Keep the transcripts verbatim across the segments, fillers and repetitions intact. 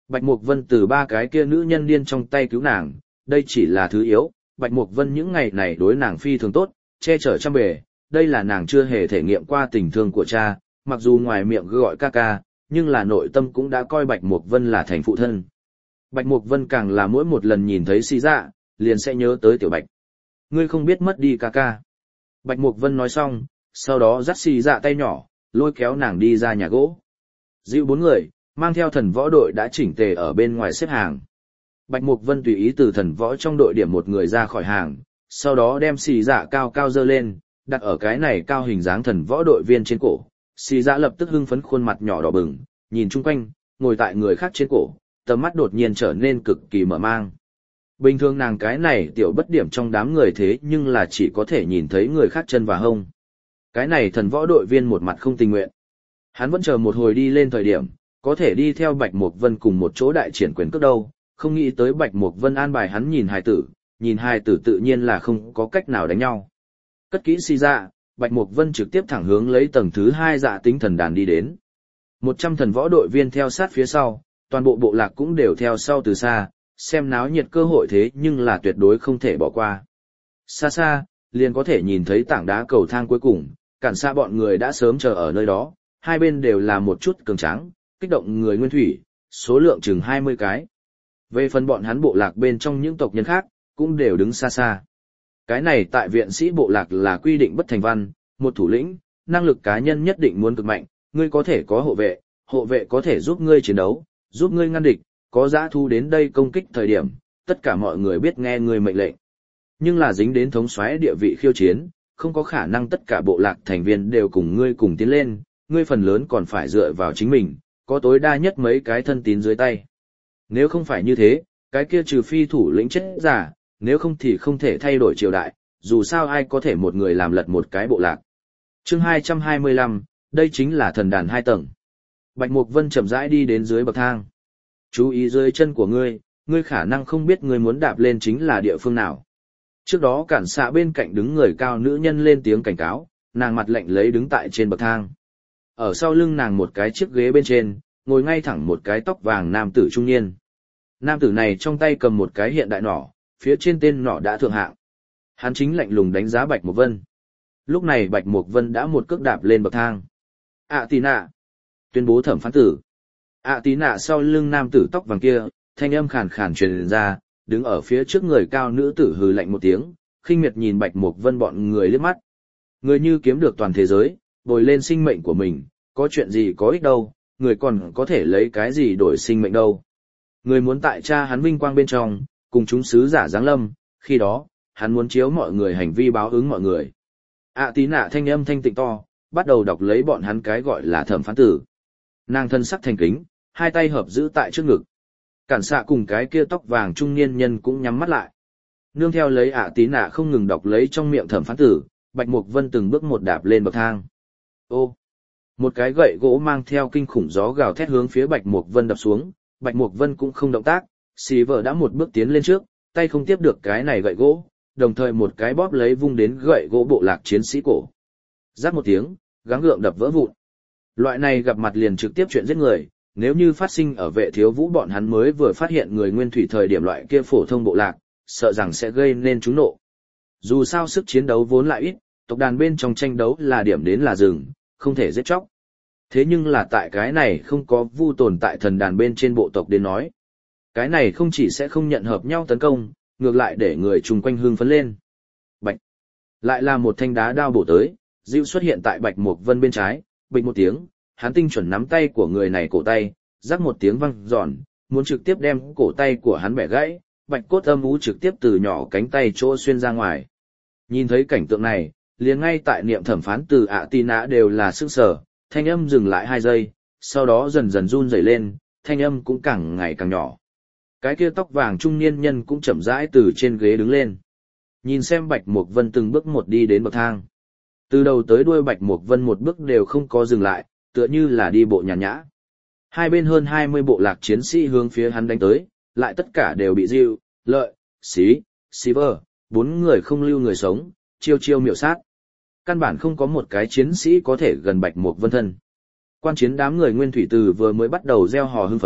Bạch Mục Vân từ ba cái kia nữ nhân điên trong tay cứu nàng, đây chỉ là thứ yếu, Bạch Mục Vân những ngày này đối nàng phi thường tốt, che chở trăm bề, đây là nàng chưa hề thể nghiệm qua tình thương của cha, mặc dù ngoài miệng gọi ca ca, nhưng là nội tâm cũng đã coi Bạch Mục Vân là thành phụ thân. Bạch Mục Vân càng là mỗi một lần nhìn thấy Si Dạ, liền sẽ nhớ tới Tiểu Bạch. Ngươi không biết mất đi ca ca. Bạch Mục Vân nói xong, sau đó dắt Si Dạ tay nhỏ, lôi kéo nàng đi ra nhà gỗ. Dịu bốn người, mang theo thần võ đội đã chỉnh tề ở bên ngoài xếp hàng. Bạch Mục Vân tùy ý từ thần võ trong đội điểm một người ra khỏi hàng, sau đó đem Si Dạ cao cao dơ lên, đặt ở cái này cao hình dáng thần võ đội viên trên cổ. Si Dạ lập tức hưng phấn khuôn mặt nhỏ đỏ bừng, nhìn chung quanh, ngồi tại người khác trên cổ, tầm mắt đột nhiên trở nên cực kỳ mở mang. Bình thường nàng cái này tiểu bất điểm trong đám người thế nhưng là chỉ có thể nhìn thấy người khác chân và hông. Cái này thần võ đội viên một mặt không tình nguyện. Hắn vẫn chờ một hồi đi lên thời điểm, có thể đi theo Bạch Mục Vân cùng một chỗ đại triển quyền cước đâu, không nghĩ tới Bạch Mục Vân an bài hắn nhìn hài tử, nhìn hài tử tự nhiên là không có cách nào đánh nhau. Cất kỹ Si Dạ, Bạch Mục Vân trực tiếp thẳng hướng lấy tầng thứ hai Dạ Tính thần đàn đi đến. Một trăm thần võ đội viên theo sát phía sau, toàn bộ bộ lạc cũng đều theo sau từ xa, xem náo nhiệt cơ hội thế nhưng là tuyệt đối không thể bỏ qua. Xa xa, liền có thể nhìn thấy tảng đá cầu thang cuối cùng, cản xa bọn người đã sớm chờ ở nơi đó, hai bên đều là một chút cường tráng, kích động người nguyên thủy, số lượng chừng hai mươi cái. Về phần bọn hắn bộ lạc bên trong những tộc nhân khác, cũng đều đứng xa xa. Cái này tại viện sĩ bộ lạc là quy định bất thành văn, một thủ lĩnh, năng lực cá nhân nhất định muốn cực mạnh, ngươi có thể có hộ vệ, hộ vệ có thể giúp ngươi chiến đấu, giúp ngươi ngăn địch, có dã thu đến đây công kích thời điểm, tất cả mọi người biết nghe ngươi mệnh lệnh. Nhưng là dính đến thống soái địa vị khiêu chiến, không có khả năng tất cả bộ lạc thành viên đều cùng ngươi cùng tiến lên, ngươi phần lớn còn phải dựa vào chính mình, có tối đa nhất mấy cái thân tín dưới tay. Nếu không phải như thế, cái kia trừ phi thủ lĩnh chết giả, nếu không thì không thể thay đổi triều đại, dù sao ai có thể một người làm lật một cái bộ lạc. Chương hai trăm hai mươi lăm, đây chính là thần đàn hai tầng. Bạch Mục Vân chậm rãi đi đến dưới bậc thang. Chú ý dưới chân của ngươi, ngươi khả năng không biết ngươi muốn đạp lên chính là địa phương nào. Trước đó cản xạ bên cạnh đứng người cao nữ nhân lên tiếng cảnh cáo, nàng mặt lạnh lấy đứng tại trên bậc thang. Ở sau lưng nàng một cái chiếc ghế bên trên, ngồi ngay thẳng một cái tóc vàng nam tử trung niên. Nam tử này trong tay cầm một cái hiện đại nỏ, phía trên tên nỏ đã thượng hạng. Hắn chính lạnh lùng đánh giá Bạch Mục Vân. Lúc này Bạch Mục Vân đã một cước đạp lên bậc thang. "ạ tí nạ", tuyên bố thẩm phán tử. "ạ tí nạ" sau lưng nam tử tóc vàng kia, thanh âm khàn khàn truyền ra, đứng ở phía trước người cao nữ tử hừ lạnh một tiếng, khinh miệt nhìn Bạch Mục Vân bọn người liếc mắt. Người như kiếm được toàn thế giới, bồi lên sinh mệnh của mình, có chuyện gì có ích đâu, người còn có thể lấy cái gì đổi sinh mệnh đâu. Người muốn tại cha hắn vinh quang bên trong, cùng chúng sứ giả giáng lâm, khi đó, hắn muốn chiếu mọi người hành vi báo ứng mọi người. ạ tí nạ thanh âm thanh tịnh to, bắt đầu đọc lấy bọn hắn cái gọi là thẩm phán tử. Nàng thân sắc thành kính, hai tay hợp giữ tại trước ngực. Cản xạ cùng cái kia tóc vàng trung niên nhân cũng nhắm mắt lại. Nương theo lấy ạ tí nạ không ngừng đọc lấy trong miệng thẩm phán tử, Bạch Mục Vân từng bước một đạp lên bậc thang. Ô! Một cái gậy gỗ mang theo kinh khủng gió gào thét hướng phía Bạch Mục Vân đập xuống, Bạch Mục Vân cũng không động tác, xì vợ đã một bước tiến lên trước, tay không tiếp được cái này gậy gỗ, đồng thời một cái bóp lấy vung đến gậy gỗ bộ lạc chiến sĩ cổ. Rắc một tiếng, gắng gượng đập vỡ vụn. Loại này gặp mặt liền trực tiếp chuyện giết người, nếu như phát sinh ở Vệ Thiếu Vũ bọn hắn mới vừa phát hiện người nguyên thủy thời điểm loại kia phổ thông bộ lạc, sợ rằng sẽ gây nên chúng nộ. Dù sao sức chiến đấu vốn lại ít, tộc đàn bên trong tranh đấu là điểm đến là dừng, không thể giết chóc. Thế nhưng là tại cái này không có vu tồn tại thần đàn bên trên bộ tộc đến nói. Cái này không chỉ sẽ không nhận hợp nhau tấn công, ngược lại để người chung quanh hưng phấn lên. Bạch! Lại là một thanh đá đao bổ tới, Dữu xuất hiện tại Bạch Mục Vân bên trái, bịch một tiếng, hắn tinh chuẩn nắm tay của người này cổ tay, rắc một tiếng vang giòn, muốn trực tiếp đem cổ tay của hắn bẻ gãy, bạch cốt âm ú trực tiếp từ nhỏ cánh tay chỗ xuyên ra ngoài. Nhìn thấy cảnh tượng này, liền ngay tại niệm thẩm phán từ ạ tì nã đều là sức sở, thanh âm dừng lại hai giây, sau đó dần dần run rẩy lên, thanh âm cũng càng ngày càng nhỏ. Cái kia tóc vàng trung niên nhân cũng chậm rãi từ trên ghế đứng lên. Nhìn xem Bạch Mục Vân từng bước một đi đến bậc thang. Từ đầu tới đuôi Bạch Mục Vân một bước đều không có dừng lại, tựa như là đi bộ nhàn nhã. Hai bên hơn hai mươi bộ lạc chiến sĩ hướng phía hắn đánh tới, lại tất cả đều bị Dữu, Lợi, Xí, Silver, bốn người không lưu người sống, chiêu chiêu miểu sát. Căn bản không có một cái chiến sĩ có thể gần Bạch Mục Vân thân. Quan chiến đám người nguyên thủy từ vừa mới bắt đầu gieo hò hưng phấn,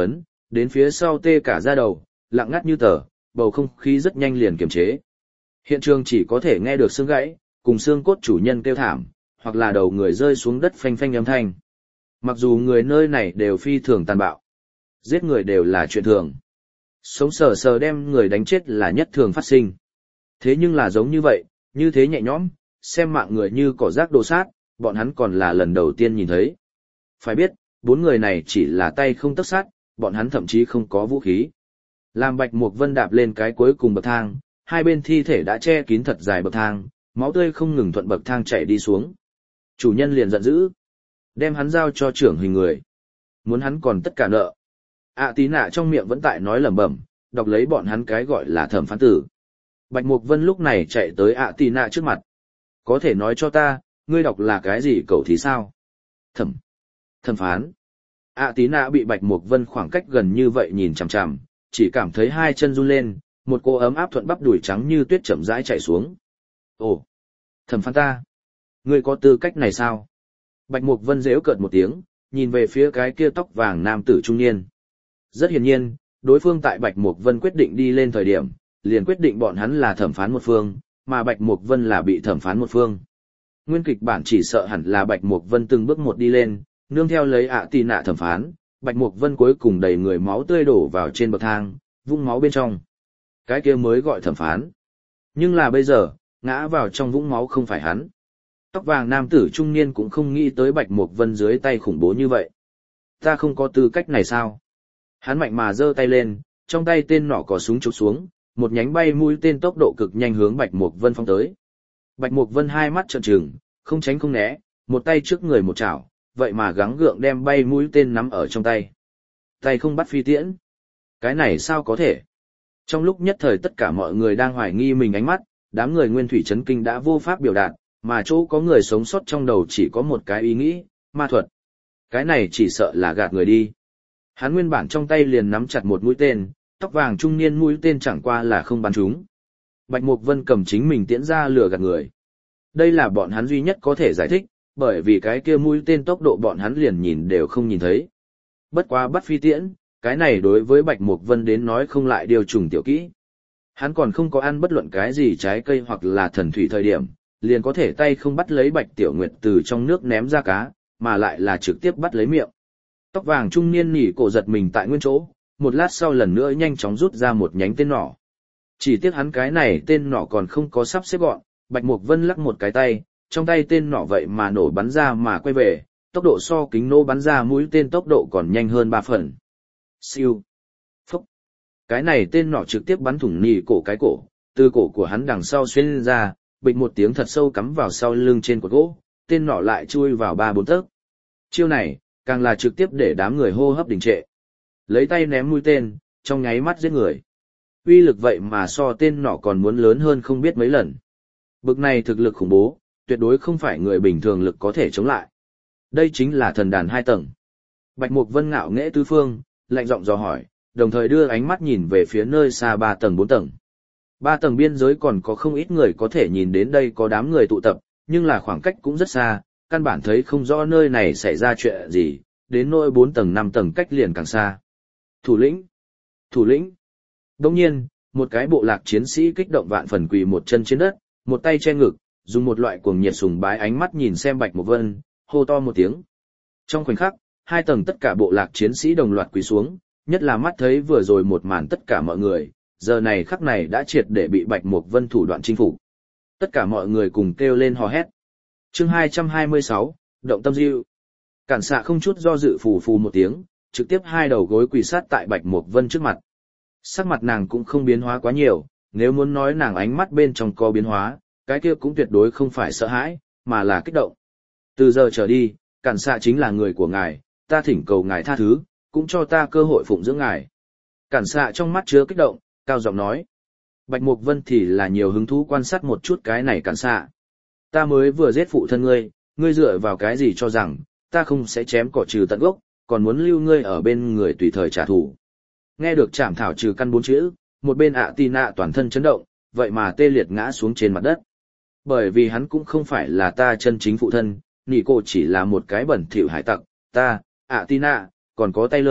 đến phía sau tê cả da đầu, lặng ngắt như tờ, bầu không khí rất nhanh liền kiềm chế. Hiện trường chỉ có thể nghe được xương gãy, cùng xương cốt chủ nhân kêu thảm, hoặc là đầu người rơi xuống đất phanh phanh âm thanh. Mặc dù người nơi này đều phi thường tàn bạo, giết người đều là chuyện thường. Sống sờ sờ đem người đánh chết là nhất thường phát sinh. Thế nhưng là giống như vậy, như thế nhẹ nhõm, xem mạng người như cỏ rác đồ sát, bọn hắn còn là lần đầu tiên nhìn thấy. Phải biết, bốn người này chỉ là tay không tấc sát, bọn hắn thậm chí không có vũ khí. Làm Bạch Mục Vân đạp lên cái cuối cùng bậc thang, hai bên thi thể đã che kín thật dài bậc thang, máu tươi không ngừng thuận bậc thang chảy đi xuống. Chủ nhân liền giận dữ, đem hắn giao cho trưởng hình người. Muốn hắn còn tất cả nợ. ạ tí nạ trong miệng vẫn tại nói lẩm bẩm, đọc lấy bọn hắn cái gọi là thẩm phán tử. Bạch Mục Vân lúc này chạy tới ạ tí nạ trước mặt. Có thể nói cho ta, ngươi đọc là cái gì cậu thì sao? Thẩm. Thẩm phán. ạ tí nạ bị Bạch Mục Vân khoảng cách gần như vậy nhìn chằm chằm, chỉ cảm thấy hai chân run lên, một cô ấm áp thuận bắp đùi trắng như tuyết chậm rãi chạy xuống. Ồ, thẩm phán ta, ngươi có tư cách này sao? Bạch Mục Vân giễu cợt một tiếng, nhìn về phía cái kia tóc vàng nam tử trung niên. Rất hiển nhiên, đối phương tại Bạch Mục Vân quyết định đi lên thời điểm, liền quyết định bọn hắn là thẩm phán một phương, mà Bạch Mục Vân là bị thẩm phán một phương. Nguyên kịch bản chỉ sợ hẳn là Bạch Mục Vân từng bước một đi lên, nương theo lấy ạ tì nạ thẩm phán, Bạch Mục Vân cuối cùng đầy người máu tươi đổ vào trên bậc thang, vũng máu bên trong. Cái kia mới gọi thẩm phán. Nhưng là bây giờ, ngã vào trong vũng máu không phải hắn. Tóc vàng nam tử trung niên cũng không nghĩ tới Bạch Mục Vân dưới tay khủng bố như vậy. Ta không có tư cách này sao? Hắn mạnh mà giơ tay lên, trong tay tên nỏ có súng chụp xuống, một nhánh bay mũi tên tốc độ cực nhanh hướng Bạch Mục Vân phóng tới. Bạch Mục Vân hai mắt trợn trừng, không tránh không né, một tay trước người một chảo, vậy mà gắng gượng đem bay mũi tên nắm ở trong tay. Tay không bắt phi tiễn. Cái này sao có thể? Trong lúc nhất thời tất cả mọi người đang hoài nghi mình ánh mắt, đám người nguyên thủy chấn kinh đã vô pháp biểu đạt, mà chỗ có người sống sót trong đầu chỉ có một cái ý nghĩ, ma thuật. Cái này chỉ sợ là gạt người đi. Hắn nguyên bản trong tay liền nắm chặt một mũi tên, tóc vàng trung niên mũi tên chẳng qua là không bắn trúng. Bạch Mục Vân cầm chính mình tiễn ra lừa gạt người. Đây là bọn hắn duy nhất có thể giải thích, bởi vì cái kia mũi tên tốc độ bọn hắn liền nhìn đều không nhìn thấy. Bất quá bắt phi tiễn, cái này đối với Bạch Mục Vân đến nói không lại điều trùng tiểu kỹ. Hắn còn không có ăn bất luận cái gì trái cây hoặc là thần thủy thời điểm, liền có thể tay không bắt lấy Bạch Tiểu Nguyệt từ trong nước ném ra cá, mà lại là trực tiếp bắt lấy miệng. Tóc vàng trung niên nỉ cổ giật mình tại nguyên chỗ, một lát sau lần nữa nhanh chóng rút ra một nhánh tên nỏ. Chỉ tiếc hắn cái này tên nỏ còn không có sắp xếp gọn, Bạch Mục Vân lắc một cái tay, trong tay tên nỏ vậy mà nổ bắn ra mà quay về, tốc độ so kính nổ bắn ra mũi tên tốc độ còn nhanh hơn ba phần. Siêu. Phúc. Cái này tên nỏ trực tiếp bắn thủng nỉ cổ cái cổ, từ cổ của hắn đằng sau xuyên lên ra, bịch một tiếng thật sâu cắm vào sau lưng trên cột gỗ, tên nỏ lại chui vào ba bốn tấc. Chiêu này, càng là trực tiếp để đám người hô hấp đình trệ. Lấy tay ném mũi tên, trong nháy mắt giết người. Uy lực vậy mà so tên nỏ còn muốn lớn hơn không biết mấy lần. Bực này thực lực khủng bố, tuyệt đối không phải người bình thường lực có thể chống lại. Đây chính là thần đàn hai tầng. Bạch Mục Vân ngạo nghễ tứ phương, lạnh giọng dò hỏi, đồng thời đưa ánh mắt nhìn về phía nơi xa ba tầng bốn tầng. Ba tầng biên giới còn có không ít người có thể nhìn đến đây có đám người tụ tập, nhưng là khoảng cách cũng rất xa, căn bản thấy không rõ nơi này xảy ra chuyện gì, đến nỗi bốn tầng năm tầng cách liền càng xa. Thủ lĩnh! Thủ lĩnh! Đồng nhiên, một cái bộ lạc chiến sĩ kích động vạn phần quỳ một chân trên đất, một tay che ngực, dùng một loại cuồng nhiệt sùng bái ánh mắt nhìn xem Bạch Mục Vân, hô to một tiếng. Trong khoảnh khắc, hai tầng tất cả bộ lạc chiến sĩ đồng loạt quỳ xuống, nhất là mắt thấy vừa rồi một màn tất cả mọi người, giờ này khắc này đã triệt để bị Bạch Mục Vân thủ đoạn chinh phục. Tất cả mọi người cùng kêu lên hò hét. Chương hai trăm hai mươi sáu, Động Tâm Diệu. Cản Xạ không chút do dự phù phù một tiếng, trực tiếp hai đầu gối quỳ sát tại Bạch Mục Vân trước mặt. Sắc mặt nàng cũng không biến hóa quá nhiều, nếu muốn nói nàng ánh mắt bên trong có biến hóa, cái kia cũng tuyệt đối không phải sợ hãi, mà là kích động. Từ giờ trở đi, Cản Xạ chính là người của ngài, ta thỉnh cầu ngài tha thứ, cũng cho ta cơ hội phụng dưỡng ngài. Cản Xạ trong mắt chứa kích động, cao giọng nói. Bạch Mục Vân thì là nhiều hứng thú quan sát một chút cái này Cản Xạ. Ta mới vừa giết phụ thân ngươi, ngươi dựa vào cái gì cho rằng, ta không sẽ chém cỏ trừ tận gốc, còn muốn lưu ngươi ở bên người tùy thời trả thù. Nghe được chảm thảo trừ căn bốn chữ, một bên ạ tì nạ toàn thân chấn động, vậy mà tê liệt ngã xuống trên mặt đất. Bởi vì hắn cũng không phải là ta chân chính phụ thân, nỉ cổ chỉ là một cái bẩn thỉu hải tặc, ta, ạ tì nạ, còn có Taylor,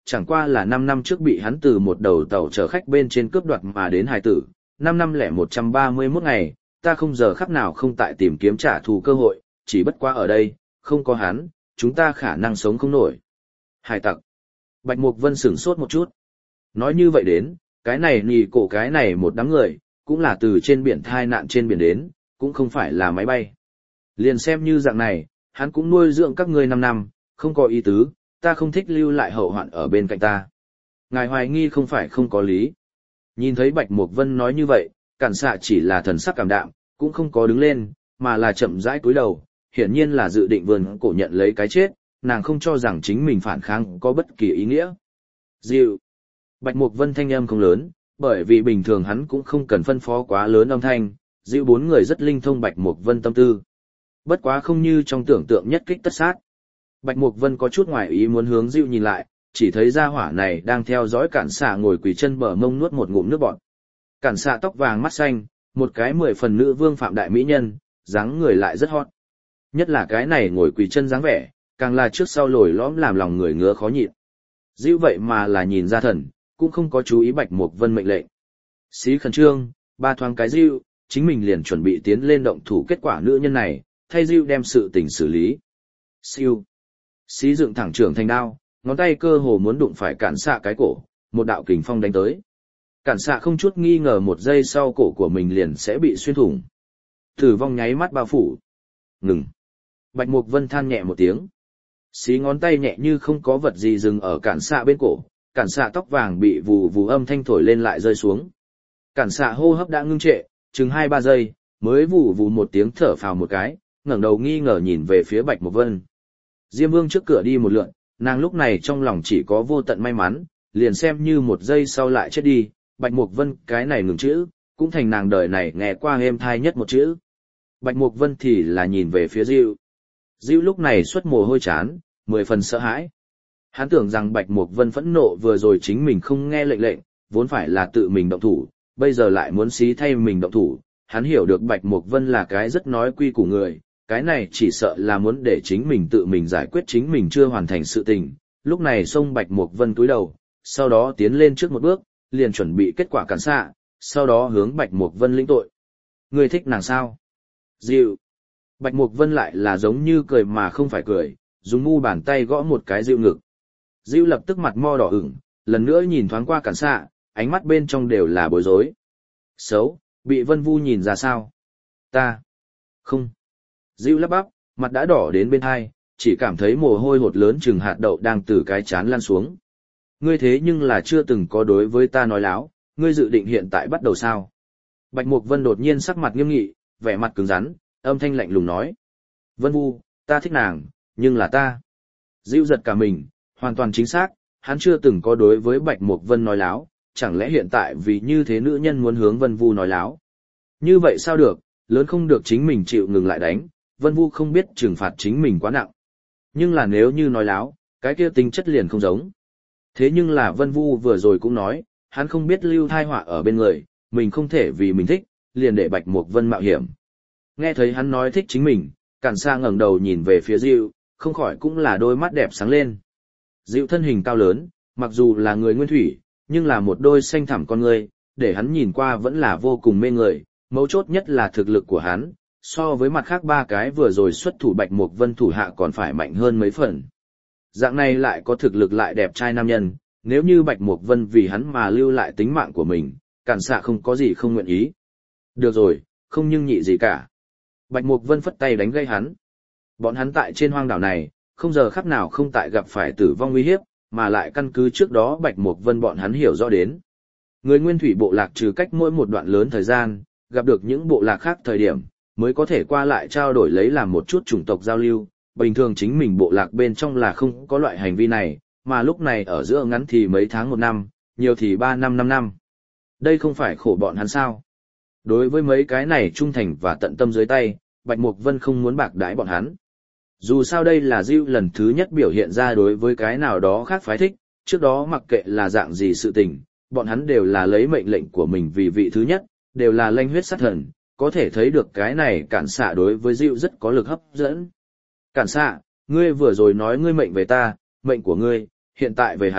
chẳng qua là năm năm trước bị hắn từ một đầu tàu chở khách bên trên cướp đoạt mà đến hài tử, năm năm lẻ một trăm ba mươi mốt ngày, ta không giờ khắc nào không tại tìm kiếm trả thù cơ hội, chỉ bất quá ở đây, không có hắn, chúng ta khả năng sống không nổi. Hải tặc. Bạch Mục Vân sửng sốt một chút. Nói như vậy đến, cái này nì cổ cái này một đám người, cũng là từ trên biển thai nạn trên biển đến, cũng không phải là máy bay. Liền xem như dạng này, hắn cũng nuôi dưỡng các ngươi năm năm, không có ý tứ, ta không thích lưu lại hậu hoạn ở bên cạnh ta. Ngài hoài nghi không phải không có lý. Nhìn thấy Bạch Mục Vân nói như vậy, Cản Xạ chỉ là thần sắc cảm đạm, cũng không có đứng lên, mà là chậm rãi cúi đầu, hiển nhiên là dự định vươn cổ nhận lấy cái chết, nàng không cho rằng chính mình phản kháng có bất kỳ ý nghĩa. Dịu. Bạch Mục Vân thanh âm không lớn, bởi vì bình thường hắn cũng không cần phân phó quá lớn âm thanh, dịu bốn người rất linh thông Bạch Mục Vân tâm tư. Bất quá không như trong tưởng tượng nhất kích tất sát. Bạch Mục Vân có chút ngoài ý muốn hướng dịu nhìn lại, chỉ thấy gia hỏa này đang theo dõi Cản Xạ ngồi quỳ chân bờ mông nuốt một ngụm nước bọt. Cản Xạ tóc vàng mắt xanh, một cái mười phần nữ vương phạm đại mỹ nhân, dáng người lại rất hot. Nhất là cái này ngồi quỳ chân dáng vẻ, càng là trước sau lồi lõm làm lòng người ngứa khó nhịn. Dịu vậy mà là nhìn ra thần, cũng không có chú ý Bạch Mục Vân mệnh lệnh. Xí khẩn trương, ba thoáng cái dịu, chính mình liền chuẩn bị tiến lên động thủ kết quả nữ nhân này, thay dịu đem sự tình xử lý. Siêu. Xí dựng thẳng trưởng thành đao, ngón tay cơ hồ muốn đụng phải Cản Xạ cái cổ, một đạo kình phong đánh tới. Cản Xạ không chút nghi ngờ một giây sau cổ của mình liền sẽ bị xuyên thủng. Tử vong nháy mắt bao phủ. Ngừng. Bạch Mục Vân than nhẹ một tiếng. Xí ngón tay nhẹ như không có vật gì dừng ở Cản Xạ bên cổ, Cản Xạ tóc vàng bị vù vù âm thanh thổi lên lại rơi xuống. Cản Xạ hô hấp đã ngưng trệ, chừng hai ba giây, mới vù vù một tiếng thở phào một cái, ngẩng đầu nghi ngờ nhìn về phía Bạch Mục Vân. Diêm Vương trước cửa đi một lượn, nàng lúc này trong lòng chỉ có vô tận may mắn, liền xem như một giây sau lại chết đi, Bạch Mục Vân cái này ngừng chữ, cũng thành nàng đời này nghe qua êm thai nhất một chữ. Bạch Mục Vân thì là nhìn về phía Diệu. Diệu lúc này xuất mồ hôi chán, mười phần sợ hãi. Hắn tưởng rằng Bạch Mục Vân phẫn nộ vừa rồi chính mình không nghe lệnh lệnh, vốn phải là tự mình động thủ, bây giờ lại muốn xí thay mình động thủ. Hắn hiểu được Bạch Mục Vân là cái rất nói quy củ người, cái này chỉ sợ là muốn để chính mình tự mình giải quyết chính mình chưa hoàn thành sự tình. Lúc này xông Bạch Mục Vân cúi đầu, sau đó tiến lên trước một bước, liền chuẩn bị kết quả Cản Xạ, sau đó hướng Bạch Mục Vân lĩnh tội. Ngươi thích nàng sao? Dịu. Bạch Mục Vân lại là giống như cười mà không phải cười, dùng mu bàn tay gõ một cái Dịu ngực. Dịu lập tức mặt mo đỏ ửng, lần nữa nhìn thoáng qua Cản Xạ, ánh mắt bên trong đều là bối rối. Xấu, bị Vân Vu nhìn ra sao? Ta. Không. Dịu lắp bắp, mặt đã đỏ đến bên hai, chỉ cảm thấy mồ hôi hột lớn chừng hạt đậu đang từ cái chán lan xuống. Ngươi thế nhưng là chưa từng có đối với ta nói láo, ngươi dự định hiện tại bắt đầu sao? Bạch Mục Vân đột nhiên sắc mặt nghiêm nghị, vẻ mặt cứng rắn, âm thanh lạnh lùng nói. Vân Vu, ta thích nàng, nhưng là ta. Dịu giật cả mình, hoàn toàn chính xác, hắn chưa từng có đối với Bạch Mục Vân nói láo, chẳng lẽ hiện tại vì như thế nữ nhân muốn hướng Vân Vu nói láo? Như vậy sao được, lớn không được chính mình chịu ngừng lại đánh, Vân Vu không biết trừng phạt chính mình quá nặng. Nhưng là nếu như nói láo, cái kia tính chất liền không giống. Thế nhưng là Vân Vu vừa rồi cũng nói, hắn không biết lưu thai họa ở bên người, mình không thể vì mình thích, liền để Bạch Mục Vân mạo hiểm. Nghe thấy hắn nói thích chính mình, Cản Xạ ngẩng đầu nhìn về phía Dịu, không khỏi cũng là đôi mắt đẹp sáng lên. Dịu thân hình cao lớn, mặc dù là người nguyên thủy, nhưng là một đôi xanh thẳm con người, để hắn nhìn qua vẫn là vô cùng mê người, mấu chốt nhất là thực lực của hắn, so với mặt khác ba cái vừa rồi xuất thủ Bạch Mục Vân thủ hạ còn phải mạnh hơn mấy phần. Dạng này lại có thực lực lại đẹp trai nam nhân, nếu như Bạch Mục Vân vì hắn mà lưu lại tính mạng của mình, Cản Xạ không có gì không nguyện ý. Được rồi, không nhưng nhị gì cả. Bạch Mục Vân phất tay đánh gây hắn. Bọn hắn tại trên hoang đảo này, không giờ khắc nào không tại gặp phải tử vong nguy hiếp, mà lại căn cứ trước đó Bạch Mục Vân bọn hắn hiểu rõ đến. Người nguyên thủy bộ lạc trừ cách mỗi một đoạn lớn thời gian, gặp được những bộ lạc khác thời điểm, mới có thể qua lại trao đổi lấy làm một chút chủng tộc giao lưu. Bình thường chính mình bộ lạc bên trong là không có loại hành vi này, mà lúc này ở giữa ngắn thì mấy tháng một năm, nhiều thì ba năm năm năm. Đây không phải khổ bọn hắn sao? Đối với mấy cái này trung thành và tận tâm dưới tay, Bạch Mục Vân không muốn bạc đãi bọn hắn. Dù sao đây là Dưu lần thứ nhất biểu hiện ra đối với cái nào đó khác phái thích, trước đó mặc kệ là dạng gì sự tình, bọn hắn đều là lấy mệnh lệnh của mình vì vị thứ nhất, đều là lanh huyết sát thần, có thể thấy được cái này Cản Xạ đối với Dưu rất có lực hấp dẫn. Cản Xạ, ngươi vừa rồi nói ngươi mệnh về ta, mệnh của ngươi, hiện tại về hắn,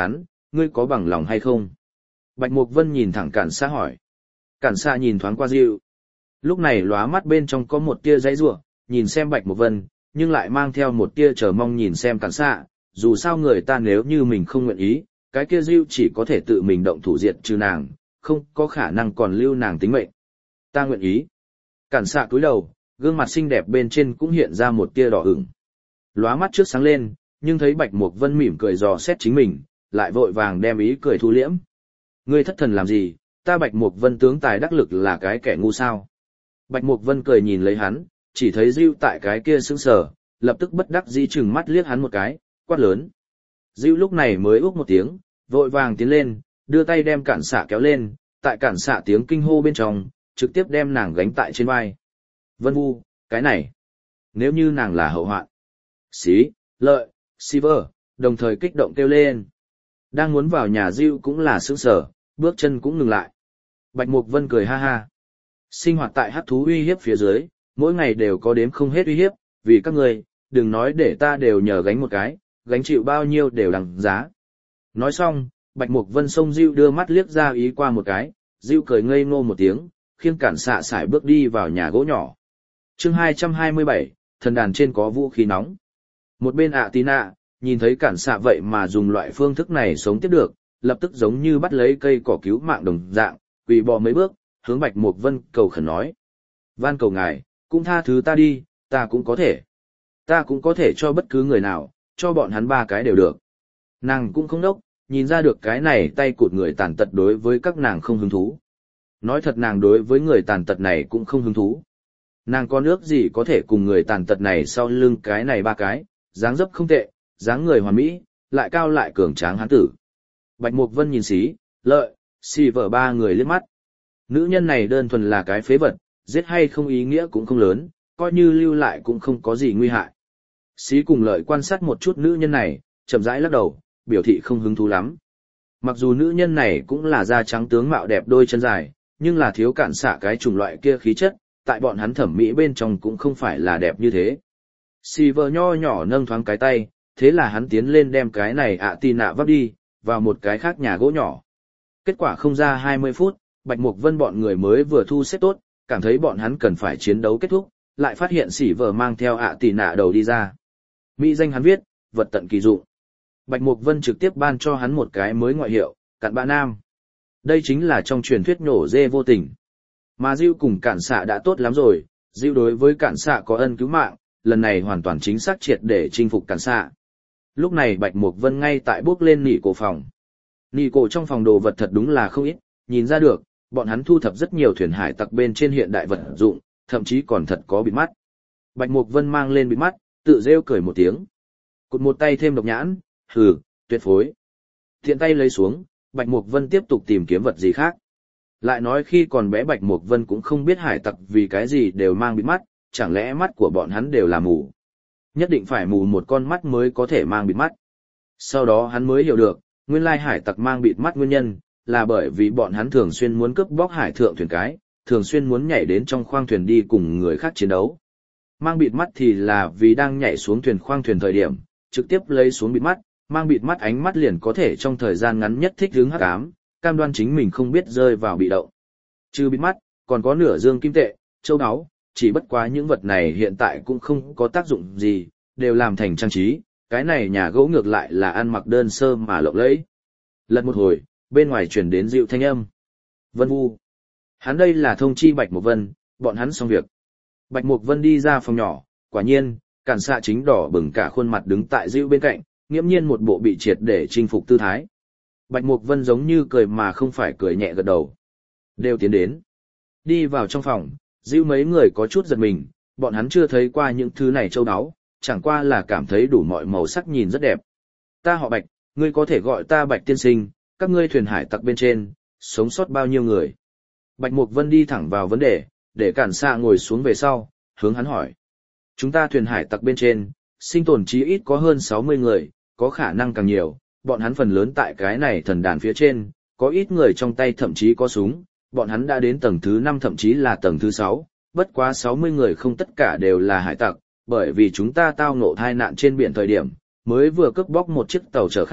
ngươi có bằng lòng hay không? Bạch Mục Vân nhìn thẳng Cản Xạ hỏi. Cản Xạ nhìn thoáng qua Dịu. Lúc này lóa mắt bên trong có một tia giãy giụa, nhìn xem Bạch Mục Vân, nhưng lại mang theo một tia chờ mong nhìn xem Cản Xạ, dù sao người ta nếu như mình không nguyện ý, cái kia Dịu chỉ có thể tự mình động thủ diệt trừ nàng, không có khả năng còn lưu nàng tính mệnh. Ta nguyện ý. Cản Xạ cúi đầu, gương mặt xinh đẹp bên trên cũng hiện ra một tia đỏ ửng. Lóa mắt trước sáng lên, nhưng thấy Bạch Mục Vân mỉm cười dò xét chính mình, lại vội vàng đem ý cười thu liễm. Ngươi thất thần làm gì, ta Bạch Mục Vân tướng tài đắc lực là cái kẻ ngu sao? Bạch Mục Vân cười nhìn lấy hắn, chỉ thấy Dưu tại cái kia sững sờ, lập tức bất đắc dĩ chừng mắt liếc hắn một cái, quát lớn. Dưu lúc này mới úc một tiếng, vội vàng tiến lên, đưa tay đem Cản Xạ kéo lên, tại Cản Xạ tiếng kinh hô bên trong, trực tiếp đem nàng gánh tại trên vai. Vân Vu, cái này, nếu như nàng là hậu hoạn. Xí, Lợi, Silver, đồng thời kích động kêu lên. Đang muốn vào nhà Dưu cũng là sững sờ, bước chân cũng ngừng lại. Bạch Mục Vân cười ha ha. Sinh hoạt tại hắc thú uy hiếp phía dưới, mỗi ngày đều có đếm không hết uy hiếp, vì các người, đừng nói để ta đều nhờ gánh một cái, gánh chịu bao nhiêu đều đằng giá. Nói xong, Bạch Mục Vân xông Dưu đưa mắt liếc ra ý qua một cái, Dưu cười ngây ngô một tiếng, khiêng Cản Xạ sải bước đi vào nhà gỗ nhỏ. Chương hai trăm hai mươi bảy, thần đàn trên có vũ khí nóng. Một bên ạ tí nạ, nhìn thấy Cản Xạ vậy mà dùng loại phương thức này sống tiếp được, lập tức giống như bắt lấy cây cỏ cứu mạng đồng dạng, quỳ bò mấy bước, hướng Bạch Mục Vân cầu khẩn nói. Van cầu ngài, cũng tha thứ ta đi, ta cũng có thể. Ta cũng có thể cho bất cứ người nào, cho bọn hắn ba cái đều được. Nàng cũng không đốc, nhìn ra được cái này tay cụt người tàn tật đối với các nàng không hứng thú. Nói thật nàng đối với người tàn tật này cũng không hứng thú. Nàng có nước gì có thể cùng người tàn tật này sau lưng cái này ba cái, dáng dấp không tệ, dáng người hoàn mỹ, lại cao lại cường tráng hán tử. Bạch Mục Vân nhìn Xí, Lợi, Xì vợ ba người liếc mắt. Nữ nhân này đơn thuần là cái phế vật, giết hay không ý nghĩa cũng không lớn, coi như lưu lại cũng không có gì nguy hại. Xí cùng Lợi quan sát một chút nữ nhân này, chậm rãi lắc đầu, biểu thị không hứng thú lắm. Mặc dù nữ nhân này cũng là da trắng tướng mạo đẹp đôi chân dài, nhưng là thiếu Cản Xạ cái chủng loại kia khí chất, tại bọn hắn thẩm mỹ bên trong cũng không phải là đẹp như thế. Xì vợ nho nhỏ nâng thoáng cái tay, thế là hắn tiến lên đem cái này ạ tì nạ vấp đi, vào một cái khác nhà gỗ nhỏ. Kết quả không ra hai mươi phút, Bạch Mục Vân bọn người mới vừa thu xếp tốt, cảm thấy bọn hắn cần phải chiến đấu kết thúc, lại phát hiện xỉ vợ mang theo ạ tì nạ đầu đi ra. Mỹ danh hắn viết, vật tận kỳ dụng. Bạch Mục Vân trực tiếp ban cho hắn một cái mới ngoại hiệu, Cặn Bã Nam. Đây chính là trong truyền thuyết nhổ dê vô tình. Mà Dưu cùng Cản Xạ đã tốt lắm rồi, Dưu đối với Cản Xạ có ân cứu mạng, lần này hoàn toàn chính xác triệt để chinh phục Cản Xạ. Lúc này Bạch Mục Vân ngay tại bước lên nỉ cổ phòng. Nỉ cổ trong phòng đồ vật thật đúng là không ít, nhìn ra được, bọn hắn thu thập rất nhiều thuyền hải tặc bên trên hiện đại vật dụng, thậm chí còn thật có bịt mắt. Bạch Mục Vân mang lên bịt mắt, tự rêu cười một tiếng. Cụt một tay thêm độc nhãn, hừ, tuyệt phối. Thiện tay lấy xuống, Bạch Mục Vân tiếp tục tìm kiếm vật gì khác. Lại nói khi còn bé Bạch Mục Vân cũng không biết hải tặc vì cái gì đều mang bịt mắt, chẳng lẽ mắt của bọn hắn đều là mù. Nhất định phải mù một con mắt mới có thể mang bịt mắt. Sau đó hắn mới hiểu được, nguyên lai hải tặc mang bịt mắt nguyên nhân, là bởi vì bọn hắn thường xuyên muốn cướp bóc hải thượng thuyền cái, thường xuyên muốn nhảy đến trong khoang thuyền đi cùng người khác chiến đấu. Mang bịt mắt thì là vì đang nhảy xuống thuyền khoang thuyền thời điểm, trực tiếp lấy xuống bịt mắt, mang bịt mắt ánh mắt liền có thể trong thời gian ngắn nhất thích ứng hắc ám, cam đoan chính mình không biết rơi vào bị động. Trừ bịt mắt, còn có nửa dương kim tệ, châu báu, chỉ bất quá những vật này hiện tại cũng không có tác dụng gì, đều làm thành trang trí, cái này nhà gỗ ngược lại là ăn mặc đơn sơ mà lộng lẫy. Lật một hồi, bên ngoài truyền đến dịu thanh âm. Vân Vu. Hắn đây là thông chi Bạch Mục Vân, bọn hắn xong việc. Bạch Mục Vân đi ra phòng nhỏ, quả nhiên, Cản Xạ chính đỏ bừng cả khuôn mặt đứng tại dịu bên cạnh, nghiễm nhiên một bộ bị triệt để chinh phục tư thái. Bạch Mục Vân giống như cười mà không phải cười nhẹ gật đầu. Đều tiến đến. Đi vào trong phòng, dịu mấy người có chút giật mình, bọn hắn chưa thấy qua những thứ này châu áo, chẳng qua là cảm thấy đủ mọi màu sắc nhìn rất đẹp. Ta họ Bạch, ngươi có thể gọi ta Bạch tiên sinh, các ngươi thuyền hải tặc bên trên, sống sót bao nhiêu người? Bạch Mục Vân đi thẳng vào vấn đề, để Cản Xạ ngồi xuống về sau, hướng hắn hỏi. Chúng ta thuyền hải tặc bên trên, sinh tồn chí ít có hơn sáu mươi người, có khả năng càng nhiều, bọn hắn phần lớn tại cái này thần đàn phía trên, có ít người trong tay thậm chí có súng, bọn hắn đã đến tầng thứ năm thậm chí là tầng thứ sáu, bất quá sáu mươi người không tất cả đều là hải tặc, bởi vì chúng ta tao ngộ tai nạn trên biển thời điểm, mới vừa cướp bóc một chiếc tàu chở khách,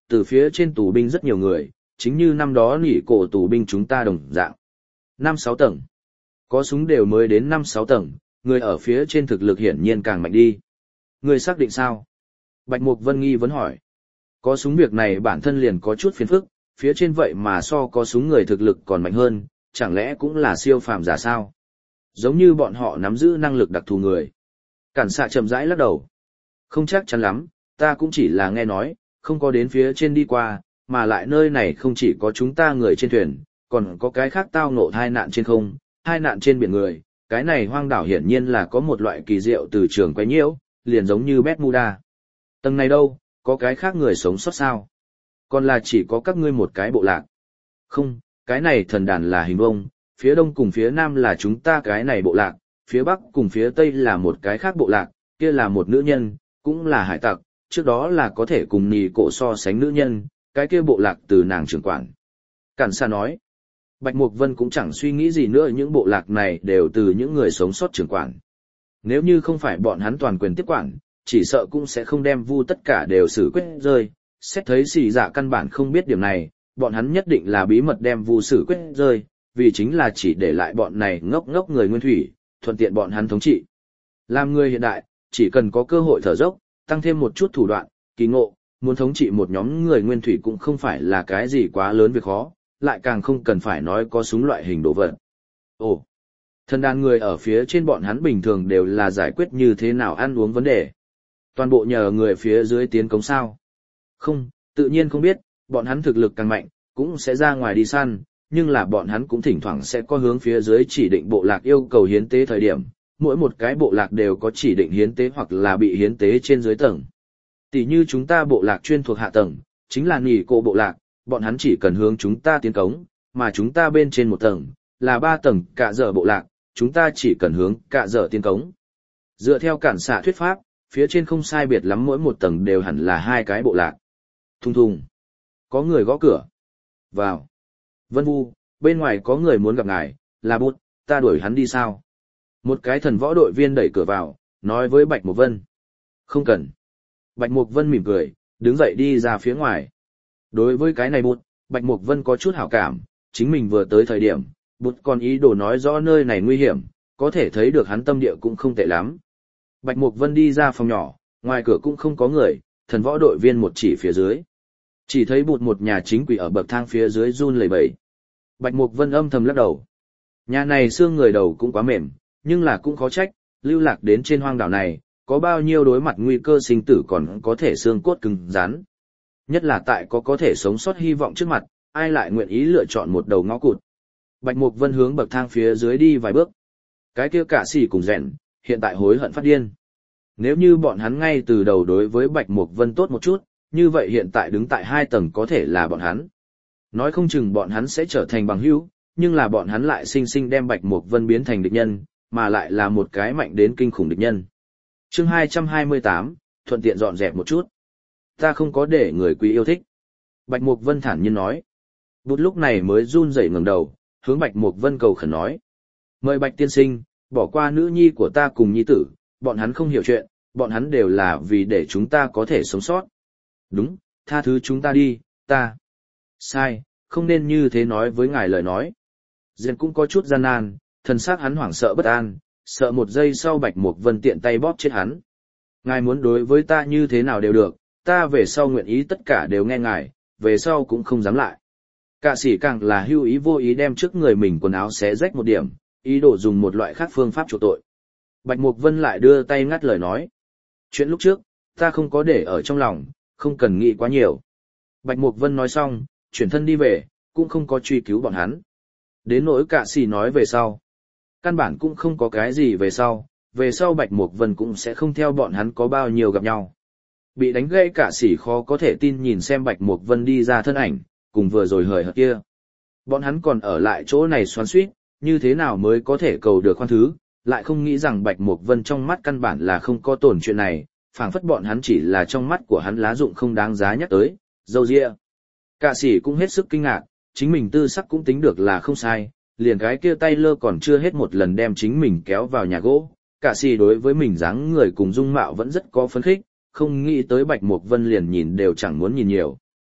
từ phía trên tù binh rất nhiều người, chính như năm đó nỉ cổ tù binh chúng ta đồng dạng. Năm sáu tầng. Có súng đều mới đến năm sáu tầng, người ở phía trên thực lực hiển nhiên càng mạnh đi. Người xác định sao? Bạch Mục Vân nghi vấn hỏi. Có súng việc này bản thân liền có chút phiền phức, phía trên vậy mà so có súng người thực lực còn mạnh hơn, chẳng lẽ cũng là siêu phàm giả sao? Giống như bọn họ nắm giữ năng lực đặc thù người. Cản xạ chậm rãi lắc đầu. Không chắc chắn lắm, ta cũng chỉ là nghe nói, không có đến phía trên đi qua, mà lại nơi này không chỉ có chúng ta người trên thuyền, còn có cái khác tao ngộ hai nạn trên không, hai nạn trên biển người. Cái này hoang đảo hiển nhiên là có một loại kỳ diệu từ trường quay nhiễu, liền giống như Bermuda. Tầng này đâu, có cái khác người sống sót sao? Còn là chỉ có các ngươi một cái bộ lạc? Không, cái này thần đàn là hình vông, phía đông cùng phía nam là chúng ta cái này bộ lạc, phía bắc cùng phía tây là một cái khác bộ lạc, kia là một nữ nhân, cũng là hải tặc, trước đó là có thể cùng nì cổ so sánh nữ nhân, cái kia bộ lạc từ nàng trưởng quản. Cản xa nói, Bạch Mục Vân cũng chẳng suy nghĩ gì nữa, những bộ lạc này đều từ những người sống sót trưởng quản. Nếu như không phải bọn hắn toàn quyền tiếp quản, chỉ sợ cũng sẽ không đem vu tất cả đều xử quyết rơi. Xét thấy xì dạ căn bản không biết điểm này, bọn hắn nhất định là bí mật đem vu xử quyết rơi, vì chính là chỉ để lại bọn này ngốc ngốc người nguyên thủy, thuận tiện bọn hắn thống trị. Làm người hiện đại, chỉ cần có cơ hội thở dốc, tăng thêm một chút thủ đoạn, kỳ ngộ, muốn thống trị một nhóm người nguyên thủy cũng không phải là cái gì quá lớn việc khó, lại càng không cần phải nói có súng loại hình đồ vật. Ồ, thần đàn người ở phía trên bọn hắn bình thường đều là giải quyết như thế nào ăn uống vấn đề. Toàn bộ nhờ người phía dưới tiến cống sao. Không, tự nhiên không biết, bọn hắn thực lực càng mạnh, cũng sẽ ra ngoài đi săn, nhưng là bọn hắn cũng thỉnh thoảng sẽ có hướng phía dưới chỉ định bộ lạc yêu cầu hiến tế thời điểm, mỗi một cái bộ lạc đều có chỉ định hiến tế hoặc là bị hiến tế trên dưới tầng. Tỷ như chúng ta bộ lạc chuyên thuộc hạ tầng, chính là nỉ cổ bộ lạc, bọn hắn chỉ cần hướng chúng ta tiến cống, mà chúng ta bên trên một tầng, là ba tầng cả dở bộ lạc, chúng ta chỉ cần hướng cả dở tiến cống. Dựa theo cản xạ thuyết pháp, phía trên không sai biệt lắm mỗi một tầng đều hẳn là hai cái bộ lạc. Thùng thùng. Có người gõ cửa. Vào. Vân Vu, bên ngoài có người muốn gặp ngài, là Bút, ta đuổi hắn đi sao? Một cái thần võ đội viên đẩy cửa vào, nói với Bạch Mục Vân. Không cần. Bạch Mục Vân mỉm cười, đứng dậy đi ra phía ngoài. Đối với cái này Bút, Bạch Mục Vân có chút hảo cảm, chính mình vừa tới thời điểm, Bút còn ý đồ nói rõ nơi này nguy hiểm, có thể thấy được hắn tâm địa cũng không tệ lắm. Bạch Mục Vân đi ra phòng nhỏ, ngoài cửa cũng không có người, thần võ đội viên một chỉ phía dưới. Chỉ thấy Bụt một nhà chính quỷ ở bậc thang phía dưới run lẩy bẩy. Bạch Mục Vân âm thầm lắc đầu. Nhà này xương người đầu cũng quá mềm, nhưng là cũng khó trách, lưu lạc đến trên hoang đảo này, có bao nhiêu đối mặt nguy cơ sinh tử còn có thể xương cốt cứng rắn. Nhất là tại có có thể sống sót hy vọng trước mặt, ai lại nguyện ý lựa chọn một đầu ngõ cụt. Bạch Mục Vân hướng bậc thang phía dưới đi vài bước. Cái kia cả xỉ cùng rèn, hiện tại hối hận phát điên. Nếu như bọn hắn ngay từ đầu đối với Bạch Mục Vân tốt một chút, như vậy hiện tại đứng tại hai tầng có thể là bọn hắn. Nói không chừng bọn hắn sẽ trở thành bằng hữu, nhưng là bọn hắn lại sinh sinh đem Bạch Mục Vân biến thành địch nhân, mà lại là một cái mạnh đến kinh khủng địch nhân. Chương hai trăm hai mươi tám, thuận tiện dọn dẹp một chút. Ta không có để người quý yêu thích. Bạch Mục Vân thản nhiên nói. Bút lúc này mới run rẩy ngẩng đầu, hướng Bạch Mục Vân cầu khẩn nói. Mời Bạch tiên sinh, bỏ qua nữ nhi của ta cùng nhi tử, bọn hắn không hiểu chuyện, bọn hắn đều là vì để chúng ta có thể sống sót. Đúng, tha thứ chúng ta đi, ta. Sai, không nên như thế nói với ngài lời nói. Diên cũng có chút gian nan, thần sắc hắn hoảng sợ bất an, sợ một giây sau Bạch Mục Vân tiện tay bóp chết hắn. Ngài muốn đối với ta như thế nào đều được, ta về sau nguyện ý tất cả đều nghe ngài, về sau cũng không dám lại. Cả sĩ càng là hưu ý vô ý đem trước người mình quần áo xé rách một điểm, ý đồ dùng một loại khác phương pháp chuộc tội. Bạch Mục Vân lại đưa tay ngắt lời nói. Chuyện lúc trước, ta không có để ở trong lòng, không cần nghĩ quá nhiều. Bạch Mục Vân nói xong, chuyển thân đi về, cũng không có truy cứu bọn hắn. Đến nỗi cả sĩ nói về sau. Căn bản cũng không có cái gì về sau, về sau Bạch Mục Vân cũng sẽ không theo bọn hắn có bao nhiêu gặp nhau. Bị đánh gây cả sĩ khó có thể tin nhìn xem Bạch Mục Vân đi ra thân ảnh, cùng vừa rồi hời hợt kia. Bọn hắn còn ở lại chỗ này xoắn xuýt, như thế nào mới có thể cầu được khoan thứ, lại không nghĩ rằng Bạch Mục Vân trong mắt căn bản là không có tổn chuyện này, phảng phất bọn hắn chỉ là trong mắt của hắn lá dụng không đáng giá nhắc tới, dâu dịa. Cả sĩ cũng hết sức kinh ngạc, chính mình tư sắc cũng tính được là không sai, liền cái kia tay lơ còn chưa hết một lần đem chính mình kéo vào nhà gỗ, cả sĩ đối với mình dáng người cùng dung mạo vẫn rất có phấn khích, không nghĩ tới Bạch Mục Vân liền nhìn đều chẳng muốn nhìn nhiều.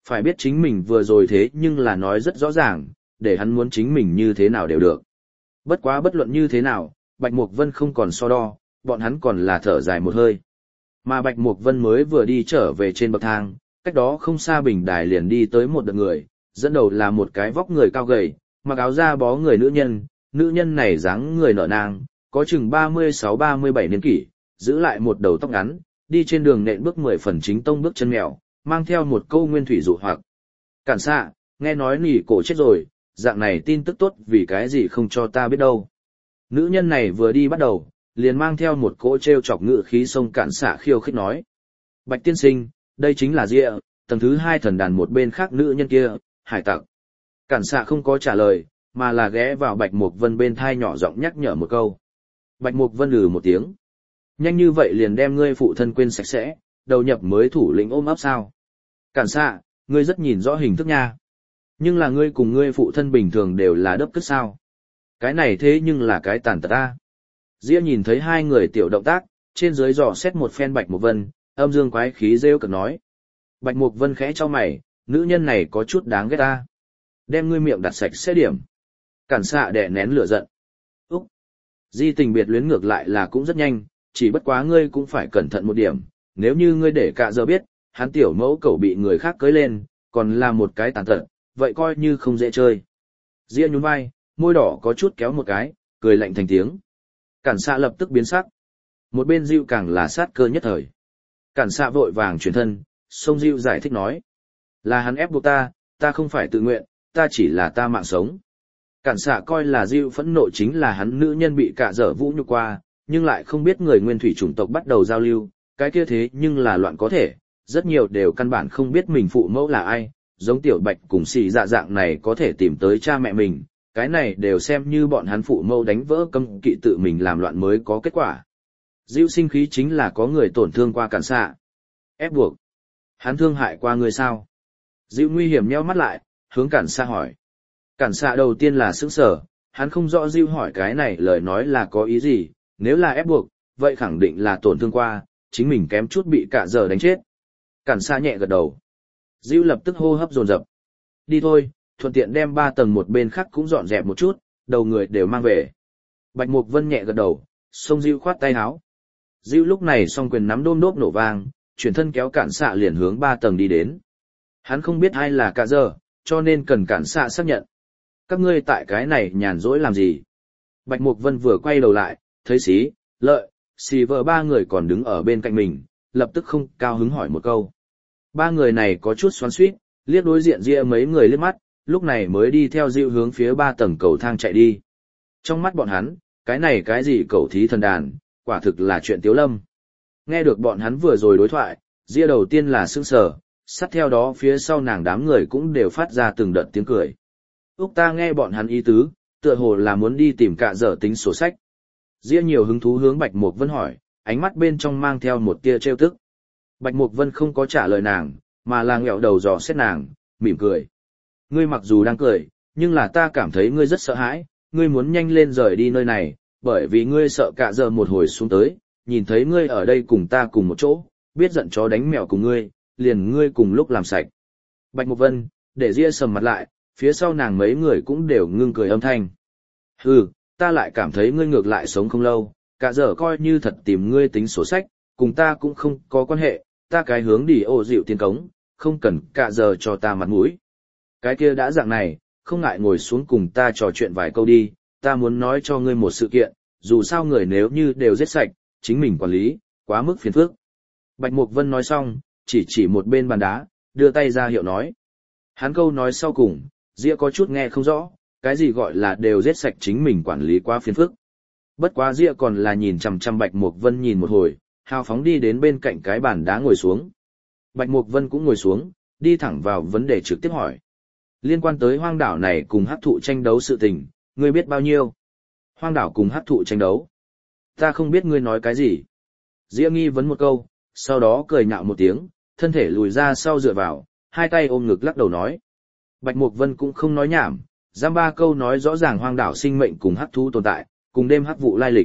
Phải biết chính mình vừa rồi thế nhưng là nói rất rõ ràng, để hắn muốn chính mình như thế nào đều được. Bất quá bất luận như thế nào, Bạch Mục Vân không còn so đo, bọn hắn còn là thở dài một hơi. Mà Bạch Mục Vân mới vừa đi trở về trên bậc thang, cách đó không xa bình đài liền đi tới một đợt người, dẫn đầu là một cái vóc người cao gầy, mặc áo da bó người nữ nhân, nữ nhân này dáng người nở nang, có chừng ba mươi sáu ba mươi bảy niên kỷ, giữ lại một đầu tóc ngắn, đi trên đường nện bước mười phần chính tông bước chân mèo, mang theo một câu nguyên thủy dụ hoặc. Cản xạ, nghe nói nỉ cổ chết rồi, dạng này tin tức tốt vì cái gì không cho ta biết đâu. Nữ nhân này vừa đi bắt đầu, liền mang theo một cỗ treo chọc ngự khí sông cản xạ khiêu khích nói. Bạch tiên sinh, đây chính là Diệ, tầng thứ hai thần đàn một bên khác nữ nhân kia, hải tặc. Cản xạ không có trả lời, mà là ghé vào Bạch Mục Vân bên thai nhỏ giọng nhắc nhở một câu. Bạch Mục Vân lừ một tiếng. Nhanh như vậy liền đem ngươi phụ thân quên sạch sẽ, đầu nhập mới thủ lĩnh ôm ấp sao. Cản xạ, ngươi rất nhìn rõ hình thức nha. Nhưng là ngươi cùng ngươi phụ thân bình thường đều là đớp cất sao. Cái này thế nhưng là cái tàn tật ta. Diệp nhìn thấy hai người tiểu động tác, trên dưới dò xét một phen Bạch Mục Vân, âm dương quái khí rêu cực nói. Bạch Mục Vân khẽ cho mày, nữ nhân này có chút đáng ghét ta. Đem ngươi miệng đặt sạch sẽ điểm. Cản xạ đè nén lửa giận. Úc! Di tình biệt luyến ngược lại là cũng rất nhanh, chỉ bất quá ngươi cũng phải cẩn thận một điểm, nếu như ngươi để cả giờ biết, hắn tiểu mẫu cẩu bị người khác cưới lên, còn là một cái tàn tật, vậy coi như không dễ chơi. Diệp nhún vai, môi đỏ có chút kéo một cái, cười lạnh thành tiếng. Cản xạ lập tức biến sắc. Một bên Diệu càng là sát cơ nhất thời. Cản xạ vội vàng chuyển thân, sông Diệu giải thích nói. Là hắn ép buộc ta, ta không phải tự nguyện, ta chỉ là ta mạng sống. Cản xạ coi là Diệu phẫn nộ chính là hắn nữ nhân bị cả dở vũ nhục qua, nhưng lại không biết người nguyên thủy chủng tộc bắt đầu giao lưu, cái kia thế nhưng là loạn có thể, rất nhiều đều căn bản không biết mình phụ mẫu là ai, giống tiểu Bạch cùng xì dạ dạng này có thể tìm tới cha mẹ mình, cái này đều xem như bọn hắn phụ mẫu đánh vỡ cấm kỵ tự mình làm loạn mới có kết quả. Diệu sinh khí chính là có người tổn thương qua cản xạ. Ép buộc. Hắn thương hại qua người sao? Diệu nguy hiểm nheo mắt lại, hướng cản xạ hỏi. Cản xạ đầu tiên là sững sờ, hắn không rõ Diệu hỏi cái này lời nói là có ý gì, nếu là ép buộc, vậy khẳng định là tổn thương qua, chính mình kém chút bị cả giờ đánh chết. Cản xạ nhẹ gật đầu. Diệu lập tức hô hấp dồn dập. Đi thôi, thuận tiện đem ba tầng một bên khác cũng dọn dẹp một chút, đầu người đều mang về. Bạch Mục Vân nhẹ gật đầu, xông Diệu khoát tay áo. Diệu lúc này song quyền nắm đôm đốp nổ vang, chuyển thân kéo cản xạ liền hướng ba tầng đi đến. Hắn không biết ai là cả giờ, cho nên cần cản xạ xác nhận. Các ngươi tại cái này nhàn rỗi làm gì? Bạch Mục Vân vừa quay đầu lại, thấy xí, lợi, xì vợ ba người còn đứng ở bên cạnh mình, lập tức không cao hứng hỏi một câu. Ba người này có chút xoắn xuýt, liếc đối diện ria mấy người liếc mắt, lúc này mới đi theo Diệu hướng phía ba tầng cầu thang chạy đi. Trong mắt bọn hắn, cái này cái gì cầu thí thần đàn, quả thực là chuyện tiếu lâm. Nghe được bọn hắn vừa rồi đối thoại, ria đầu tiên là sững sờ, sát theo đó phía sau nàng đám người cũng đều phát ra từng đợt tiếng cười. Úc ta nghe bọn hắn ý tứ, tựa hồ là muốn đi tìm cả dở tính sổ sách. Ria nhiều hứng thú hướng Bạch Mục Vân hỏi, ánh mắt bên trong mang theo một tia trêu tức. Bạch Mục Vân không có trả lời nàng, mà là ngẹo đầu dò xét nàng, mỉm cười. Ngươi mặc dù đang cười, nhưng là ta cảm thấy ngươi rất sợ hãi, ngươi muốn nhanh lên rời đi nơi này, bởi vì ngươi sợ cả giờ một hồi xuống tới, nhìn thấy ngươi ở đây cùng ta cùng một chỗ, biết giận chó đánh mèo cùng ngươi, liền ngươi cùng lúc làm sạch. Bạch Mục Vân, để Ria sầm mặt lại, phía sau nàng mấy người cũng đều ngưng cười âm thanh. Hừ, ta lại cảm thấy ngươi ngược lại sống không lâu, cả giờ coi như thật tìm ngươi tính sổ sách, cùng ta cũng không có quan hệ, ta cái hướng đi ô dịu tiên cống, không cần cả giờ cho ta mặt mũi. Cái kia đã dạng này, không ngại ngồi xuống cùng ta trò chuyện vài câu đi, ta muốn nói cho ngươi một sự kiện, dù sao người nếu như đều giết sạch, chính mình quản lý, quá mức phiền phức. Bạch Mục Vân nói xong, chỉ chỉ một bên bàn đá, đưa tay ra hiệu nói. Hắn câu nói sau cùng, Ria có chút nghe không rõ, cái gì gọi là đều giết sạch chính mình quản lý quá phiền phức. Bất quá Ria còn là nhìn chằm chằm Bạch Mục Vân nhìn một hồi, hào phóng đi đến bên cạnh cái bàn đá ngồi xuống. Bạch Mục Vân cũng ngồi xuống, đi thẳng vào vấn đề trực tiếp hỏi. Liên quan tới hoang đảo này cùng hắc thụ tranh đấu sự tình, ngươi biết bao nhiêu? Hoang đảo cùng hắc thụ tranh đấu? Ta không biết ngươi nói cái gì. Ria nghi vấn một câu, sau đó cười nhạo một tiếng, thân thể lùi ra sau dựa vào, hai tay ôm ngực lắc đầu nói. Bạch Mục Vân cũng không nói nhảm, giam ba câu nói rõ ràng hoang đảo sinh mệnh cùng hắc thú tồn tại, cùng đêm hắc vụ lai lịch.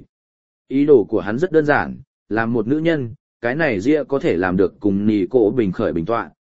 Ý đồ của hắn rất đơn giản, làm một nữ nhân, cái này Ria có thể làm được cùng nì cổ bình khởi bình tọa,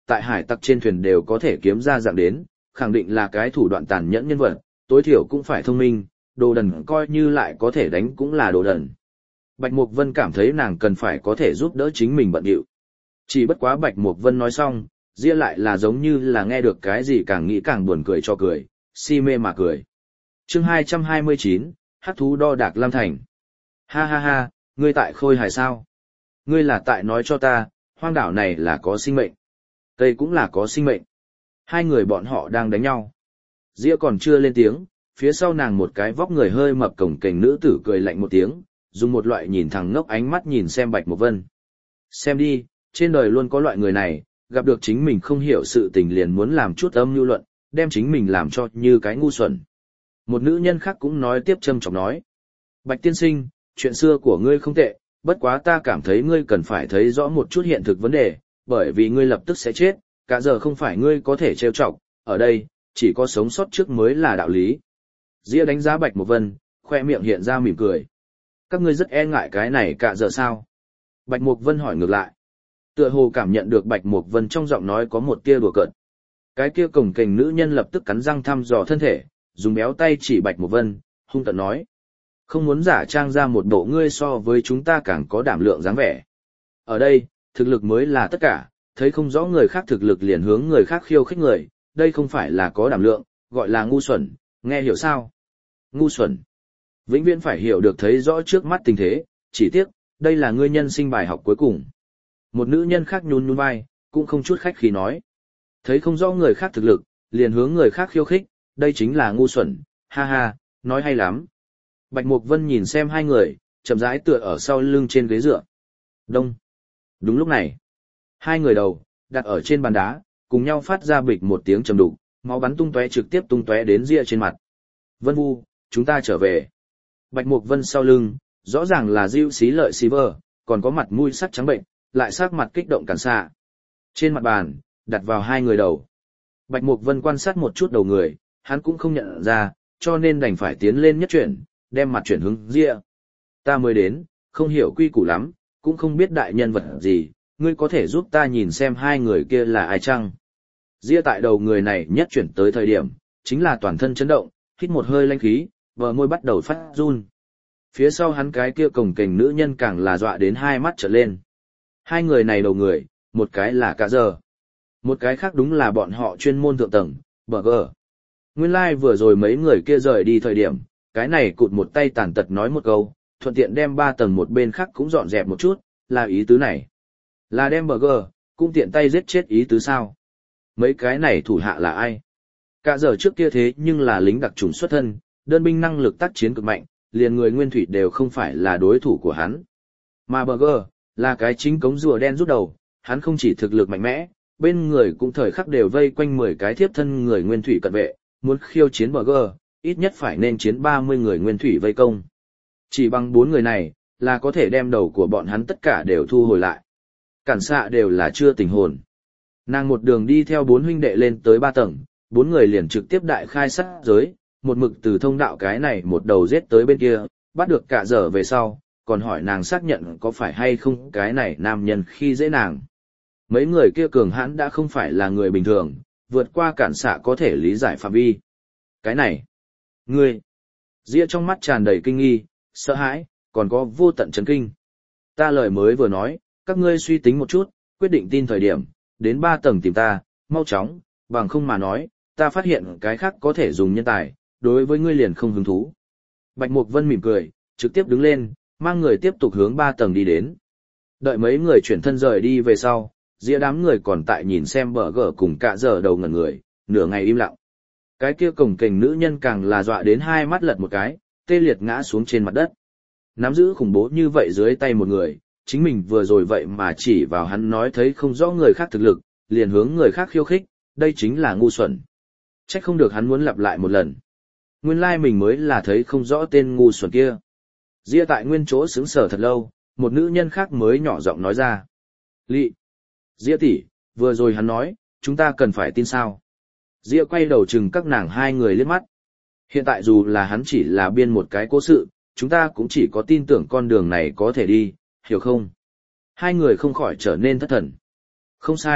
tại hải tặc trên thuyền đều có thể kiếm ra dạng đến, khẳng định là cái thủ đoạn tàn nhẫn nhân vật, tối thiểu cũng phải thông minh, đồ đần coi như lại có thể đánh cũng là đồ đần. Bạch Mục Vân cảm thấy nàng cần phải có thể giúp đỡ chính mình bận điệu. Chỉ bất quá Bạch Mục Vân nói xong, Ria lại là giống như là nghe được cái gì càng nghĩ càng buồn cười cho cười, si mê mà cười. Chương hai trăm hai mươi chín, Hắc thú đo đạc Lam Thành. Ha ha ha, ngươi tại khôi hài sao? Ngươi là tại nói cho ta, hoang đảo này là có sinh mệnh. Đây cũng là có sinh mệnh. Hai người bọn họ đang đánh nhau. Ria còn chưa lên tiếng, phía sau nàng một cái vóc người hơi mập cổng kềnh nữ tử cười lạnh một tiếng, dùng một loại nhìn thẳng ngốc ánh mắt nhìn xem Bạch Mục Vân. Xem đi, trên đời luôn có loại người này, gặp được chính mình không hiểu sự tình liền muốn làm chút âm mưu luận, đem chính mình làm cho như cái ngu xuẩn. Một nữ nhân khác cũng nói tiếp châm chọc nói. Bạch tiên sinh, chuyện xưa của ngươi không tệ, bất quá ta cảm thấy ngươi cần phải thấy rõ một chút hiện thực vấn đề, bởi vì ngươi lập tức sẽ chết, cả giờ không phải ngươi có thể trêu chọc, ở đây, chỉ có sống sót trước mới là đạo lý. Ria đánh giá Bạch Mục Vân, khoe miệng hiện ra mỉm cười. Các ngươi rất e ngại cái này cả giờ sao? Bạch Mục Vân hỏi ngược lại. Tựa hồ cảm nhận được Bạch Mục Vân trong giọng nói có một tia đùa cợt. Cái kia cổng kềnh nữ nhân lập tức cắn răng thăm dò thân thể, dùng béo tay chỉ Bạch Mục Vân, hung tợn nói. Không muốn giả trang ra một bộ ngươi so với chúng ta càng có đảm lượng dáng vẻ. Ở đây, thực lực mới là tất cả, thấy không rõ người khác thực lực liền hướng người khác khiêu khích người, đây không phải là có đảm lượng, gọi là ngu xuẩn, nghe hiểu sao? Ngu xuẩn. Vĩnh viễn phải hiểu được thấy rõ trước mắt tình thế, chỉ tiếc, đây là ngươi nhân sinh bài học cuối cùng. Một nữ nhân khác nhún nhún vai, cũng không chút khách khí nói. Thấy không rõ người khác thực lực, liền hướng người khác khiêu khích, đây chính là ngu xuẩn, ha ha, nói hay lắm. Bạch Mục Vân nhìn xem hai người, chậm rãi tựa ở sau lưng trên ghế dựa. Đông. Đúng lúc này, hai người đầu, đặt ở trên bàn đá, cùng nhau phát ra bịch một tiếng trầm đục, máu bắn tung tóe trực tiếp tung tóe đến Ria trên mặt. Vân Vu, chúng ta trở về. Bạch Mục Vân sau lưng, rõ ràng là Diêu Xí Lợi Silver, còn có mặt mũi sắc trắng bệnh, lại sắc mặt kích động cản xạ. Trên mặt bàn, đặt vào hai người đầu. Bạch Mục Vân quan sát một chút đầu người, hắn cũng không nhận ra, cho nên đành phải tiến lên nhất chuyển, đem mặt chuyển hướng Ria. Ta mới đến, không hiểu quy củ lắm, cũng không biết đại nhân vật gì, ngươi có thể giúp ta nhìn xem hai người kia là ai chăng? Ria tại đầu người này nhất chuyển tới thời điểm, chính là toàn thân chấn động, hít một hơi lanh khí, bờ môi bắt đầu phát run. Phía sau hắn cái kia cổng kềnh nữ nhân càng là dọa đến hai mắt trở lên. Hai người này đầu người, một cái là cả giờ, một cái khác đúng là bọn họ chuyên môn thượng tầng, bờ gờ. Nguyên lai like vừa rồi mấy người kia rời đi thời điểm, cái này cụt một tay tàn tật nói một câu, thuận tiện đem ba tầng một bên khác cũng dọn dẹp một chút, là ý tứ này. Là đem bờ gờ, cũng tiện tay giết chết ý tứ sao. Mấy cái này thủ hạ là ai? Cả giờ trước kia thế nhưng là lính đặc trùng xuất thân, đơn binh năng lực tác chiến cực mạnh, liền người nguyên thủy đều không phải là đối thủ của hắn. Mà Burger, là cái chính cống rùa đen rút đầu, hắn không chỉ thực lực mạnh mẽ, bên người cũng thời khắc đều vây quanh mười cái thiếp thân người nguyên thủy cận vệ, muốn khiêu chiến Burger, ít nhất phải nên chiến ba mươi người nguyên thủy vây công. Chỉ bằng bốn người này, là có thể đem đầu của bọn hắn tất cả đều thu hồi lại. Cản xạ đều là chưa tỉnh hồn. Nàng một đường đi theo bốn huynh đệ lên tới ba tầng, bốn người liền trực tiếp đại khai sát giới, một mực từ thông đạo cái này một đầu giết tới bên kia, bắt được cả giờ về sau, còn hỏi nàng xác nhận có phải hay không cái này nam nhân khi dễ nàng. Mấy người kia cường hãn đã không phải là người bình thường, vượt qua cản xạ có thể lý giải phạm vi. Cái này, ngươi, Ria trong mắt tràn đầy kinh nghi, sợ hãi, còn có vô tận chấn kinh. Ta lời mới vừa nói, các ngươi suy tính một chút, quyết định tin thời điểm, đến ba tầng tìm ta, mau chóng, bằng không mà nói, ta phát hiện cái khác có thể dùng nhân tài, đối với ngươi liền không hứng thú. Bạch Mục Vân mỉm cười, trực tiếp đứng lên, mang người tiếp tục hướng ba tầng đi đến. Đợi mấy người chuyển thân rời đi về sau, Ria đám người còn tại nhìn xem bờ gở cùng cả giờ đầu ngẩn người, nửa ngày im lặng. Cái kia cổng kềnh nữ nhân càng là dọa đến hai mắt lật một cái, tê liệt ngã xuống trên mặt đất. Nắm giữ khủng bố như vậy dưới tay một người, chính mình vừa rồi vậy mà chỉ vào hắn nói thấy không rõ người khác thực lực, liền hướng người khác khiêu khích, đây chính là ngu xuẩn. Trách không được hắn muốn lặp lại một lần. Nguyên lai like mình mới là thấy không rõ tên ngu xuẩn kia. Ria tại nguyên chỗ sững sờ thật lâu, một nữ nhân khác mới nhỏ giọng nói ra. Lị. Ria tỷ, vừa rồi hắn nói, chúng ta cần phải tin sao. Ria quay đầu chừng các nàng hai người liếc mắt. Hiện tại dù là hắn chỉ là biên một cái cố sự, chúng ta cũng chỉ có tin tưởng con đường này có thể đi, hiểu không? Hai người không khỏi trở nên thất thần. Không sai,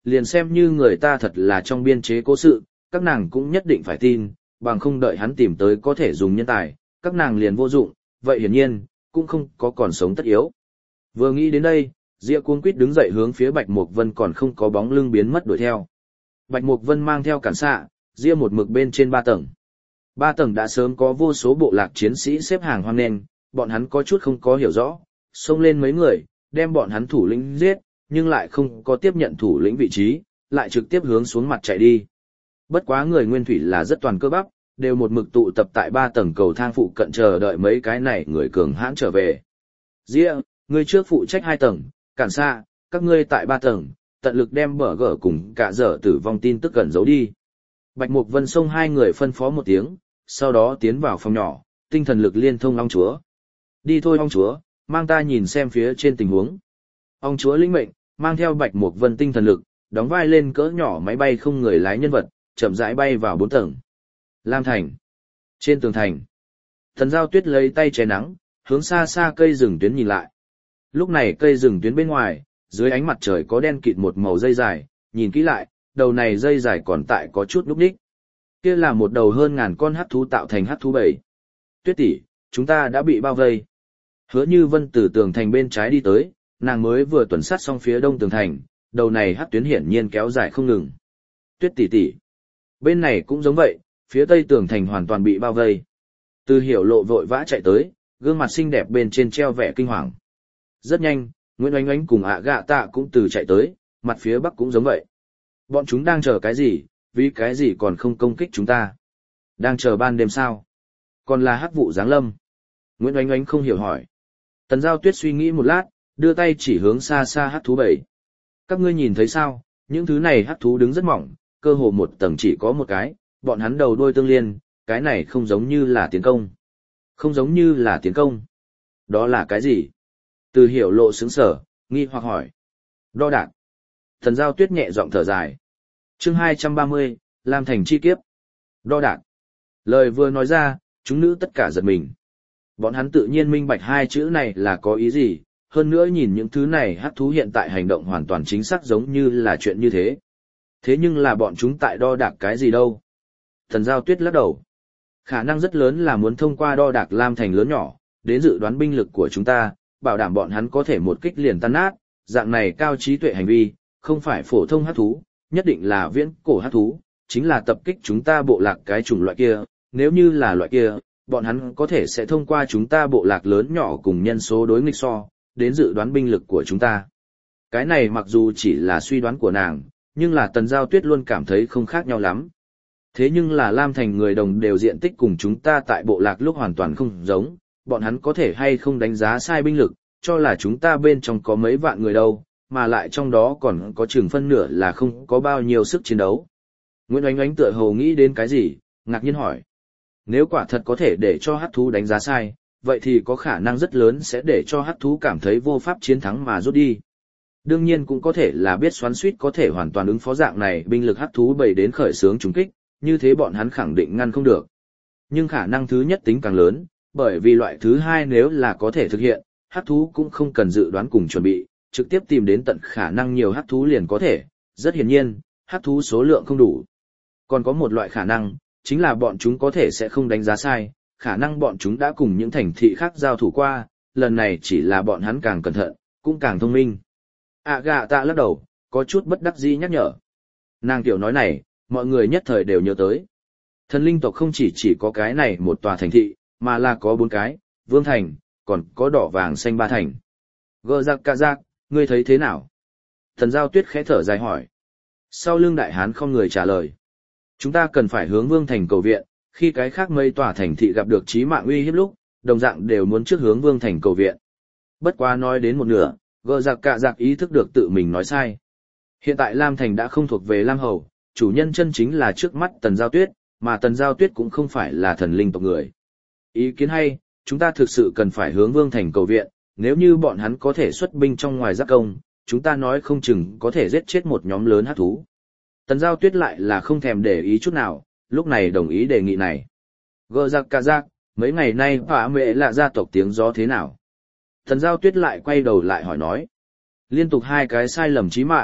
liền xem như người ta thật là trong biên chế cố sự, các nàng cũng nhất định phải tin, bằng không đợi hắn tìm tới có thể dùng nhân tài, các nàng liền vô dụng, vậy hiển nhiên, cũng không có còn sống tất yếu. Vừa nghĩ đến đây, Diệp cuống quýt đứng dậy hướng phía Bạch Mục Vân còn không có bóng lưng biến mất đuổi theo. Bạch Mục Vân mang theo cản xạ, Diệp một mực bên trên ba tầng. Ba tầng đã sớm có vô số bộ lạc chiến sĩ xếp hàng hoang nền, bọn hắn có chút không có hiểu rõ, xông lên mấy người, đem bọn hắn thủ lĩnh giết, nhưng lại không có tiếp nhận thủ lĩnh vị trí, lại trực tiếp hướng xuống mặt chạy đi. Bất quá người Nguyên Thủy là rất toàn cơ bắp, đều một mực tụ tập tại ba tầng cầu thang phụ cận chờ đợi mấy cái này người cường hãn trở về. Diệp, ngươi trước phụ trách hai tầng, cản xạ, các ngươi tại ba tầng, tận lực đem bở gở cùng cả dở tử vong tin tức gần giấu đi. Bạch Mục Vân xông hai người phân phó một tiếng, sau đó tiến vào phòng nhỏ, tinh thần lực liên thông ong chúa. Đi thôi ong chúa, mang ta nhìn xem phía trên tình huống. Ong chúa lĩnh mệnh, mang theo Bạch Mục Vân tinh thần lực, đóng vai lên cỡ nhỏ máy bay không người lái nhân vật, chậm rãi bay vào bốn tầng. Lam Thành. Trên tường thành, Thần Giao Tuyết lấy tay che nắng, hướng xa xa cây rừng tuyến nhìn lại. Lúc này cây rừng tuyến bên ngoài, dưới ánh mặt trời có đen kịt một màu dây dài, nhìn kỹ lại, đầu này dây dài còn tại có chút núp đích. Kia là một đầu hơn ngàn con hắc thú tạo thành hắc thú bầy. Tuyết tỷ, chúng ta đã bị bao vây. Hứa Như Vân từ tường thành bên trái đi tới, nàng mới vừa tuần sát xong phía đông tường thành, đầu này hắc tuyến hiển nhiên kéo dài không ngừng. Tuyết tỷ tỷ, bên này cũng giống vậy, phía tây tường thành hoàn toàn bị bao vây. Từ Hiểu Lộ vội vã chạy tới, gương mặt xinh đẹp bên trên treo vẻ kinh hoàng. Rất nhanh, Nguyễn Oánh Oánh cùng ạ gạ tạ cũng từ chạy tới, mặt phía bắc cũng giống vậy. Bọn chúng đang chờ cái gì, vì cái gì còn không công kích chúng ta? Đang chờ ban đêm sao? Còn là hắc vụ giáng lâm. Nguyễn Oánh Oánh không hiểu hỏi. Tần Giao Tuyết suy nghĩ một lát, đưa tay chỉ hướng xa xa hắc thú bầy. Các ngươi nhìn thấy sao, những thứ này hắc thú đứng rất mỏng, cơ hồ một tầng chỉ có một cái, bọn hắn đầu đuôi tương liên, cái này không giống như là tiến công. Không giống như là tiến công. Đó là cái gì? Từ Hiểu Lộ sững sở, nghi hoặc hỏi. Đo đạc. Thần Giao Tuyết nhẹ giọng thở dài. Chương hai trăm ba mươi, Lam Thành chi kiếp. Đo đạc. Lời vừa nói ra, chúng nữ tất cả giật mình. Bọn hắn tự nhiên minh bạch hai chữ này là có ý gì, hơn nữa nhìn những thứ này hắc thú hiện tại hành động hoàn toàn chính xác giống như là chuyện như thế. Thế nhưng là bọn chúng tại đo đạc cái gì đâu? Thần Giao Tuyết lắc đầu. Khả năng rất lớn là muốn thông qua đo đạc Lam Thành lớn nhỏ, đến dự đoán binh lực của chúng ta, bảo đảm bọn hắn có thể một kích liền tan nát, dạng này cao trí tuệ hành vi, không phải phổ thông hắc thú, nhất định là viễn cổ hắc thú, chính là tập kích chúng ta bộ lạc cái chủng loại kia, nếu như là loại kia, bọn hắn có thể sẽ thông qua chúng ta bộ lạc lớn nhỏ cùng nhân số đối nghịch so, đến dự đoán binh lực của chúng ta. Cái này mặc dù chỉ là suy đoán của nàng, nhưng là Tần Giao Tuyết luôn cảm thấy không khác nhau lắm. Thế nhưng là Lam Thành người đồng đều diện tích cùng chúng ta tại bộ lạc lúc hoàn toàn không giống, bọn hắn có thể hay không đánh giá sai binh lực, cho là chúng ta bên trong có mấy vạn người đâu, mà lại trong đó còn có chừng phân nửa là không có bao nhiêu sức chiến đấu. Nguyễn Oánh Oánh tựa hồ nghĩ đến cái gì, ngạc nhiên hỏi. Nếu quả thật có thể để cho hắc thú đánh giá sai, vậy thì có khả năng rất lớn sẽ để cho hắc thú cảm thấy vô pháp chiến thắng mà rút đi. Đương nhiên cũng có thể là biết xoắn suýt có thể hoàn toàn ứng phó dạng này binh lực hắc thú bầy đến khởi xướng trúng kích, như thế bọn hắn khẳng định ngăn không được. Nhưng khả năng thứ nhất tính càng lớn, bởi vì loại thứ hai nếu là có thể thực hiện, hắc thú cũng không cần dự đoán cùng chuẩn bị, trực tiếp tìm đến tận khả năng nhiều hắc thú liền có thể, rất hiển nhiên, hắc thú số lượng không đủ. Còn có một loại khả năng, chính là bọn chúng có thể sẽ không đánh giá sai, khả năng bọn chúng đã cùng những thành thị khác giao thủ qua, lần này chỉ là bọn hắn càng cẩn thận, cũng càng thông minh. À gà tạ lắc đầu, có chút bất đắc dĩ nhắc nhở. Nàng tiểu nói này, mọi người nhất thời đều nhớ tới. Thần linh tộc không chỉ chỉ có cái này một tòa thành thị, mà là có bốn cái, Vương Thành, còn có đỏ vàng xanh ba thành. Gơ giặc ca giặc, ngươi thấy thế nào? Thần Giao Tuyết khẽ thở dài hỏi. Sau lưng đại hán không người trả lời. Chúng ta cần phải hướng Vương Thành cầu viện, khi cái khác mấy tòa thành thị gặp được chí mạng uy hiếp lúc, đồng dạng đều muốn trước hướng Vương Thành cầu viện. Bất quá nói đến một nửa, gơ giặc cả giặc ý thức được tự mình nói sai. Hiện tại Lam Thành đã không thuộc về Lam Hầu, chủ nhân chân chính là trước mắt Tần Giao Tuyết, mà Tần Giao Tuyết cũng không phải là thần linh tộc người. Ý kiến hay, chúng ta thực sự cần phải hướng Vương Thành cầu viện, nếu như bọn hắn có thể xuất binh trong ngoài giáp công, chúng ta nói không chừng có thể giết chết một nhóm lớn hắc thú. Tần Giao Tuyết lại là không thèm để ý chút nào, lúc này đồng ý đề nghị này. Gơ giặc ca giặc, mấy ngày nay hỏa mẹ là gia tộc tiếng gió thế nào? Tần Giao Tuyết lại quay đầu lại hỏi nói. Liên tục hai cái sai lầm chí mạng,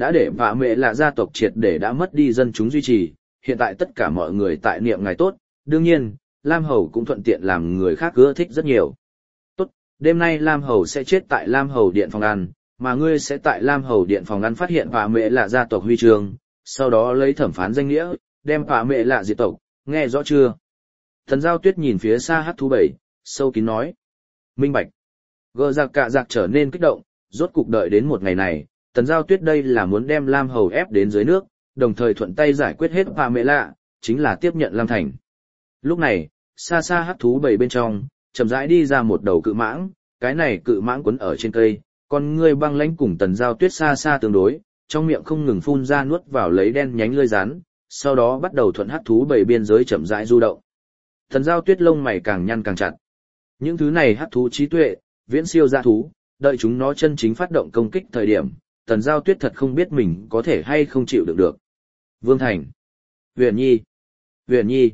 đã để vạ mẹ là gia tộc triệt để đã mất đi dân chúng duy trì, hiện tại tất cả mọi người tại niệm ngài tốt, đương nhiên, Lam Hầu cũng thuận tiện làm người khác ưa thích rất nhiều. Tốt, đêm nay Lam Hầu sẽ chết tại Lam Hầu Điện phòng ăn, mà ngươi sẽ tại Lam Hầu Điện phòng ăn phát hiện vạ mẹ là gia tộc huy chương, sau đó lấy thẩm phán danh nghĩa, đem vạ mẹ là diệt tộc, nghe rõ chưa? Thần Giao Tuyết nhìn phía xa hắc thú bảy, sâu kín nói. Minh bạch. Gờ giặc cạ giặc trở nên kích động, rốt cục đợi đến một ngày này, Tần Giao Tuyết đây là muốn đem Lam Hầu ép đến dưới nước, đồng thời thuận tay giải quyết hết vạ mẹ lạ, chính là tiếp nhận Lam Thành. Lúc này, xa xa hắc thú bảy bên trong, chậm rãi đi ra một đầu cự mãng, cái này cự mãng quấn ở trên cây, con ngươi băng lãnh cùng Tần Giao Tuyết xa xa tương đối, trong miệng không ngừng phun ra nuốt vào lấy đen nhánh lưỡi rắn, sau đó bắt đầu thuận hắc thú bảy biên giới chậm rãi du động. Tần Giao Tuyết lông mày càng nhăn càng chặt. Những thứ này hắc thú trí tuệ, viễn siêu dã thú, đợi chúng nó chân chính phát động công kích thời điểm, Tần Giao Tuyết thật không biết mình có thể hay không chịu được được. Vương Thành, Huyền Nhi, Huyền Nhi.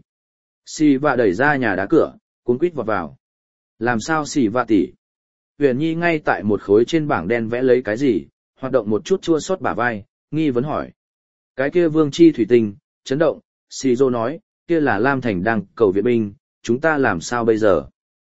Xì vạ đẩy ra nhà đá cửa, cuốn quýt vọt vào. Làm sao xì vạ tỷ? Huyền Nhi ngay tại một khối trên bảng đen vẽ lấy cái gì, hoạt động một chút chua xót bả vai, nghi vấn hỏi. Cái kia Vương Chi thủy tinh, chấn động, xì dô nói, kia là Lam Thành đang cầu viện binh, chúng ta làm sao bây giờ?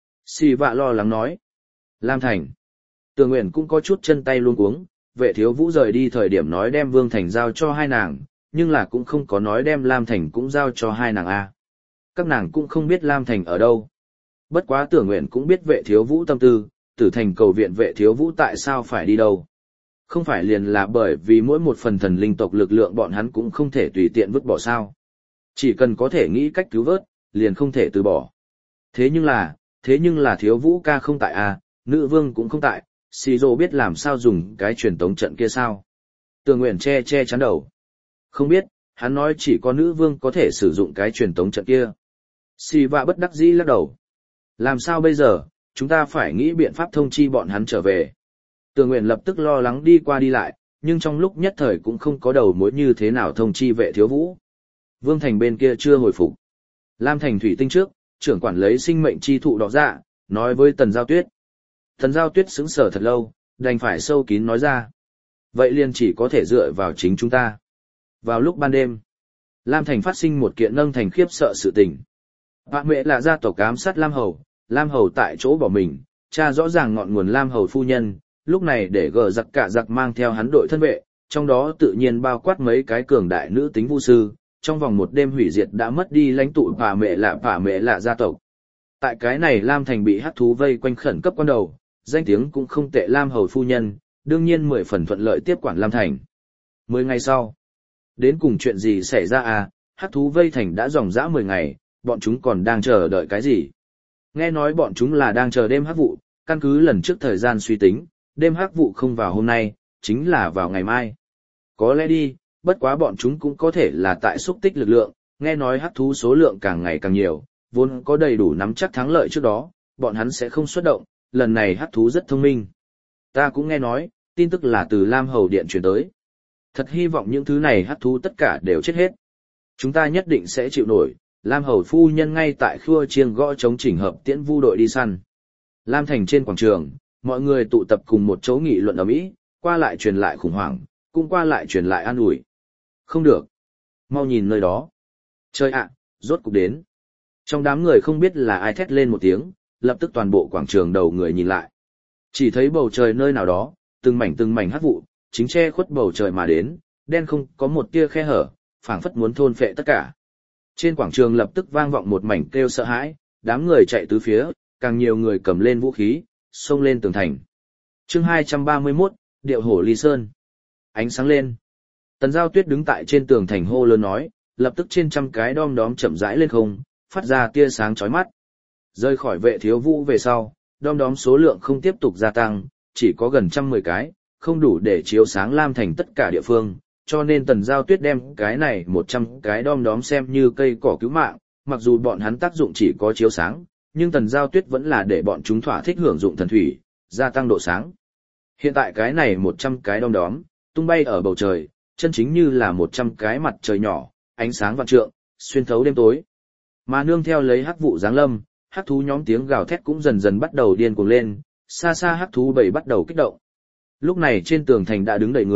Xì vạ lo lắng nói. Lam Thành. Tường Nguyện cũng có chút chân tay luống cuống, vệ thiếu vũ rời đi thời điểm nói đem Vương Thành giao cho hai nàng, nhưng là cũng không có nói đem Lam Thành cũng giao cho hai nàng a. Các nàng cũng không biết Lam Thành ở đâu. Bất quá Tưởng Nguyện cũng biết vệ thiếu vũ tâm tư, Tử Thành cầu viện vệ thiếu vũ tại sao phải đi đâu. Không phải liền là bởi vì mỗi một phần thần linh tộc lực lượng bọn hắn cũng không thể tùy tiện vứt bỏ sao. Chỉ cần có thể nghĩ cách cứu vớt, liền không thể từ bỏ. Thế nhưng là, thế nhưng là thiếu vũ ca không tại a, nữ vương cũng không tại, xì rô biết làm sao dùng cái truyền tống trận kia sao. Tường Nguyện che che chắn đầu. Không biết, hắn nói chỉ có nữ vương có thể sử dụng cái truyền tống trận kia. Xì vạ bất đắc dĩ lắc đầu. Làm sao bây giờ, chúng ta phải nghĩ biện pháp thông chi bọn hắn trở về. Tường Nguyện lập tức lo lắng đi qua đi lại, nhưng trong lúc nhất thời cũng không có đầu mối như thế nào thông chi vệ thiếu vũ. Vương Thành bên kia chưa hồi phục. Lam Thành thủy tinh trước, trưởng quản lấy sinh mệnh chi thụ đỏ dạ, nói với Tần Giao Tuyết. Tần Giao Tuyết sững sờ thật lâu, đành phải sâu kín nói ra. Vậy liền chỉ có thể dựa vào chính chúng ta. Vào lúc ban đêm, Lam Thành phát sinh một kiện nâng thành khiếp sợ sự tình. Vạ mẹ là gia tộc ám sát Lam Hầu, Lam Hầu tại chỗ bỏ mình, cha rõ ràng ngọn nguồn Lam Hầu phu nhân, lúc này để gờ giặc cả giặc mang theo hắn đội thân vệ, trong đó tự nhiên bao quát mấy cái cường đại nữ tính vu sư, trong vòng một đêm hủy diệt đã mất đi lãnh tụ vạ mẹ là vạ mẹ là gia tộc. Tại cái này Lam Thành bị hắc thú vây quanh khẩn cấp quan đầu, danh tiếng cũng không tệ Lam Hầu phu nhân, đương nhiên mười phần thuận lợi tiếp quản Lam Thành. Mười ngày sau, đến cùng chuyện gì xảy ra à, hắc thú vây thành đã dòng dã mười ngày, bọn chúng còn đang chờ đợi cái gì? Nghe nói bọn chúng là đang chờ đêm hắc vụ, căn cứ lần trước thời gian suy tính, đêm hắc vụ không vào hôm nay, chính là vào ngày mai. Có lẽ đi, bất quá bọn chúng cũng có thể là tại xúc tích lực lượng, nghe nói hắc thú số lượng càng ngày càng nhiều, vốn có đầy đủ nắm chắc thắng lợi trước đó, bọn hắn sẽ không xuất động, lần này hắc thú rất thông minh. Ta cũng nghe nói, tin tức là từ Lam Hầu Điện truyền tới. Thật hy vọng những thứ này hắc thú tất cả đều chết hết. Chúng ta nhất định sẽ chịu nổi, Lam Hầu phu nhân ngay tại khua chiêng gõ chống chỉnh hợp tiễn vu đội đi săn. Lam Thành trên quảng trường, mọi người tụ tập cùng một chỗ nghị luận ầm ĩ, qua lại truyền lại khủng hoảng, cũng qua lại truyền lại an ủi. Không được. Mau nhìn nơi đó. Trời ạ, rốt cục đến. Trong đám người không biết là ai thét lên một tiếng, lập tức toàn bộ quảng trường đầu người nhìn lại. Chỉ thấy bầu trời nơi nào đó, từng mảnh từng mảnh hắc vụ, chính che khuất bầu trời mà đến, đen không có một tia khe hở, phảng phất muốn thôn phệ tất cả. Trên quảng trường lập tức vang vọng một mảnh kêu sợ hãi, đám người chạy tứ phía, càng nhiều người cầm lên vũ khí, xông lên tường thành. Chương hai trăm ba mươi mốt, Điệu Hổ Ly Sơn. Ánh sáng lên. Tần Giao Tuyết đứng tại trên tường thành hô lớn nói, lập tức trên trăm cái đom đóm chậm rãi lên không, phát ra tia sáng chói mắt. Rơi khỏi vệ thiếu vũ về sau, đom đóm số lượng không tiếp tục gia tăng, chỉ có gần trăm mười cái, không đủ để chiếu sáng Lam Thành tất cả địa phương, cho nên Tần Giao Tuyết đem cái này một trăm cái đom đóm xem như cây cỏ cứu mạng, mặc dù bọn hắn tác dụng chỉ có chiếu sáng, nhưng Tần Giao Tuyết vẫn là để bọn chúng thỏa thích hưởng dụng thần thủy, gia tăng độ sáng. Hiện tại cái này một trăm cái đom đóm, tung bay ở bầu trời, chân chính như là một trăm cái mặt trời nhỏ, ánh sáng vạn trượng, xuyên thấu đêm tối. Mà nương theo lấy hắc vụ giáng lâm, hắc thú nhóm tiếng gào thét cũng dần dần bắt đầu điên cuồng lên, xa xa hắc thú bầy bắt đầu kích động. Lúc này trên tường thành đã đứng đầy người,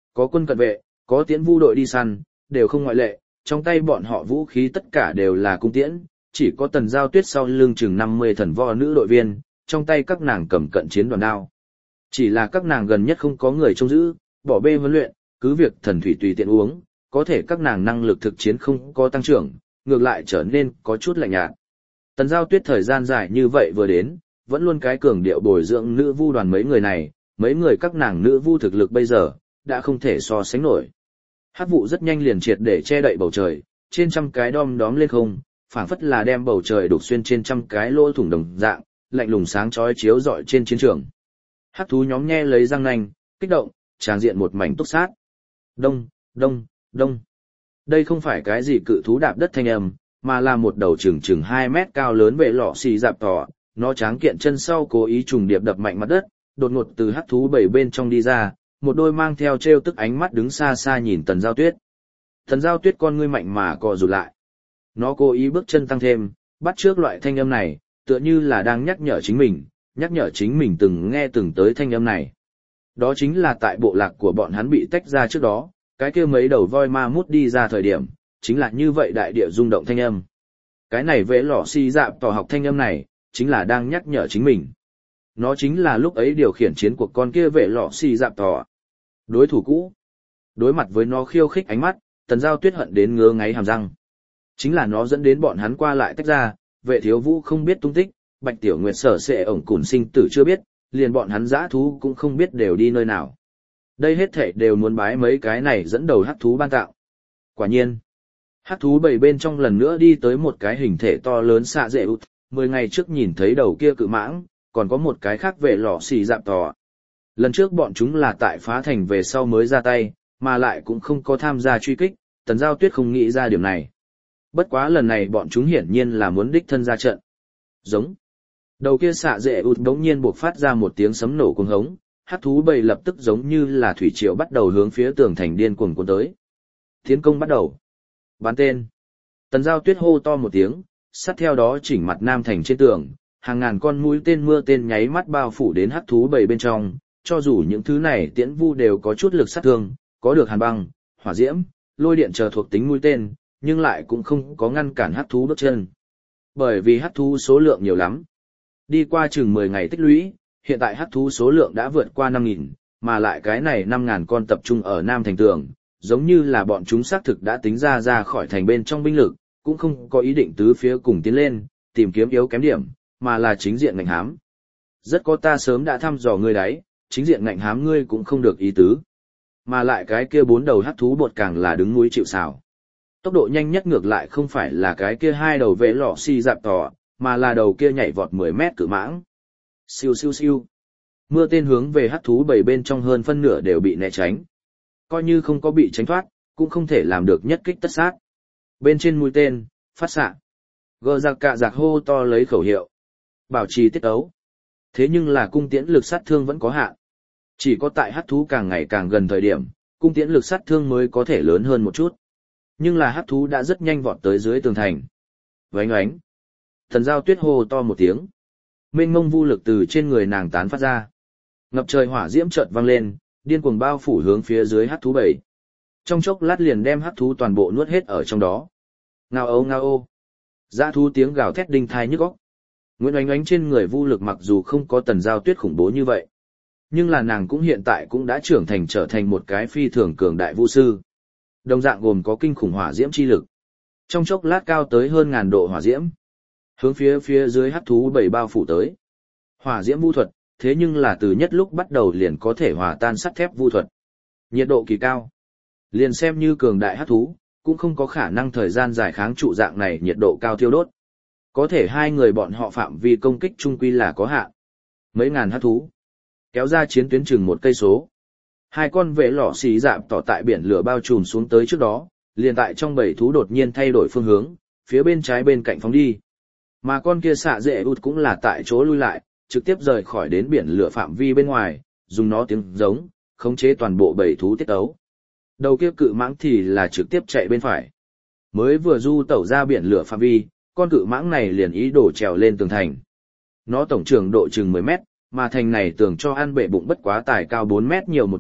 có quân cận vệ, có tiễn vu đội đi săn, đều không ngoại lệ, trong tay bọn họ vũ khí tất cả đều là cung tiễn, chỉ có Tần Giao Tuyết sau lưng chừng năm mươi thần võ nữ đội viên, trong tay các nàng cầm cận chiến đoàn đao. Chỉ là các nàng gần nhất không có người trông giữ, bỏ bê huấn luyện, cứ việc thần thủy tùy tiện uống, có thể các nàng năng lực thực chiến không có tăng trưởng, ngược lại trở nên có chút lạnh nhạt. Tần Giao Tuyết thời gian dài như vậy vừa đến, vẫn luôn cái cường điệu bồi dưỡng nữ vu đoàn mấy người này, mấy người các nàng nữ vu thực lực bây giờ, đã không thể so sánh nổi. Hắc vụ rất nhanh liền triệt để che đậy bầu trời, trên trăm cái đom đóm lên không, phảng phất là đem bầu trời đục xuyên trên trăm cái lỗ thủng đồng dạng, lạnh lùng sáng chói chiếu rọi trên chiến trường. Hắc thú nhóm nhe lấy răng nanh, kích động, tràn diện một mảnh túc sát. Đông, đông, đông. Đây không phải cái gì cự thú đạp đất thanh âm, mà là một đầu chừng chừng hai mét cao lớn vệ lọ xì dạp tỏ, nó tráng kiện chân sau cố ý trùng điệp đập mạnh mặt đất, đột ngột từ hắc thú bảy bên trong đi ra, một đôi mang theo trêu tức ánh mắt đứng xa xa nhìn Tần Giao Tuyết. Tần Giao Tuyết con ngươi mạnh mà co rụt lại. Nó cố ý bước chân tăng thêm, bắt trước loại thanh âm này, tựa như là đang nhắc nhở chính mình, nhắc nhở chính mình từng nghe từng tới thanh âm này. Đó chính là tại bộ lạc của bọn hắn bị tách ra trước đó, cái kia mấy đầu voi ma mút đi ra thời điểm, chính là như vậy đại địa rung động thanh âm. Cái này vẽ lỏ xì dạp tỏ học thanh âm này, chính là đang nhắc nhở chính mình. Nó chính là lúc ấy điều khiển chiến cuộc con kia vệ lọ xì dạp tỏ. Đối thủ cũ. Đối mặt với nó khiêu khích ánh mắt, Tần Giao Tuyết hận đến ngứa ngáy hàm răng. Chính là nó dẫn đến bọn hắn qua lại tách ra, vệ thiếu vũ không biết tung tích, Bạch Tiểu Nguyệt sở sệ ổng củn sinh tử chưa biết, liền bọn hắn dã thú cũng không biết đều đi nơi nào. Đây hết thảy đều muốn bái mấy cái này dẫn đầu hắc thú ban tạo. Quả nhiên, hắc thú bảy bên trong lần nữa đi tới một cái hình thể to lớn xạ dệ út, mười ngày trước nhìn thấy đầu kia cự mãng, còn có một cái khác vệ lọ xì dạp tỏ. Lần trước bọn chúng là tại phá thành về sau mới ra tay, mà lại cũng không có tham gia truy kích, Tần Giao Tuyết không nghĩ ra điểm này. Bất quá lần này bọn chúng hiển nhiên là muốn đích thân ra trận. Giống. Đầu kia xạ dệ ụt đống nhiên buộc phát ra một tiếng sấm nổ cuồng hống, hắc thú bầy lập tức giống như là thủy triều bắt đầu hướng phía tường thành điên cuồng cuốn tới. Tiến công bắt đầu. Bắn tên. Tần Giao Tuyết hô to một tiếng, sát theo đó chỉnh mặt nam thành trên tường, hàng ngàn con mũi tên mưa tên nháy mắt bao phủ đến hắc thú bầy bên trong, cho dù những thứ này tiễn vu đều có chút lực sát thương, có được hàn băng, hỏa diễm, lôi điện chờ thuộc tính mũi tên, nhưng lại cũng không có ngăn cản hắc thú bước chân. Bởi vì hắc thú số lượng nhiều lắm. Đi qua chừng mười ngày tích lũy, hiện tại hắc thú số lượng đã vượt qua năm nghìn, mà lại cái này năm nghìn con tập trung ở Nam thành tường, giống như là bọn chúng xác thực đã tính ra ra khỏi thành bên trong binh lực, cũng không có ý định tứ phía cùng tiến lên, tìm kiếm yếu kém điểm, mà là chính diện ngạnh hám. Rất có ta sớm đã thăm dò ngươi đấy, chính diện ngạnh hám ngươi cũng không được ý tứ. Mà lại cái kia bốn đầu hắc thú bột càng là đứng núi chịu sào. Tốc độ nhanh nhất ngược lại không phải là cái kia hai đầu vệ lọ xì dạp tỏ, mà là đầu kia nhảy vọt mười mét cự mãng. Siêu siêu siêu. Mưa tên hướng về hắc thú bảy bên trong hơn phân nửa đều bị né tránh. Coi như không có bị tránh thoát, cũng không thể làm được nhất kích tất sát. Bên trên mũi tên, phát xạ. Gờ giặc cạ giặc hô to lấy khẩu hiệu. Bảo trì tiết ấu. Thế nhưng là cung tiễn lực sát thương vẫn có hạn. Chỉ có tại hắc thú càng ngày càng gần thời điểm, cung tiễn lực sát thương mới có thể lớn hơn một chút. Nhưng là hắc thú đã rất nhanh vọt tới dưới tường thành. Vánh oánh. Thần Giao Tuyết hô to một tiếng. Mênh mông vu lực từ trên người nàng tán phát ra. Ngập trời hỏa diễm chợt vang lên, điên cuồng bao phủ hướng phía dưới hắc thú bầy. Trong chốc lát liền đem hắc thú toàn bộ nuốt hết ở trong đó. Ngao âu ngao ô. Dã thú tiếng gào thét đinh thai nhức óc. Nguyễn Oánh Oánh trên người vu lực mặc dù không có Tần Giao Tuyết khủng bố như vậy, nhưng là nàng cũng hiện tại cũng đã trưởng thành trở thành một cái phi thường cường đại vu sư. Đồng dạng gồm có kinh khủng hỏa diễm chi lực. Trong chốc lát cao tới hơn ngàn độ hỏa diễm, hướng phía phía dưới hắc thú bảy bao phủ tới. Hỏa diễm vu thuật, thế nhưng là từ nhất lúc bắt đầu liền có thể hòa tan sắt thép vu thuật. Nhiệt độ kỳ cao. Liền xem như cường đại hắc thú, cũng không có khả năng thời gian dài kháng trụ dạng này nhiệt độ cao thiêu đốt. Có thể hai người bọn họ phạm vi công kích chung quy là có hạn. Mấy ngàn hắc thú kéo ra chiến tuyến chừng một cây số. Hai con vệ lọ xì dạp tỏ tại biển lửa bao trùm xuống tới trước đó, liền tại trong bầy thú đột nhiên thay đổi phương hướng, phía bên trái bên cạnh phóng đi. Mà con kia xạ dệ ụt cũng là tại chỗ lui lại, trực tiếp rời khỏi đến biển lửa phạm vi bên ngoài, dùng nó tiếng giống, khống chế toàn bộ bầy thú tiết ấu. Đầu kia cự mãng thì là trực tiếp chạy bên phải. Mới vừa du tẩu ra biển lửa phạm vi, con cự mãng này liền ý đồ trèo lên tường thành. Nó tổng trường độ chừng mười mét, mà thành này tưởng cho ăn bệ bụng bất quá tài cao bốn mét nhiều một chút,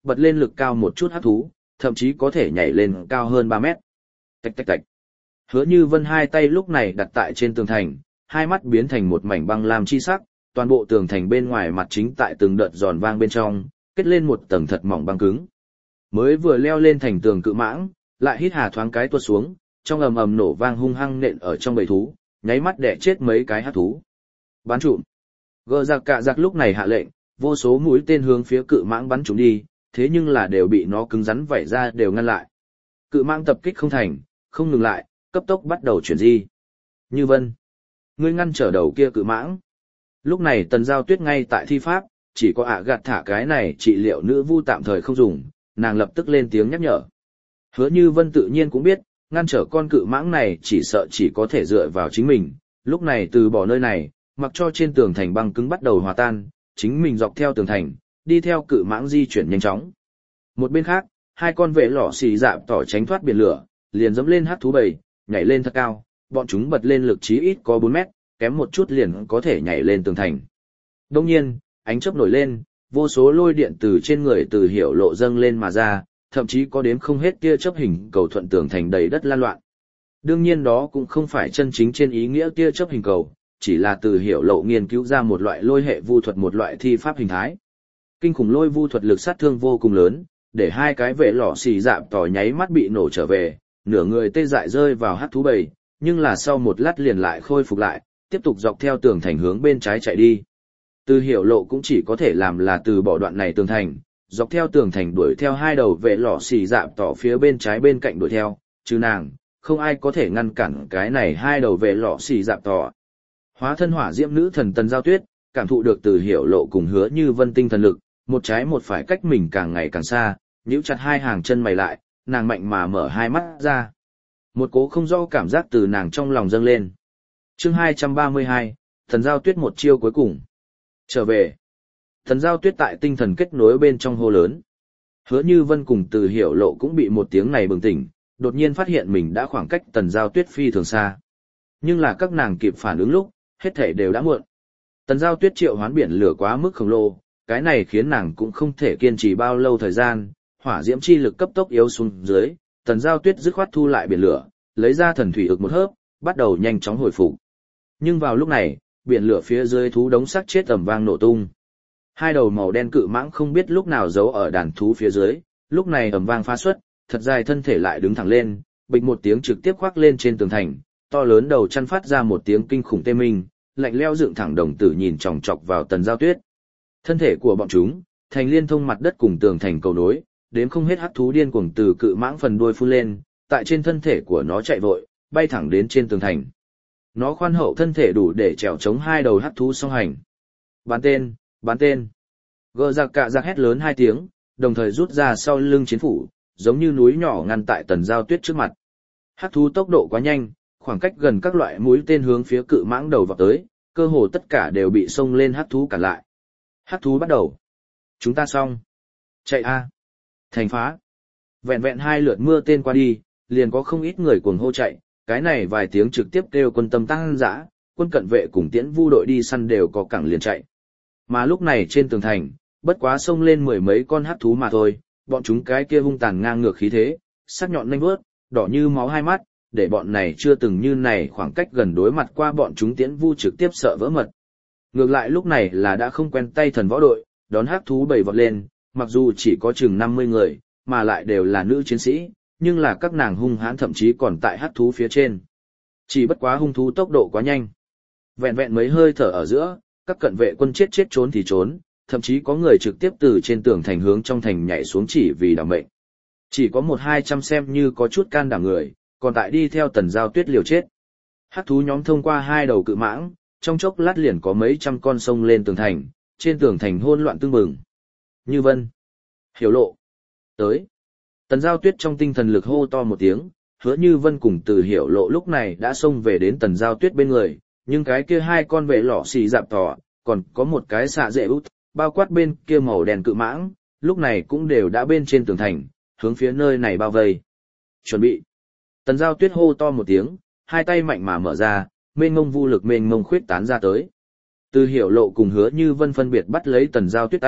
bật lên lực cao một chút hắc thú, thậm chí có thể nhảy lên cao hơn ba mét. Tạch tạch tạch. Hứa Như Vân hai tay lúc này đặt tại trên tường thành, hai mắt biến thành một mảnh băng lam chi sắc, toàn bộ tường thành bên ngoài mặt chính tại từng đợt giòn vang bên trong, kết lên một tầng thật mỏng băng cứng. Mới vừa leo lên thành tường cự mãng, lại hít hà thoáng cái tuột xuống, trong ầm ầm nổ vang hung hăng nện ở trong bầy thú, nháy mắt đẻ chết mấy cái hắc thú. Bắn trụm. Gờ giặc cạ giặc lúc này hạ lệnh, vô số mũi tên hướng phía cự mãng bắn trúng đi, thế nhưng là đều bị nó cứng rắn vẩy ra đều ngăn lại. Cự mãng tập kích không thành, không ngừng lại, cấp tốc bắt đầu chuyển di. Như Vân, ngươi ngăn trở đầu kia cự mãng. Lúc này Tần Giao Tuyết ngay tại thi pháp, chỉ có ạ gạt thả cái này trị liệu nữ vu tạm thời không dùng, nàng lập tức lên tiếng nhắc nhở. Hứa Như Vân tự nhiên cũng biết, ngăn trở con cự mãng này chỉ sợ chỉ có thể dựa vào chính mình, lúc này từ bỏ nơi này, mặc cho trên tường thành băng cứng bắt đầu hòa tan, chính mình dọc theo tường thành, đi theo cự mãng di chuyển nhanh chóng. Một bên khác, hai con vệ lọ xì dạp tỏ tránh thoát biển lửa, liền dẫm lên hắc thú bầy, nhảy lên thật cao, bọn chúng bật lên lực chí ít có bốn mét, kém một chút liền có thể nhảy lên tường thành. Đông nhiên, ánh chớp nổi lên, vô số lôi điện từ trên người Từ Hiểu Lộ dâng lên mà ra, thậm chí có đếm không hết tia chớp hình cầu thuận tường thành đầy đất lan loạn. Đương nhiên đó cũng không phải chân chính trên ý nghĩa tia chớp hình cầu, chỉ là Từ Hiểu Lộ nghiên cứu ra một loại lôi hệ vu thuật, một loại thi pháp hình thái. Kinh khủng lôi vu thuật lực sát thương vô cùng lớn, để hai cái vệ lọ xì dạp tỏ nháy mắt bị nổ trở về, nửa người tê dại rơi vào hắc thú bầy, nhưng là sau một lát liền lại khôi phục lại, tiếp tục dọc theo tường thành hướng bên trái chạy đi. Từ Hiểu Lộ cũng chỉ có thể làm là từ bỏ đoạn này tường thành, dọc theo tường thành đuổi theo hai đầu vệ lọ xì dạp tỏ phía bên trái bên cạnh đuổi theo, chứ nàng, không ai có thể ngăn cản cái này hai đầu vệ lọ xì dạp tỏ. Hóa thân hỏa diễm nữ thần Tần Giao Tuyết, cảm thụ được Từ Hiểu Lộ cùng Hứa Như Vân tinh thần lực, một trái một phải cách mình càng ngày càng xa, nhíu chặt hai hàng chân mày lại, nàng mạnh mà mở hai mắt ra. Một cố không rõ cảm giác từ nàng trong lòng dâng lên. Chương hai trăm ba mươi hai, Tần Giao Tuyết một chiêu cuối cùng. Trở về. Tần Giao Tuyết tại tinh thần kết nối bên trong hô lớn. Hứa Như Vân cùng Từ Hiểu Lộ cũng bị một tiếng này bừng tỉnh, đột nhiên phát hiện mình đã khoảng cách Tần Giao Tuyết phi thường xa. Nhưng là các nàng kịp phản ứng lúc, hết thảy đều đã muộn. Tần Giao Tuyết triệu hoán biển lửa quá mức khổng lồ, cái này khiến nàng cũng không thể kiên trì bao lâu thời gian, hỏa diễm chi lực cấp tốc yếu xuống dưới, Tần Giao Tuyết dứt khoát thu lại biển lửa, lấy ra thần thủy ực một hớp, bắt đầu nhanh chóng hồi phục. Nhưng vào lúc này, biển lửa phía dưới thú đống xác chết ầm vang nổ tung. Hai đầu màu đen cự mãng không biết lúc nào giấu ở đàn thú phía dưới, lúc này ầm vang phá xuất, thật dài thân thể lại đứng thẳng lên, bịch một tiếng trực tiếp khoác lên trên tường thành, to lớn đầu chăn phát ra một tiếng kinh khủng tê minh, lạnh lẽo dựng thẳng đồng tử nhìn chòng chọc vào Tần Giao Tuyết. Thân thể của bọn chúng, thành liên thông mặt đất cùng tường thành cầu nối, đến không hết hắc thú điên cuồng từ cự mãng phần đuôi phun lên, tại trên thân thể của nó chạy vội, bay thẳng đến trên tường thành. Nó khoan hậu thân thể đủ để trèo chống hai đầu hắc thú song hành. Bắn tên, bắn tên. Gờ giặc cạ giặc hét lớn hai tiếng, đồng thời rút ra sau lưng chiến phủ, giống như núi nhỏ ngăn tại Tần Giao Tuyết trước mặt. Hắc thú tốc độ quá nhanh, khoảng cách gần các loại mũi tên hướng phía cự mãng đầu vào tới, cơ hồ tất cả đều bị xông lên hắc thú cản lại. Hắc thú bắt đầu. Chúng ta xong. Chạy a. Thành phá. Vẹn vẹn hai lượt mưa tên qua đi, liền có không ít người cuồng hô chạy, cái này vài tiếng trực tiếp kêu quân tâm tăng dã, quân cận vệ cùng tiễn vu đội đi săn đều có cẳng liền chạy. Mà lúc này trên tường thành, bất quá xông lên mười mấy con hắc thú mà thôi, bọn chúng cái kia hung tàn ngang ngược khí thế, sắc nhọn nhanh vớt, đỏ như máu hai mắt, để bọn này chưa từng như này khoảng cách gần đối mặt qua bọn chúng tiễn vu trực tiếp sợ vỡ mật. Ngược lại lúc này là đã không quen tay thần võ đội, đón hắc thú bầy vọt lên, mặc dù chỉ có chừng năm mươi người, mà lại đều là nữ chiến sĩ, nhưng là các nàng hung hãn thậm chí còn tại hắc thú phía trên. Chỉ bất quá hung thú tốc độ quá nhanh. Vẹn vẹn mấy hơi thở ở giữa, các cận vệ quân chết chết trốn thì trốn, thậm chí có người trực tiếp từ trên tường thành hướng trong thành nhảy xuống chỉ vì đảm mệnh. Chỉ có một hai trăm xem như có chút can đảm người, còn tại đi theo Tần Giao Tuyết liều chết. Hắc thú nhóm thông qua hai đầu cự mãng, trong chốc lát liền có mấy trăm con sông lên tường thành, trên tường thành hỗn loạn tương bừng. Như Vân, Hiểu Lộ, tới. Tần Giao Tuyết trong tinh thần lực hô to một tiếng, Hứa Như Vân cùng Từ Hiểu Lộ lúc này đã xông về đến Tần Giao Tuyết bên người, nhưng cái kia hai con vệ lọ xì dạp tỏ, còn có một cái xạ dễ út, bao quát bên kia màu đen cự mãng, lúc này cũng đều đã bên trên tường thành, hướng phía nơi này bao vây. Chuẩn bị. Tần Giao Tuyết hô to một tiếng, hai tay mạnh mà mở ra, mênh mông vu lực mênh mông khuyết tán ra tới. Từ Hiểu Lộ cùng Hứa Như Vân phân biệt bắt lấy Tần Giao Tuyết tay,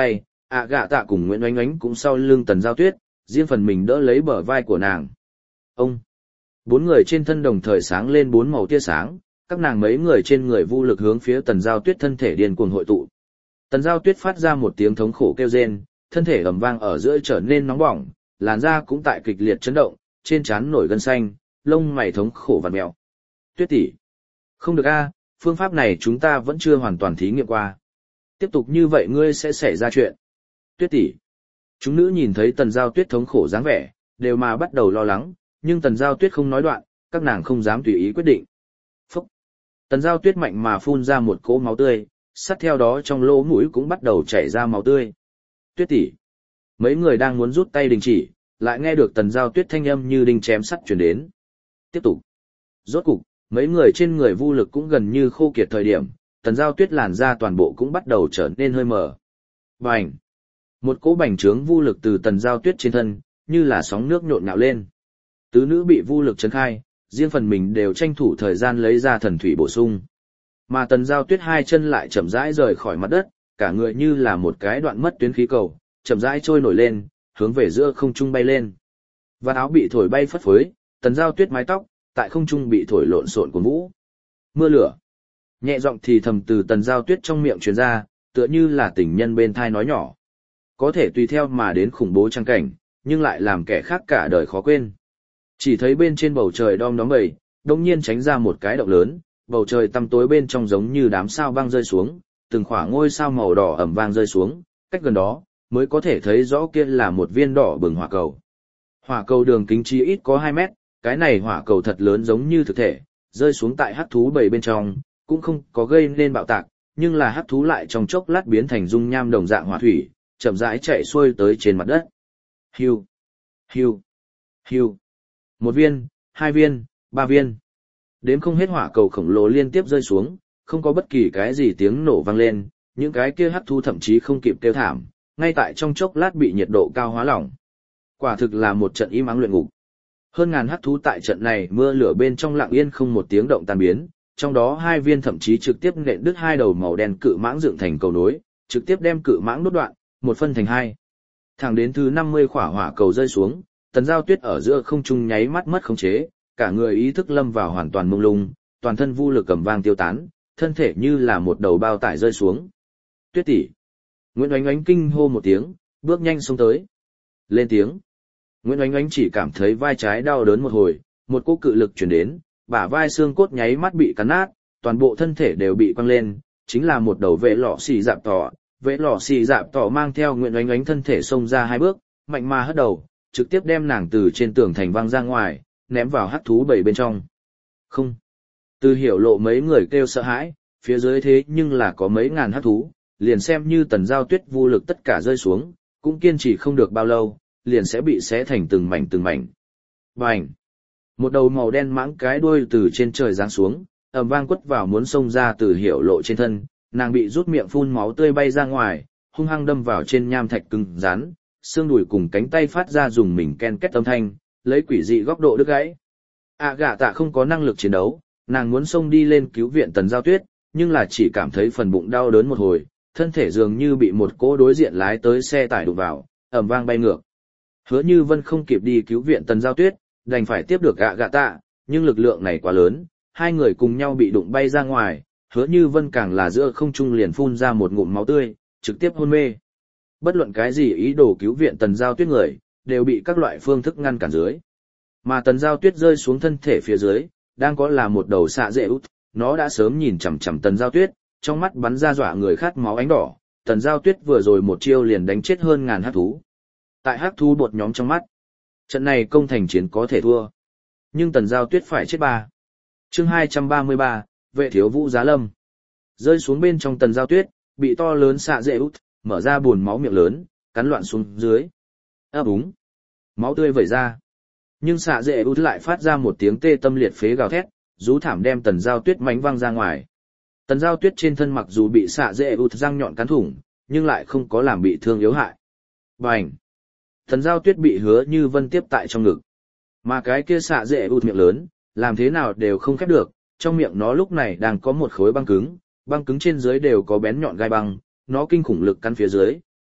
ạ gạ tạ cùng Nguyễn Oánh Oánh cũng sau lưng Tần Giao Tuyết, riêng phần mình đỡ lấy bờ vai của nàng. Ông! Bốn người trên thân đồng thời sáng lên bốn màu tia sáng, các nàng mấy người trên người vô lực hướng phía Tần Giao Tuyết thân thể điên cuồng hội tụ. Tần Giao Tuyết phát ra một tiếng thống khổ kêu rên, thân thể ầm vang ở giữa trở nên nóng bỏng, làn da cũng tại kịch liệt chấn động, trên trán nổi gân xanh, lông mày thống khổ vặn mèo. Tuyết tỷ, không được a, phương pháp này chúng ta vẫn chưa hoàn toàn thí nghiệm qua. Tiếp tục như vậy ngươi sẽ xảy ra chuyện. Tuyết tỷ. Chúng nữ nhìn thấy Tần Giao Tuyết thống khổ dáng vẻ, đều mà bắt đầu lo lắng, nhưng Tần Giao Tuyết không nói đoạn, các nàng không dám tùy ý quyết định. Phúc. Tần Giao Tuyết mạnh mà phun ra một cỗ máu tươi, sát theo đó trong lỗ mũi cũng bắt đầu chảy ra máu tươi. Tuyết tỷ. Mấy người đang muốn rút tay đình chỉ, lại nghe được Tần Giao Tuyết thanh âm như đinh chém sắt truyền đến. Tiếp tục. Rốt cục, mấy người trên người vô lực cũng gần như khô kiệt thời điểm, Tần Giao Tuyết làn da toàn bộ cũng bắt đầu trở nên hơi mờ. Bành. Một cỗ bành trướng vô lực từ Tần Giao Tuyết trên thân, như là sóng nước nhộn nhạo lên. Tứ nữ bị vô lực chấn khai, riêng phần mình đều tranh thủ thời gian lấy ra thần thủy bổ sung. Mà Tần Giao Tuyết hai chân lại chậm rãi rời khỏi mặt đất, cả người như là một cái đoạn mất tuyến khí cầu, chậm rãi trôi nổi lên, hướng về giữa không trung bay lên. Và áo bị thổi bay phất phới, Tần Giao Tuyết mái tóc tại không trung bị thổi lộn xộn cuồn vũ. Mưa lửa. Nhẹ giọng thì thầm từ Tần Giao Tuyết trong miệng truyền ra, tựa như là tình nhân bên thai nói nhỏ. Có thể tùy theo mà đến khủng bố trang cảnh, nhưng lại làm kẻ khác cả đời khó quên. Chỉ thấy bên trên bầu trời đom đóm bầy, đột nhiên tránh ra một cái động lớn, bầu trời tăm tối bên trong giống như đám sao băng rơi xuống, từng khỏa ngôi sao màu đỏ ẩm vang rơi xuống, cách gần đó mới có thể thấy rõ kia là một viên đỏ bừng hỏa cầu. Hỏa cầu đường kính chí ít có hai mét, cái này hỏa cầu thật lớn giống như thực thể, rơi xuống tại hắc thú bầy bên trong, cũng không có gây nên bạo tạc, nhưng là hắc thú lại trong chốc lát biến thành dung nham đồng dạng hỏa thủy, chậm rãi chạy xuôi tới trên mặt đất. Hiu, hiu, hiu. Một viên, hai viên, ba viên. Đếm không hết hỏa cầu khổng lồ liên tiếp rơi xuống, không có bất kỳ cái gì tiếng nổ vang lên, những cái kia hắc thú thậm chí không kịp kêu thảm, ngay tại trong chốc lát bị nhiệt độ cao hóa lỏng. Quả thực là một trận im ắng luyện ngục. Hơn ngàn hắc thú tại trận này mưa lửa bên trong lặng yên không một tiếng động tan biến, trong đó hai viên thậm chí trực tiếp nện đứt hai đầu màu đen cự mãng dựng thành cầu nối, trực tiếp đem cự mãng đốt đoạn, một phân thành hai. Thẳng đến thứ năm mươi khỏa hỏa cầu rơi xuống, Tần Giao Tuyết ở giữa không trung nháy mắt mất khống chế, cả người ý thức lâm vào hoàn toàn mông lung, toàn thân vô lực cầm vang tiêu tán, thân thể như là một đầu bao tải rơi xuống. Tuyết tỷ. Nguyễn Oánh Oánh kinh hô một tiếng, bước nhanh xông tới. Lên tiếng. Nguyễn Oánh Oánh chỉ cảm thấy vai trái đau đớn một hồi, một cỗ cự lực truyền đến, bả vai xương cốt nháy mắt bị cắn nát, toàn bộ thân thể đều bị quăng lên, chính là một đầu vệ lọ xì dạp tỏ. Vệ lọ xì dạp tỏ mang theo Nguyễn Oánh Oánh thân thể xông ra hai bước, mạnh mà hất đầu, trực tiếp đem nàng từ trên tường thành văng ra ngoài, ném vào hắc thú bầy bên trong. Không. Từ Hiểu Lộ mấy người kêu sợ hãi, phía dưới thế nhưng là có mấy ngàn hắc thú, liền xem như Tần Giao Tuyết vô lực tất cả rơi xuống, cũng kiên trì không được bao lâu, liền sẽ bị xé thành từng mảnh từng mảnh. Bành! Một đầu màu đen mãng cái đuôi từ trên trời giáng xuống, ầm vang quất vào muốn xông ra Từ Hiểu Lộ trên thân, nàng bị rút miệng phun máu tươi bay ra ngoài, hung hăng đâm vào trên nham thạch cứng rắn, xương đùi cùng cánh tay phát ra dùng mình ken két âm thanh, lấy quỷ dị góc độ đứt gãy. À gạ tạ không có năng lực chiến đấu, nàng muốn xông đi lên cứu viện Tần Giao Tuyết, nhưng là chỉ cảm thấy phần bụng đau đớn một hồi, thân thể dường như bị một cỗ đối diện lái tới xe tải đụng vào, ầm vang bay ngược. Hứa Như Vân không kịp đi cứu viện Tần Giao Tuyết, đành phải tiếp được gạ gạ tạ, nhưng lực lượng này quá lớn, hai người cùng nhau bị đụng bay ra ngoài, Hứa Như Vân càng là giữa không trung liền phun ra một ngụm máu tươi, trực tiếp hôn mê. Bất luận cái gì ý đồ cứu viện Tần Giao Tuyết người, đều bị các loại phương thức ngăn cản dưới. Mà Tần Giao Tuyết rơi xuống thân thể phía dưới, đang có là một đầu xạ dệ út, nó đã sớm nhìn chằm chằm Tần Giao Tuyết, trong mắt bắn ra dọa người khát máu ánh đỏ, Tần Giao Tuyết vừa rồi một chiêu liền đánh chết hơn ngàn hắc thú. Tại hắc thú bột nhóm trong mắt, trận này công thành chiến có thể thua. Nhưng Tần Giao Tuyết phải chết ba. Chương hai trăm ba mươi ba, Vệ thiếu Vũ Giá Lâm. Rơi xuống bên trong Tần Giao Tuyết, bị to lớn xạ dệ út, mở ra buồn máu miệng lớn, cắn loạn xuống dưới. Ấp úng. Máu tươi vẩy ra. Nhưng xạ dệ út lại phát ra một tiếng tê tâm liệt phế gào thét, rú thảm đem Tần Giao Tuyết mánh văng ra ngoài. Tần Giao Tuyết trên thân mặc dù bị xạ dệ út răng nhọn cắn thủng, nhưng lại không có làm bị thương yếu hại. Bành! Tần Giao Tuyết bị Hứa Như Vân tiếp tại trong ngực. Mà cái kia xạ dệ út miệng lớn, làm thế nào đều không khép được, trong miệng nó lúc này đang có một khối băng cứng, băng cứng trên dưới đều có bén nhọn gai băng, nó kinh khủng lực cắn phía dưới,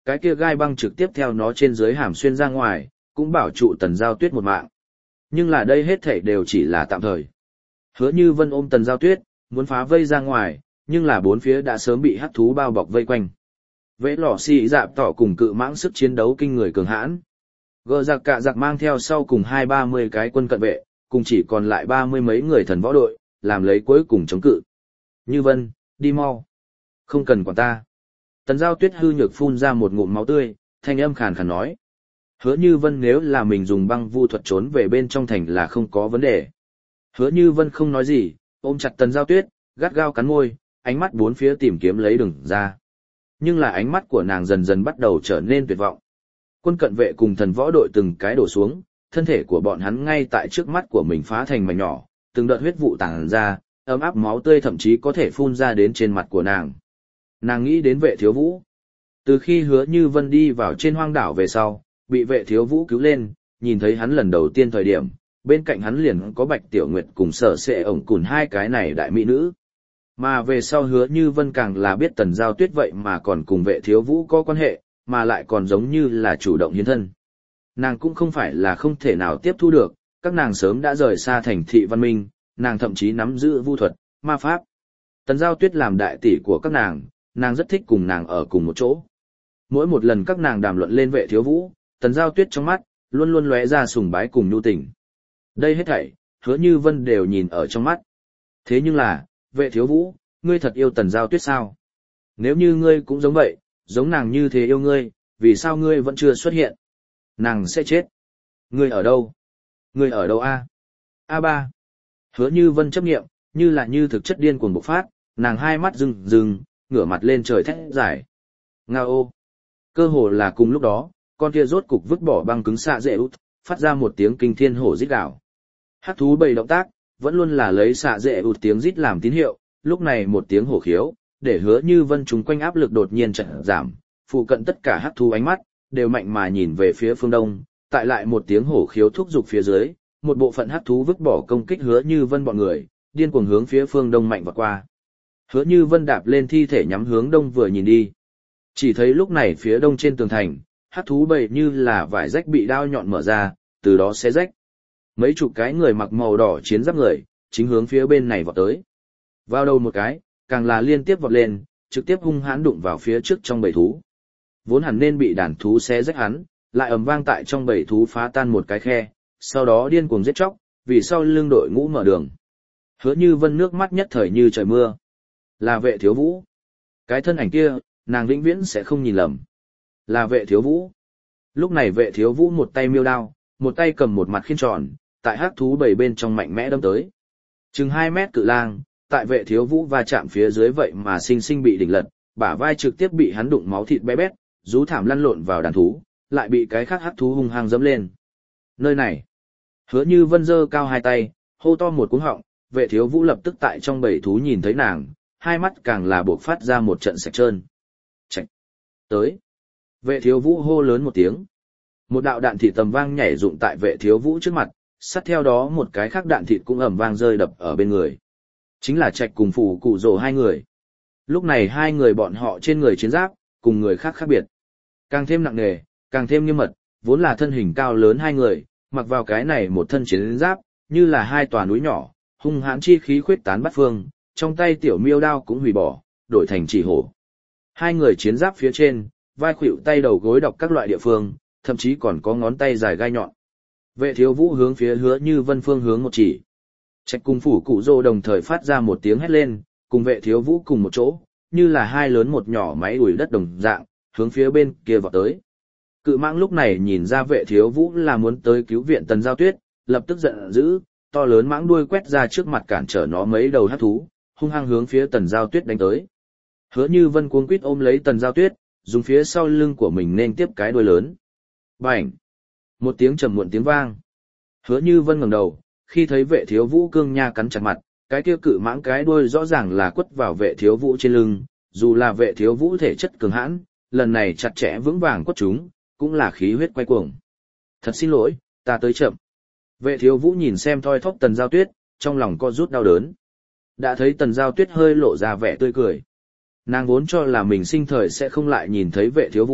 cái kia gai băng trực tiếp theo nó trên dưới hàm xuyên ra ngoài, cũng bảo trụ Tần Giao Tuyết một mạng. Nhưng là đây hết thảy đều chỉ là tạm thời. Hứa Như Vân ôm Tần Giao Tuyết, muốn phá vây ra ngoài, nhưng là bốn phía đã sớm bị hắc thú bao bọc vây quanh. Vẽ lò xì dạp tỏ cùng cự mãng sức chiến đấu kinh người cường hãn. Gờ giặc cả giặc mang theo sau cùng hai ba mươi cái quân cận vệ, cùng chỉ còn lại ba mươi mấy người thần võ đội, làm lấy cuối cùng chống cự. Như Vân, đi mau. Không cần quản ta. Tần Giao Tuyết hư nhược phun ra một ngụm máu tươi, thanh âm khàn khàn nói. Hứa Như Vân nếu là mình dùng băng vu thuật trốn về bên trong thành là không có vấn đề. Hứa Như Vân không nói gì, ôm chặt Tần Giao Tuyết, gắt gao cắn môi, ánh mắt bốn phía tìm kiếm lấy đường ra. Nhưng là ánh mắt của nàng dần dần bắt đầu trở nên tuyệt vọng. Quân cận vệ cùng thần võ đội từng cái đổ xuống, thân thể của bọn hắn ngay tại trước mắt của mình phá thành mảnh nhỏ, từng đợt huyết vụ tàng ra, ấm áp máu tươi thậm chí có thể phun ra đến trên mặt của nàng. Nàng nghĩ đến Vệ Thiếu Vũ. Từ khi Hứa Như Vân đi vào trên hoang đảo về sau, bị Vệ Thiếu Vũ cứu lên, nhìn thấy hắn lần đầu tiên thời điểm, bên cạnh hắn liền có Bạch Tiểu Nguyệt cùng Sở Sệ ổng cùn hai cái này đại mỹ nữ. Mà về sau Hứa Như Vân càng là biết Tần Giao Tuyết vậy mà còn cùng Vệ Thiếu Vũ có quan hệ, mà lại còn giống như là chủ động hiến thân. Nàng cũng không phải là không thể nào tiếp thu được, các nàng sớm đã rời xa thành thị văn minh, nàng thậm chí nắm giữ vu thuật, ma pháp. Tần Giao Tuyết làm đại tỷ của các nàng, nàng rất thích cùng nàng ở cùng một chỗ. Mỗi một lần các nàng đàm luận lên Vệ Thiếu Vũ, Tần Giao Tuyết trong mắt luôn luôn lóe ra sùng bái cùng nhu tình. Đây hết thảy, Hứa Như Vân đều nhìn ở trong mắt. Thế nhưng là, Vệ Thiếu Vũ, ngươi thật yêu Tần Giao Tuyết sao? Nếu như ngươi cũng giống vậy, giống nàng như thế yêu ngươi, vì sao ngươi vẫn chưa xuất hiện? Nàng sẽ chết. Ngươi ở đâu? Ngươi ở đâu a? A ba. Hứa Như Vân chấp nghiệm, như là như thực chất điên cuồng bộc phát, nàng hai mắt rừng rừng, ngửa mặt lên trời thét giải. Ngao ô. Cơ hồ là cùng lúc đó, con kia rốt cục vứt bỏ băng cứng xạ dễ út, phát ra một tiếng kinh thiên hổ rít gào. Hắc thú bầy động tác, vẫn luôn là lấy xạ dễ út tiếng rít làm tín hiệu, lúc này một tiếng hổ khiếu, để Hứa Như Vân chúng quanh áp lực đột nhiên chợt giảm, phụ cận tất cả hắc thú ánh mắt đều mạnh mà nhìn về phía phương đông, tại lại một tiếng hổ khiếu thúc giục phía dưới, một bộ phận hắc thú vứt bỏ công kích Hứa Như Vân bọn người, điên cuồng hướng phía phương đông mạnh vọt qua. Hứa Như Vân đạp lên thi thể nhắm hướng đông vừa nhìn đi. Chỉ thấy lúc này phía đông trên tường thành, hắc thú bầy như là vải rách bị đao nhọn mở ra, từ đó xé rách. Mấy chục cái người mặc màu đỏ chiến giáp người, chính hướng phía bên này vọt tới. Vào đầu một cái, càng là liên tiếp vọt lên, trực tiếp hung hãn đụng vào phía trước trong bầy thú. Vốn hẳn nên bị đàn thú xé rách hắn, lại ầm vang tại trong bầy thú phá tan một cái khe, sau đó điên cuồng giết chóc, vì sau lưng đội ngũ mở đường. Hứa Như Vân nước mắt nhất thời như trời mưa. Là Vệ Thiếu Vũ. Cái thân ảnh kia, nàng vĩnh viễn sẽ không nhìn lầm. Là Vệ Thiếu Vũ. Lúc này Vệ Thiếu Vũ một tay miêu đao, một tay cầm một mặt khiên tròn, tại hắc thú bầy bên trong mạnh mẽ đâm tới. Chừng hai mét cự lang, tại Vệ Thiếu Vũ va chạm phía dưới vậy mà sinh sinh bị đỉnh lật, bả vai trực tiếp bị hắn đụng máu thịt bé bét, rú thảm lăn lộn vào đàn thú, lại bị cái khác hắc thú hung hăng dẫm lên. Nơi này, Hứa Như Vân giơ cao hai tay, hô to một cú họng, Vệ Thiếu Vũ lập tức tại trong bầy thú nhìn thấy nàng, hai mắt càng là buộc phát ra một trận sạch trơn. Chạy tới. Vệ Thiếu Vũ hô lớn một tiếng. Một đạo đạn thịt tầm vang nhảy dụng tại Vệ Thiếu Vũ trước mặt, sát theo đó một cái khác đạn thịt cũng ầm vang rơi đập ở bên người. Chính là Trạch cùng Phủ Cụ Rồ hai người. Lúc này hai người bọn họ trên người chiến giáp, cùng người khác khác biệt. Càng thêm nặng nề, càng thêm nghiêm mật, vốn là thân hình cao lớn hai người, mặc vào cái này một thân chiến giáp, như là hai tòa núi nhỏ, hung hãn chi khí khuyết tán bát phương, trong tay tiểu miêu đao cũng hủy bỏ, đổi thành chỉ hổ. Hai người chiến giáp phía trên, vai khuỷu tay đầu gối đọc các loại địa phương, thậm chí còn có ngón tay dài gai nhọn. Vệ Thiếu Vũ hướng phía Hứa Như Vân phương hướng một chỉ. Trạch cùng Phủ Cụ Rồ đồng thời phát ra một tiếng hét lên, cùng Vệ Thiếu Vũ cùng một chỗ, như là hai lớn một nhỏ máy đuổi đất đồng dạng, hướng phía bên kia vọt tới. Cự mãng lúc này nhìn ra Vệ Thiếu Vũ là muốn tới cứu viện Tần Giao Tuyết, lập tức giận dữ, to lớn mãng đuôi quét ra trước mặt cản trở nó mấy đầu hắc thú, hung hăng hướng phía Tần Giao Tuyết đánh tới. Hứa Như Vân cuống quýt ôm lấy Tần Giao Tuyết, dùng phía sau lưng của mình nên tiếp cái đuôi lớn. Bành! Một tiếng trầm muộn tiếng vang. Hứa Như Vân ngẩng đầu, khi thấy Vệ Thiếu Vũ cương nha cắn chặt mặt, cái kia cự mãng cái đuôi rõ ràng là quất vào Vệ Thiếu Vũ trên lưng, dù là Vệ Thiếu Vũ thể chất cường hãn, lần này chặt chẽ vững vàng quất chúng, cũng là khí huyết quay cuồng. Thật xin lỗi, ta tới chậm. Vệ Thiếu Vũ nhìn xem thoi thóp Tần Giao Tuyết, trong lòng co rút đau đớn. Đã thấy Tần Giao Tuyết hơi lộ ra vẻ tươi cười. Nàng vốn cho là mình sinh thời sẽ không lại nhìn thấy Vệ Thiếu Vũ,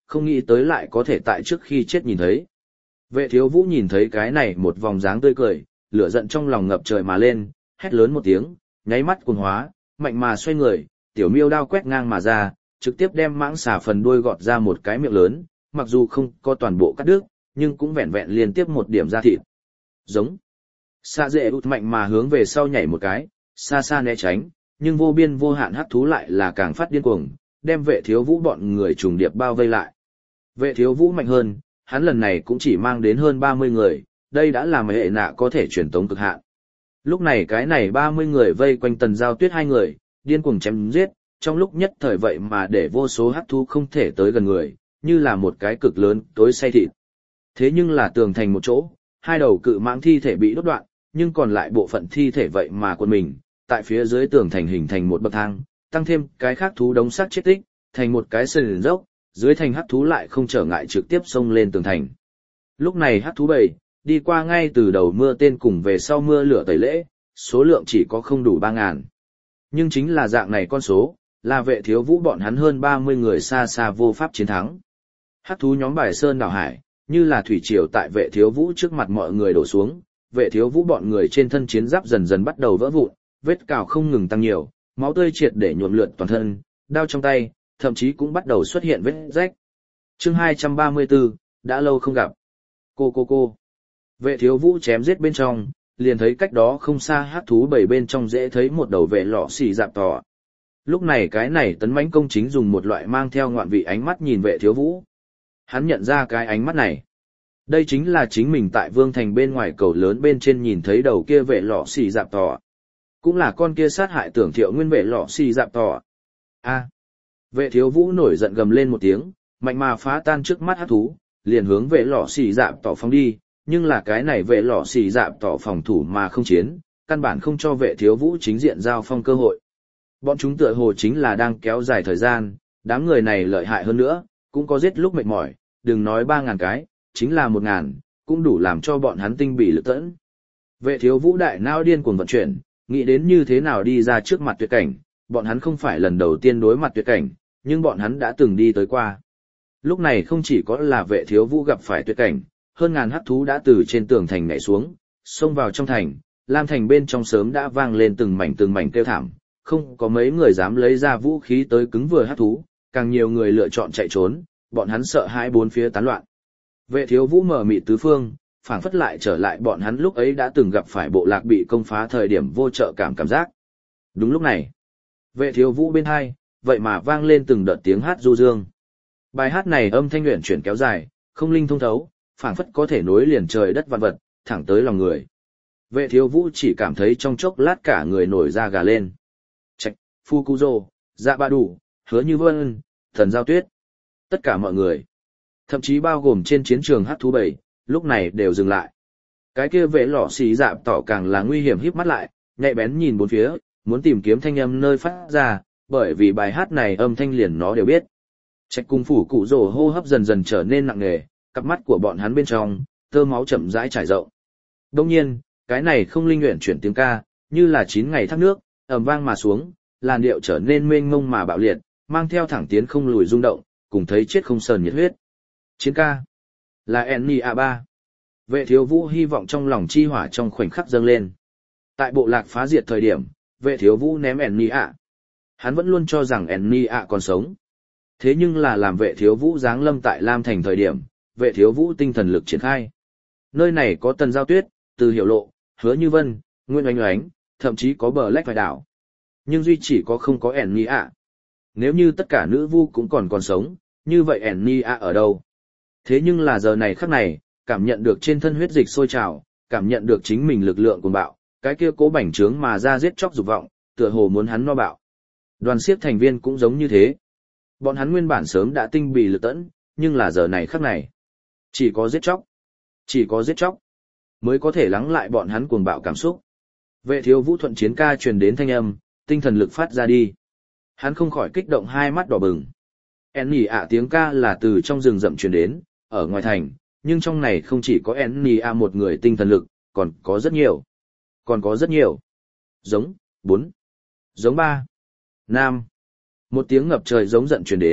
không nghĩ tới lại có thể tại trước khi chết nhìn thấy. Vệ thiếu vũ nhìn thấy cái này một vòng dáng tươi cười, lửa giận trong lòng ngập trời mà lên, hét lớn một tiếng, nháy mắt cuồng hóa, mạnh mà xoay người, tiểu miêu đao quét ngang mà ra, trực tiếp đem mãng xà phần đuôi gọt ra một cái miệng lớn, mặc dù không có toàn bộ cắt đứt, nhưng cũng vẹn vẹn liên tiếp một điểm da thịt. Giống. Xạ dệ ụt mạnh mà hướng về sau nhảy một cái, xa xa né tránh, nhưng vô biên vô hạn hắc thú lại là càng phát điên cuồng, đem vệ thiếu vũ bọn người trùng điệp bao vây lại. Vệ thiếu vũ mạnh hơn, hắn lần này cũng chỉ mang đến hơn ba mươi người, đây đã là hệ nạ có thể truyền tống cực hạn. Lúc này cái này ba mươi người vây quanh Tần Giao Tuyết hai người, điên cuồng chém giết, trong lúc nhất thời vậy mà để vô số hắc thú không thể tới gần người, như là một cái cực lớn tối say thịt. Thế nhưng là tường thành một chỗ, hai đầu cự mãng thi thể bị đốt đoạn, nhưng còn lại bộ phận thi thể vậy mà quân mình, tại phía dưới tường thành hình thành một bậc thang, tăng thêm cái khác thú đống xác chết tích, thành một cái sườn dốc, dưới thành hắc thú lại không trở ngại trực tiếp xông lên tường thành. Lúc này hắc thú bầy, đi qua ngay từ đầu mưa tên cùng về sau mưa lửa tẩy lễ, số lượng chỉ có không đủ ba ngàn. Nhưng chính là dạng này con số, là vệ thiếu vũ bọn hắn hơn ba mươi người xa xa vô pháp chiến thắng. Hắc thú nhóm bài sơn đảo hải, như là thủy triều tại vệ thiếu vũ trước mặt mọi người đổ xuống, vệ thiếu vũ bọn người trên thân chiến giáp dần dần bắt đầu vỡ vụn, vết cào không ngừng tăng nhiều, máu tươi triệt để nhuộm lượn toàn thân, đao trong tay, thậm chí cũng bắt đầu xuất hiện vết rách. Chương hai trăm ba mươi tư, đã lâu không gặp. Cô cô cô. Vệ thiếu vũ chém giết bên trong, liền thấy cách đó không xa hắc thú bảy bên trong dễ thấy một đầu vệ lọ xì dạp tỏ. Lúc này cái này tấn mãnh công chính dùng một loại mang theo ngoạn vị ánh mắt nhìn vệ thiếu vũ. Hắn nhận ra cái ánh mắt này. Đây chính là chính mình tại vương thành bên ngoài cầu lớn bên trên nhìn thấy đầu kia vệ lọ xì dạp tỏ. Cũng là con kia sát hại tưởng thiệu nguyên vệ lọ xì dạp tỏ. A. Vệ thiếu vũ nổi giận gầm lên một tiếng, mạnh mà phá tan trước mắt hắc thú, liền hướng vệ lọ xì dạp tỏ phóng đi, nhưng là cái này vệ lọ xì dạp tỏ phòng thủ mà không chiến, căn bản không cho vệ thiếu vũ chính diện giao phong cơ hội. Bọn chúng tựa hồ chính là đang kéo dài thời gian, đám người này lợi hại hơn nữa, cũng có giết lúc mệt mỏi, đừng nói ba ngàn cái, chính là một ngàn, cũng đủ làm cho bọn hắn tinh bị lực tẫn. Vệ thiếu vũ đại não điên cuồng vận chuyển, nghĩ đến như thế nào đi ra trước mặt tuyệt cảnh, bọn hắn không phải lần đầu tiên đối mặt tuyệt cảnh, nhưng bọn hắn đã từng đi tới qua. Lúc này không chỉ có là vệ thiếu vũ gặp phải tuyệt cảnh, hơn ngàn hắc thú đã từ trên tường thành nhảy xuống, xông vào trong thành, Lam thành bên trong sớm đã vang lên từng mảnh từng mảnh kêu thảm, không có mấy người dám lấy ra vũ khí tới cứng vừa hắc thú, càng nhiều người lựa chọn chạy trốn, bọn hắn sợ hãi bốn phía tán loạn. Vệ thiếu vũ mở mịt tứ phương, phảng phất lại trở lại bọn hắn lúc ấy đã từng gặp phải bộ lạc bị công phá thời điểm vô trợ cảm cảm giác. Đúng lúc này, vệ thiếu vũ bên hai, vậy mà vang lên từng đợt tiếng hát du dương. Bài hát này âm thanh uyển chuyển kéo dài, không linh thông thấu, phảng phất có thể nối liền trời đất vạn vật, thẳng tới lòng người. Vệ thiếu vũ chỉ cảm thấy trong chốc lát cả người nổi da gà lên. Trạch, Fukuzo, Dạ Ba Đủ, Hứa Như Vân, Thần Giao Tuyết. Tất cả mọi người, thậm chí bao gồm trên chiến trường hắc thú bảy, lúc này đều dừng lại. Cái kia vệ lọ xì dạp tỏ càng là nguy hiểm híp mắt lại, nhạy bén nhìn bốn phía, muốn tìm kiếm thanh âm nơi phát ra, bởi vì bài hát này âm thanh liền nó đều biết. Trạch cùng phủ cụ rồ hô hấp dần dần trở nên nặng nề, cặp mắt của bọn hắn bên trong, tơ máu chậm rãi trải rộng. Đông nhiên, cái này không linh nguyện chuyển tiếng ca, như là chín ngày thác nước, ầm vang mà xuống, làn điệu trở nên mênh mông mà bạo liệt, mang theo thẳng tiến không lùi rung động, cùng thấy chết không sờn nhiệt huyết. Chiến ca là Enni a ba. Vệ thiếu vũ hy vọng trong lòng chi hỏa trong khoảnh khắc dâng lên. Tại bộ lạc phá diệt thời điểm, vệ thiếu vũ ném Enni a. Hắn vẫn luôn cho rằng Enni a còn sống. Thế nhưng là làm vệ thiếu vũ giáng lâm tại Lam thành thời điểm, vệ thiếu vũ tinh thần lực triển khai. Nơi này có Tần Giao Tuyết, Từ Hiểu Lộ, Hứa Như Vân, Nguyên Oánh Oánh, thậm chí có Bờ Lách Vài Đảo. Nhưng duy chỉ có không có Enni a. Nếu như tất cả nữ vu cũng còn còn sống, như vậy Enni a ở đâu? Thế nhưng là giờ này khắc này, cảm nhận được trên thân huyết dịch sôi trào, cảm nhận được chính mình lực lượng cuồng bạo, cái kia cố bành trướng mà ra giết chóc dục vọng, tựa hồ muốn hắn no bạo. Đoàn siếc thành viên cũng giống như thế. Bọn hắn nguyên bản sớm đã tinh bì lực tẫn, nhưng là giờ này khắc này, chỉ có giết chóc, chỉ có giết chóc mới có thể lắng lại bọn hắn cuồng bạo cảm xúc. Vệ thiếu vũ thuận chiến ca truyền đến thanh âm, tinh thần lực phát ra đi. Hắn không khỏi kích động hai mắt đỏ bừng. Enni ạ tiếng ca là từ trong rừng rậm truyền đến, ở ngoài thành, nhưng trong này không chỉ có Enni ạ một người tinh thần lực, còn có rất nhiều. Còn có rất nhiều. Giống, bốn. Giống ba. Nam. Một tiếng ngập trời giống giận truyền đến,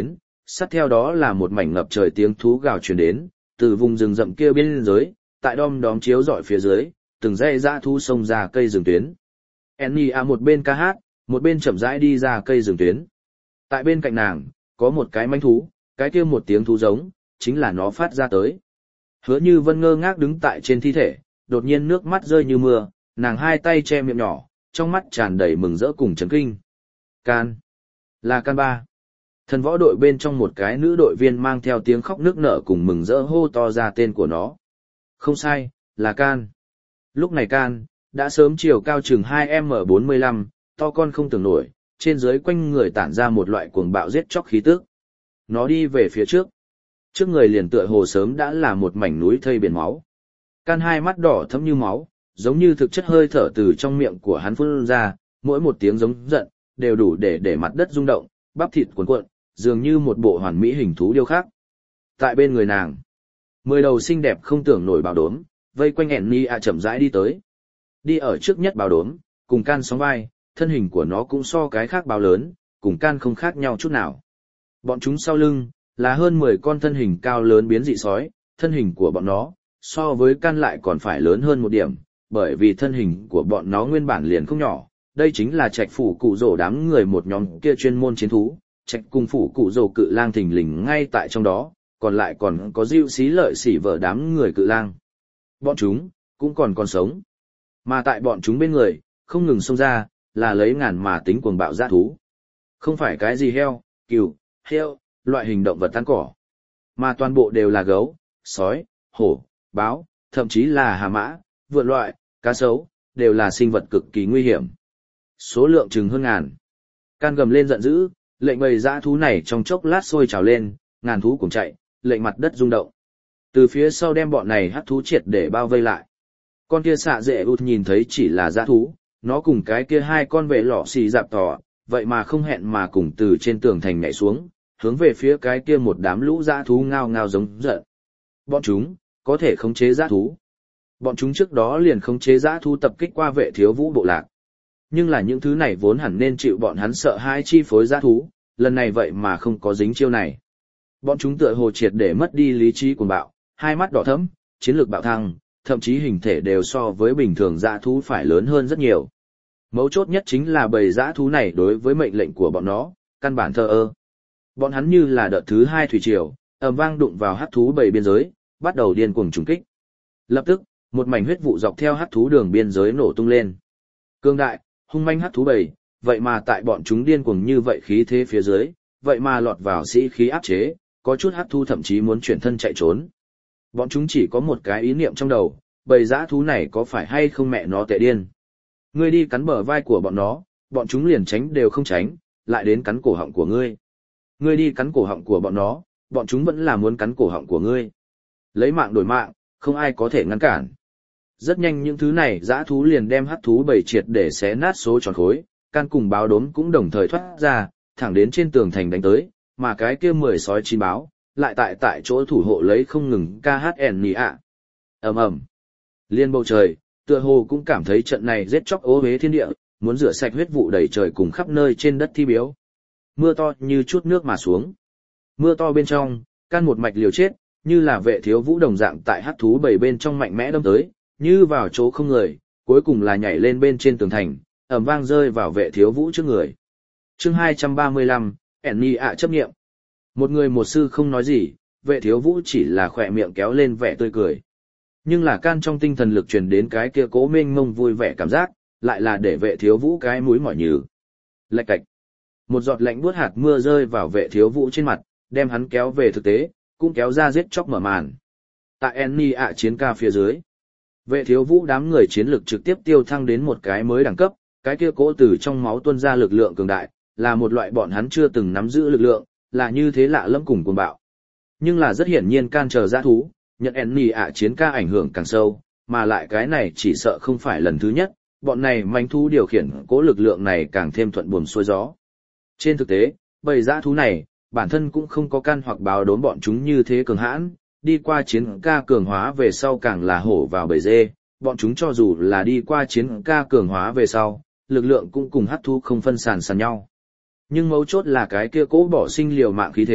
sát theo đó là một mảnh ngập trời tiếng thú gào truyền đến, từ vùng rừng rậm kia bên dưới, tại đom đóm chiếu rọi phía dưới, từng dãy dã thú xông ra cây rừng tuyến. Enya một bên ca hát, một bên chậm rãi đi ra cây rừng tuyến. Tại bên cạnh nàng, có một cái manh thú, cái kia một tiếng thú giống, chính là nó phát ra tới. Hứa Như Vân ngơ ngác đứng tại trên thi thể, đột nhiên nước mắt rơi như mưa, nàng hai tay che miệng nhỏ, trong mắt tràn đầy mừng rỡ cùng chấn kinh. Can. Là Can ba. Thần võ đội bên trong một cái nữ đội viên mang theo tiếng khóc nức nở cùng mừng rỡ hô to ra tên của nó. Không sai, là Can. Lúc này Can, đã sớm chiều cao chừng hai mét bốn mươi lăm, to con không tưởng nổi, trên dưới quanh người tản ra một loại cuồng bạo giết chóc khí tức. Nó đi về phía trước. Trước người liền tựa hồ sớm đã là một mảnh núi thây biển máu. Can hai mắt đỏ thẫm như máu, giống như thực chất hơi thở từ trong miệng của hắn phun ra, mỗi một tiếng giống giận, đều đủ để để mặt đất rung động, bắp thịt cuồn cuộn, dường như một bộ hoàn mỹ hình thú điêu khắc. Tại bên người nàng, mười đầu xinh đẹp không tưởng nổi bào đốm, vây quanh Enya chậm rãi đi tới. Đi ở trước nhất bào đốm, cùng Can sóng vai, thân hình của nó cũng so cái khác bào lớn, cùng Can không khác nhau chút nào. Bọn chúng sau lưng, là hơn mười con thân hình cao lớn biến dị sói, thân hình của bọn nó, so với Can lại còn phải lớn hơn một điểm, bởi vì thân hình của bọn nó nguyên bản liền không nhỏ. Đây chính là trạch phủ cụ rổ đám người một nhóm kia chuyên môn chiến thú, trạch cùng phủ cụ rổ cự lang thình lình ngay tại trong đó, còn lại còn có diêu xí lợi xỉ vợ đám người cự lang. Bọn chúng, cũng còn còn sống. Mà tại bọn chúng bên người, không ngừng xông ra, là lấy ngàn mà tính cuồng bạo dã thú. Không phải cái gì heo, cừu, heo, loại hình động vật ăn cỏ, mà toàn bộ đều là gấu, sói, hổ, báo, thậm chí là hà mã, vượn loại, cá sấu, đều là sinh vật cực kỳ nguy hiểm. Số lượng chừng hơn ngàn. Can gầm lên giận dữ, lệnh bầy dã thú này trong chốc lát sôi trào lên, ngàn thú cùng chạy, lệnh mặt đất rung động. Từ phía sau đem bọn này hắc thú triệt để bao vây lại. Con kia xạ dệ ụt nhìn thấy chỉ là dã thú, nó cùng cái kia hai con vệ lọ xì dạp tỏ, vậy mà không hẹn mà cùng từ trên tường thành nhảy xuống, hướng về phía cái kia một đám lũ dã thú ngao ngao giống giận. Bọn chúng, có thể khống chế dã thú. Bọn chúng trước đó liền khống chế dã thú tập kích qua vệ thiếu vũ bộ lạc. Nhưng là những thứ này vốn hẳn nên chịu bọn hắn sợ hãi chi phối dã thú, lần này vậy mà không có dính chiêu này. Bọn chúng tựa hồ triệt để mất đi lý trí cuồng bạo, hai mắt đỏ thẫm, chiến lược bạo thăng, thậm chí hình thể đều so với bình thường dã thú phải lớn hơn rất nhiều. Mấu chốt nhất chính là bầy dã thú này đối với mệnh lệnh của bọn nó, căn bản thờ ơ. Bọn hắn như là đợt thứ hai thủy triều, ầm vang đụng vào hắc thú bầy biên giới, bắt đầu điên cuồng trùng kích. Lập tức, một mảnh huyết vụ dọc theo hắc thú đường biên giới nổ tung lên. Cương đại, hung manh hắc thú bầy, vậy mà tại bọn chúng điên cuồng như vậy khí thế phía dưới, vậy mà lọt vào sĩ khí áp chế, có chút hắc thú thậm chí muốn chuyển thân chạy trốn. Bọn chúng chỉ có một cái ý niệm trong đầu, bầy dã thú này có phải hay không mẹ nó tệ điên. Ngươi đi cắn bờ vai của bọn nó, bọn chúng liền tránh đều không tránh, lại đến cắn cổ họng của ngươi. Ngươi đi cắn cổ họng của bọn nó, bọn chúng vẫn là muốn cắn cổ họng của ngươi. Lấy mạng đổi mạng, không ai có thể ngăn cản. Rất nhanh những thứ này dã thú liền đem hắc thú bầy triệt để xé nát số tròn khối, Can cùng báo đốm cũng đồng thời thoát ra, thẳng đến trên tường thành đánh tới, mà cái kia mười sói chín báo, lại tại tại chỗ thủ hộ lấy không ngừng ca hát ẻn nì ạ. Ầm ầm. Liên bầu trời, tựa hồ cũng cảm thấy trận này giết chóc ố huế thiên địa, muốn rửa sạch huyết vụ đầy trời cùng khắp nơi trên đất thi biếu. Mưa to như chút nước mà xuống. Mưa to bên trong, Can một mạch liều chết, như là vệ thiếu vũ đồng dạng tại hắc thú bầy bên trong mạnh mẽ đâm tới, như vào chỗ không người, cuối cùng là nhảy lên bên trên tường thành, ầm vang rơi vào vệ thiếu vũ trước người. Chương hai trăm ba mươi lăm, Enya ạ chấp nghiệm. Một người một sư không nói gì, vệ thiếu vũ chỉ là khỏe miệng kéo lên vẻ tươi cười. Nhưng là Can trong tinh thần lực truyền đến cái kia cố mênh mông vui vẻ cảm giác, lại là để vệ thiếu vũ cái mũi mỏi nhừ. Lạch cạch. Một giọt lạnh buốt hạt mưa rơi vào vệ thiếu vũ trên mặt, đem hắn kéo về thực tế, cũng kéo ra giết chóc mở màn. Tại Enya ạ chiến ca phía dưới, vệ thiếu vũ đám người chiến lực trực tiếp tiêu thăng đến một cái mới đẳng cấp, cái kia cố từ trong máu tuôn ra lực lượng cường đại, là một loại bọn hắn chưa từng nắm giữ lực lượng, là như thế lạ lẫm cùng cuồng bạo. Nhưng là rất hiển nhiên Can chờ dã thú, nhận Enya ạ chiến ca ảnh hưởng càng sâu, mà lại cái này chỉ sợ không phải lần thứ nhất, bọn này manh thú điều khiển cố lực lượng này càng thêm thuận buồm xuôi gió. Trên thực tế, bầy dã thú này, bản thân cũng không có Can hoặc báo đốm bọn chúng như thế cường hãn, đi qua chiến ca cường hóa về sau càng là hổ vào bầy dê, bọn chúng cho dù là đi qua chiến ca cường hóa về sau, lực lượng cũng cùng hắc thú không phân sàn sàn nhau. Nhưng mấu chốt là cái kia cố bỏ sinh liều mạng khí thế,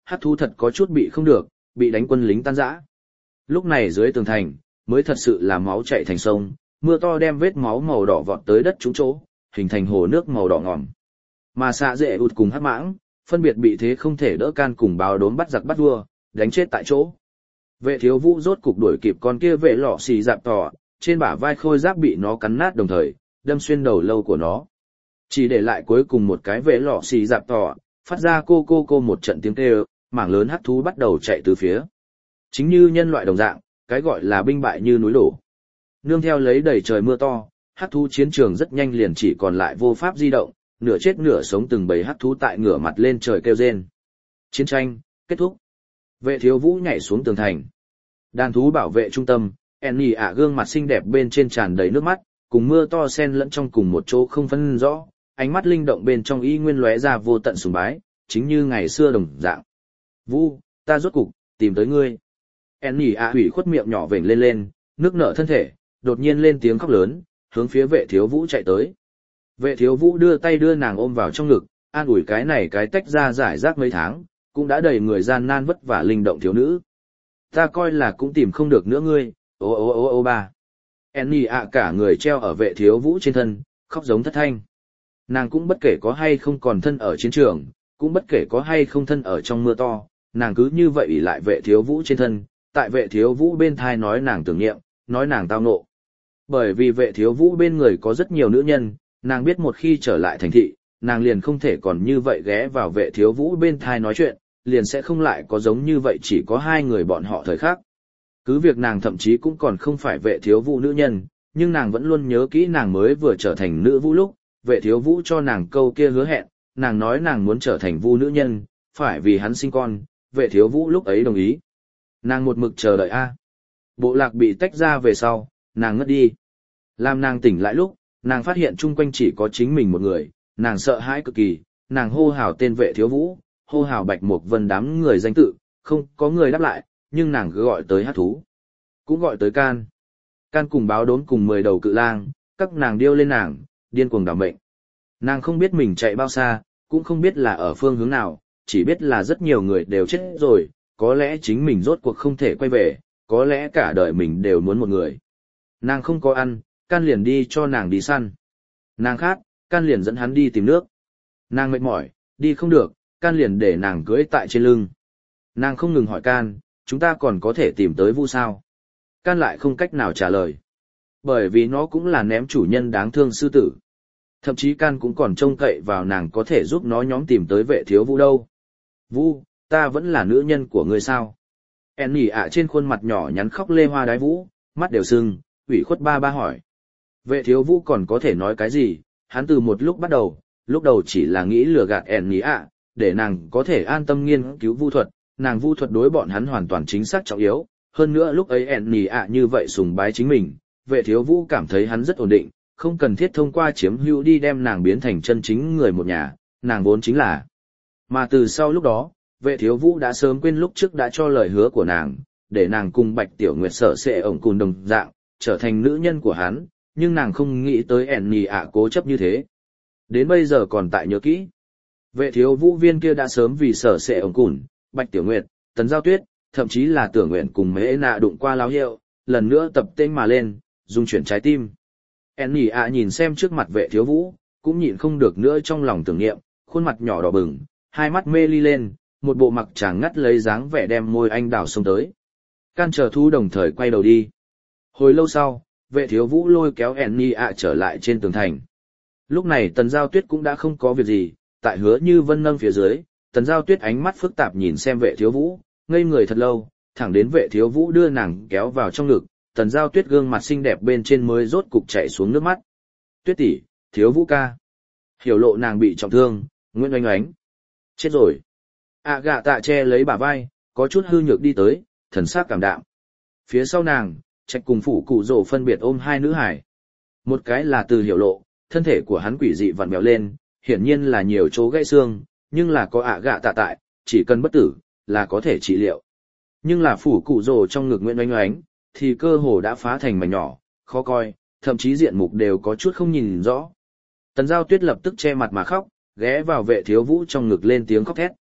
hắc thú thật có chút bị không được, bị đánh quân lính tan rã. Lúc này dưới tường thành, mới thật sự là máu chảy thành sông, mưa to đem vết máu màu đỏ vọt tới đất trúng chỗ, hình thành hồ nước màu đỏ ngòm. Mà xạ dễ ụt cùng hắc mãng, phân biệt bị thế không thể đỡ can cùng báo đốm bắt giặc bắt vua, đánh chết tại chỗ. Vệ thiếu vũ rốt cục đuổi kịp con kia vệ lọ xì dạp tỏ, trên bả vai khôi giáp bị nó cắn nát đồng thời, đâm xuyên đầu lâu của nó. Chỉ để lại cuối cùng một cái vệ lọ xì dạp tỏ, phát ra cô cô cô một trận tiếng kêu, mảng lớn hắc thú bắt đầu chạy từ phía. Chính như nhân loại đồng dạng, cái gọi là binh bại như núi đổ. Nương theo lấy đầy trời mưa to, hắc thú chiến trường rất nhanh liền chỉ còn lại vô pháp di động, nửa chết nửa sống từng bầy hắc thú tại ngửa mặt lên trời kêu rên. Chiến tranh kết thúc. Vệ thiếu vũ nhảy xuống tường thành. Đàn thú bảo vệ trung tâm, Enny ạ gương mặt xinh đẹp bên trên tràn đầy nước mắt, cùng mưa to xen lẫn trong cùng một chỗ không phân rõ, ánh mắt linh động bên trong y nguyên lóe ra vô tận sùng bái, chính như ngày xưa đồng dạng. Vũ, ta rốt cục tìm tới ngươi. Enny ạ hủy khuất miệng nhỏ vểnh lên lên, nước nở thân thể, đột nhiên lên tiếng khóc lớn, hướng phía vệ thiếu vũ chạy tới. Vệ thiếu vũ đưa tay đưa nàng ôm vào trong ngực, an ủi cái này cái tách ra giải rác mấy tháng, cũng đã đầy người gian nan vất vả linh động thiếu nữ. Ta coi là cũng tìm không được nữa ngươi, ô ô ô ô ba. Enny ạ cả người treo ở vệ thiếu vũ trên thân, khóc giống thất thanh. Nàng cũng bất kể có hay không còn thân ở chiến trường, cũng bất kể có hay không thân ở trong mưa to, nàng cứ như vậy ỷ lại vệ thiếu vũ trên thân, tại vệ thiếu vũ bên thai nói nàng tưởng niệm, nói nàng tao nộ. Bởi vì vệ thiếu vũ bên người có rất nhiều nữ nhân, nàng biết một khi trở lại thành thị, nàng liền không thể còn như vậy ghé vào vệ thiếu vũ bên thai nói chuyện, liền sẽ không lại có giống như vậy chỉ có hai người bọn họ thời khắc. Cứ việc nàng thậm chí cũng còn không phải vệ thiếu vũ nữ nhân, nhưng nàng vẫn luôn nhớ kỹ nàng mới vừa trở thành nữ vũ lúc, vệ thiếu vũ cho nàng câu kia hứa hẹn, nàng nói nàng muốn trở thành vu nữ nhân, phải vì hắn sinh con, vệ thiếu vũ lúc ấy đồng ý. Nàng một mực chờ đợi a. Bộ lạc bị tách ra về sau, nàng ngất đi. Làm nàng tỉnh lại lúc, nàng phát hiện chung quanh chỉ có chính mình một người, nàng sợ hãi cực kỳ, nàng hô hào tên vệ thiếu vũ, hô hào Bạch Mục Vân đám người danh tự, không có người đáp lại, nhưng nàng cứ gọi tới hắc thú. Cũng gọi tới can. Can cùng báo đốm cùng mười đầu cự lang, các nàng điêu lên nàng, điên cuồng đảm mệnh. Nàng không biết mình chạy bao xa, cũng không biết là ở phương hướng nào, chỉ biết là rất nhiều người đều chết rồi, có lẽ chính mình rốt cuộc không thể quay về, có lẽ cả đời mình đều muốn một người. Nàng không có ăn, can liền đi cho nàng đi săn. Nàng khát, can liền dẫn hắn đi tìm nước. Nàng mệt mỏi, đi không được, can liền để nàng cưỡi tại trên lưng. Nàng không ngừng hỏi can, chúng ta còn có thể tìm tới vu sao? Can lại không cách nào trả lời. Bởi vì nó cũng là ném chủ nhân đáng thương sư tử. Thậm chí can cũng còn trông cậy vào nàng có thể giúp nó nhóm tìm tới vệ thiếu vũ đâu. Vu, ta vẫn là nữ nhân của ngươi sao? Enny ạ trên khuôn mặt nhỏ nhắn khóc lê hoa đái vũ, mắt đều sưng, ủy khuất ba ba hỏi. Vệ thiếu vũ còn có thể nói cái gì? Hắn từ một lúc bắt đầu, lúc đầu chỉ là nghĩ lừa gạt Enny ạ, để nàng có thể an tâm nghiên cứu vu thuật, nàng vu thuật đối bọn hắn hoàn toàn chính xác trọng yếu. Hơn nữa lúc ấy Enny ạ như vậy sùng bái chính mình, vệ thiếu vũ cảm thấy hắn rất ổn định, không cần thiết thông qua chiếm hữu đi đem nàng biến thành chân chính người một nhà, nàng vốn chính là. Mà từ sau lúc đó, vệ thiếu vũ đã sớm quên lúc trước đã cho lời hứa của nàng, để nàng cùng Bạch Tiểu Nguyệt sở sẽ ổng cùng đồng dạng, trở thành nữ nhân của hắn, nhưng nàng không nghĩ tới Enny ạ cố chấp như thế. Đến bây giờ còn tại nhớ kỹ. Vệ thiếu vũ viên kia đã sớm vì sở sẽ ổng cùn, Bạch Tiểu Nguyệt, Tấn Giao Tuyết, thậm chí là Tưởng Nguyện cùng Mễ Nạ đụng qua láo hiệu, lần nữa tập tên mà lên, dung chuyển trái tim. Enny ạ nhìn xem trước mặt vệ thiếu vũ, cũng nhịn không được nữa trong lòng tưởng niệm, khuôn mặt nhỏ đỏ bừng, hai mắt mê ly lên, một bộ mặc chàng ngắt lấy dáng vẻ đem môi anh đào xông tới. Can chờ thu đồng thời quay đầu đi. Hồi lâu sau, vệ thiếu vũ lôi kéo Enny ạ trở lại trên tường thành. Lúc này Tần Giao Tuyết cũng đã không có việc gì, tại Hứa Như Vân nâng phía dưới, Tần Giao Tuyết ánh mắt phức tạp nhìn xem vệ thiếu vũ, ngây người thật lâu, thẳng đến vệ thiếu vũ đưa nàng kéo vào trong ngực, Tần Giao Tuyết gương mặt xinh đẹp bên trên mới rốt cục chảy xuống nước mắt. Tuyết tỷ, thiếu vũ ca. Hiểu lộ nàng bị trọng thương, Nguyễn Oanh Oánh. Chết rồi. À gạ tạ che lấy bả vai, có chút hư nhược đi tới, thần sắc cảm đạm. Phía sau nàng, Trạch cùng phủ cụ rồ phân biệt ôm hai nữ hải. Một cái là Từ Hiểu lộ, thân thể của hắn quỷ dị vặn vẹo lên, hiển nhiên là nhiều chỗ gãy xương, nhưng là có ạ gạ tạ tại, chỉ cần bất tử, là có thể trị liệu. Nhưng là phủ cụ rồ trong ngực Nguyễn Oanh Oánh, thì cơ hồ đã phá thành mảnh nhỏ, khó coi, thậm chí diện mục đều có chút không nhìn rõ. Tần Giao Tuyết lập tức che mặt mà khóc, ghé vào vệ thiếu vũ trong ngực lên tiếng khóc thét.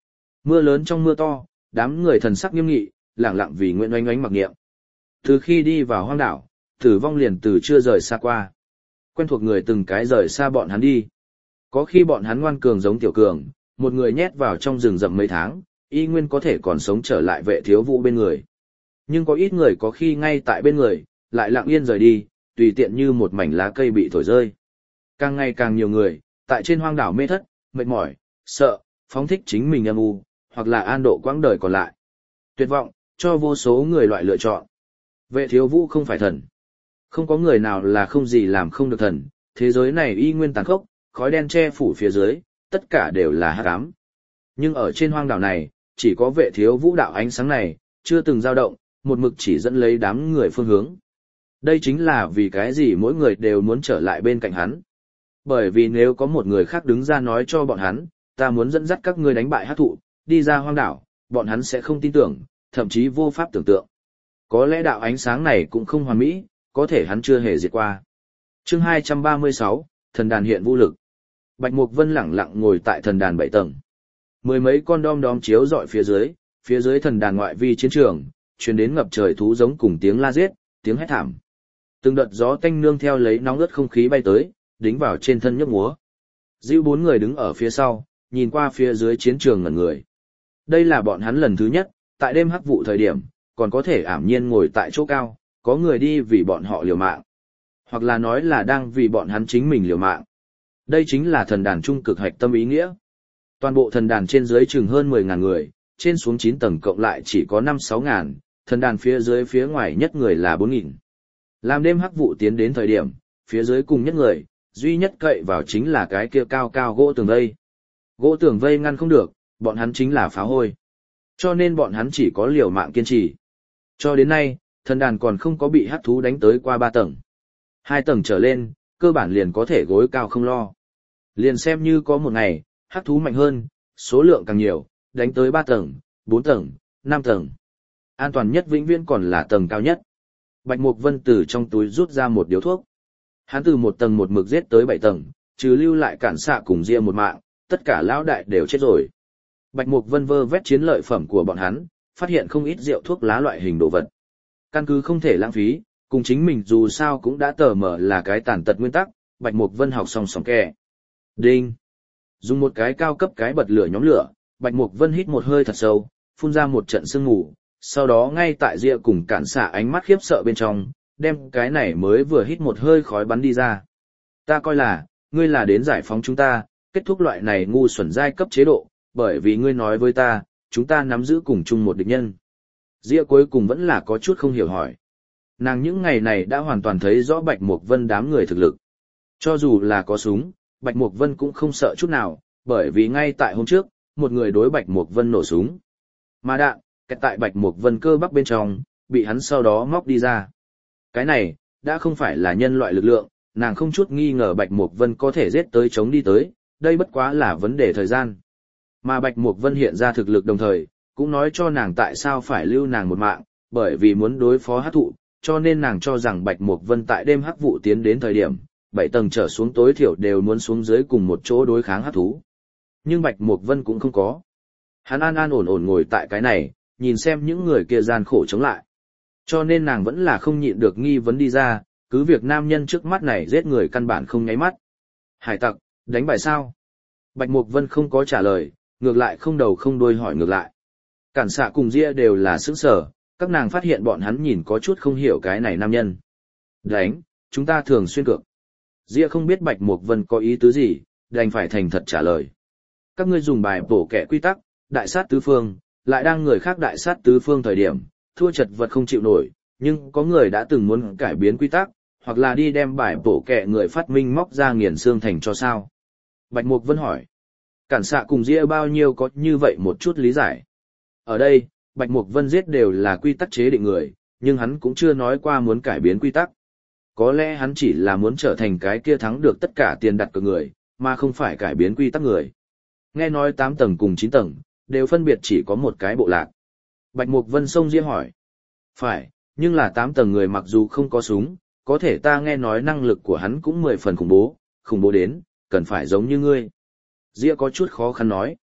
Mưa lớn trong mưa to, đám người thần sắc nghiêm nghị, lẳng lặng vì Nguyễn Oánh Oánh mặc niệm. Từ khi đi vào hoang đảo, tử vong liền từ chưa rời xa qua. Quen thuộc người từng cái rời xa bọn hắn đi. Có khi bọn hắn ngoan cường giống tiểu cường, một người nhét vào trong rừng rậm mấy tháng, y nguyên có thể còn sống trở lại Vệ Thiếu Vũ bên người. Nhưng có ít người có khi ngay tại bên người, lại lặng yên rời đi, tùy tiện như một mảnh lá cây bị thổi rơi. Càng ngày càng nhiều người, tại trên hoang đảo mê thất, mệt mỏi, sợ, phóng thích chính mình âm u, hoặc là an độ quãng đời còn lại. Tuyệt vọng, cho vô số người loại lựa chọn. Vệ Thiếu Vũ không phải thần. Không có người nào là không gì làm không được thần, thế giới này y nguyên tàn khốc, khói đen che phủ phía dưới, tất cả đều là hắc ám. Nhưng ở trên hoang đảo này, chỉ có Vệ Thiếu Vũ đạo ánh sáng này, chưa từng dao động, một mực chỉ dẫn lấy đám người phương hướng. Đây chính là vì cái gì mỗi người đều muốn trở lại bên cạnh hắn. Bởi vì nếu có một người khác đứng ra nói cho bọn hắn, ta muốn dẫn dắt các ngươi đánh bại hắc thụ, đi ra hoang đảo, bọn hắn sẽ không tin tưởng, thậm chí vô pháp tưởng tượng. Có lẽ đạo ánh sáng này cũng không hoàn mỹ, có thể hắn chưa hề diệt qua. Chương hai trăm ba mươi sáu, thần đàn hiện vũ lực. Bạch Mục Vân lẳng lặng ngồi tại thần đàn bảy tầng. Mười mấy con đom đóm chiếu rọi phía dưới, phía dưới thần đàn ngoại vi chiến trường, truyền đến ngập trời thú giống cùng tiếng la giết, tiếng hét thảm. Từng đợt gió tanh nương theo lấy nóng ướt không khí bay tới, đính vào trên thân nhấp múa. Dữu bốn người đứng ở phía sau, nhìn qua phía dưới chiến trường ngẩn người. Đây là bọn hắn lần thứ nhất, tại đêm hắc vụ thời điểm, còn có thể ảm nhiên ngồi tại chỗ cao, có người đi vì bọn họ liều mạng. Hoặc là nói là đang vì bọn hắn chính mình liều mạng. Đây chính là thần đàn trung cực hạch tâm ý nghĩa. Toàn bộ thần đàn trên dưới chừng hơn mười ngàn người, trên xuống chín tầng cộng lại chỉ có năm sáu ngàn, thần đàn phía dưới phía ngoài nhất người là bốn nghìn. Làm đêm hắc vụ tiến đến thời điểm, phía dưới cùng nhất người, duy nhất cậy vào chính là cái kia cao cao gỗ tường vây. Gỗ tường vây ngăn không được, bọn hắn chính là phá hôi. Cho nên bọn hắn chỉ có liều mạng kiên trì. Cho đến nay, thần đàn còn không có bị hắc thú đánh tới qua ba tầng. Hai tầng trở lên, cơ bản liền có thể gối cao không lo. Liền xem như có một ngày, hắc thú mạnh hơn, số lượng càng nhiều, đánh tới ba tầng, bốn tầng, năm tầng. An toàn nhất vĩnh viễn còn là tầng cao nhất. Bạch Mục Vân từ trong túi rút ra một điếu thuốc. Hắn từ một tầng một mực giết tới bảy tầng, trừ lưu lại cản xạ cùng ria một mạng, tất cả lão đại đều chết rồi. Bạch Mục Vân vơ vét chiến lợi phẩm của bọn hắn, phát hiện không ít rượu thuốc lá loại hình đồ vật. Căn cứ không thể lãng phí, cùng chính mình dù sao cũng đã tờ mở là cái tàn tật nguyên tắc, Bạch Mục Vân học xong sóng kè. Đinh! Dùng một cái cao cấp cái bật lửa nhóm lửa, Bạch Mục Vân hít một hơi thật sâu, phun ra một trận sương mù, sau đó ngay tại ria cùng cản xạ ánh mắt khiếp sợ bên trong, đem cái này mới vừa hít một hơi khói bắn đi ra. Ta coi là, ngươi là đến giải phóng chúng ta, kết thúc loại này ngu xuẩn giai cấp chế độ, bởi vì ngươi nói với ta, chúng ta nắm giữ cùng chung một địch nhân. Ria cuối cùng vẫn là có chút không hiểu hỏi. Nàng những ngày này đã hoàn toàn thấy rõ Bạch Mục Vân đám người thực lực. Cho dù là có súng, Bạch Mục Vân cũng không sợ chút nào, bởi vì ngay tại hôm trước, một người đối Bạch Mục Vân nổ súng. Mà đạn, kẹt tại Bạch Mục Vân cơ bắp bên trong, bị hắn sau đó móc đi ra. Cái này, đã không phải là nhân loại lực lượng, nàng không chút nghi ngờ Bạch Mục Vân có thể giết tới chống đi tới, đây bất quá là vấn đề thời gian. Mà Bạch Mục Vân hiện ra thực lực đồng thời, cũng nói cho nàng tại sao phải lưu nàng một mạng, bởi vì muốn đối phó hắc thụ, cho nên nàng cho rằng Bạch Mục Vân tại đêm hắc vụ tiến đến thời điểm, bảy tầng trở xuống tối thiểu đều muốn xuống dưới cùng một chỗ đối kháng hắc thú. Nhưng Bạch Mục Vân cũng không có. Hắn an an ổn ổn ngồi tại cái này, nhìn xem những người kia gian khổ chống lại. Cho nên nàng vẫn là không nhịn được nghi vấn đi ra, cứ việc nam nhân trước mắt này giết người căn bản không nháy mắt. Hải tặc, đánh bài sao? Bạch Mục Vân không có trả lời, ngược lại không đầu không đuôi hỏi ngược lại. Cản xạ cùng ria đều là sững sờ, các nàng phát hiện bọn hắn nhìn có chút không hiểu cái này nam nhân. Đánh, chúng ta thường xuyên cược. Ria không biết Bạch Mục Vân có ý tứ gì, đành phải thành thật trả lời. Các ngươi dùng bài bổ kẻ quy tắc, đại sát tứ phương, lại đang người khác đại sát tứ phương thời điểm, thua chật vật không chịu nổi, nhưng có người đã từng muốn cải biến quy tắc, hoặc là đi đem bài bổ kẻ người phát minh móc ra nghiền xương thành cho sao. Bạch Mục Vân hỏi. Cản xạ cùng ria bao nhiêu có như vậy một chút lý giải. Ở đây, Bạch Mục Vân giết đều là quy tắc chế định người, nhưng hắn cũng chưa nói qua muốn cải biến quy tắc. Có lẽ hắn chỉ là muốn trở thành cái kia thắng được tất cả tiền đặt cược người, mà không phải cải biến quy tắc người. Nghe nói tám tầng cùng chín tầng, đều phân biệt chỉ có một cái bộ lạc. Bạch Mục Vân xông ria hỏi. Phải, nhưng là tám tầng người mặc dù không có súng, có thể ta nghe nói năng lực của hắn cũng mười phần khủng bố, khủng bố đến, cần phải giống như ngươi. Ria có chút khó khăn nói.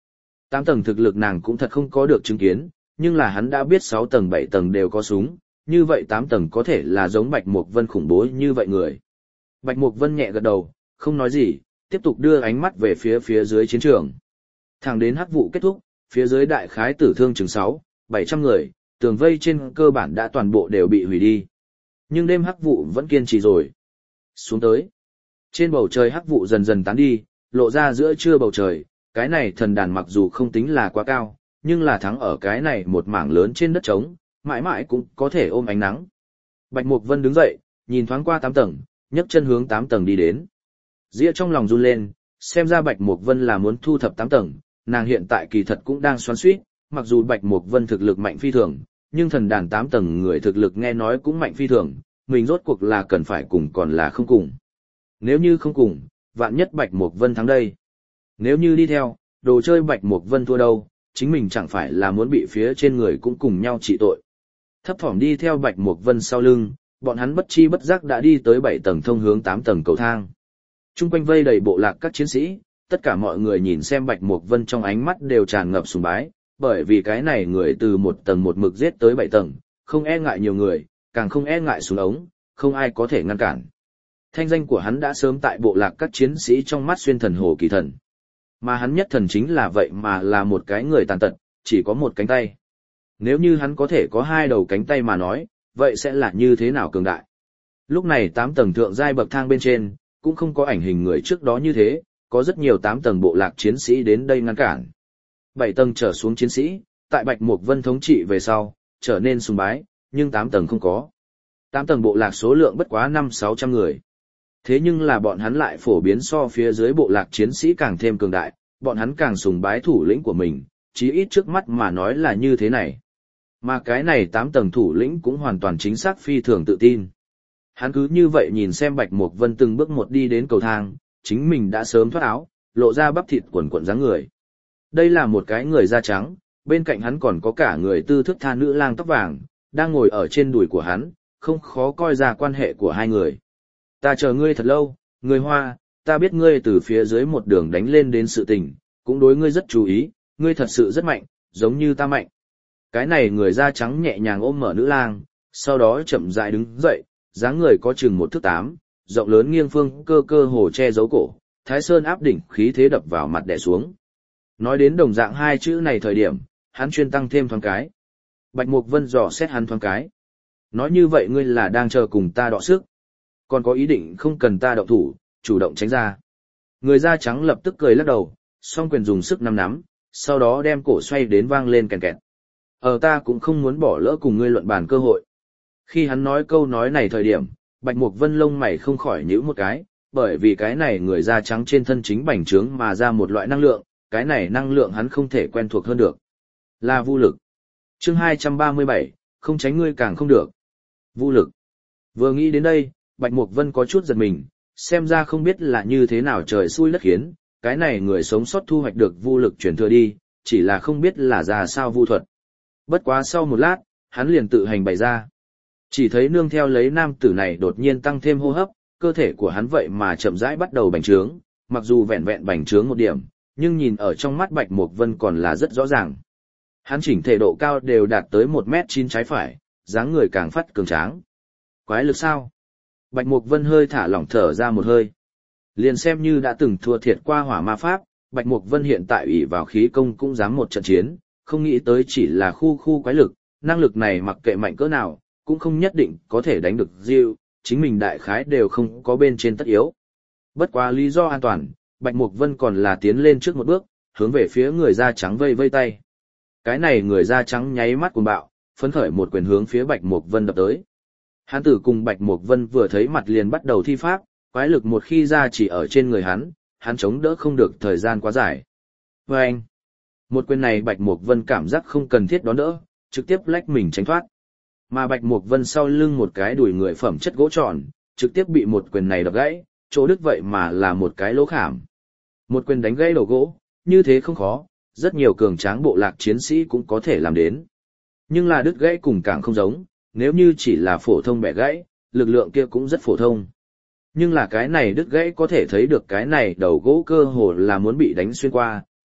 Tám tầng thực lực nàng cũng thật không có được chứng kiến, nhưng là hắn đã biết sáu tầng bảy tầng đều có súng, như vậy tám tầng có thể là giống Bạch Mục Vân khủng bố như vậy người. Bạch Mục Vân nhẹ gật đầu, không nói gì, tiếp tục đưa ánh mắt về phía phía dưới chiến trường. Thẳng đến hắc vụ kết thúc, phía dưới đại khái tử thương chừng sáu, bảy trăm người, tường vây trên cơ bản đã toàn bộ đều bị hủy đi. Nhưng đêm hắc vụ vẫn kiên trì rồi. Xuống tới. Trên bầu trời hắc vụ dần dần tán đi, lộ ra giữa trưa bầu trời, cái này thần đàn mặc dù không tính là quá cao, nhưng là thắng ở cái này một mảng lớn trên đất trống, mãi mãi cũng có thể ôm ánh nắng. Bạch Mục Vân đứng dậy, nhìn thoáng qua tám tầng, nhấc chân hướng tám tầng đi đến. Dĩa trong lòng run lên, xem ra Bạch Mục Vân là muốn thu thập tám tầng, nàng hiện tại kỳ thật cũng đang xoắn xuýt, mặc dù Bạch Mục Vân thực lực mạnh phi thường, nhưng thần đàn tám tầng người thực lực nghe nói cũng mạnh phi thường, mình rốt cuộc là cần phải cùng còn là không cùng. Nếu như không cùng, vạn nhất Bạch Mục Vân thắng đây. Nếu như đi theo, đồ chơi Bạch Mục Vân thua đâu, chính mình chẳng phải là muốn bị phía trên người cũng cùng nhau trị tội. Thấp thỏm đi theo Bạch Mục Vân sau lưng, bọn hắn bất chi bất giác đã đi tới bảy tầng thông hướng tám tầng cầu thang. Trung quanh vây đầy bộ lạc các chiến sĩ, tất cả mọi người nhìn xem Bạch Mục Vân trong ánh mắt đều tràn ngập sùng bái, bởi vì cái này người từ một tầng một mực giết tới bảy tầng, không e ngại nhiều người, càng không e ngại súng ống, không ai có thể ngăn cản. Thanh danh của hắn đã sớm tại bộ lạc các chiến sĩ trong mắt xuyên thần hồ kỳ thần. Mà hắn nhất thần chính là vậy mà là một cái người tàn tật, chỉ có một cánh tay. Nếu như hắn có thể có hai đầu cánh tay mà nói, vậy sẽ là như thế nào cường đại. Lúc này tám tầng thượng giai bậc thang bên trên, cũng không có ảnh hình người trước đó như thế, có rất nhiều tám tầng bộ lạc chiến sĩ đến đây ngăn cản. Bảy tầng trở xuống chiến sĩ, tại Bạch Mục Vân thống trị về sau, trở nên sùng bái, nhưng tám tầng không có. Tám tầng bộ lạc số lượng bất quá năm sáu trăm người. Thế nhưng là bọn hắn lại phổ biến so phía dưới bộ lạc chiến sĩ càng thêm cường đại, bọn hắn càng sùng bái thủ lĩnh của mình, chí ít trước mắt mà nói là như thế này. Mà cái này tám tầng thủ lĩnh cũng hoàn toàn chính xác phi thường tự tin. Hắn cứ như vậy nhìn xem Bạch Mục Vân từng bước một đi đến cầu thang, chính mình đã sớm thoát áo, lộ ra bắp thịt quần quần dáng người. Đây là một cái người da trắng, bên cạnh hắn còn có cả người tư thức tha nữ lang tóc vàng, đang ngồi ở trên đùi của hắn, không khó coi ra quan hệ của hai người. Ta chờ ngươi thật lâu, người Hoa, ta biết ngươi từ phía dưới một đường đánh lên đến sự tình, cũng đối ngươi rất chú ý, ngươi thật sự rất mạnh, giống như ta mạnh. Cái này người da trắng nhẹ nhàng ôm mở nữ lang, sau đó chậm rãi đứng dậy, dáng người có chừng một thước tám, rộng lớn nghiêng phương cơ cơ hồ che giấu cổ, Thái Sơn áp đỉnh khí thế đập vào mặt đè xuống. Nói đến đồng dạng hai chữ này thời điểm, hắn chuyên tăng thêm thoáng cái. Bạch Mục Vân dò xét hắn thoáng cái. Nói như vậy ngươi là đang chờ cùng ta đọ sức, còn có ý định không cần ta động thủ, chủ động tránh ra. Người da trắng lập tức cười lắc đầu, song quyền dùng sức nắm nắm, sau đó đem cổ xoay đến vang lên kèn kẹt. Ở ta cũng không muốn bỏ lỡ cùng ngươi luận bàn cơ hội. Khi hắn nói câu nói này thời điểm, Bạch Mục Vân lông mày không khỏi nhíu một cái, bởi vì cái này người da trắng trên thân chính bành trướng mà ra một loại năng lượng, cái này năng lượng hắn không thể quen thuộc hơn được. Là vô lực. Chương hai trăm ba mươi bảy, không tránh ngươi càng không được. Vô lực. Vừa nghĩ đến đây, Bạch Mục Vân có chút giật mình, xem ra không biết là như thế nào trời xui đất khiến, cái này người sống sót thu hoạch được vô lực truyền thừa đi, chỉ là không biết là ra sao vu thuật. Bất quá sau một lát, hắn liền tự hành bày ra. Chỉ thấy nương theo lấy nam tử này đột nhiên tăng thêm hô hấp, cơ thể của hắn vậy mà chậm rãi bắt đầu bành trướng, mặc dù vẹn vẹn bành trướng một điểm, nhưng nhìn ở trong mắt Bạch Mục Vân còn là rất rõ ràng. Hắn chỉnh thể độ cao đều đạt tới một mét chín trái phải, dáng người càng phát cường tráng. Quái lực sao? Bạch Mục Vân hơi thả lỏng thở ra một hơi. Liền xem như đã từng thua thiệt qua hỏa ma pháp, Bạch Mục Vân hiện tại ủy vào khí công cũng dám một trận chiến, không nghĩ tới chỉ là khu khu quái lực, năng lực này mặc kệ mạnh cỡ nào, cũng không nhất định có thể đánh được Diêu, chính mình đại khái đều không có bên trên tất yếu. Bất quá lý do an toàn, Bạch Mục Vân còn là tiến lên trước một bước, hướng về phía người da trắng vây vây tay. Cái này người da trắng nháy mắt cuồng bạo, phấn khởi một quyền hướng phía Bạch Mục Vân đập tới. Hán tử cùng Bạch Mục Vân vừa thấy mặt liền bắt đầu thi pháp, quái lực một khi ra chỉ ở trên người hắn, hắn chống đỡ không được thời gian quá dài. Và anh, một quyền này Bạch Mục Vân cảm giác không cần thiết đón đỡ, trực tiếp lách mình tránh thoát. Mà Bạch Mục Vân sau lưng một cái đùi người phẩm chất gỗ tròn, trực tiếp bị một quyền này đập gãy, chỗ đứt vậy mà là một cái lỗ khảm. Một quyền đánh gãy đầu gỗ, như thế không khó, rất nhiều cường tráng bộ lạc chiến sĩ cũng có thể làm đến. Nhưng là đứt gãy cùng càng không giống, nếu như chỉ là phổ thông bẻ gãy, lực lượng kia cũng rất phổ thông. Nhưng là cái này đứt gãy có thể thấy được cái này đầu gỗ cơ hồ là muốn bị đánh xuyên qua,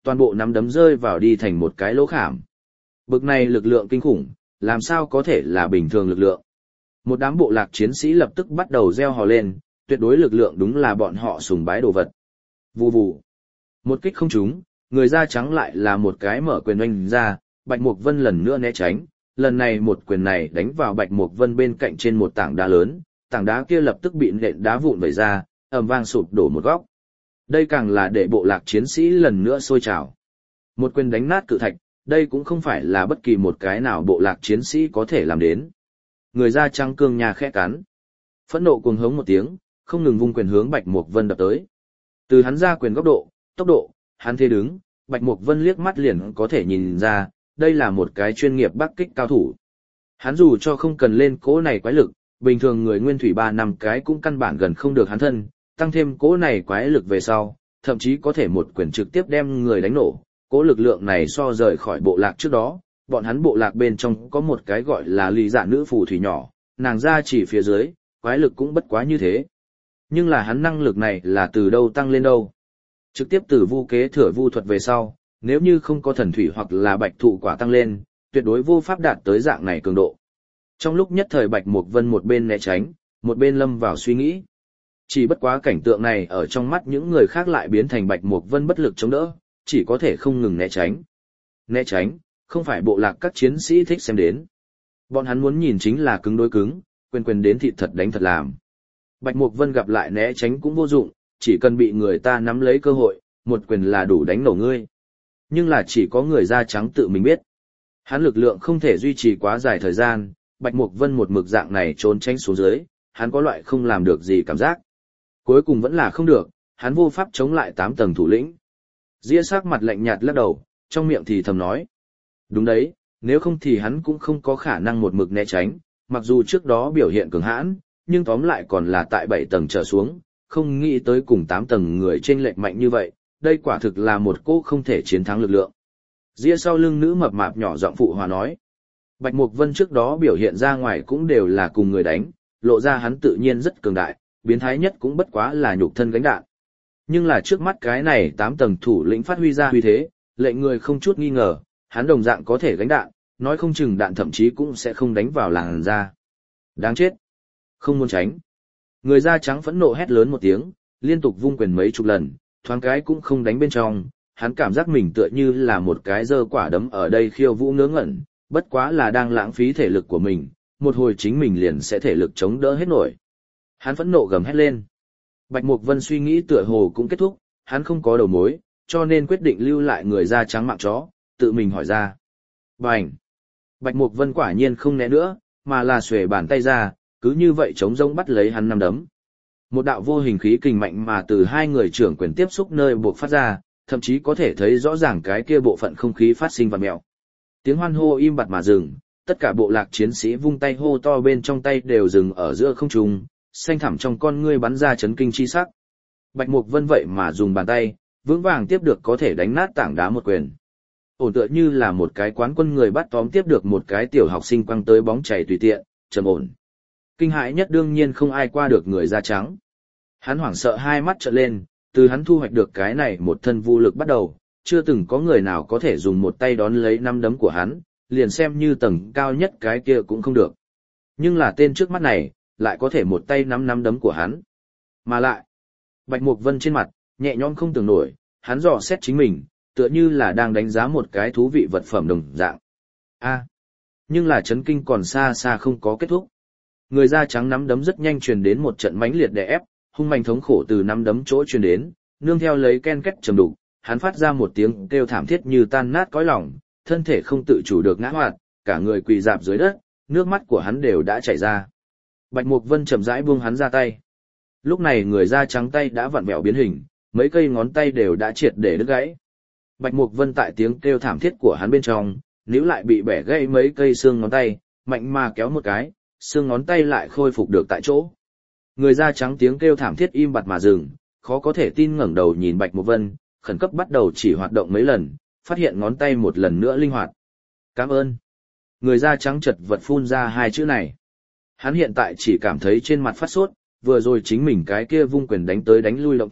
toàn bộ nắm đấm rơi vào đi thành một cái lỗ khảm. Bực này lực lượng kinh khủng, làm sao có thể là bình thường lực lượng. Một đám bộ lạc chiến sĩ lập tức bắt đầu reo hò lên, tuyệt đối lực lượng đúng là bọn họ sùng bái đồ vật. Vù vù. Một kích không trúng, người da trắng lại là một cái mở quyền oanh ra, Bạch Mục Vân lần nữa né tránh, lần này một quyền này đánh vào Bạch Mục Vân bên cạnh trên một tảng đá lớn, tảng đá kia lập tức bị nện đá vụn vẩy ra, ầm vang sụp đổ một góc. Đây càng là để bộ lạc chiến sĩ lần nữa sôi trào. Một quyền đánh nát cự thạch, đây cũng không phải là bất kỳ một cái nào bộ lạc chiến sĩ có thể làm đến. Người da trắng cương nhà khẽ cắn. Phẫn nộ cuồng hống một tiếng, không ngừng vung quyền hướng Bạch Mục Vân đập tới. Từ hắn ra quyền góc độ, tốc độ, hắn thế đứng, Bạch Mục Vân liếc mắt liền có thể nhìn ra, đây là một cái chuyên nghiệp bắc kích cao thủ. Hắn dù cho không cần lên cỗ này quái lực, bình thường người nguyên thủy ba năm cái cũng căn bản gần không được hắn thân, tăng thêm cỗ này quái lực về sau, thậm chí có thể một quyền trực tiếp đem người đánh nổ. Cỗ lực lượng này so rời khỏi bộ lạc trước đó, bọn hắn bộ lạc bên trong có một cái gọi là ly dạ nữ phù thủy nhỏ, nàng ra chỉ phía dưới, quái lực cũng bất quá như thế. Nhưng là hắn năng lực này là từ đâu tăng lên đâu. Trực tiếp từ vu kế thừa vu thuật về sau, nếu như không có thần thủy hoặc là bạch thụ quả tăng lên, tuyệt đối vô pháp đạt tới dạng này cường độ. Trong lúc nhất thời Bạch Mục Vân một bên né tránh, một bên lâm vào suy nghĩ. Chỉ bất quá cảnh tượng này ở trong mắt những người khác lại biến thành Bạch Mục Vân bất lực chống đỡ, chỉ có thể không ngừng né tránh. Né tránh, không phải bộ lạc các chiến sĩ thích xem đến. Bọn hắn muốn nhìn chính là cứng đối cứng, quyền quyền đến thịt thật đánh thật làm. Bạch Mục Vân gặp lại né tránh cũng vô dụng, chỉ cần bị người ta nắm lấy cơ hội, một quyền là đủ đánh nổ ngươi. Nhưng là chỉ có người da trắng tự mình biết. Hắn lực lượng không thể duy trì quá dài thời gian, Bạch Mục Vân một mực dạng này trốn tránh xuống dưới, hắn có loại không làm được gì cảm giác. Cuối cùng vẫn là không được, hắn vô pháp chống lại tám tầng thủ lĩnh. Ria sắc mặt lạnh nhạt lắc đầu, trong miệng thì thầm nói. Đúng đấy, nếu không thì hắn cũng không có khả năng một mực né tránh, mặc dù trước đó biểu hiện cường hãn, nhưng tóm lại còn là tại bảy tầng trở xuống, không nghĩ tới cùng tám tầng người chênh lệch mạnh như vậy, đây quả thực là một cô không thể chiến thắng lực lượng. Ria sau lưng nữ mập mạp nhỏ giọng phụ hòa nói. Bạch Mục Vân trước đó biểu hiện ra ngoài cũng đều là cùng người đánh, lộ ra hắn tự nhiên rất cường đại, biến thái nhất cũng bất quá là nhục thân gánh đạn. Nhưng là trước mắt cái này tám tầng thủ lĩnh phát huy ra huy thế, lệnh người không chút nghi ngờ, hắn đồng dạng có thể gánh đạn, nói không chừng đạn thậm chí cũng sẽ không đánh vào làn da. Đáng chết. Không muốn tránh. Người da trắng phẫn nộ hét lớn một tiếng, liên tục vung quyền mấy chục lần, thoáng cái cũng không đánh bên trong, hắn cảm giác mình tựa như là một cái dơ quả đấm ở đây khiêu vũ ngớ ngẩn, bất quá là đang lãng phí thể lực của mình, một hồi chính mình liền sẽ thể lực chống đỡ hết nổi. Hắn phẫn nộ gầm hét lên. Bạch Mục Vân suy nghĩ tựa hồ cũng kết thúc, hắn không có đầu mối, cho nên quyết định lưu lại người da trắng mạng chó, tự mình hỏi ra. Bành! Bạch Mục Vân quả nhiên không né nữa, mà là xuề bàn tay ra, cứ như vậy chống rông bắt lấy hắn năm đấm. Một đạo vô hình khí kình mạnh mà từ hai người trưởng quyền tiếp xúc nơi buộc phát ra, thậm chí có thể thấy rõ ràng cái kia bộ phận không khí phát sinh vặn mèo. Tiếng hoan hô im bặt mà dừng, tất cả bộ lạc chiến sĩ vung tay hô to bên trong tay đều dừng ở giữa không trung, xanh thẳm trong con ngươi bắn ra chấn kinh chi sắc. Bạch Mục Vân vậy mà dùng bàn tay, vững vàng tiếp được có thể đánh nát tảng đá một quyền. Ổn tựa như là một cái quán quân người bắt tóm tiếp được một cái tiểu học sinh quăng tới bóng chảy tùy tiện, trầm ổn. Kinh hãi nhất đương nhiên không ai qua được người da trắng. Hắn hoảng sợ hai mắt trợn lên, từ hắn thu hoạch được cái này một thân vô lực bắt đầu, chưa từng có người nào có thể dùng một tay đón lấy năm đấm của hắn, liền xem như tầng cao nhất cái kia cũng không được. Nhưng là tên trước mắt này, lại có thể một tay nắm năm đấm của hắn. Mà lại, Bạch Mục Vân trên mặt, nhẹ nhõm không tưởng nổi, hắn dò xét chính mình, tựa như là đang đánh giá một cái thú vị vật phẩm đồng dạng. A, nhưng là chấn kinh còn xa xa không có kết thúc. Người da trắng nắm đấm rất nhanh truyền đến một trận mãnh liệt đè ép, hung mạnh thống khổ từ nắm đấm chỗ truyền đến, nương theo lấy ken két trầm đục, hắn phát ra một tiếng kêu thảm thiết như tan nát cõi lòng, thân thể không tự chủ được ngã hoạt, cả người quỳ rạp dưới đất, nước mắt của hắn đều đã chảy ra. Bạch Mục Vân chậm rãi buông hắn ra tay. Lúc này người da trắng tay đã vặn vẹo biến hình, mấy cây ngón tay đều đã triệt để đứt gãy. Bạch Mục Vân tại tiếng kêu thảm thiết của hắn bên trong, níu lại bị bẻ gãy mấy cây xương ngón tay, mạnh mà kéo một cái, xương ngón tay lại khôi phục được tại chỗ. Người da trắng tiếng kêu thảm thiết im bặt mà dừng, khó có thể tin ngẩng đầu nhìn Bạch Mục Vân, khẩn cấp bắt đầu chỉ hoạt động mấy lần, phát hiện ngón tay một lần nữa linh hoạt. Cảm ơn. Người da trắng chật vật phun ra hai chữ này. Hắn hiện tại chỉ cảm thấy trên mặt phát sốt, vừa rồi chính mình cái kia vung quyền đánh tới đánh lui động tác,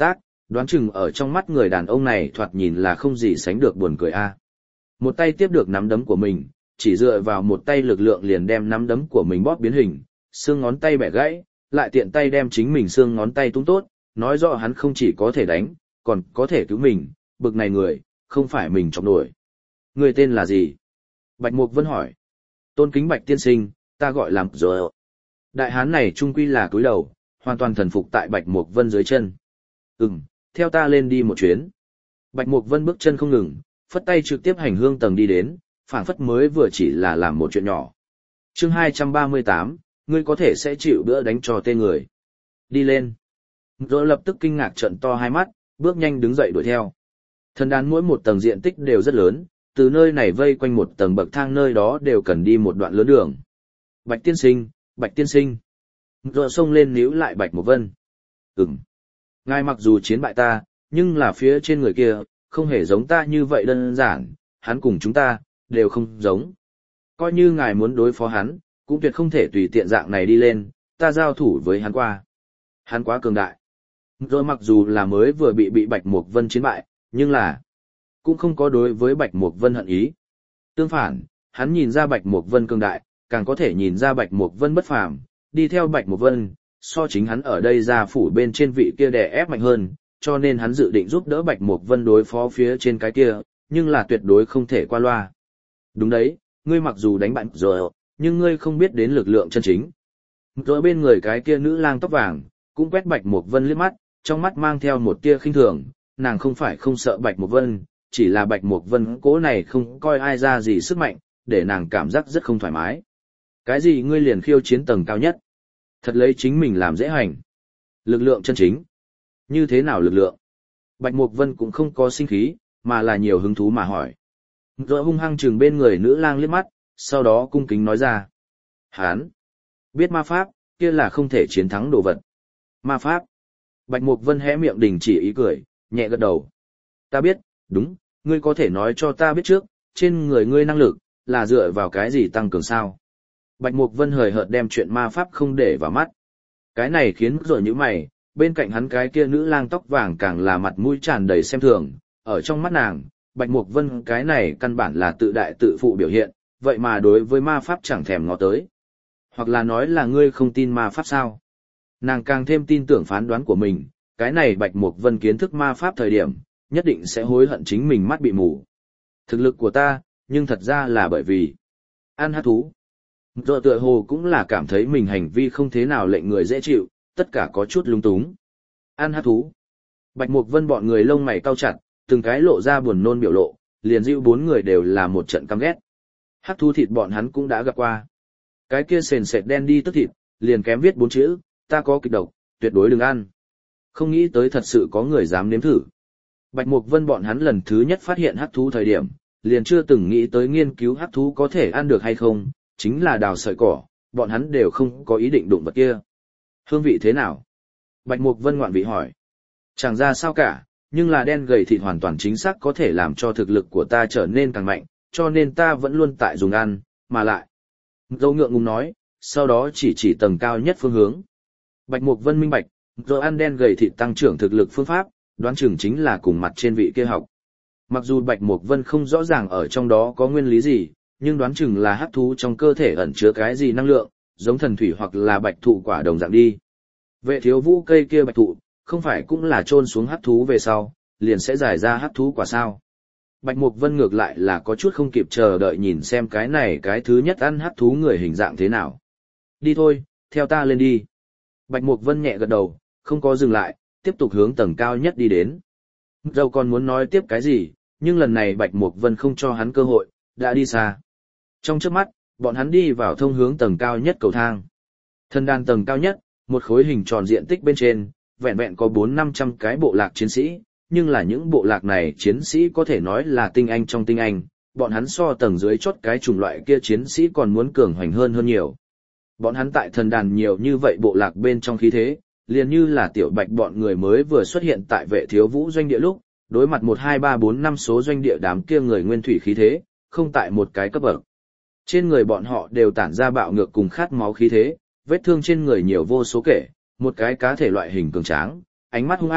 đoán chừng ở trong mắt người đàn ông này thoạt nhìn là không gì sánh được buồn cười a. Một tay tiếp được nắm đấm của mình, chỉ dựa vào một tay lực lượng liền đem nắm đấm của mình bóp biến hình, xương ngón tay bẻ gãy, lại tiện tay đem chính mình xương ngón tay tung tốt, nói rõ hắn không chỉ có thể đánh, còn có thể cứu mình, bực này người, không phải mình chọc nổi. Người tên là gì? Bạch Mục Vân hỏi. Tôn kính Bạch tiên sinh, ta gọi là rồi. Đại hán này trung quy là cúi đầu, hoàn toàn thần phục tại Bạch Mục Vân dưới chân. Ừm, theo ta lên đi một chuyến. Bạch Mục Vân bước chân không ngừng, phất tay trực tiếp hành hương tầng đi đến, phảng phất mới vừa chỉ là làm một chuyện nhỏ. Chương hai trăm ba mươi tám, ngươi có thể sẽ chịu bữa đánh cho tên người. Đi lên. Rồi lập tức kinh ngạc trợn to hai mắt, bước nhanh đứng dậy đuổi theo. Thần đàn mỗi một tầng diện tích đều rất lớn, từ nơi này vây quanh một tầng bậc thang nơi đó đều cần đi một đoạn lớn đường. Bạch tiên sinh, Bạch tiên sinh. Rồi xông lên níu lại Bạch Mục Vân. Ừm. Ngài mặc dù chiến bại ta, nhưng là phía trên người kia, không hề giống ta như vậy đơn giản, hắn cùng chúng ta, đều không giống. Coi như ngài muốn đối phó hắn, cũng tuyệt không thể tùy tiện dạng này đi lên, ta giao thủ với hắn qua. Hắn quá cường đại. Rồi mặc dù là mới vừa bị bị Bạch Mục Vân chiến bại, nhưng là cũng không có đối với Bạch Mục Vân hận ý. Tương phản, hắn nhìn ra Bạch Mục Vân cường đại, càng có thể nhìn ra Bạch Mục Vân bất phàm, đi theo Bạch Mục Vân, so chính hắn ở đây ra phủ bên trên vị kia đè ép mạnh hơn, cho nên hắn dự định giúp đỡ Bạch Mục Vân đối phó phía trên cái kia, nhưng là tuyệt đối không thể qua loa. Đúng đấy, ngươi mặc dù đánh bại rồi, nhưng ngươi không biết đến lực lượng chân chính. Rồi bên người cái kia nữ lang tóc vàng, cũng quét Bạch Mục Vân liếc mắt, trong mắt mang theo một tia khinh thường, nàng không phải không sợ Bạch Mục Vân, chỉ là Bạch Mục Vân cố này không coi ai ra gì sức mạnh, để nàng cảm giác rất không thoải mái. Cái gì ngươi liền khiêu chiến tầng cao nhất? Thật lấy chính mình làm dễ hành. Lực lượng chân chính. Như thế nào lực lượng? Bạch Mục Vân cũng không có sinh khí, mà là nhiều hứng thú mà hỏi. Rồi hung hăng trừng bên người nữ lang liếc mắt, sau đó cung kính nói ra. Hán! Biết ma pháp, kia là không thể chiến thắng đồ vật. Ma pháp! Bạch Mục Vân hé miệng đình chỉ ý cười, nhẹ gật đầu. Ta biết, đúng, ngươi có thể nói cho ta biết trước, trên người ngươi năng lực, là dựa vào cái gì tăng cường sao? Bạch Mục Vân hời hợt đem chuyện ma pháp không để vào mắt. Cái này khiến rồi những mày, bên cạnh hắn cái kia nữ lang tóc vàng càng là mặt mũi tràn đầy xem thường, ở trong mắt nàng, Bạch Mục Vân cái này căn bản là tự đại tự phụ biểu hiện, vậy mà đối với ma pháp chẳng thèm ngó tới. Hoặc là nói là ngươi không tin ma pháp sao? Nàng càng thêm tin tưởng phán đoán của mình, cái này Bạch Mục Vân kiến thức ma pháp thời điểm, nhất định sẽ hối hận chính mình mắt bị mù. Thực lực của ta, nhưng thật ra là bởi vì ăn hắc thú. Rồi tựa hồ cũng là cảm thấy mình hành vi không thế nào lệnh người dễ chịu, tất cả có chút lung túng. Ăn hắc thú. Bạch Mục Vân bọn người lông mày cau chặt, từng cái lộ ra buồn nôn biểu lộ, liền dịu bốn người đều là một trận căm ghét. Hắc thú thịt bọn hắn cũng đã gặp qua. Cái kia sền sệt đen đi tức thịt, liền kém viết bốn chữ, ta có kịch độc, tuyệt đối đừng ăn. Không nghĩ tới thật sự có người dám nếm thử. Bạch Mục Vân bọn hắn lần thứ nhất phát hiện hắc thú thời điểm, liền chưa từng nghĩ tới nghiên cứu hắc thú có thể ăn được hay không, chính là đào sợi cỏ, bọn hắn đều không có ý định đụng vật kia. Hương vị thế nào? Bạch Mục Vân ngoạn vị hỏi. Chẳng ra sao cả, nhưng là đen gầy thịt hoàn toàn chính xác có thể làm cho thực lực của ta trở nên càng mạnh, cho nên ta vẫn luôn tại dùng ăn, mà lại. Dâu ngượng ngùng nói, sau đó chỉ chỉ tầng cao nhất phương hướng. Bạch Mục Vân minh bạch, rồi ăn đen gầy thịt tăng trưởng thực lực phương pháp, đoán chừng chính là cùng mặt trên vị kia học. Mặc dù Bạch Mục Vân không rõ ràng ở trong đó có nguyên lý gì, nhưng đoán chừng là hắc thú trong cơ thể ẩn chứa cái gì năng lượng, giống thần thủy hoặc là bạch thụ quả đồng dạng đi. Vệ thiếu vũ cây kia bạch thụ, không phải cũng là chôn xuống hắc thú về sau, liền sẽ giải ra hắc thú quả sao. Bạch Mục Vân ngược lại là có chút không kịp chờ đợi nhìn xem cái này cái thứ nhất ăn hắc thú người hình dạng thế nào. Đi thôi, theo ta lên đi. Bạch Mục Vân nhẹ gật đầu, không có dừng lại, tiếp tục hướng tầng cao nhất đi đến. Dâu còn muốn nói tiếp cái gì, nhưng lần này Bạch Mục Vân không cho hắn cơ hội, đã đi xa. Trong chớp mắt, bọn hắn đi vào thông hướng tầng cao nhất cầu thang. Thần đàn tầng cao nhất, một khối hình tròn diện tích bên trên, vẹn vẹn có bốn năm trăm cái bộ lạc chiến sĩ, nhưng là những bộ lạc này chiến sĩ có thể nói là tinh anh trong tinh anh, bọn hắn so tầng dưới chốt cái chủng loại kia chiến sĩ còn muốn cường hoành hơn hơn nhiều. Bọn hắn tại thần đàn nhiều như vậy bộ lạc bên trong khí thế, liền như là tiểu bạch bọn người mới vừa xuất hiện tại vệ thiếu vũ doanh địa lúc, đối mặt một hai ba bốn năm số doanh địa đám kia người nguyên thủy khí thế, không tại một cái cấp bậc. Trên người bọn họ đều tản ra bạo ngược cùng khát máu khí thế, vết thương trên người nhiều vô số kể, một cái cá thể loại hình cường tráng, ánh mắt hung ác,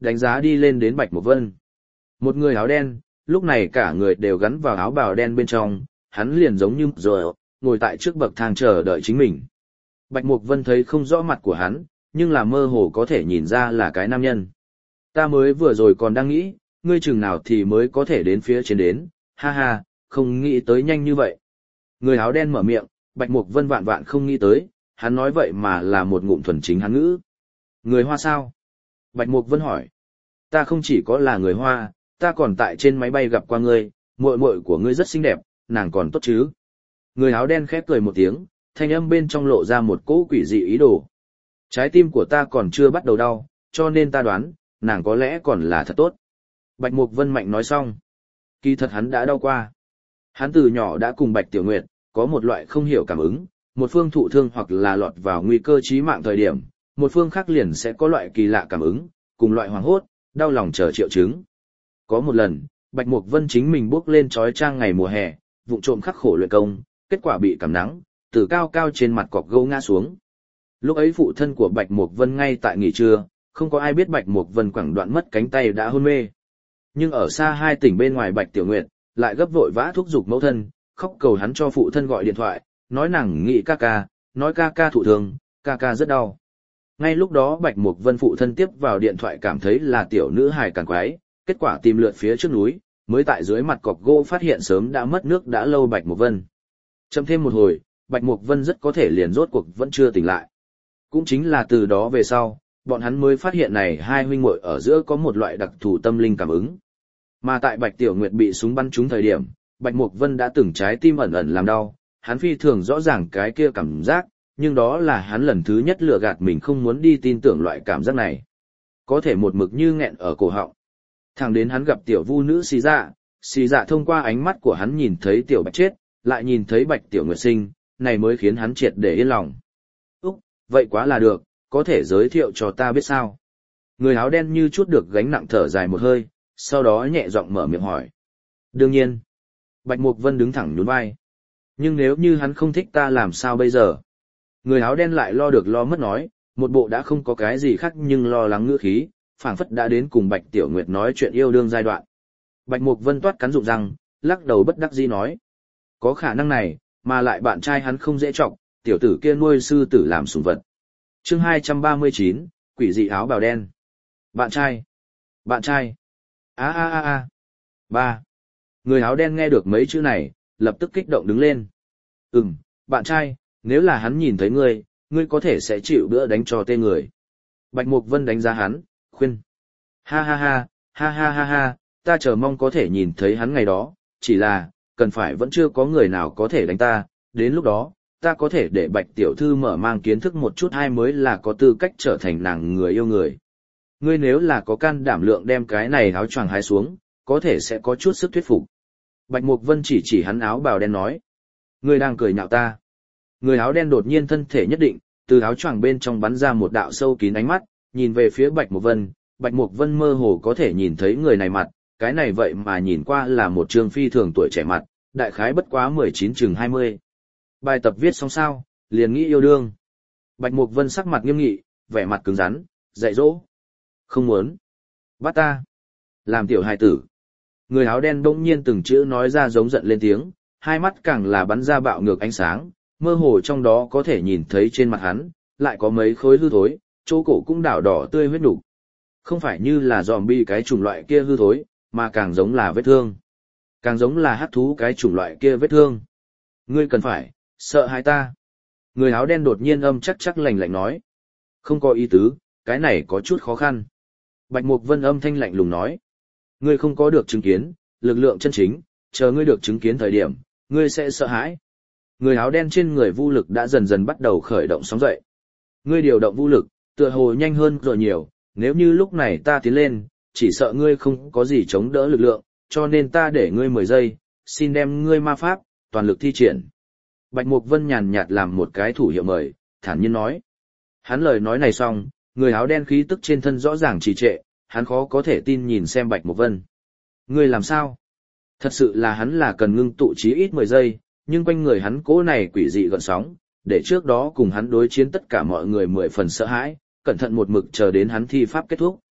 đánh giá đi lên đến Bạch Mục Vân. Một người áo đen, lúc này cả người đều gắn vào áo bào đen bên trong, hắn liền giống như rồi, ngồi tại trước bậc thang chờ đợi chính mình. Bạch Mục Vân thấy không rõ mặt của hắn, nhưng là mơ hồ có thể nhìn ra là cái nam nhân. Ta mới vừa rồi còn đang nghĩ, ngươi chừng nào thì mới có thể đến phía trên đến, ha ha, không nghĩ tới nhanh như vậy. Người áo đen mở miệng, Bạch Mục Vân vạn vạn không nghĩ tới, hắn nói vậy mà là một ngụm thuần chính Hán ngữ. Người Hoa sao? Bạch Mục Vân hỏi. Ta không chỉ có là người Hoa, ta còn tại trên máy bay gặp qua ngươi, muội muội của ngươi rất xinh đẹp, nàng còn tốt chứ? Người áo đen khép cười một tiếng, thanh âm bên trong lộ ra một cỗ quỷ dị ý đồ. Trái tim của ta còn chưa bắt đầu đau, cho nên ta đoán, nàng có lẽ còn là thật tốt. Bạch Mục Vân mạnh nói xong. Kỳ thật hắn đã đau qua. Hắn từ nhỏ đã cùng Bạch Tiểu Nguyệt, có một loại không hiểu cảm ứng, một phương thụ thương hoặc là lọt vào nguy cơ chí mạng thời điểm, một phương khác liền sẽ có loại kỳ lạ cảm ứng, cùng loại hoảng hốt, đau lòng chờ triệu chứng. Có một lần, Bạch Mục Vân chính mình bước lên trói trang ngày mùa hè, vụng trộm khắc khổ luyện công, kết quả bị cảm nắng, từ cao cao trên mặt cọc gỗ ngã xuống. Lúc ấy phụ thân của Bạch Mục Vân ngay tại nghỉ trưa, không có ai biết Bạch Mục Vân quẳng đoạn mất cánh tay đã hôn mê. Nhưng ở xa hai tỉnh bên ngoài Bạch Tiểu Nguyệt, lại gấp vội vã thúc giục mẫu thân, khóc cầu hắn cho phụ thân gọi điện thoại, nói nàng nghĩ ca ca, nói ca ca thụ thương, ca ca rất đau. Ngay lúc đó Bạch Mục Vân phụ thân tiếp vào điện thoại cảm thấy là tiểu nữ hài càng quái, kết quả tìm lượt phía trước núi, mới tại dưới mặt cọc gỗ phát hiện sớm đã mất nước đã lâu Bạch Mục Vân. Chậm thêm một hồi, Bạch Mục Vân rất có thể liền rốt cuộc vẫn chưa tỉnh lại. Cũng chính là từ đó về sau, bọn hắn mới phát hiện này hai huynh muội ở giữa có một loại đặc thù tâm linh cảm ứng. Mà tại Bạch Tiểu Nguyệt bị súng bắn trúng thời điểm, Bạch Mục Vân đã từng trái tim ẩn ẩn làm đau, hắn phi thường rõ ràng cái kia cảm giác, nhưng đó là hắn lần thứ nhất lừa gạt mình không muốn đi tin tưởng loại cảm giác này. Có thể một mực như nghẹn ở cổ họng. Thẳng đến hắn gặp tiểu vu nữ xì dạ, xì dạ thông qua ánh mắt của hắn nhìn thấy tiểu Bạch chết, lại nhìn thấy Bạch Tiểu Nguyệt sinh, này mới khiến hắn triệt để yên lòng. Úc, vậy quá là được, có thể giới thiệu cho ta biết sao? Người áo đen như chút được gánh nặng thở dài một hơi, sau đó nhẹ giọng mở miệng hỏi. Đương nhiên. Bạch Mục Vân đứng thẳng nhún vai. Nhưng nếu như hắn không thích ta làm sao bây giờ? Người áo đen lại lo được lo mất nói, một bộ đã không có cái gì khác nhưng lo lắng ngữ khí, phảng phất đã đến cùng Bạch Tiểu Nguyệt nói chuyện yêu đương giai đoạn. Bạch Mục Vân toát cắn rụng răng, lắc đầu bất đắc dĩ nói. Có khả năng này, mà lại bạn trai hắn không dễ trọng, tiểu tử kia nuôi sư tử làm sủng vật. Chương hai trăm ba mươi chín, quỷ dị áo bào đen. Bạn trai. Bạn trai. A a a a. Ba. Người áo đen nghe được mấy chữ này, lập tức kích động đứng lên. Ừm, bạn trai, nếu là hắn nhìn thấy ngươi, ngươi có thể sẽ chịu bữa đánh cho tên người. Bạch Mục Vân đánh giá hắn, khuyên. Ha ha ha, ha ha ha ha, ta chờ mong có thể nhìn thấy hắn ngày đó, chỉ là, cần phải vẫn chưa có người nào có thể đánh ta, đến lúc đó, ta có thể để Bạch Tiểu Thư mở mang kiến thức một chút hay mới là có tư cách trở thành nàng người yêu người. Ngươi nếu là có can đảm lượng đem cái này áo choàng hái xuống, có thể sẽ có chút sức thuyết phục. Bạch Mục Vân chỉ chỉ hắn áo bào đen nói. Ngươi đang cười nhạo ta. Người áo đen đột nhiên thân thể nhất định, từ áo choàng bên trong bắn ra một đạo sâu kín ánh mắt, nhìn về phía Bạch Mục Vân. Bạch Mục Vân mơ hồ có thể nhìn thấy người này mặt, cái này vậy mà nhìn qua là một trương phi thường tuổi trẻ mặt, đại khái bất quá mười chín chừng hai mươi. Bài tập viết xong sao, liền nghĩ yêu đương. Bạch Mục Vân sắc mặt nghiêm nghị, vẻ mặt cứng rắn, dạy dỗ. Không muốn. Bắt ta. Làm tiểu hài tử. Người áo đen đông nhiên từng chữ nói ra giống giận lên tiếng, hai mắt càng là bắn ra bạo ngược ánh sáng, mơ hồ trong đó có thể nhìn thấy trên mặt hắn, lại có mấy khối hư thối, chỗ cổ cũng đảo đỏ tươi huyết nục. Không phải như là zombie cái chủng loại kia hư thối, mà càng giống là vết thương. Càng giống là hắc thú cái chủng loại kia vết thương. Ngươi cần phải, sợ hãi ta. Người áo đen đột nhiên âm chắc chắc lạnh lạnh nói. Không có ý tứ, cái này có chút khó khăn. Bạch Mục Vân âm thanh lạnh lùng nói. Ngươi không có được chứng kiến, lực lượng chân chính, chờ ngươi được chứng kiến thời điểm, ngươi sẽ sợ hãi. Người áo đen trên người vô lực đã dần dần bắt đầu khởi động sóng dậy. Ngươi điều động vô lực, tựa hồ nhanh hơn rồi nhiều, nếu như lúc này ta tiến lên, chỉ sợ ngươi không có gì chống đỡ lực lượng, cho nên ta để ngươi mười giây, xin đem ngươi ma pháp, toàn lực thi triển. Bạch Mục Vân nhàn nhạt làm một cái thủ hiệu mời, thản nhiên nói. Hắn lời nói này xong, người áo đen khí tức trên thân rõ ràng trì trệ, hắn khó có thể tin nhìn xem Bạch Mục Vân. Ngươi làm sao? Thật sự là hắn là cần ngưng tụ chí ít mười giây, nhưng quanh người hắn cố này quỷ dị gợn sóng, để trước đó cùng hắn đối chiến tất cả mọi người mười phần sợ hãi, cẩn thận một mực chờ đến hắn thi pháp kết thúc.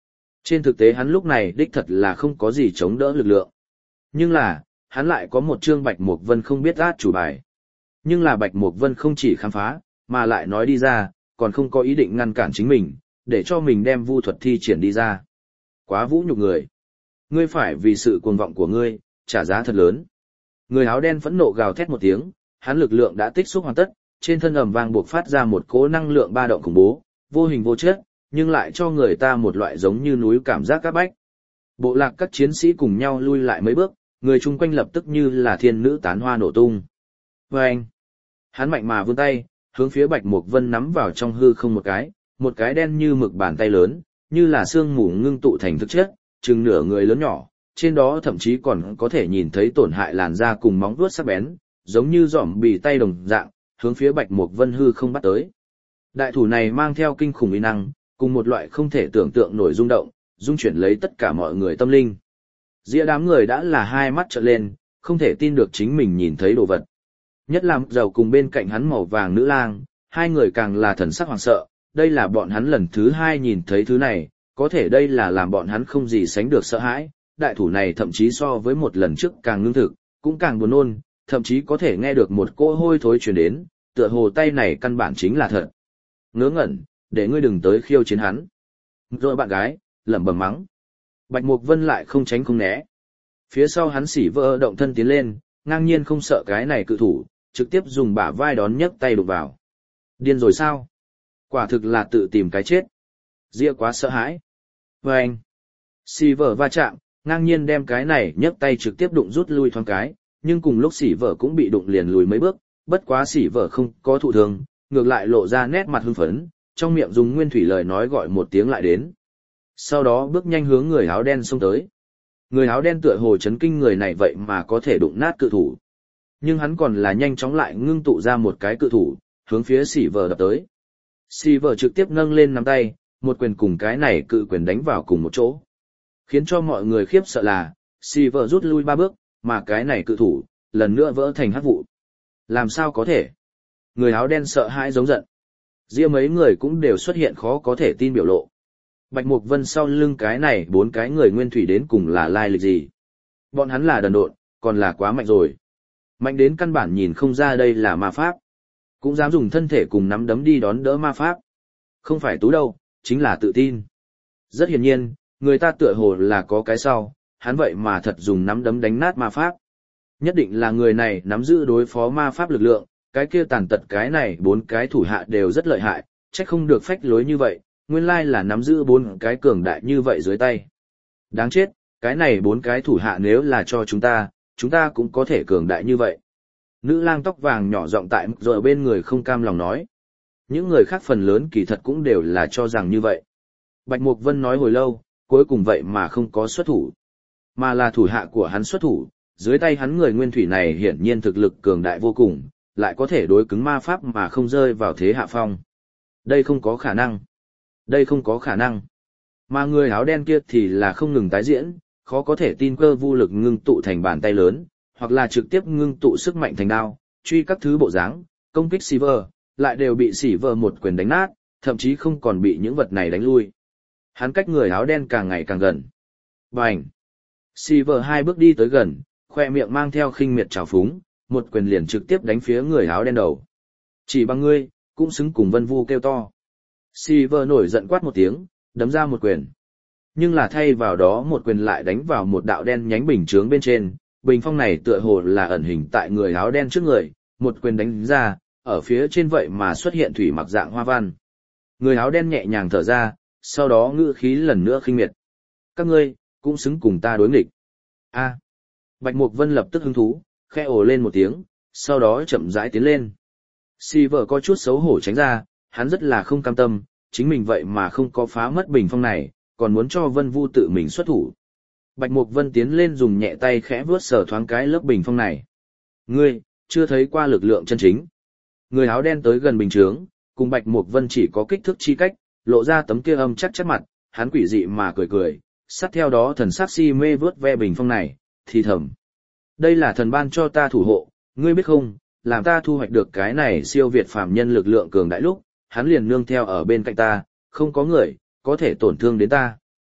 Trên thực tế hắn lúc này đích thật là không có gì chống đỡ lực lượng. Nhưng là, hắn lại có một chương Bạch Mục Vân không biết át chủ bài. Nhưng là Bạch Mục Vân không chỉ khám phá, mà lại nói đi ra, còn không có ý định ngăn cản chính mình, để cho mình đem vu thuật thi triển đi ra. Quá vũ nhục người. Ngươi phải vì sự cuồng vọng của ngươi, trả giá thật lớn. Người áo đen phẫn nộ gào thét một tiếng, hắn lực lượng đã tích xúc hoàn tất, trên thân ầm vang buộc phát ra một cỗ năng lượng ba động khủng bố, vô hình vô chất, nhưng lại cho người ta một loại giống như núi cảm giác các bách. Bộ lạc các chiến sĩ cùng nhau lui lại mấy bước, người chung quanh lập tức như là thiên nữ tán hoa nổ tung. Và anh, hắn mạnh mà vươn tay, hướng phía Bạch Mục Vân nắm vào trong hư không một cái, một cái đen như mực bàn tay lớn, như là sương mù ngưng tụ thành thực chất, chừng nửa người lớn nhỏ, trên đó thậm chí còn có thể nhìn thấy tổn hại làn da cùng móng vuốt sắc bén, giống như giòm bì tay đồng dạng, hướng phía Bạch Mục Vân hư không bắt tới. Đại thủ này mang theo kinh khủng uy năng, cùng một loại không thể tưởng tượng nổi rung động, dung chuyển lấy tất cả mọi người tâm linh. Giữa đám người đã là hai mắt trợn lên, không thể tin được chính mình nhìn thấy đồ vật. Nhất là giàu cùng bên cạnh hắn màu vàng nữ lang, hai người càng là thần sắc hoảng sợ, đây là bọn hắn lần thứ hai nhìn thấy thứ này, có thể đây là làm bọn hắn không gì sánh được sợ hãi, đại thủ này thậm chí so với một lần trước càng ngưng thực, cũng càng buồn nôn, thậm chí có thể nghe được một cỗ hôi thối truyền đến, tựa hồ tay này căn bản chính là thật. Ngớ ngẩn, để ngươi đừng tới khiêu chiến hắn. Rồi bạn gái, lẩm bẩm mắng. Bạch Mục Vân lại không tránh không né. Phía sau hắn xỉ vỡ động thân tiến lên, ngang nhiên không sợ cái này cự thủ, trực tiếp dùng bả vai đón nhấc tay đụng vào. Điên rồi sao? Quả thực là tự tìm cái chết. Dĩa quá sợ hãi. Và anh, xỉ vỡ va chạm, ngang nhiên đem cái này nhấc tay trực tiếp đụng rút lui thoáng cái, nhưng cùng lúc xỉ vỡ cũng bị đụng liền lùi mấy bước, bất quá xỉ vỡ không có thụ thương, ngược lại lộ ra nét mặt hưng phấn, trong miệng dùng nguyên thủy lời nói gọi một tiếng lại đến. Sau đó bước nhanh hướng người áo đen xông tới. Người áo đen tựa hồ chấn kinh người này vậy mà có thể đụng nát cự thủ. Nhưng hắn còn là nhanh chóng lại ngưng tụ ra một cái cự thủ, hướng phía xỉ vờ đập tới. Xỉ vờ trực tiếp nâng lên nắm tay, một quyền cùng cái này cự quyền đánh vào cùng một chỗ. Khiến cho mọi người khiếp sợ là, xỉ vờ rút lui ba bước, mà cái này cự thủ, lần nữa vỡ thành hắc vụ. Làm sao có thể? Người áo đen sợ hãi giống giận. Riêng mấy người cũng đều xuất hiện khó có thể tin biểu lộ. Bạch Mục Vân sau lưng cái này bốn cái người nguyên thủy đến cùng là lai lịch gì? Bọn hắn là đần độn, còn là quá mạnh rồi. Mạnh đến căn bản nhìn không ra đây là ma pháp. Cũng dám dùng thân thể cùng nắm đấm đi đón đỡ ma pháp. Không phải tú đâu, chính là tự tin. Rất hiển nhiên, người ta tựa hồ là có cái sau, hắn vậy mà thật dùng nắm đấm đánh nát ma pháp. Nhất định là người này nắm giữ đối phó ma pháp lực lượng, cái kia tàn tật cái này bốn cái thủ hạ đều rất lợi hại, trách không được phách lối như vậy, nguyên lai là nắm giữ bốn cái cường đại như vậy dưới tay. Đáng chết, cái này bốn cái thủ hạ nếu là cho chúng ta, chúng ta cũng có thể cường đại như vậy. Nữ lang tóc vàng nhỏ giọng tại rồi bên người không cam lòng nói. Những người khác phần lớn kỳ thật cũng đều là cho rằng như vậy. Bạch Mục Vân nói hồi lâu, cuối cùng vậy mà không có xuất thủ. Mà là thủ hạ của hắn xuất thủ, dưới tay hắn người nguyên thủy này hiển nhiên thực lực cường đại vô cùng, lại có thể đối cứng ma pháp mà không rơi vào thế hạ phong. Đây không có khả năng. Đây không có khả năng. Mà người áo đen kia thì là không ngừng tái diễn, khó có thể tin cơ vô lực ngưng tụ thành bàn tay lớn, hoặc là trực tiếp ngưng tụ sức mạnh thành đao, truy các thứ bộ dáng, công kích Silver, lại đều bị Silver một quyền đánh nát, thậm chí không còn bị những vật này đánh lui. Hắn cách người áo đen càng ngày càng gần. Bành! Silver hai bước đi tới gần, khoe miệng mang theo khinh miệt trào phúng, một quyền liền trực tiếp đánh phía người áo đen đầu. Chỉ bằng ngươi, cũng xứng cùng Vân Vu kêu to. Silver nổi giận quát một tiếng, đấm ra một quyền. Nhưng là thay vào đó một quyền lại đánh vào một đạo đen nhánh bình chướng bên trên, bình phong này tựa hồ là ẩn hình tại người áo đen trước người, một quyền đánh ra, ở phía trên vậy mà xuất hiện thủy mặc dạng hoa văn. Người áo đen nhẹ nhàng thở ra, sau đó ngữ khí lần nữa khinh miệt. Các ngươi, cũng xứng cùng ta đối nghịch. A. Bạch Mục Vân lập tức hứng thú, khẽ ồ lên một tiếng, sau đó chậm rãi tiến lên. Silver có chút xấu hổ tránh ra, hắn rất là không cam tâm, chính mình vậy mà không có phá mất bình phong này, còn muốn cho Vân Vu tự mình xuất thủ. Bạch Mục Vân tiến lên dùng nhẹ tay khẽ vuốt sờ thoáng cái lớp bình phong này. Ngươi, chưa thấy qua lực lượng chân chính. Người áo đen tới gần bình chướng, cùng Bạch Mục Vân chỉ có kích thước chi cách, lộ ra tấm kia âm chắc chắc mặt, hắn quỷ dị mà cười cười, sát theo đó thần sắc si mê vuốt ve bình phong này, thì thầm. Đây là thần ban cho ta thủ hộ, ngươi biết không, làm ta thu hoạch được cái này siêu việt phàm nhân lực lượng cường đại lúc, hắn liền nương theo ở bên cạnh ta, không có người, có thể tổn thương đến ta.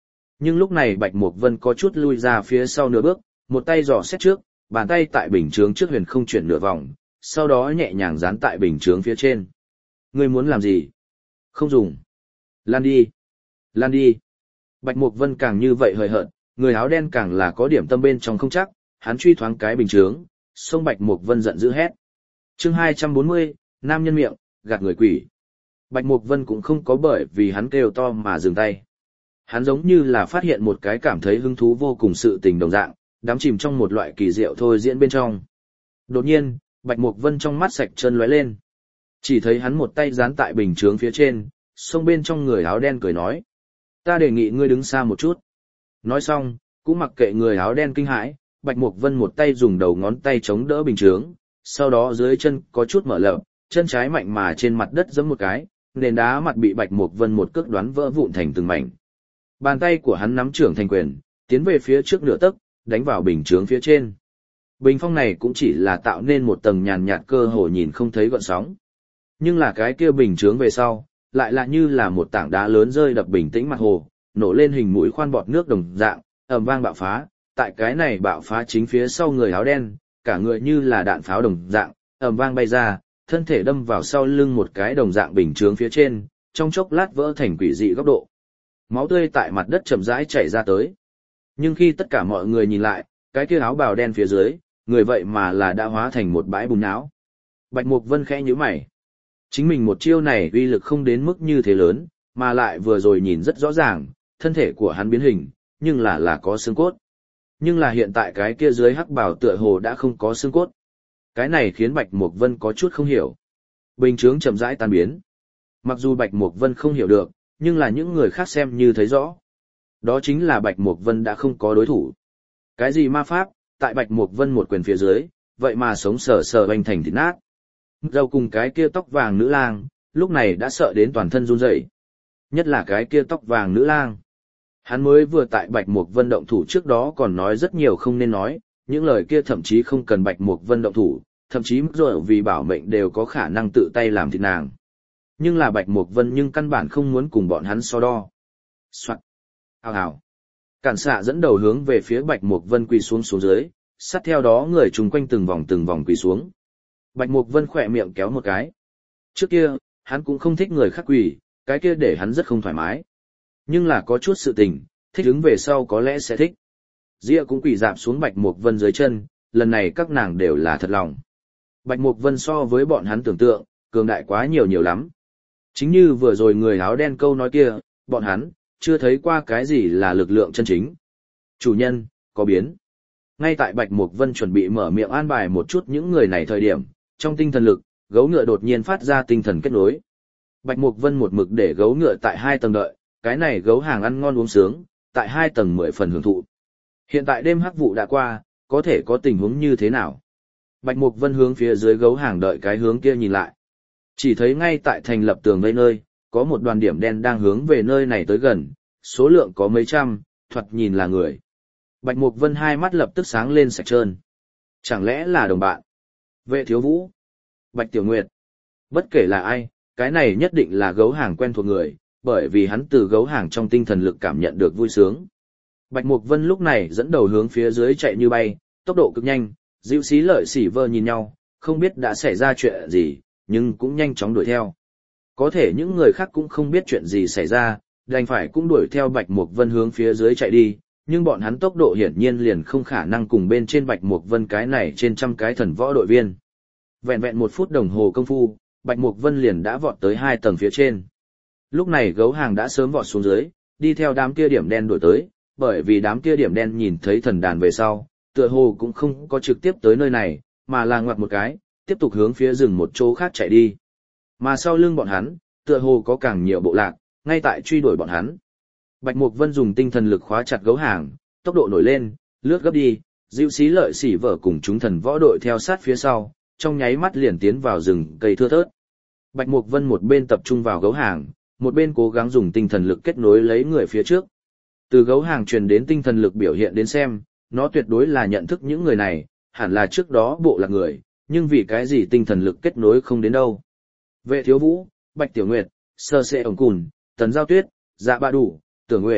Nhưng lúc này Bạch Mục Vân có chút lui ra phía sau nửa bước, một tay giò xét trước, bàn tay tại bình chướng trước huyền không chuyển nửa vòng, sau đó nhẹ nhàng dán tại bình chướng phía trên. Ngươi muốn làm gì? Không dùng. Lan đi. Lan đi. Bạch Mục Vân càng như vậy hời hợt, người áo đen càng là có điểm tâm bên trong không chắc, hắn truy thoáng cái bình chướng, xông Bạch Mục Vân giận dữ hét. Chương hai trăm bốn mươi, nam nhân miệng, gạt người quỷ. Bạch Mục Vân cũng không có bởi vì hắn kêu to mà dừng tay. Hắn giống như là phát hiện một cái cảm thấy hứng thú vô cùng sự tình đồng dạng, đắm chìm trong một loại kỳ diệu thôi diễn bên trong. Đột nhiên, Bạch Mục Vân trong mắt sạch chân lóe lên. Chỉ thấy hắn một tay dán tại bình chướng phía trên, xông bên trong người áo đen cười nói. Ta đề nghị ngươi đứng xa một chút. Nói xong, cũng mặc kệ người áo đen kinh hãi, Bạch Mục Vân một tay dùng đầu ngón tay chống đỡ bình chướng, sau đó dưới chân có chút mở lợp, chân trái mạnh mà trên mặt đất giẫm một cái, nền đá mặt bị Bạch Mục Vân một cước đoán vỡ vụn thành từng mảnh. Bàn tay của hắn nắm trưởng thành quyền, tiến về phía trước nửa tấc, đánh vào bình chướng phía trên. Bình phong này cũng chỉ là tạo nên một tầng nhàn nhạt cơ hồ nhìn không thấy gợn sóng. Nhưng là cái kia bình chướng về sau, lại là như là một tảng đá lớn rơi đập bình tĩnh mặt hồ, nổ lên hình mũi khoan bọt nước đồng dạng, ầm vang bạo phá, tại cái này bạo phá chính phía sau người áo đen, cả người như là đạn pháo đồng dạng, ầm vang bay ra, thân thể đâm vào sau lưng một cái đồng dạng bình chướng phía trên, trong chốc lát vỡ thành quỷ dị góc độ. Máu tươi tại mặt đất chậm rãi chảy ra tới. Nhưng khi tất cả mọi người nhìn lại, cái kia áo bào đen phía dưới, người vậy mà là đã hóa thành một bãi bùn não. Bạch Mục Vân khẽ nhíu mày. Chính mình một chiêu này uy lực không đến mức như thế lớn, mà lại vừa rồi nhìn rất rõ ràng, thân thể của hắn biến hình, nhưng là là có xương cốt. Nhưng là hiện tại cái kia dưới hắc bào tựa hồ đã không có xương cốt. Cái này khiến Bạch Mục Vân có chút không hiểu. Bình chướng chậm rãi tan biến. Mặc dù Bạch Mục Vân không hiểu được, nhưng là những người khác xem như thấy rõ. Đó chính là Bạch Mục Vân đã không có đối thủ. Cái gì ma pháp, tại Bạch Mục Vân một quyền phía dưới, vậy mà sống sờ sờ bành thành thịt nát. Dâu cùng cái kia tóc vàng nữ lang, lúc này đã sợ đến toàn thân run rẩy. Nhất là cái kia tóc vàng nữ lang. Hắn mới vừa tại Bạch Mục Vân động thủ trước đó còn nói rất nhiều không nên nói, những lời kia thậm chí không cần Bạch Mục Vân động thủ, thậm chí rồi vì bảo mệnh đều có khả năng tự tay làm thịt nàng. Nhưng là Bạch Mục Vân nhưng căn bản không muốn cùng bọn hắn so đo. Soạn. Hào hào. Cản xạ dẫn đầu hướng về phía Bạch Mục Vân quỳ xuống xuống dưới, sát theo đó người chung quanh từng vòng từng vòng quỳ xuống. Bạch Mục Vân khỏe miệng kéo một cái. Trước kia, hắn cũng không thích người khác quỳ, cái kia để hắn rất không thoải mái. Nhưng là có chút sự tình, thích ứng về sau có lẽ sẽ thích. Dĩa cũng quỳ dạp xuống Bạch Mục Vân dưới chân, lần này các nàng đều là thật lòng. Bạch Mục Vân so với bọn hắn tưởng tượng, cường đại quá nhiều nhiều lắm. Chính như vừa rồi người áo đen câu nói kia, bọn hắn, chưa thấy qua cái gì là lực lượng chân chính. Chủ nhân, có biến. Ngay tại Bạch Mục Vân chuẩn bị mở miệng an bài một chút những người này thời điểm, trong tinh thần lực, gấu ngựa đột nhiên phát ra tinh thần kết nối. Bạch Mục Vân một mực để gấu ngựa tại hai tầng đợi, cái này gấu hàng ăn ngon uống sướng, tại hai tầng mười phần hưởng thụ. Hiện tại đêm hắc vụ đã qua, có thể có tình huống như thế nào? Bạch Mục Vân hướng phía dưới gấu hàng đợi cái hướng kia nhìn lại. Chỉ thấy ngay tại thành lập tường vây nơi, có một đoàn điểm đen đang hướng về nơi này tới gần, số lượng có mấy trăm, thoạt nhìn là người. Bạch Mục Vân hai mắt lập tức sáng lên sạch trơn. Chẳng lẽ là đồng bạn? Vệ Thiếu Vũ? Bạch Tiểu Nguyệt? Bất kể là ai, cái này nhất định là gấu hàng quen thuộc người, bởi vì hắn từ gấu hàng trong tinh thần lực cảm nhận được vui sướng. Bạch Mục Vân lúc này dẫn đầu hướng phía dưới chạy như bay, tốc độ cực nhanh, Dữu Xí Lợi Xỉ Vơ nhìn nhau, không biết đã xảy ra chuyện gì, nhưng cũng nhanh chóng đuổi theo. Có thể những người khác cũng không biết chuyện gì xảy ra, đành phải cũng đuổi theo Bạch Mục Vân hướng phía dưới chạy đi, nhưng bọn hắn tốc độ hiển nhiên liền không khả năng cùng bên trên Bạch Mục Vân cái này trên trăm cái thần võ đội viên. Vẹn vẹn một phút đồng hồ công phu, Bạch Mục Vân liền đã vọt tới hai tầng phía trên. Lúc này gấu hàng đã sớm vọt xuống dưới, đi theo đám kia điểm đen đuổi tới, bởi vì đám kia điểm đen nhìn thấy thần đàn về sau, tựa hồ cũng không có trực tiếp tới nơi này, mà là ngoặt một cái, tiếp tục hướng phía rừng một chỗ khác chạy đi. Mà sau lưng bọn hắn, tựa hồ có càng nhiều bộ lạc, ngay tại truy đuổi bọn hắn. Bạch Mục Vân dùng tinh thần lực khóa chặt gấu hàng, tốc độ nổi lên, lướt gấp đi, Dữu Xí Lợi Xỉ Vở cùng chúng thần võ đội theo sát phía sau, trong nháy mắt liền tiến vào rừng cây thưa thớt. Bạch Mục Vân một bên tập trung vào gấu hàng, một bên cố gắng dùng tinh thần lực kết nối lấy người phía trước. Từ gấu hàng truyền đến tinh thần lực biểu hiện đến xem, nó tuyệt đối là nhận thức những người này, hẳn là trước đó bộ lạc người, nhưng vì cái gì tinh thần lực kết nối không đến đâu. Vệ Thiếu Vũ, Bạch Tiểu Nguyệt, Sơ Sệ Ổng Cùn, Tần Giao Tuyết, Dạ Bạ Đủ, Tưởng Nguyện,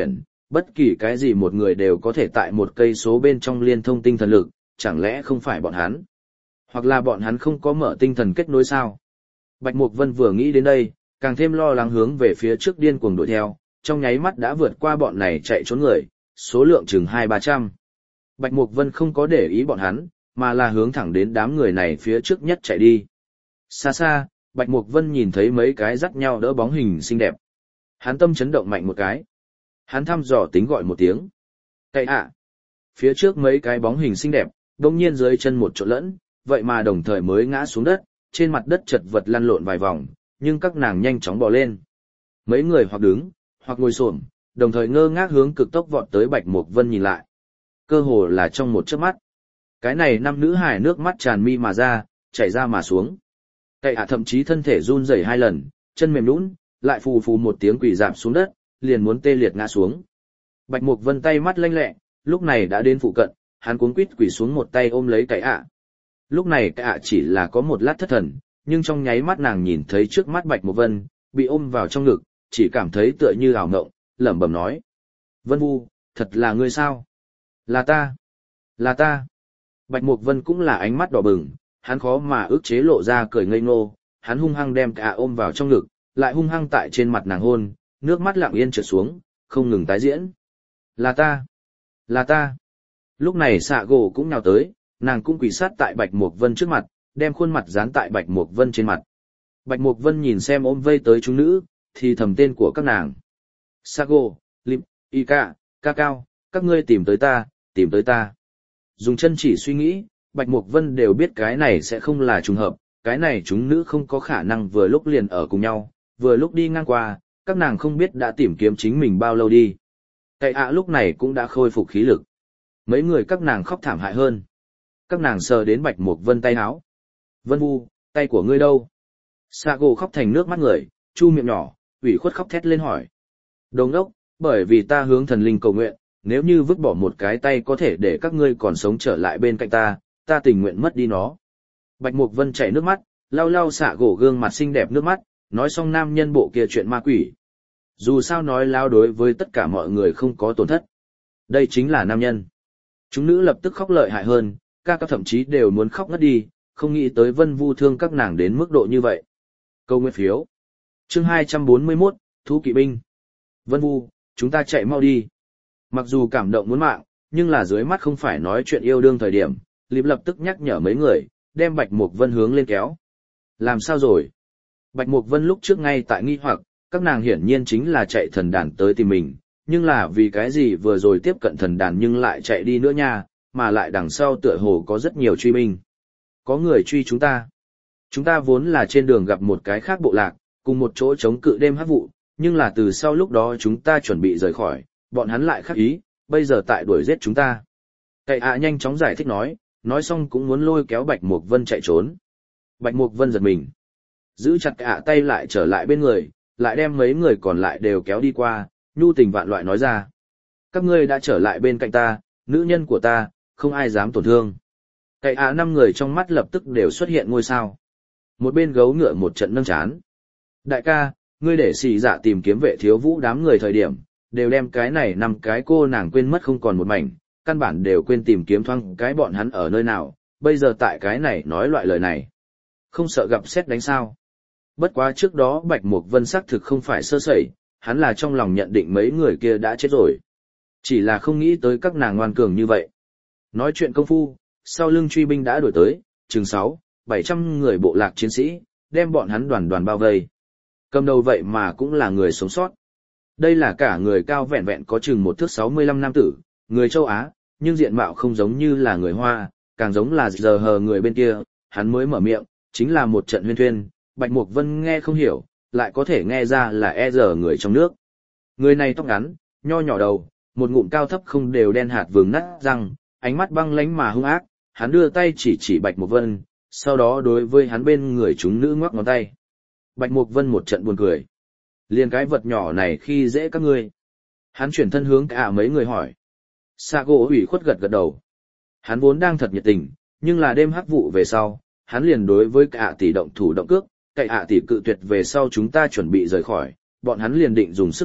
bất kỳ cái gì một người đều có thể tại một cây số bên trong liên thông tinh thần lực, chẳng lẽ không phải bọn hắn? Hoặc là bọn hắn không có mở tinh thần kết nối sao? Bạch Mục Vân vừa nghĩ đến đây, càng thêm lo lắng hướng về phía trước điên cuồng đuổi theo, trong nháy mắt đã vượt qua bọn này chạy trốn người, số lượng chừng hai ba trăm. Bạch Mục Vân không có để ý bọn hắn, mà là hướng thẳng đến đám người này phía trước nhất chạy đi. Xa xa, Bạch Mục Vân nhìn thấy mấy cái dắt nhau đỡ bóng hình xinh đẹp. Hắn tâm chấn động mạnh một cái. Hắn thăm dò tính gọi một tiếng. Cậy ạ! Phía trước mấy cái bóng hình xinh đẹp, đồng nhiên dưới chân một chỗ lẫn, vậy mà đồng thời mới ngã xuống đất, trên mặt đất chật vật lăn lộn vài vòng, nhưng các nàng nhanh chóng bò lên. Mấy người hoặc đứng, hoặc ngồi xổm, đồng thời ngơ ngác hướng cực tốc vọt tới Bạch Mục Vân nhìn lại. Cơ hồ là trong một chớp mắt. Cái này năm nữ hài nước mắt tràn mi mà ra, chảy ra mà xuống. Cậy ạ thậm chí thân thể run rẩy hai lần, chân mềm nhũn, lại phù phù một tiếng quỳ rạp xuống đất, liền muốn tê liệt ngã xuống. Bạch Mục Vân tay mắt lanh lẹ, lúc này đã đến phụ cận, hắn cuống quýt quỳ xuống một tay ôm lấy cậy ạ. Lúc này cậy ạ chỉ là có một lát thất thần, nhưng trong nháy mắt nàng nhìn thấy trước mắt Bạch Mục Vân, bị ôm vào trong ngực, chỉ cảm thấy tựa như ảo ngộng, lẩm bẩm nói: "Vân Vu, thật là ngươi sao?" "Là ta, là ta." Bạch Mục Vân cũng là ánh mắt đỏ bừng, hắn khó mà ức chế lộ ra cười ngây ngô, hắn hung hăng đem cả ôm vào trong ngực, lại hung hăng tại trên mặt nàng hôn, nước mắt lặng yên trượt xuống, không ngừng tái diễn. "Là ta, là ta." Lúc này Sạ Gỗ cũng nhào tới, nàng cũng quỳ sát tại Bạch Mục Vân trước mặt, đem khuôn mặt dán tại Bạch Mục Vân trên mặt. Bạch Mục Vân nhìn xem ôm vây tới chúng nữ, thì thầm tên của các nàng. "Sago, Lim, Ika, Ca Cao, các ngươi tìm tới ta, tìm tới ta." Dùng chân chỉ suy nghĩ, Bạch Mục Vân đều biết cái này sẽ không là trùng hợp, cái này chúng nữ không có khả năng vừa lúc liền ở cùng nhau, vừa lúc đi ngang qua, các nàng không biết đã tìm kiếm chính mình bao lâu đi. Cậy ạ lúc này cũng đã khôi phục khí lực. Mấy người các nàng khóc thảm hại hơn. Các nàng sờ đến Bạch Mục Vân tay áo. "Vân Vu, tay của ngươi đâu?" Sago khóc thành nước mắt người, chu miệng nhỏ, ủy khuất khóc thét lên hỏi. "Đồ ngốc, bởi vì ta hướng thần linh cầu nguyện, nếu như vứt bỏ một cái tay có thể để các ngươi còn sống trở lại bên cạnh ta, ta tình nguyện mất đi nó." Bạch Mục Vân chảy nước mắt, lau lau Sago gương mặt xinh đẹp nước mắt, nói xong nam nhân bộ kia chuyện ma quỷ. Dù sao nói lao đối với tất cả mọi người không có tổn thất. Đây chính là nam nhân. Chúng nữ lập tức khóc lợi hại hơn, ca ca thậm chí đều muốn khóc ngất đi, không nghĩ tới Vân Vu thương các nàng đến mức độ như vậy. Câu nguyên phiếu. Chương hai trăm bốn mươi mốt, Thú kỵ binh. "Vân Vu, chúng ta chạy mau đi." Mặc dù cảm động muốn mạng, nhưng là dưới mắt không phải nói chuyện yêu đương thời điểm, Liệp lập tức nhắc nhở mấy người, đem Bạch Mục Vân hướng lên kéo. "Làm sao rồi?" Bạch Mục Vân lúc trước ngay tại nghi hoặc, các nàng hiển nhiên chính là chạy thần đàn tới tìm mình, nhưng là vì cái gì vừa rồi tiếp cận thần đàn nhưng lại chạy đi nữa nha, mà lại đằng sau tựa hồ có rất nhiều truy binh. "Có người truy chúng ta. Chúng ta vốn là trên đường gặp một cái khác bộ lạc, cùng một chỗ chống cự đêm hắc vụ, nhưng là từ sau lúc đó chúng ta chuẩn bị rời khỏi, bọn hắn lại khác ý, bây giờ tại đuổi giết chúng ta." Cậy ạ nhanh chóng giải thích nói, nói xong cũng muốn lôi kéo Bạch Mục Vân chạy trốn. Bạch Mục Vân giật mình, giữ chặt ạ tay lại trở lại bên người, lại đem mấy người còn lại đều kéo đi qua, nhu tình vạn loại nói ra: "Các ngươi đã trở lại bên cạnh ta, nữ nhân của ta, không ai dám tổn thương." Cậy ạ năm người trong mắt lập tức đều xuất hiện ngôi sao. Một bên gấu ngựa một trận nâng chán. "Đại ca, ngươi để xì dạ tìm kiếm Vệ Thiếu Vũ đám người thời điểm, đều đem cái này năm cái cô nàng quên mất không còn một mảnh, căn bản đều quên tìm kiếm thoáng cái bọn hắn ở nơi nào, bây giờ tại cái này nói loại lời này. Không sợ gặp xét đánh sao?" Bất quá trước đó Bạch Mục Vân xác thực không phải sơ sẩy, hắn là trong lòng nhận định mấy người kia đã chết rồi. Chỉ là không nghĩ tới các nàng ngoan cường như vậy. Nói chuyện công phu, sau lưng truy binh đã đuổi tới, chừng sáu, bảy trăm người bộ lạc chiến sĩ, đem bọn hắn đoàn đoàn bao vây. Cầm đầu vậy mà cũng là người sống sót. Đây là cả người cao vẹn vẹn có chừng một thước sáu mươi lăm nam tử, người châu Á, nhưng diện mạo không giống như là người Hoa, càng giống là giờ hờ người bên kia, hắn mới mở miệng, chính là một trận huyên thuyên, Bạch Mục Vân nghe không hiểu, lại có thể nghe ra là e giờ người trong nước. Người này tóc ngắn, nho nhỏ đầu, một ngụm cao thấp không đều đen hạt vừng nát răng, ánh mắt băng lãnh mà hung ác, hắn đưa tay chỉ chỉ Bạch Mục Vân, sau đó đối với hắn bên người chúng nữ ngoắc ngón tay. Bạch Mục Vân một trận buồn cười. Liên cái vật nhỏ này khi dễ các ngươi. Hắn chuyển thân hướng cả mấy người hỏi. Sago ủy khuất gật gật đầu. Hắn vốn đang thật nhiệt tình, nhưng là đêm hắc vụ về sau, hắn liền đối với cả tỷ động thủ động cước, cậy ạ tỷ cự tuyệt về sau chúng ta chuẩn bị rời khỏi, bọn hắn liền định dùng sức mạnh,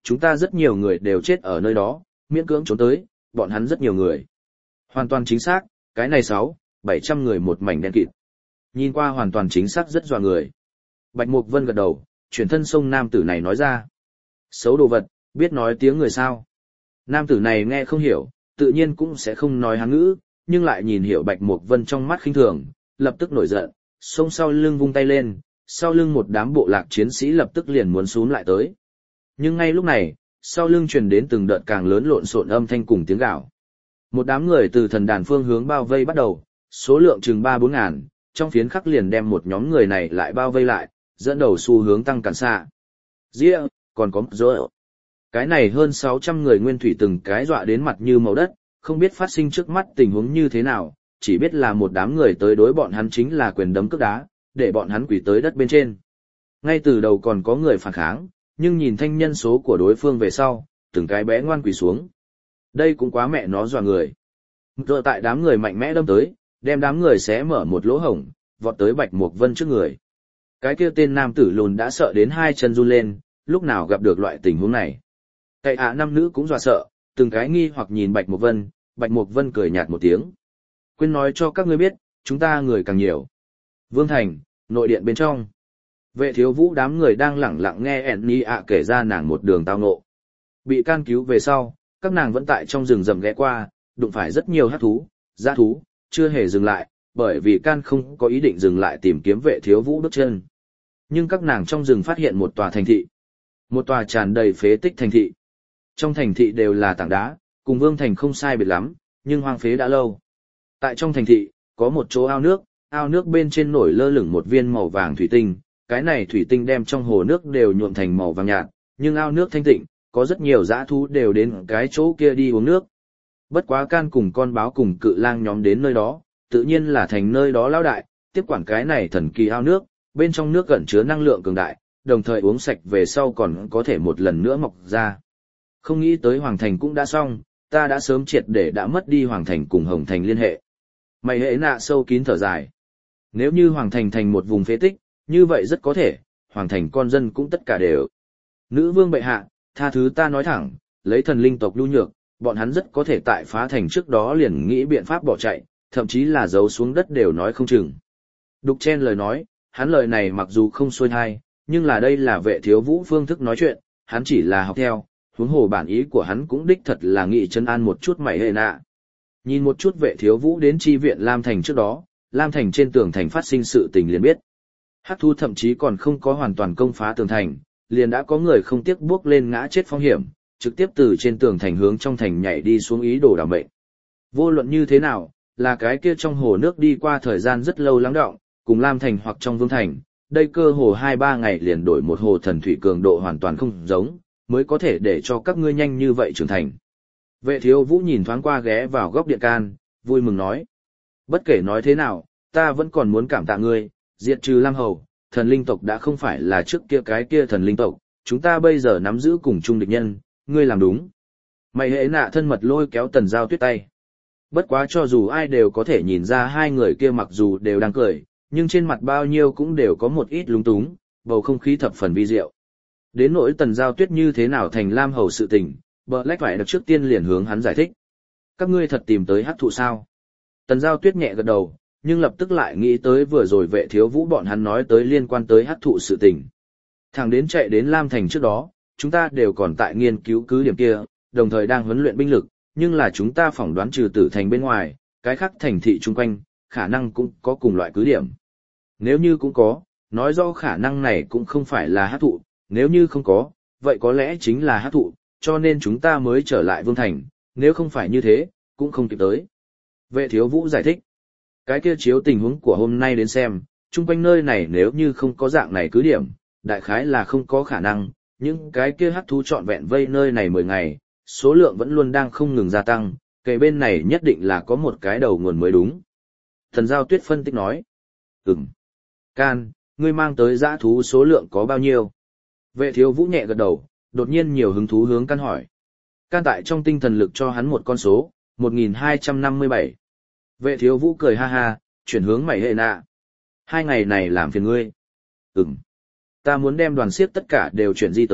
chúng ta rất nhiều người đều chết ở nơi đó, miễn cưỡng trốn tới, bọn hắn rất nhiều người. Hoàn toàn chính xác, cái này sáu, bảy trăm người một mảnh đen kịt. Nhìn qua hoàn toàn chính xác rất dọa người. Bạch Mục Vân gật đầu, chuyển thân sông nam tử này nói ra. Xấu đồ vật, biết nói tiếng người sao. Nam tử này nghe không hiểu, tự nhiên cũng sẽ không nói Hán ngữ, nhưng lại nhìn hiểu Bạch Mục Vân trong mắt khinh thường, lập tức nổi giận, xông sau lưng vung tay lên, sau lưng một đám bộ lạc chiến sĩ lập tức liền muốn xúm lại tới. Nhưng ngay lúc này, sau lưng truyền đến từng đợt càng lớn lộn xộn âm thanh cùng tiếng gào. Một đám người từ thần đàn phương hướng bao vây bắt đầu, số lượng chừng ba bốn ngàn, trong phiến khắc liền đem một nhóm người này lại bao vây lại, dẫn đầu xu hướng tăng cản xa. Dĩa, còn có rồi. Cái này hơn sáu trăm người nguyên thủy từng cái dọa đến mặt như màu đất, không biết phát sinh trước mắt tình huống như thế nào, chỉ biết là một đám người tới đối bọn hắn chính là quyền đấm cước đá, để bọn hắn quỳ tới đất bên trên. Ngay từ đầu còn có người phản kháng, nhưng nhìn thanh nhân số của đối phương về sau, từng cái bé ngoan quỳ xuống. Đây cũng quá mẹ nó dọa người. Rồi tại đám người mạnh mẽ đâm tới, đem đám người xé mở một lỗ hổng, vọt tới Bạch Mục Vân trước người. Cái kia tên nam tử lùn đã sợ đến hai chân run lên, lúc nào gặp được loại tình huống này. Cậy ạ nam nữ cũng dọa sợ, từng cái nghi hoặc nhìn Bạch Mục Vân, Bạch Mục Vân cười nhạt một tiếng. Quên nói cho các ngươi biết, chúng ta người càng nhiều. Vương Thành, nội điện bên trong. Vệ thiếu vũ đám người đang lẳng lặng nghe Enni ạ kể ra nàng một đường tao ngộ. Bị can cứu về sau, các nàng vẫn tại trong rừng rậm ghé qua, đụng phải rất nhiều hắc thú, dã thú, chưa hề dừng lại, bởi vì can không có ý định dừng lại tìm kiếm vệ thiếu vũ bước chân. Nhưng các nàng trong rừng phát hiện một tòa thành thị. Một tòa tràn đầy phế tích thành thị. Trong thành thị đều là tảng đá, cùng Vương Thành không sai biệt lắm, nhưng hoang phế đã lâu. Tại trong thành thị, có một chỗ ao nước, ao nước bên trên nổi lơ lửng một viên màu vàng thủy tinh, cái này thủy tinh đem trong hồ nước đều nhuộm thành màu vàng nhạt, nhưng ao nước thanh tịnh, có rất nhiều dã thú đều đến cái chỗ kia đi uống nước. Bất quá can cùng con báo cùng cự lang nhóm đến nơi đó, tự nhiên là thành nơi đó lão đại, tiếp quản cái này thần kỳ ao nước, bên trong nước gần chứa năng lượng cường đại, đồng thời uống sạch về sau còn có thể một lần nữa mọc ra. Không nghĩ tới Hoàng Thành cũng đã xong, ta đã sớm triệt để đã mất đi Hoàng Thành cùng Hồng Thành liên hệ. Mày hễ nạ sâu kín thở dài. Nếu như Hoàng Thành thành một vùng phế tích, như vậy rất có thể, Hoàng Thành con dân cũng tất cả đều. Nữ vương bệ hạ, tha thứ ta nói thẳng, lấy thần linh tộc nhu nhược, bọn hắn rất có thể tại phá thành trước đó liền nghĩ biện pháp bỏ chạy, thậm chí là giấu xuống đất đều nói không chừng. Đục chen lời nói, hắn lời này mặc dù không xuôi thai, nhưng là đây là vệ thiếu vũ phương thức nói chuyện, hắn chỉ là học theo, huống hồ bản ý của hắn cũng đích thật là nghị chân an một chút mày hề nạ. Nhìn một chút vệ thiếu vũ đến chi viện Lam Thành trước đó, Lam Thành trên tường thành phát sinh sự tình liền biết. Hắc thú thậm chí còn không có hoàn toàn công phá tường thành, liền đã có người không tiếc bước lên ngã chết phong hiểm, trực tiếp từ trên tường thành hướng trong thành nhảy đi xuống ý đồ đảm mệnh. Vô luận như thế nào, là cái kia trong hồ nước đi qua thời gian rất lâu lắng đọng, cùng Lam Thành hoặc trong Vương Thành, đây cơ hồ hai ba ngày liền đổi một hồ thần thủy cường độ hoàn toàn không giống, mới có thể để cho các ngươi nhanh như vậy trưởng thành. Vệ thiếu vũ nhìn thoáng qua ghé vào góc điện can, vui mừng nói. Bất kể nói thế nào, ta vẫn còn muốn cảm tạ ngươi, diệt trừ Lam Hầu, thần linh tộc đã không phải là trước kia cái kia thần linh tộc, chúng ta bây giờ nắm giữ cùng chung địch nhân, ngươi làm đúng. Mày hễ nạ thân mật lôi kéo Tần Giao Tuyết tay. Bất quá cho dù ai đều có thể nhìn ra hai người kia mặc dù đều đang cười, nhưng trên mặt bao nhiêu cũng đều có một ít lúng túng, bầu không khí thập phần vi diệu. Đến nỗi Tần Giao Tuyết như thế nào thành Lam Hầu sự tình, Black phải được trước tiên liền hướng hắn giải thích. Các ngươi thật tìm tới hắc thụ sao? Tần Giao Tuyết nhẹ gật đầu, nhưng lập tức lại nghĩ tới vừa rồi vệ thiếu vũ bọn hắn nói tới liên quan tới hắc thụ sự tình. Thẳng đến chạy đến Lam Thành trước đó, chúng ta đều còn tại nghiên cứu cứ điểm kia, đồng thời đang huấn luyện binh lực, nhưng là chúng ta phỏng đoán trừ tử thành bên ngoài, cái khác thành thị chung quanh, khả năng cũng có cùng loại cứ điểm. Nếu như cũng có, nói rõ khả năng này cũng không phải là hắc thụ, nếu như không có, vậy có lẽ chính là hắc thụ, cho nên chúng ta mới trở lại Vương Thành, nếu không phải như thế, cũng không kịp tới. Vệ thiếu vũ giải thích, cái kia chiếu tình huống của hôm nay đến xem, chung quanh nơi này nếu như không có dạng này cứ điểm, đại khái là không có khả năng, những cái kia hắc thú trọn vẹn vây nơi này mười ngày, số lượng vẫn luôn đang không ngừng gia tăng, kề bên này nhất định là có một cái đầu nguồn mới đúng. Thần Giao Tuyết phân tích nói, ừm, Can, ngươi mang tới dã thú số lượng có bao nhiêu? Vệ thiếu vũ nhẹ gật đầu, đột nhiên nhiều hứng thú hướng Can hỏi. Can tại trong tinh thần lực cho hắn một con số, một nghìn hai trăm năm mươi bảy. Vệ thiếu vũ cười ha ha, chuyển hướng mày hệ nạ. Hai ngày này làm phiền ngươi. Ừm. Ta muốn đem đoàn siếc tất cả đều chuyển di tới,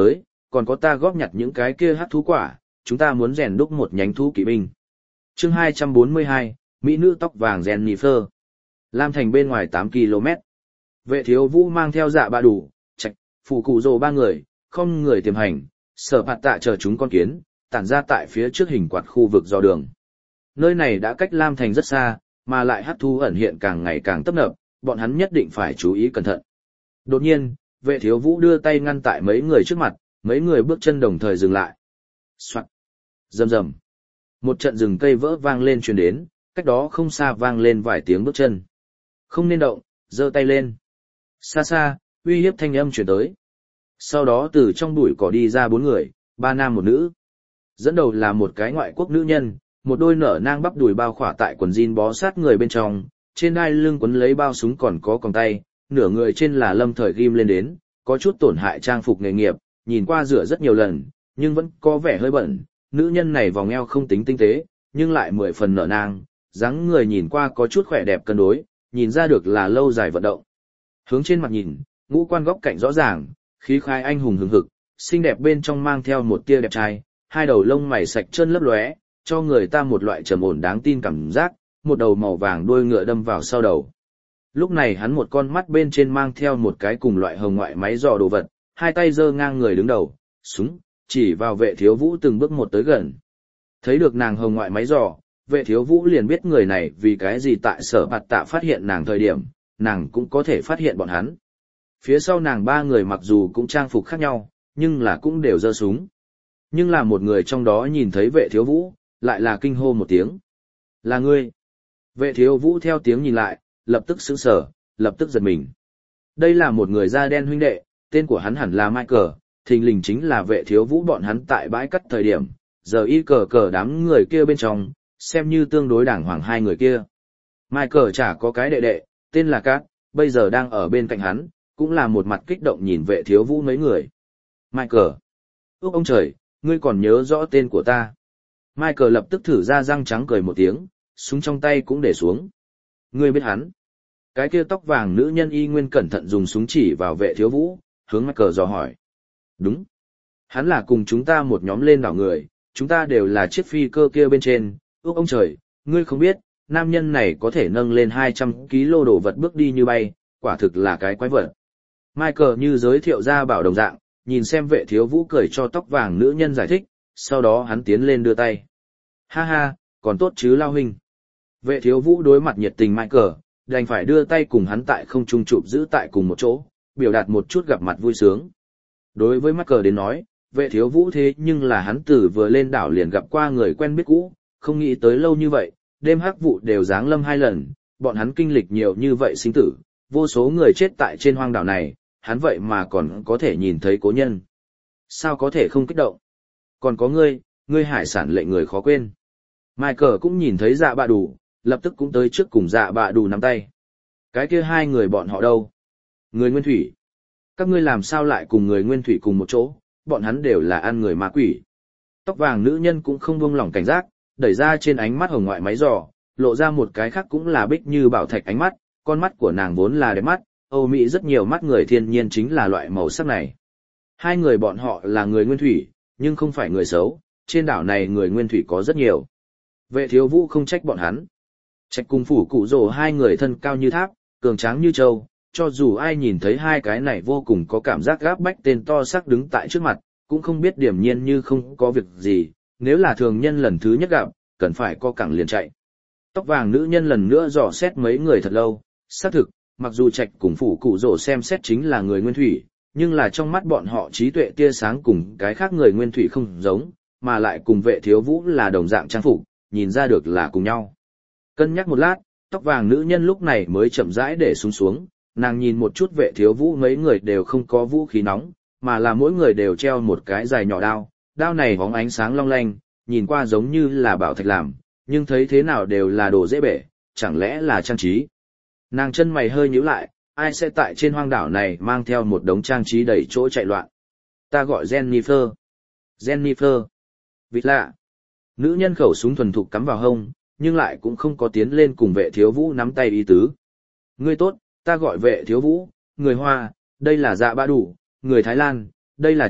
còn có ta góp nhặt những cái kia hắc thú quả, chúng ta muốn rèn đúc một nhánh thú kỵ binh. Chương hai trăm bốn mươi hai, Mỹ nữ tóc vàng Jennifer. Lam Thành bên ngoài tám ki lô mét. Vệ Thiếu Vũ mang theo Dạ Bạ Đủ, Trạch, Phủ Cụ Rồ ba người, không người tiềm hành, Sở Bạt Tạ chờ chúng con kiến, tản ra tại phía trước hình quạt khu vực do đường. Nơi này đã cách Lam Thành rất xa, mà lại hắc thú ẩn hiện càng ngày càng tấp nập, bọn hắn nhất định phải chú ý cẩn thận. Đột nhiên, Vệ Thiếu Vũ đưa tay ngăn tại mấy người trước mặt, mấy người bước chân đồng thời dừng lại. Soạt, rầm rầm. Một trận rừng cây vỡ vang lên truyền đến, cách đó không xa vang lên vài tiếng bước chân. Không nên động, giơ tay lên. Xa xa, uy hiếp thanh âm truyền tới. Sau đó từ trong bụi cỏ đi ra bốn người, ba nam một nữ. Dẫn đầu là một cái ngoại quốc nữ nhân, một đôi nở nang bắp đùi bao khỏa tại quần jean bó sát người bên trong, trên đai lưng quấn lấy bao súng còn có còng tay, nửa người trên là lâm thời ghim lên đến, có chút tổn hại trang phục nghề nghiệp, nhìn qua rửa rất nhiều lần, nhưng vẫn có vẻ hơi bẩn. Nữ nhân này vòng eo không tính tinh tế, nhưng lại mười phần nở nang, dáng người nhìn qua có chút khỏe đẹp cân đối, nhìn ra được là lâu dài vận động. Hướng trên mặt nhìn, ngũ quan góc cạnh rõ ràng, khí khái anh hùng hừng hực, xinh đẹp bên trong mang theo một tia đẹp trai, hai đầu lông mày sạch trơn lấp lóe, cho người ta một loại trầm ổn đáng tin cảm giác, một đầu màu vàng đuôi ngựa đâm vào sau đầu. Lúc này hắn một con mắt bên trên mang theo một cái cùng loại hồng ngoại máy dò đồ vật, hai tay giơ ngang người đứng đầu, súng, chỉ vào Vệ Thiếu Vũ từng bước một tới gần. Thấy được nàng hồng ngoại máy dò, Vệ Thiếu Vũ liền biết người này vì cái gì tại Sở Bạt Tạ phát hiện nàng thời điểm, nàng cũng có thể phát hiện bọn hắn. Phía sau nàng ba người mặc dù cũng trang phục khác nhau, nhưng là cũng đều giơ súng. Nhưng là một người trong đó nhìn thấy Vệ Thiếu Vũ, lại là kinh hô một tiếng. Là ngươi. Vệ Thiếu Vũ theo tiếng nhìn lại, lập tức sững sờ, lập tức giật mình. Đây là một người da đen huynh đệ, tên của hắn hẳn là Michael, thình lình chính là Vệ Thiếu Vũ bọn hắn tại bãi cắt thời điểm, giờ y cờ cờ đám người kia bên trong, xem như tương đối đàng hoàng hai người kia. Michael chả có cái đệ đệ, tên là Cát, bây giờ đang ở bên cạnh hắn, cũng là một mặt kích động nhìn Vệ Thiếu Vũ mấy người. Michael! Ước ông trời, ngươi còn nhớ rõ tên của ta. Michael lập tức thử ra răng trắng cười một tiếng, súng trong tay cũng để xuống. Ngươi biết hắn. Cái kia tóc vàng nữ nhân y nguyên cẩn thận dùng súng chỉ vào Vệ Thiếu Vũ, hướng Michael dò hỏi. Đúng. Hắn là cùng chúng ta một nhóm lên đảo người, chúng ta đều là chiếc phi cơ kia bên trên. Ước ông trời, ngươi không biết, nam nhân này có thể nâng lên hai trăm ki lô đồ vật bước đi như bay, quả thực là cái quái vật. Michael như giới thiệu ra bảo đồng dạng, nhìn xem Vệ Thiếu Vũ cười cho tóc vàng nữ nhân giải thích, sau đó hắn tiến lên đưa tay. Ha ha, còn tốt chứ Lao huynh. Vệ Thiếu Vũ đối mặt nhiệt tình Michael, đành phải đưa tay cùng hắn tại không trung chụp giữ tại cùng một chỗ, biểu đạt một chút gặp mặt vui sướng. Đối với Michael đến nói, Vệ Thiếu Vũ thế nhưng là hắn từ vừa lên đảo liền gặp qua người quen biết cũ, không nghĩ tới lâu như vậy, đêm hắc vụ đều giáng lâm hai lần, bọn hắn kinh lịch nhiều như vậy sinh tử, vô số người chết tại trên hoang đảo này, hắn vậy mà còn có thể nhìn thấy cố nhân. Sao có thể không kích động? Còn có ngươi, ngươi hải sản lệnh người khó quên. Michael cũng nhìn thấy Dạ Bạ Đủ, lập tức cũng tới trước cùng Dạ Bạ Đủ nắm tay. Cái kia hai người bọn họ đâu? Người Nguyên Thủy. Các ngươi làm sao lại cùng người Nguyên Thủy cùng một chỗ, bọn hắn đều là ăn người ma quỷ. Tóc vàng nữ nhân cũng không buông lỏng cảnh giác, đẩy ra trên ánh mắt hồng ngoại máy giò, lộ ra một cái khác cũng là bích như bảo thạch ánh mắt, con mắt của nàng vốn là đẹp mắt, Âu Mỹ rất nhiều mắt người thiên nhiên chính là loại màu sắc này. Hai người bọn họ là người Nguyên Thủy, nhưng không phải người xấu, trên đảo này người Nguyên Thủy có rất nhiều. Vệ Thiếu Vũ không trách bọn hắn. Trạch cùng Phủ Cụ Rồ hai người thân cao như tháp, cường tráng như trâu, cho dù ai nhìn thấy hai cái này vô cùng có cảm giác gáp bách tên to xác đứng tại trước mặt, cũng không biết điềm nhiên như không có việc gì, nếu là thường nhân lần thứ nhất gặp, cần phải co cẳng liền chạy. Tóc vàng nữ nhân lần nữa dò xét mấy người thật lâu, xác thực, mặc dù Trạch cùng Phủ Cụ Rồ xem xét chính là người Nguyên Thủy, nhưng là trong mắt bọn họ trí tuệ tia sáng cùng cái khác người Nguyên Thủy không giống, mà lại cùng Vệ Thiếu Vũ là đồng dạng trang phục, nhìn ra được là cùng nhau. Cân nhắc một lát, tóc vàng nữ nhân lúc này mới chậm rãi để xuống xuống, nàng nhìn một chút Vệ Thiếu Vũ mấy người đều không có vũ khí nóng, mà là mỗi người đều treo một cái dài nhỏ đao, đao này bóng ánh sáng long lanh, nhìn qua giống như là bảo thạch làm, nhưng thấy thế nào đều là đồ dễ bể, chẳng lẽ là trang trí. Nàng chân mày hơi nhíu lại, ai sẽ tại trên hoang đảo này mang theo một đống trang trí đầy chỗ chạy loạn. Ta gọi Jennifer. Jennifer. Vịt lạ. Nữ nhân khẩu súng thuần thục cắm vào hông, nhưng lại cũng không có tiến lên cùng Vệ Thiếu Vũ nắm tay ý tứ. Ngươi tốt, ta gọi Vệ Thiếu Vũ, người Hoa, đây là Dạ Bạ Đủ, người Thái Lan, đây là Trạch,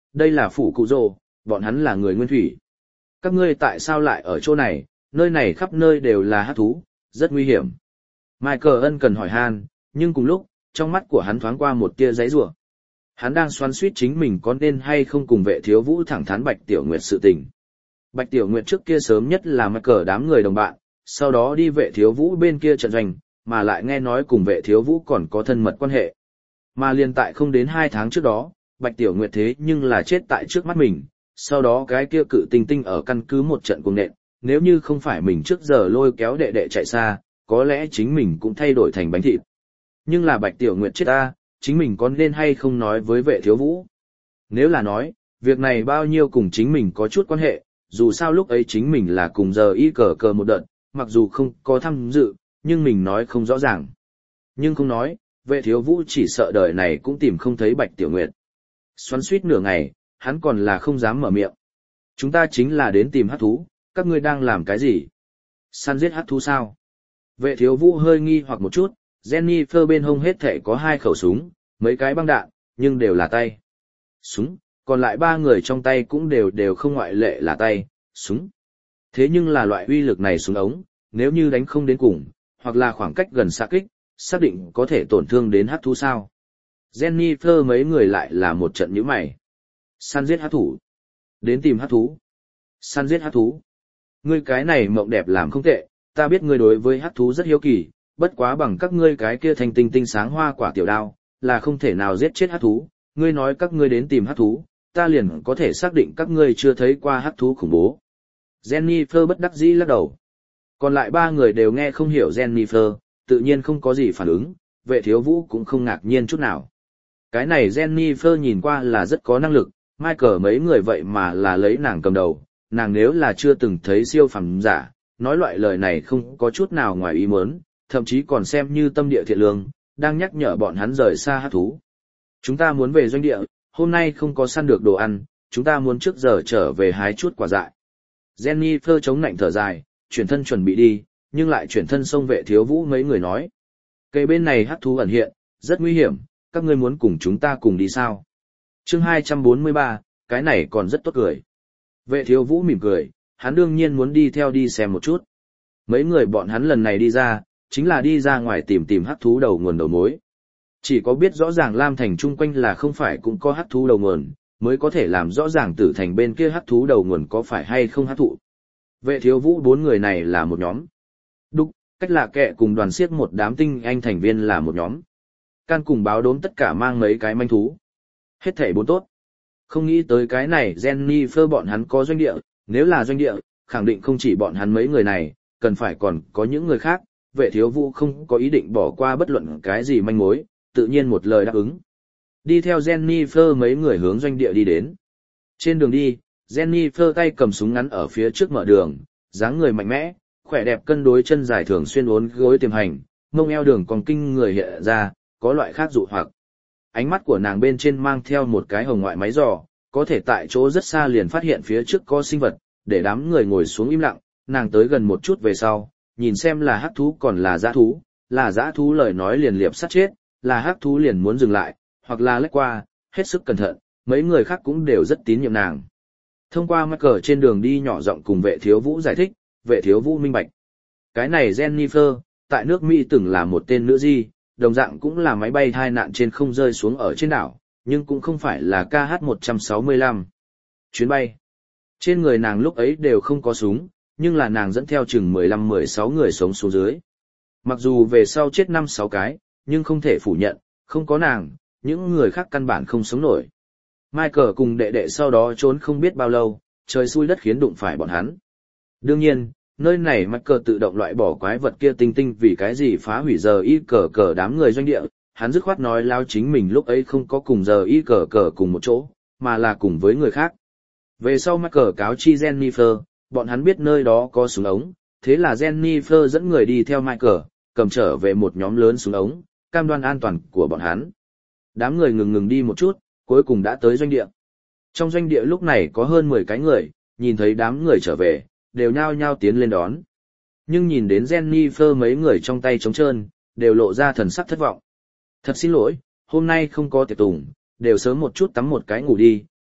đây là phủ cụ rồ, bọn hắn là người nguyên thủy. Các ngươi tại sao lại ở chỗ này, nơi này khắp nơi đều là hắc thú, rất nguy hiểm. Michael ân cần hỏi han, nhưng cùng lúc, trong mắt của hắn thoáng qua một tia giấy rủa. Hắn đang xoắn xuýt chính mình có nên hay không cùng vệ thiếu vũ thẳng thắn Bạch Tiểu Nguyệt sự tình. Bạch Tiểu Nguyệt trước kia sớm nhất là Michael đám người đồng bạn, sau đó đi vệ thiếu vũ bên kia trận doanh, mà lại nghe nói cùng vệ thiếu vũ còn có thân mật quan hệ. Mà liên tại không đến hai tháng trước đó, Bạch Tiểu Nguyệt thế nhưng là chết tại trước mắt mình, sau đó cái kia cự tinh tinh ở căn cứ một trận cuồng nện, nếu như không phải mình trước giờ lôi kéo đệ đệ chạy xa, có lẽ chính mình cũng thay đổi thành bánh thịt. Nhưng là Bạch Tiểu Nguyệt chết ta, chính mình có nên hay không nói với vệ thiếu vũ? Nếu là nói, việc này bao nhiêu cùng chính mình có chút quan hệ, dù sao lúc ấy chính mình là cùng giờ y cờ cờ một đợt, mặc dù không có tham dự, nhưng mình nói không rõ ràng. Nhưng không nói, vệ thiếu vũ chỉ sợ đời này cũng tìm không thấy Bạch Tiểu Nguyệt. Xoắn suýt nửa ngày, hắn còn là không dám mở miệng. Chúng ta chính là đến tìm hắc thú, các ngươi đang làm cái gì? Săn giết hắc thú sao? Vệ thiếu vũ hơi nghi hoặc một chút, Jennifer bên hông hết thể có hai khẩu súng, mấy cái băng đạn, nhưng đều là tay. Súng, còn lại ba người trong tay cũng đều đều không ngoại lệ là tay, súng. Thế nhưng là loại uy lực này súng ống, nếu như đánh không đến cùng, hoặc là khoảng cách gần xạ kích, xác định có thể tổn thương đến hắc thú sao. Jennifer mấy người lại là một trận nhíu mày. Săn giết hắc thủ. Đến tìm hắc thú. Săn giết hắc thú. Ngươi cái này mộng đẹp làm không tệ, ta biết ngươi đối với hắc thú rất hiếu kỳ, bất quá bằng các ngươi cái kia thanh tinh tinh sáng hoa quả tiểu đao, là không thể nào giết chết hắc thú. Ngươi nói các ngươi đến tìm hắc thú, ta liền có thể xác định các ngươi chưa thấy qua hắc thú khủng bố. Jennifer bất đắc dĩ lắc đầu. Còn lại ba người đều nghe không hiểu Jennifer, tự nhiên không có gì phản ứng, vệ thiếu vũ cũng không ngạc nhiên chút nào. Cái này Jennifer nhìn qua là rất có năng lực, Michael mấy người vậy mà là lấy nàng cầm đầu, nàng nếu là chưa từng thấy siêu phẩm giả, nói loại lời này không có chút nào ngoài ý muốn, thậm chí còn xem như tâm địa thiện lương, đang nhắc nhở bọn hắn rời xa hắc thú. Chúng ta muốn về doanh địa, hôm nay không có săn được đồ ăn, chúng ta muốn trước giờ trở về hái chút quả dại. Jennifer chống nạnh thở dài, chuyển thân chuẩn bị đi, nhưng lại chuyển thân xông vệ thiếu vũ mấy người nói. Cây bên này hắc thú ẩn hiện, rất nguy hiểm, các ngươi muốn cùng chúng ta cùng đi sao? Chương hai trăm bốn mươi ba, cái này còn rất tốt cười. Vệ thiếu vũ mỉm cười, hắn đương nhiên muốn đi theo đi xem một chút. Mấy người bọn hắn lần này đi ra, chính là đi ra ngoài tìm tìm hắc thú đầu nguồn đầu mối. Chỉ có biết rõ ràng Lam Thành chung quanh là không phải cũng có hắc thú đầu nguồn, mới có thể làm rõ ràng Tử Thành bên kia hắc thú đầu nguồn có phải hay không hắc thụ. Vệ thiếu vũ bốn người này là một nhóm. Đúc, cách lạ kệ cùng đoàn siết một đám tinh anh thành viên là một nhóm. Can cùng báo đốm tất cả mang mấy cái manh thú. Hết thảy bốn tốt. Không nghĩ tới cái này Jennifer bọn hắn có doanh địa, nếu là doanh địa, khẳng định không chỉ bọn hắn mấy người này, cần phải còn có những người khác. Vệ thiếu vũ không có ý định bỏ qua bất luận cái gì manh mối, tự nhiên một lời đáp ứng. Đi theo Jennifer mấy người hướng doanh địa đi đến. Trên đường đi, Jennifer tay cầm súng ngắn ở phía trước mở đường, dáng người mạnh mẽ, khỏe đẹp cân đối, chân dài thường xuyên uốn gối tiềm hành, mông eo đường còn kinh người hiện ra, có loại khác dụ hoặc. Ánh mắt của nàng bên trên mang theo một cái hồng ngoại máy dò, có thể tại chỗ rất xa liền phát hiện phía trước có sinh vật, để đám người ngồi xuống im lặng, nàng tới gần một chút về sau, nhìn xem là hắc thú còn là dã thú, là dã thú lời nói liền liệp sát chết, là hắc thú liền muốn dừng lại, hoặc là lách qua, hết sức cẩn thận, mấy người khác cũng đều rất tín nhiệm nàng. Thông qua mắt cờ trên đường đi nhỏ giọng cùng vệ thiếu vũ giải thích, vệ thiếu vũ minh bạch. Cái này Jennifer, tại nước Mỹ từng là một tên nữ di, đồng dạng cũng là máy bay thai nạn trên không rơi xuống ở trên đảo, nhưng cũng không phải là K H một sáu lăm. Chuyến bay. Trên người nàng lúc ấy đều không có súng, nhưng là nàng dẫn theo chừng mười lăm mười sáu người sống xuống dưới. Mặc dù về sau chết năm sáu cái, nhưng không thể phủ nhận, không có nàng, những người khác căn bản không sống nổi. Michael cùng đệ đệ sau đó trốn không biết bao lâu, trời xui đất khiến đụng phải bọn hắn. Đương nhiên, nơi này Michael tự động loại bỏ quái vật kia tinh tinh vì cái gì phá hủy giờ y cờ cờ đám người doanh địa, hắn dứt khoát nói lao chính mình lúc ấy không có cùng giờ y cờ cờ cùng một chỗ, mà là cùng với người khác. Về sau Michael cáo chi Jennifer, bọn hắn biết nơi đó có súng ống, thế là Jennifer dẫn người đi theo Michael, cầm trở về một nhóm lớn súng ống, cam đoan an toàn của bọn hắn. Đám người ngừng ngừng đi một chút, cuối cùng đã tới doanh địa. Trong doanh địa lúc này có hơn mười cái người, nhìn thấy đám người trở về, đều nhao nhao tiến lên đón. Nhưng nhìn đến Jennifer mấy người trong tay trống trơn, đều lộ ra thần sắc thất vọng. Thật xin lỗi, hôm nay không có tiệc tùng, đều sớm một chút tắm một cái ngủ đi,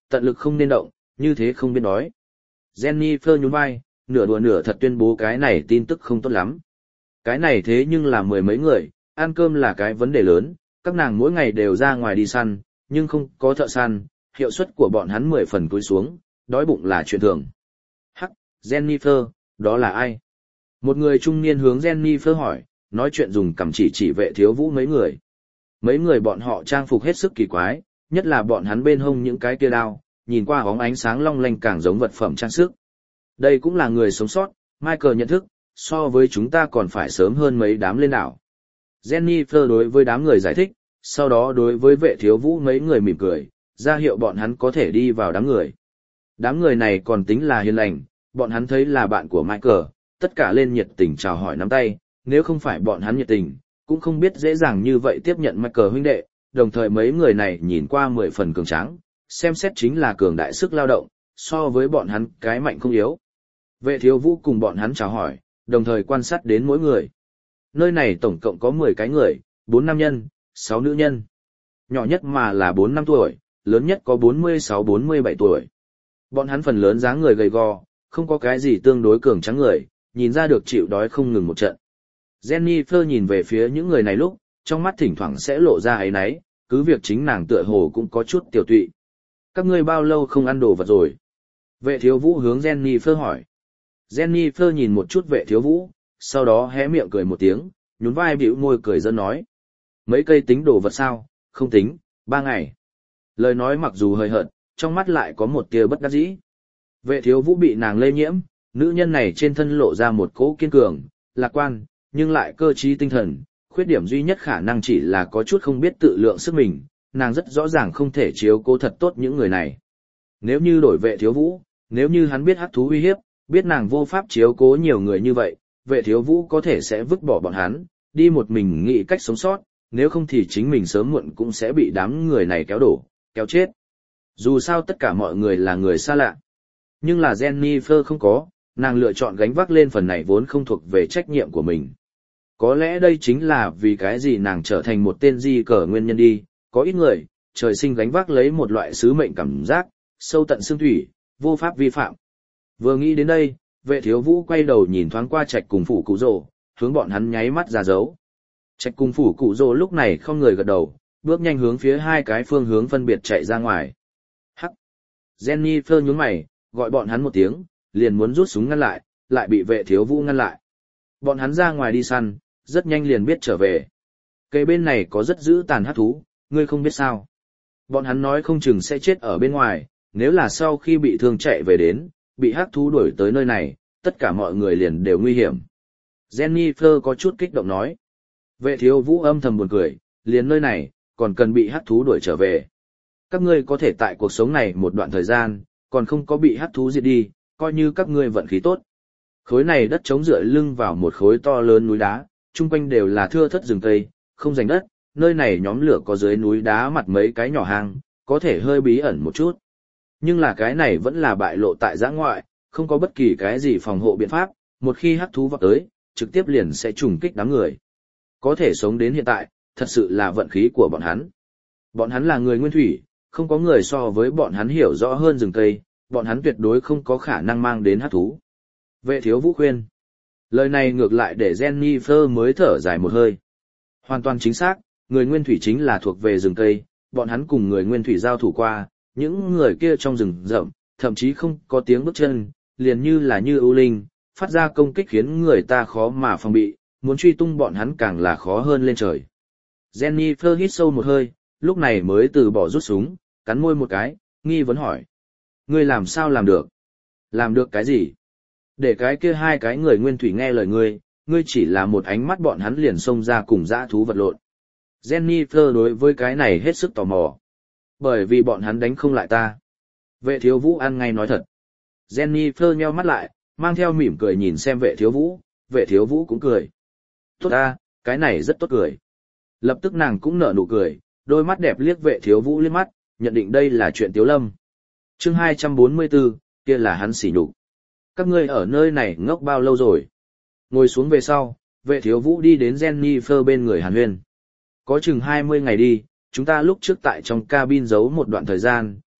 tận lực không nên động, như thế không biết đói. Jennifer nhún vai, nửa đùa nửa thật tuyên bố cái này tin tức không tốt lắm. Cái này thế nhưng là mười mấy người, ăn cơm là cái vấn đề lớn, các nàng mỗi ngày đều ra ngoài đi săn, nhưng không có thợ săn, hiệu suất của bọn hắn mười phần cúi xuống, đói bụng là chuyện thường. Hắc, Jennifer, đó là ai? Một người trung niên hướng Jennifer hỏi, nói chuyện dùng cằm chỉ chỉ Vệ Thiếu Vũ mấy người. Mấy người bọn họ trang phục hết sức kỳ quái, nhất là bọn hắn bên hông những cái kia đao, nhìn qua bóng ánh sáng long lanh càng giống vật phẩm trang sức. Đây cũng là người sống sót, Michael nhận thức, so với chúng ta còn phải sớm hơn mấy đám lên đảo. Jennifer đối với đám người giải thích, sau đó đối với Vệ Thiếu Vũ mấy người mỉm cười, ra hiệu bọn hắn có thể đi vào đám người. Đám người này còn tính là hiền lành, bọn hắn thấy là bạn của Michael, tất cả lên nhiệt tình chào hỏi nắm tay, nếu không phải bọn hắn nhiệt tình, cũng không biết dễ dàng như vậy tiếp nhận Michael huynh đệ, đồng thời mấy người này nhìn qua mười phần cường tráng, xem xét chính là cường đại sức lao động, so với bọn hắn cái mạnh không yếu. Vệ Thiếu Vũ cùng bọn hắn chào hỏi, đồng thời quan sát đến mỗi người. Nơi này tổng cộng có mười cái người, bốn nam nhân, sáu nữ nhân. Nhỏ nhất mà là bốn năm tuổi, lớn nhất có bốn mươi sáu bốn mươi bảy tuổi. Bọn hắn phần lớn dáng người gầy gò, không có cái gì tương đối cường tráng người, nhìn ra được chịu đói không ngừng một trận. Jennifer nhìn về phía những người này lúc, trong mắt thỉnh thoảng sẽ lộ ra ấy náy, cứ việc chính nàng tựa hồ cũng có chút tiểu tụy. Các ngươi bao lâu không ăn đồ vật rồi? Vệ Thiếu Vũ hướng Jennifer hỏi. Jennifer nhìn một chút Vệ Thiếu Vũ, sau đó hé miệng cười một tiếng, nhún vai bĩu môi cười dân nói. Mấy cây tính đồ vật sao? Không tính, ba ngày. Lời nói mặc dù hơi hợt, trong mắt lại có một tia bất đắc dĩ. Vệ Thiếu Vũ bị nàng lây nhiễm, nữ nhân này trên thân lộ ra một cỗ kiên cường, lạc quan, nhưng lại cơ trí tinh thần, khuyết điểm duy nhất khả năng chỉ là có chút không biết tự lượng sức mình, nàng rất rõ ràng không thể chiếu cố thật tốt những người này. Nếu như đổi Vệ Thiếu Vũ, nếu như hắn biết hắc thú uy hiếp, biết nàng vô pháp chiếu cố nhiều người như vậy, Vệ Thiếu Vũ có thể sẽ vứt bỏ bọn hắn, đi một mình nghĩ cách sống sót, nếu không thì chính mình sớm muộn cũng sẽ bị đám người này kéo đổ, kéo chết. Dù sao tất cả mọi người là người xa lạ. Nhưng là Jennifer không có, nàng lựa chọn gánh vác lên phần này vốn không thuộc về trách nhiệm của mình. Có lẽ đây chính là vì cái gì nàng trở thành một tên di cờ nguyên nhân đi, có ít người, trời sinh gánh vác lấy một loại sứ mệnh cảm giác, sâu tận xương thủy, vô pháp vi phạm. Vừa nghĩ đến đây, Vệ Thiếu Vũ quay đầu nhìn thoáng qua Trạch cùng Phủ Cụ Rồ, hướng bọn hắn nháy mắt ra dấu. Trạch cùng Phủ Cụ Rồ lúc này không người gật đầu, bước nhanh hướng phía hai cái phương hướng phân biệt chạy ra ngoài. Hắc! Jennifer nhướng mày, gọi bọn hắn một tiếng, liền muốn rút súng ngăn lại, lại bị Vệ Thiếu Vũ ngăn lại. Bọn hắn ra ngoài đi săn, rất nhanh liền biết trở về. Cây bên này có rất dữ tàn hắc thú, ngươi không biết sao. Bọn hắn nói không chừng sẽ chết ở bên ngoài, nếu là sau khi bị thương chạy về đến, bị hắc thú đuổi tới nơi này, tất cả mọi người liền đều nguy hiểm. Jennifer có chút kích động nói. Vệ Thiếu Vũ âm thầm buồn cười, liền nơi này, còn cần bị hắc thú đuổi trở về. Các ngươi có thể tại cuộc sống này một đoạn thời gian, còn không có bị hắc thú diệt đi, coi như các ngươi vận khí tốt. Khối này đất chống dựa lưng vào một khối to lớn núi đá, chung quanh đều là thưa thất rừng cây, không rành đất, nơi này nhóm lửa có dưới núi đá mặt mấy cái nhỏ hang, có thể hơi bí ẩn một chút. Nhưng là cái này vẫn là bại lộ tại giã ngoại, không có bất kỳ cái gì phòng hộ biện pháp, một khi hắc thú vọt tới, trực tiếp liền sẽ trùng kích đám người. Có thể sống đến hiện tại, thật sự là vận khí của bọn hắn. Bọn hắn là người nguyên thủy, không có người so với bọn hắn hiểu rõ hơn rừng cây, bọn hắn tuyệt đối không có khả năng mang đến hắc thú. Vệ Thiếu Vũ khuyên. Lời này ngược lại để Jennifer mới thở dài một hơi. Hoàn toàn chính xác, người nguyên thủy chính là thuộc về rừng cây, bọn hắn cùng người nguyên thủy giao thủ qua, những người kia trong rừng rậm, thậm chí không có tiếng bước chân, liền như là như ưu linh, phát ra công kích khiến người ta khó mà phòng bị, muốn truy tung bọn hắn càng là khó hơn lên trời. Jennifer hít sâu một hơi, lúc này mới từ bỏ rút súng, cắn môi một cái, nghi vấn hỏi. Ngươi làm sao làm được? Làm được cái gì? Để cái kia hai cái người nguyên thủy nghe lời ngươi, ngươi chỉ là một ánh mắt bọn hắn liền xông ra cùng dã thú vật lộn. Jennifer đối với cái này hết sức tò mò. Bởi vì bọn hắn đánh không lại ta. Vệ Thiếu Vũ ăn ngay nói thật. Jennifer nheo mắt lại, mang theo mỉm cười nhìn xem Vệ Thiếu Vũ, Vệ Thiếu Vũ cũng cười. Tốt ta, cái này rất tốt cười. Lập tức nàng cũng nở nụ cười, đôi mắt đẹp liếc Vệ Thiếu Vũ liếc mắt, nhận định đây là chuyện Tiếu Lâm. Chương hai trăm bốn mươi tư, kia là hắn sỉ nhục. Các ngươi ở nơi này ngốc bao lâu rồi? Ngồi xuống về sau, Vệ Thiếu Vũ đi đến Jennifer bên người Hàn Huyên. Có chừng hai mươi ngày đi, chúng ta lúc trước tại trong cabin giấu một đoạn thời gian,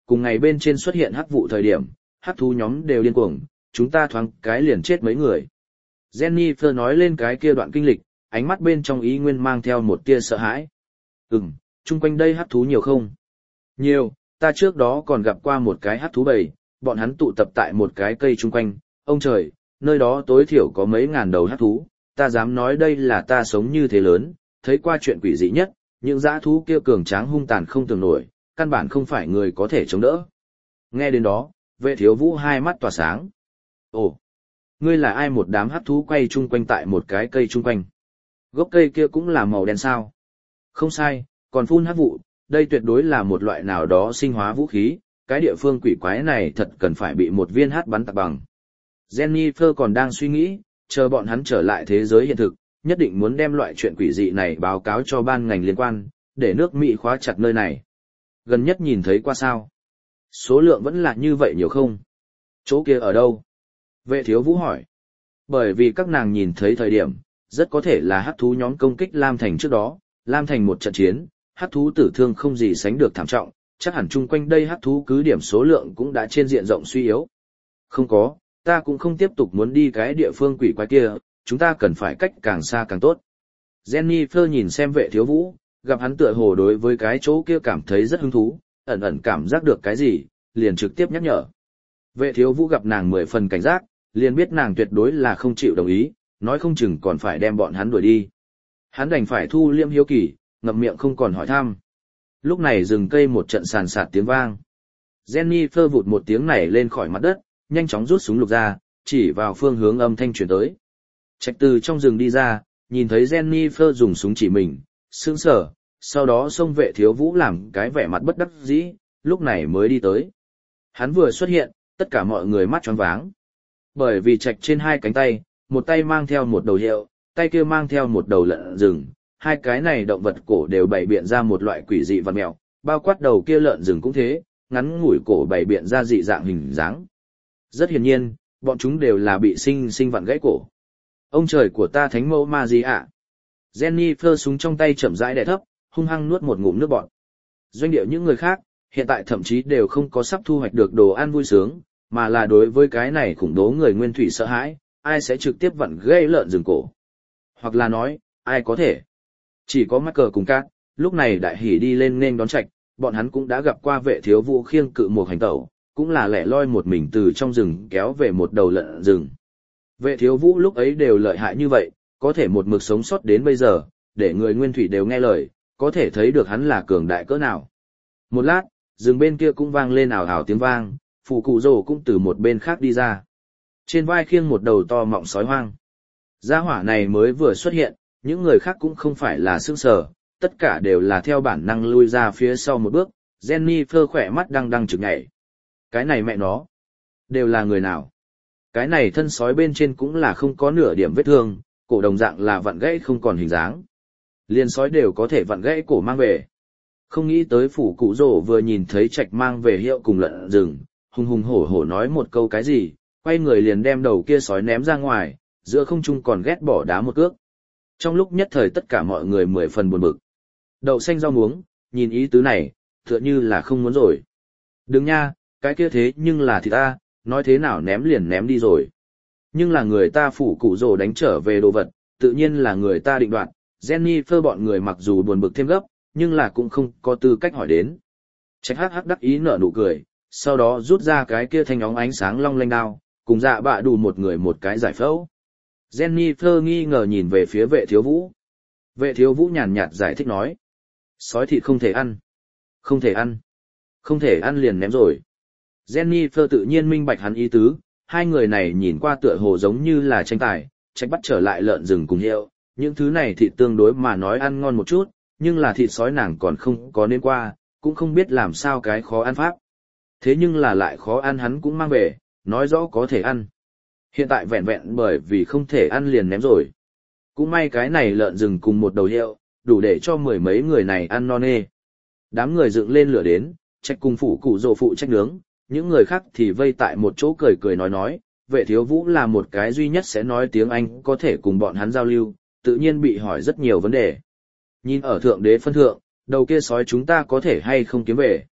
cùng ngày bên trên xuất hiện hắc vụ thời điểm, hắc thú nhóm đều điên cuồng, chúng ta thoáng cái liền chết mấy người. Jennifer nói lên cái kia đoạn kinh lịch, ánh mắt bên trong ý nguyên mang theo một tia sợ hãi. Ừm, chung quanh đây hắc thú nhiều không? Nhiều, ta trước đó còn gặp qua một cái hắc thú bầy, bọn hắn tụ tập tại một cái cây chung quanh, ông trời, nơi đó tối thiểu có mấy ngàn đầu hắc thú, ta dám nói đây là ta sống như thế lớn, thấy qua chuyện quỷ dị nhất, những dã thú kia cường tráng hung tàn không tưởng nổi, căn bản không phải người có thể chống đỡ. Nghe đến đó, Vệ Thiếu Vũ hai mắt tỏa sáng. Ồ, ngươi là ai? Một đám hắc thú quay chung quanh tại một cái cây chung quanh. Gốc cây kia cũng là màu đen sao? Không sai, còn phun hắc vụ, đây tuyệt đối là một loại nào đó sinh hóa vũ khí, cái địa phương quỷ quái này thật cần phải bị một viên hát bắn tạc bằng. Jennifer còn đang suy nghĩ, chờ bọn hắn trở lại thế giới hiện thực, nhất định muốn đem loại chuyện quỷ dị này báo cáo cho ban ngành liên quan, để nước Mỹ khóa chặt nơi này. Gần nhất nhìn thấy qua sao? Số lượng vẫn là như vậy nhiều không? Chỗ kia ở đâu? Vệ Thiếu Vũ hỏi. Bởi vì các nàng nhìn thấy thời điểm, rất có thể là hắc thú nhóm công kích Lam Thành trước đó, Lam Thành một trận chiến, hắc thú tử thương không gì sánh được thảm trọng, chắc hẳn chung quanh đây hắc thú cứ điểm số lượng cũng đã trên diện rộng suy yếu. Không có, ta cũng không tiếp tục muốn đi cái địa phương quỷ quái kia, chúng ta cần phải cách càng xa càng tốt. Jennifer nhìn xem Vệ Thiếu Vũ, gặp hắn tựa hồ đối với cái chỗ kia cảm thấy rất hứng thú, ẩn ẩn cảm giác được cái gì, liền trực tiếp nhắc nhở. Vệ Thiếu Vũ gặp nàng mười phần cảnh giác, liền biết nàng tuyệt đối là không chịu đồng ý, nói không chừng còn phải đem bọn hắn đuổi đi. Hắn đành phải thu liêm hiếu kỳ, ngậm miệng không còn hỏi thăm. Lúc này rừng cây một trận sàn sạt tiếng vang. Jennifer vụt một tiếng nảy lên khỏi mặt đất, nhanh chóng rút súng lục ra, chỉ vào phương hướng âm thanh truyền tới. Trạch từ trong rừng đi ra, nhìn thấy Jennifer dùng súng chỉ mình, sững sờ, sau đó xông Vệ Thiếu Vũ làm cái vẻ mặt bất đắc dĩ, lúc này mới đi tới. Hắn vừa xuất hiện, tất cả mọi người mắt choáng váng. Bởi vì Trạch trên hai cánh tay, một tay mang theo một đầu hiệu, tay kia mang theo một đầu lợn rừng, hai cái này động vật cổ đều bày biện ra một loại quỷ dị vật mèo, bao quát đầu kia lợn rừng cũng thế, ngắn ngủi cổ bày biện ra dị dạng hình dáng. Rất hiển nhiên, bọn chúng đều là bị sinh sinh vặn gãy cổ. Ông trời của ta thánh mẫu ma gì ạ? Jennifer súng trong tay chậm rãi đè thấp, hung hăng nuốt một ngụm nước bọt. Doanh địa những người khác, hiện tại thậm chí đều không có sắp thu hoạch được đồ ăn vui sướng, mà là đối với cái này khủng bố người nguyên thủy sợ hãi, ai sẽ trực tiếp vặn gãy lợn rừng cổ. Hoặc là nói, ai có thể. Chỉ có mắc cờ cùng cát, lúc này đại hỉ đi lên nên đón Trạch, bọn hắn cũng đã gặp qua Vệ Thiếu Vũ khiêng cự một hành tẩu, cũng là lẻ loi một mình từ trong rừng kéo về một đầu lợn rừng. Vệ Thiếu Vũ lúc ấy đều lợi hại như vậy, có thể một mực sống sót đến bây giờ, để người nguyên thủy đều nghe lời, có thể thấy được hắn là cường đại cỡ nào. Một lát, rừng bên kia cũng vang lên ảo ảo tiếng vang, Phù Cụ Dồ cũng từ một bên khác đi ra. Trên vai khiêng một đầu to mọng sói hoang. Gia hỏa này mới vừa xuất hiện, những người khác cũng không phải là sững sờ, tất cả đều là theo bản năng lui ra phía sau một bước, Jennifer khỏe mắt đang đang trực nhảy. Cái này mẹ nó, đều là người nào? Cái này thân sói bên trên cũng là không có nửa điểm vết thương, cổ đồng dạng là vặn gãy không còn hình dáng. Liên sói đều có thể vặn gãy cổ mang về. Không nghĩ tới Phủ Cụ Rổ vừa nhìn thấy Trạch mang về hiệu cùng lợn rừng, hùng hùng hổ hổ nói một câu cái gì, quay người liền đem đầu kia sói ném ra ngoài, giữa không trung còn ghét bỏ đá một cước. Trong lúc nhất thời tất cả mọi người mười phần buồn bực. Đậu xanh rau muống, nhìn ý tứ này, tựa như là không muốn rồi. Đừng nha, cái kia thế nhưng là thịt ta, nói thế nào ném liền ném đi rồi. Nhưng là người ta Phủ Cụ Rổ đánh trở về đồ vật, tự nhiên là người ta định đoạt. Jennifer bọn người mặc dù buồn bực thêm gấp, nhưng là cũng không có tư cách hỏi đến. Trạch hắc hắc đắc ý nở nụ cười, sau đó rút ra cái kia thanh óng ánh sáng long lanh đao, cùng dạ bạ đủ một người một cái giải phẫu. Jennifer nghi ngờ nhìn về phía Vệ Thiếu Vũ. Vệ Thiếu Vũ nhàn nhạt giải thích nói. Sói thịt không thể ăn. Không thể ăn. Không thể ăn liền ném rồi. Jennifer tự nhiên minh bạch hắn ý tứ, hai người này nhìn qua tựa hồ giống như là tranh tài, Trạch bắt trở lại lợn rừng cùng hiệu. Những thứ này thịt tương đối mà nói ăn ngon một chút, nhưng là thịt sói nàng còn không có nên qua, cũng không biết làm sao cái khó ăn pháp. Thế nhưng là lại khó ăn hắn cũng mang về, nói rõ có thể ăn. Hiện tại vẹn vẹn bởi vì không thể ăn liền ném rồi. Cũng may cái này lợn rừng cùng một đầu hiệu, đủ để cho mười mấy người này ăn no nê. Đám người dựng lên lửa đến, Trạch cùng Phủ Cụ Rổ phụ trách nướng, những người khác thì vây tại một chỗ cười cười nói nói, Vệ Thiếu Vũ là một cái duy nhất sẽ nói tiếng Anh có thể cùng bọn hắn giao lưu, tự nhiên bị hỏi rất nhiều vấn đề. Nhìn ở thượng đế phân thượng, đầu kia sói chúng ta có thể hay không kiếm về.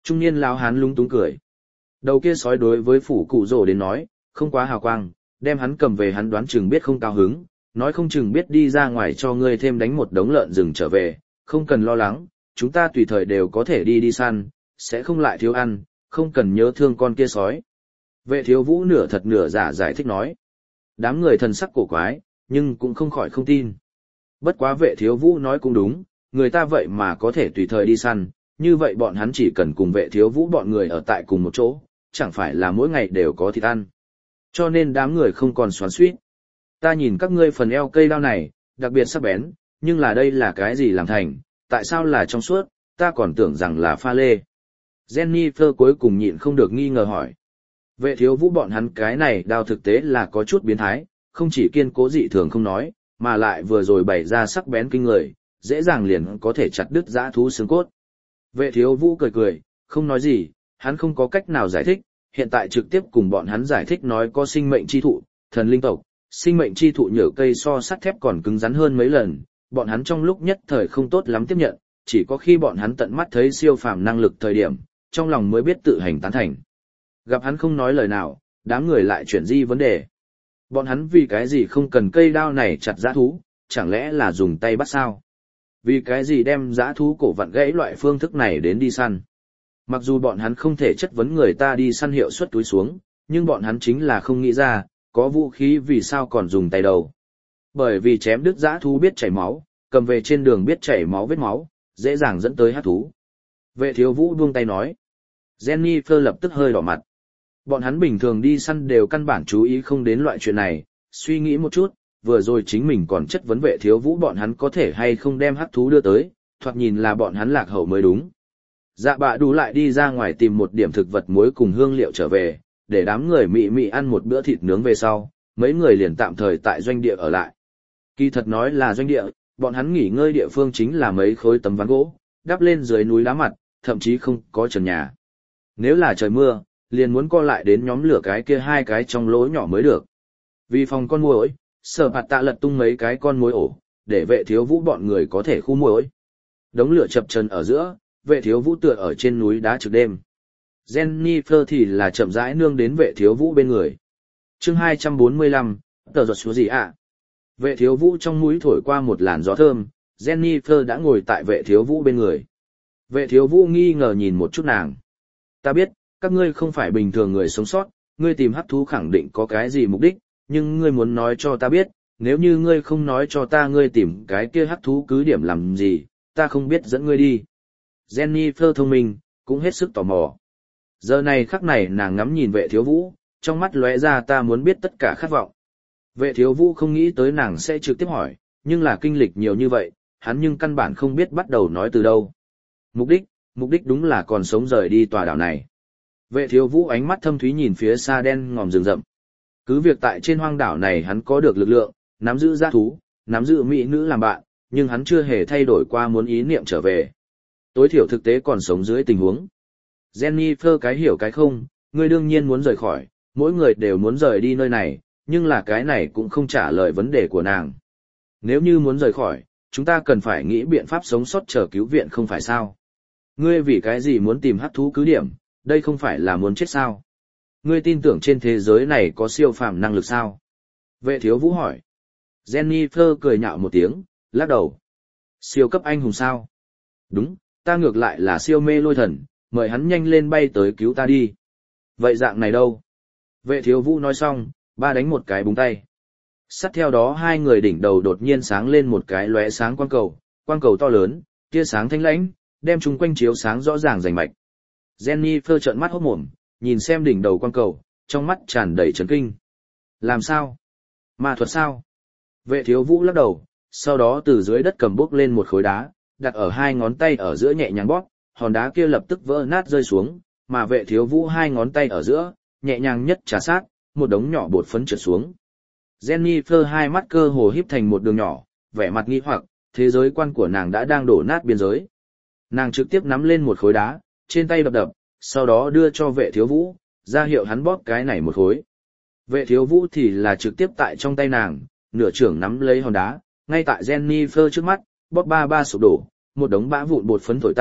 Trung niên lão hán lúng túng cười. Đầu kia sói đối với phủ cụ rồ đến nói, không quá hào quang, đem hắn cầm về hắn đoán chừng biết không cao hứng, nói không chừng biết đi ra ngoài cho ngươi thêm đánh một đống lợn rừng trở về, không cần lo lắng, chúng ta tùy thời đều có thể đi đi săn, sẽ không lại thiếu ăn, không cần nhớ thương con kia sói. Vệ thiếu vũ nửa thật nửa giả giải thích nói. Đám người thần sắc cổ quái, nhưng cũng không khỏi không tin. Bất quá vệ thiếu vũ nói cũng đúng, người ta vậy mà có thể tùy thời đi săn, như vậy bọn hắn chỉ cần cùng vệ thiếu vũ bọn người ở tại cùng một chỗ, chẳng phải là mỗi ngày đều có thịt ăn. Cho nên đám người không còn xoắn xuýt. Ta nhìn các ngươi phần eo cây đao này, đặc biệt sắc bén, nhưng là đây là cái gì làm thành, tại sao là trong suốt, ta còn tưởng rằng là pha lê. Jennifer cuối cùng nhịn không được nghi ngờ hỏi. Vệ thiếu vũ bọn hắn cái này đao thực tế là có chút biến thái, không chỉ kiên cố dị thường không nói, mà lại vừa rồi bày ra sắc bén kinh người, dễ dàng liền có thể chặt đứt dã thú xương cốt. Vệ thiếu vũ cười cười, không nói gì, hắn không có cách nào giải thích, hiện tại trực tiếp cùng bọn hắn giải thích nói có sinh mệnh chi thụ, thần linh tộc, sinh mệnh chi thụ nhở cây so sắt thép còn cứng rắn hơn mấy lần, bọn hắn trong lúc nhất thời không tốt lắm tiếp nhận, chỉ có khi bọn hắn tận mắt thấy siêu phàm năng lực thời điểm, trong lòng mới biết tự hành tán thành. Gặp hắn không nói lời nào, đám người lại chuyển di vấn đề. Bọn hắn vì cái gì không cần cây đao này chặt dã thú, chẳng lẽ là dùng tay bắt sao? Vì cái gì đem dã thú cổ vặn gãy loại phương thức này đến đi săn? Mặc dù bọn hắn không thể chất vấn người ta đi săn hiệu suất túi xuống, nhưng bọn hắn chính là không nghĩ ra, có vũ khí vì sao còn dùng tay đầu. Bởi vì chém đứt dã thú biết chảy máu, cầm về trên đường biết chảy máu vết máu, dễ dàng dẫn tới hắc thú. Vệ thiếu vũ buông tay nói. Jennifer lập tức hơi đỏ mặt. Bọn hắn bình thường đi săn đều căn bản chú ý không đến loại chuyện này, suy nghĩ một chút, vừa rồi chính mình còn chất vấn vệ thiếu vũ bọn hắn có thể hay không đem hắc thú đưa tới, thoạt nhìn là bọn hắn lạc hậu mới đúng. Dạ bạ đủ lại đi ra ngoài tìm một điểm thực vật muối cùng hương liệu trở về, để đám người mị mị ăn một bữa thịt nướng về sau, mấy người liền tạm thời tại doanh địa ở lại. Kỳ thật nói là doanh địa, bọn hắn nghỉ ngơi địa phương chính là mấy khối tấm ván gỗ, đắp lên dưới núi đá mặt, thậm chí không có trần nhà. Nếu là trời mưa, liền muốn co lại đến nhóm lửa cái kia hai cái trong lỗ nhỏ mới được. Vì phòng con muỗi, Sở Bạt Tạ lật tung mấy cái con muỗi ổ, để vệ thiếu vũ bọn người có thể khu muỗi. Đống lửa chập chờn ở giữa, vệ thiếu vũ tựa ở trên núi đá trực đêm. Jennifer thì là chậm rãi nương đến vệ thiếu vũ bên người. Chương hai trăm bốn mươi lăm, tờ giọt số gì ạ? Vệ thiếu vũ trong mũi thổi qua một làn gió thơm, Jennifer đã ngồi tại vệ thiếu vũ bên người. Vệ thiếu vũ nghi ngờ nhìn một chút nàng. Ta biết, các ngươi không phải bình thường người sống sót, ngươi tìm hắc thú khẳng định có cái gì mục đích, nhưng ngươi muốn nói cho ta biết, nếu như ngươi không nói cho ta ngươi tìm cái kia hắc thú cứ điểm làm gì, ta không biết dẫn ngươi đi. Jennifer thông minh, cũng hết sức tò mò. Giờ này khắc này nàng ngắm nhìn vệ thiếu vũ, trong mắt lóe ra ta muốn biết tất cả khát vọng. Vệ thiếu vũ không nghĩ tới nàng sẽ trực tiếp hỏi, nhưng là kinh lịch nhiều như vậy, hắn nhưng căn bản không biết bắt đầu nói từ đâu. Mục đích, mục đích đúng là còn sống rời đi tòa đảo này. Vệ thiếu vũ ánh mắt thâm thúy nhìn phía xa đen ngòm rừng rậm. Cứ việc tại trên hoang đảo này hắn có được lực lượng, nắm giữ dã thú, nắm giữ mỹ nữ làm bạn, nhưng hắn chưa hề thay đổi qua muốn ý niệm trở về. Tối thiểu thực tế còn sống dưới tình huống. Jennifer cái hiểu cái không, ngươi đương nhiên muốn rời khỏi, mỗi người đều muốn rời đi nơi này, nhưng là cái này cũng không trả lời vấn đề của nàng. Nếu như muốn rời khỏi, chúng ta cần phải nghĩ biện pháp sống sót chờ cứu viện không phải sao? Ngươi vì cái gì muốn tìm hắc thú cứ điểm, đây không phải là muốn chết sao? Ngươi tin tưởng trên thế giới này có siêu phàm năng lực sao? Vệ thiếu vũ hỏi. Jennifer cười nhạo một tiếng, lắc đầu. Siêu cấp anh hùng sao? Đúng, ta ngược lại là siêu mê lôi thần, mời hắn nhanh lên bay tới cứu ta đi. Vậy dạng này đâu? Vệ thiếu vũ nói xong, ba đánh một cái búng tay. Sát theo đó hai người đỉnh đầu đột nhiên sáng lên một cái lóe sáng quang cầu, quang cầu to lớn, tia sáng thanh lãnh, đem chúng quanh chiếu sáng rõ ràng rành mạch. Jennifer trợn mắt hốt mồm, nhìn xem đỉnh đầu quang cầu, trong mắt tràn đầy chấn kinh. Làm sao? Ma thuật sao? Vệ thiếu vũ lắc đầu, sau đó từ dưới đất cầm bốc lên một khối đá, đặt ở hai ngón tay ở giữa nhẹ nhàng bóp, hòn đá kia lập tức vỡ nát rơi xuống, mà vệ thiếu vũ hai ngón tay ở giữa, nhẹ nhàng nhất trà sát, một đống nhỏ bột phấn trượt xuống. Jennifer hai mắt cơ hồ híp thành một đường nhỏ, vẻ mặt nghi hoặc, thế giới quan của nàng đã đang đổ nát biên giới. Nàng trực tiếp nắm lên một khối đá, trên tay đập đập, sau đó đưa cho vệ thiếu vũ, ra hiệu hắn bóp cái này một khối. Vệ thiếu vũ thì là trực tiếp tại trong tay nàng, nửa trưởng nắm lấy hòn đá, ngay tại Jennifer trước mắt, bóp ba ba sụp đổ, một đống bã vụn bột phấn thổi tan,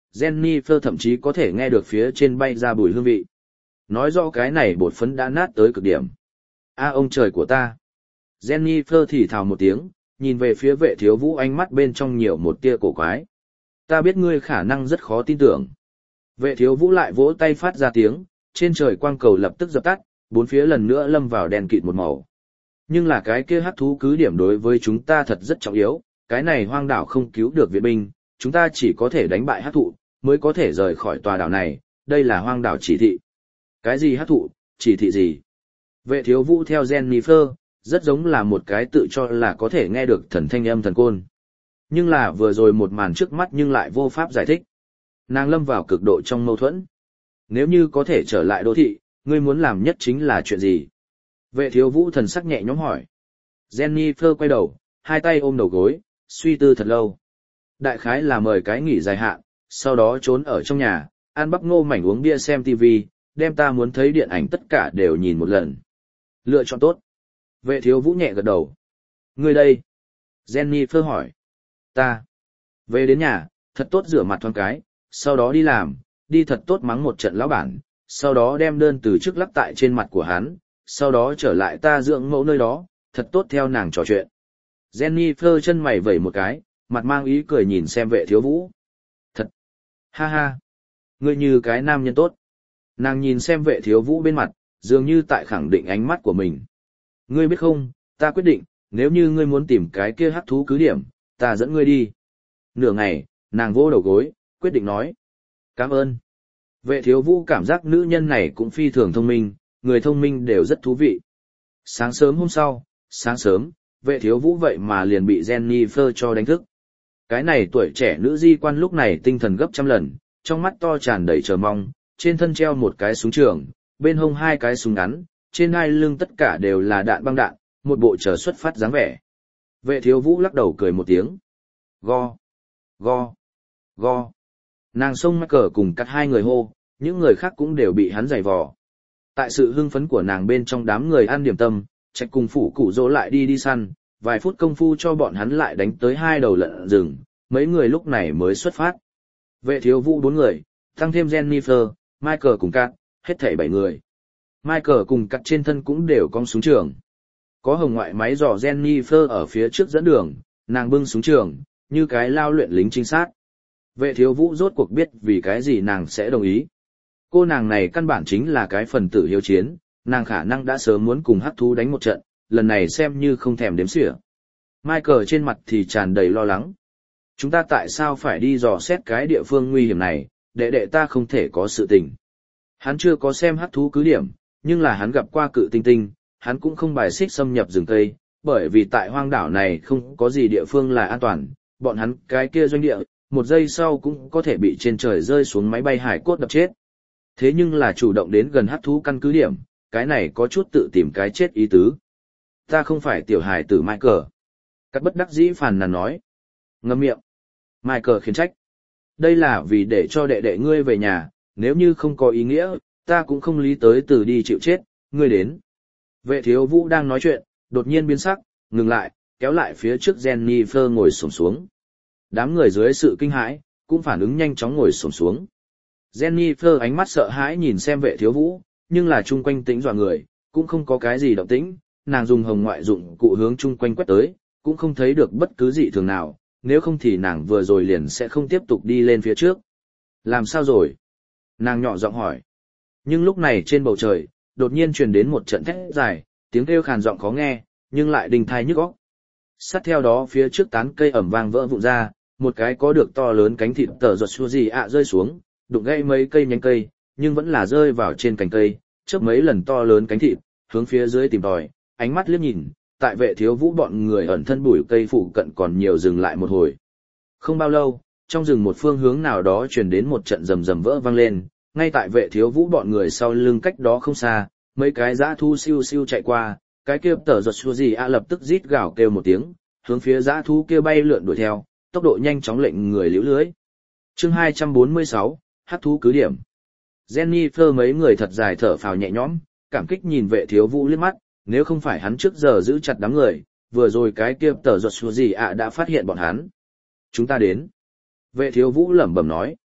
Jennifer thậm chí có thể nghe được phía trên bay ra bùi hương vị. Nói rõ cái này bột phấn đã nát tới cực điểm. A ông trời của ta! Jennifer thì thào một tiếng, nhìn về phía vệ thiếu vũ, ánh mắt bên trong nhiều một tia cổ quái. Ta biết ngươi khả năng rất khó tin tưởng. Vệ thiếu vũ lại vỗ tay phát ra tiếng, trên trời quang cầu lập tức dập tắt, bốn phía lần nữa lâm vào đèn kịt một màu. Nhưng là cái kia hắc thú cứ điểm đối với chúng ta thật rất trọng yếu, cái này hoang đảo không cứu được viện binh, chúng ta chỉ có thể đánh bại hắc thụ, mới có thể rời khỏi tòa đảo này, đây là hoang đảo chỉ thị. Cái gì hắc thụ, chỉ thị gì? Vệ thiếu vũ theo Jennifer, rất giống là một cái tự cho là có thể nghe được thần thanh âm thần côn. Nhưng là vừa rồi một màn trước mắt nhưng lại vô pháp giải thích. Nàng lâm vào cực độ trong mâu thuẫn. Nếu như có thể trở lại đô thị, ngươi muốn làm nhất chính là chuyện gì? Vệ thiếu vũ thần sắc nhẹ nhõm hỏi. Jennifer quay đầu, hai tay ôm đầu gối, suy tư thật lâu. Đại khái là mời cái nghỉ dài hạn, sau đó trốn ở trong nhà, ăn bắp ngô mảnh uống bia xem tivi, đem ta muốn thấy điện ảnh tất cả đều nhìn một lần. Lựa chọn tốt. Vệ thiếu vũ nhẹ gật đầu. Ngươi đây? Jennifer hỏi. Ta. Về đến nhà, thật tốt rửa mặt thoáng cái, sau đó đi làm, đi thật tốt mắng một trận lão bản, sau đó đem đơn từ chức lắp tại trên mặt của hắn, sau đó trở lại ta dưỡng mẫu nơi đó, thật tốt theo nàng trò chuyện. Jennifer chân mày vẩy một cái, mặt mang ý cười nhìn xem vệ thiếu vũ. Thật. Ha ha. Ngươi như cái nam nhân tốt. Nàng nhìn xem vệ thiếu vũ bên mặt, dường như tại khẳng định ánh mắt của mình. Ngươi biết không, ta quyết định, nếu như ngươi muốn tìm cái kia hắc thú cứ điểm, ta dẫn ngươi đi. Nửa ngày, nàng vô đầu gối, quyết định nói. Cảm ơn. Vệ thiếu vũ cảm giác nữ nhân này cũng phi thường thông minh, người thông minh đều rất thú vị. Sáng sớm hôm sau, sáng sớm, vệ thiếu vũ vậy mà liền bị Jennifer cho đánh thức. Cái này tuổi trẻ nữ di quan lúc này tinh thần gấp trăm lần, trong mắt to tràn đầy chờ mong, trên thân treo một cái súng trường, bên hông hai cái súng ngắn, trên hai lưng tất cả đều là đạn băng đạn, một bộ chờ xuất phát dáng vẻ. Vệ thiếu vũ lắc đầu cười một tiếng. Go, go, go. Nàng xông mắc cờ cùng cắt hai người hô, những người khác cũng đều bị hắn giày vò. Tại sự hưng phấn của nàng bên trong đám người ăn điểm tâm, Trạch cùng phủ cụ dỗ lại đi đi săn, vài phút công phu cho bọn hắn lại đánh tới hai đầu lợn rừng, mấy người lúc này mới xuất phát. Vệ thiếu vũ bốn người, tăng thêm Jennifer, Michael cùng Cát, hết thảy bảy người. Michael cùng Cát trên thân cũng đều cong súng trường. Có hồng ngoại máy dò Jennifer ở phía trước dẫn đường, nàng bưng súng trường, như cái lao luyện lính trinh sát. Vệ thiếu vũ rốt cuộc biết vì cái gì nàng sẽ đồng ý. Cô nàng này căn bản chính là cái phần tử hiếu chiến, nàng khả năng đã sớm muốn cùng hắc thú đánh một trận, lần này xem như không thèm đếm xỉa. Michael trên mặt thì tràn đầy lo lắng. Chúng ta tại sao phải đi dò xét cái địa phương nguy hiểm này, đệ đệ ta không thể có sự tình. Hắn chưa có xem hắc thú cứ điểm, nhưng là hắn gặp qua cự tinh tinh, hắn cũng không bài xích xâm nhập rừng Tây, bởi vì tại hoang đảo này không có gì địa phương là an toàn, bọn hắn cái kia doanh địa, một giây sau cũng có thể bị trên trời rơi xuống máy bay hải cốt đập chết. Thế nhưng là chủ động đến gần hắc thú căn cứ điểm, cái này có chút tự tìm cái chết ý tứ. Ta không phải tiểu hài tử Michael. Các bất đắc dĩ phàn nàn nói. Ngậm miệng. Michael khiển trách. Đây là vì để cho đệ đệ ngươi về nhà, nếu như không có ý nghĩa, ta cũng không lý tới từ đi chịu chết, ngươi đến. Vệ thiếu vũ đang nói chuyện, đột nhiên biến sắc, ngừng lại, kéo lại phía trước Jennifer ngồi xổm xuống. Đám người dưới sự kinh hãi, cũng phản ứng nhanh chóng ngồi xổm xuống. Jennifer ánh mắt sợ hãi nhìn xem vệ thiếu vũ, nhưng là chung quanh tĩnh dọa người, cũng không có cái gì động tĩnh, nàng dùng hồng ngoại dụng cụ hướng chung quanh quét tới, cũng không thấy được bất cứ gì thường nào, nếu không thì nàng vừa rồi liền sẽ không tiếp tục đi lên phía trước. Làm sao rồi? Nàng nhỏ giọng hỏi. Nhưng lúc này trên bầu trời, đột nhiên truyền đến một trận thét dài, tiếng kêu khàn giọng khó nghe, nhưng lại đình thai nhức óc. Sát theo đó phía trước tán cây ẩm vang vỡ vụn ra, một cái có được to lớn cánh thịt tờ giọt xua gì ạ rơi xuống, đụng gãy mấy cây nhánh cây, nhưng vẫn là rơi vào trên cành cây, chớp mấy lần to lớn cánh thịt, hướng phía dưới tìm tòi, ánh mắt liếc nhìn, tại vệ thiếu vũ bọn người ẩn thân bụi cây phụ cận còn nhiều dừng lại một hồi. Không bao lâu, trong rừng một phương hướng nào đó truyền đến một trận rầm rầm vỡ vang lên, ngay tại vệ thiếu vũ bọn người sau lưng cách đó không xa, mấy cái dã thu siêu siêu chạy qua, cái kia tờ giật xua gì ạ lập tức rít gào kêu một tiếng, hướng phía dã thú kia bay lượn đuổi theo, tốc độ nhanh chóng lệnh người liễu lưới. Chương hai trăm bốn mươi sáu, hắc thú cứ điểm. Jennifer mấy người thật dài thở phào nhẹ nhõm, cảm kích nhìn vệ thiếu vũ liếc mắt, nếu không phải hắn trước giờ giữ chặt đám người, vừa rồi cái kia tờ giật xua gì ạ đã phát hiện bọn hắn. Chúng ta đến. Vệ thiếu vũ lẩm bẩm nói.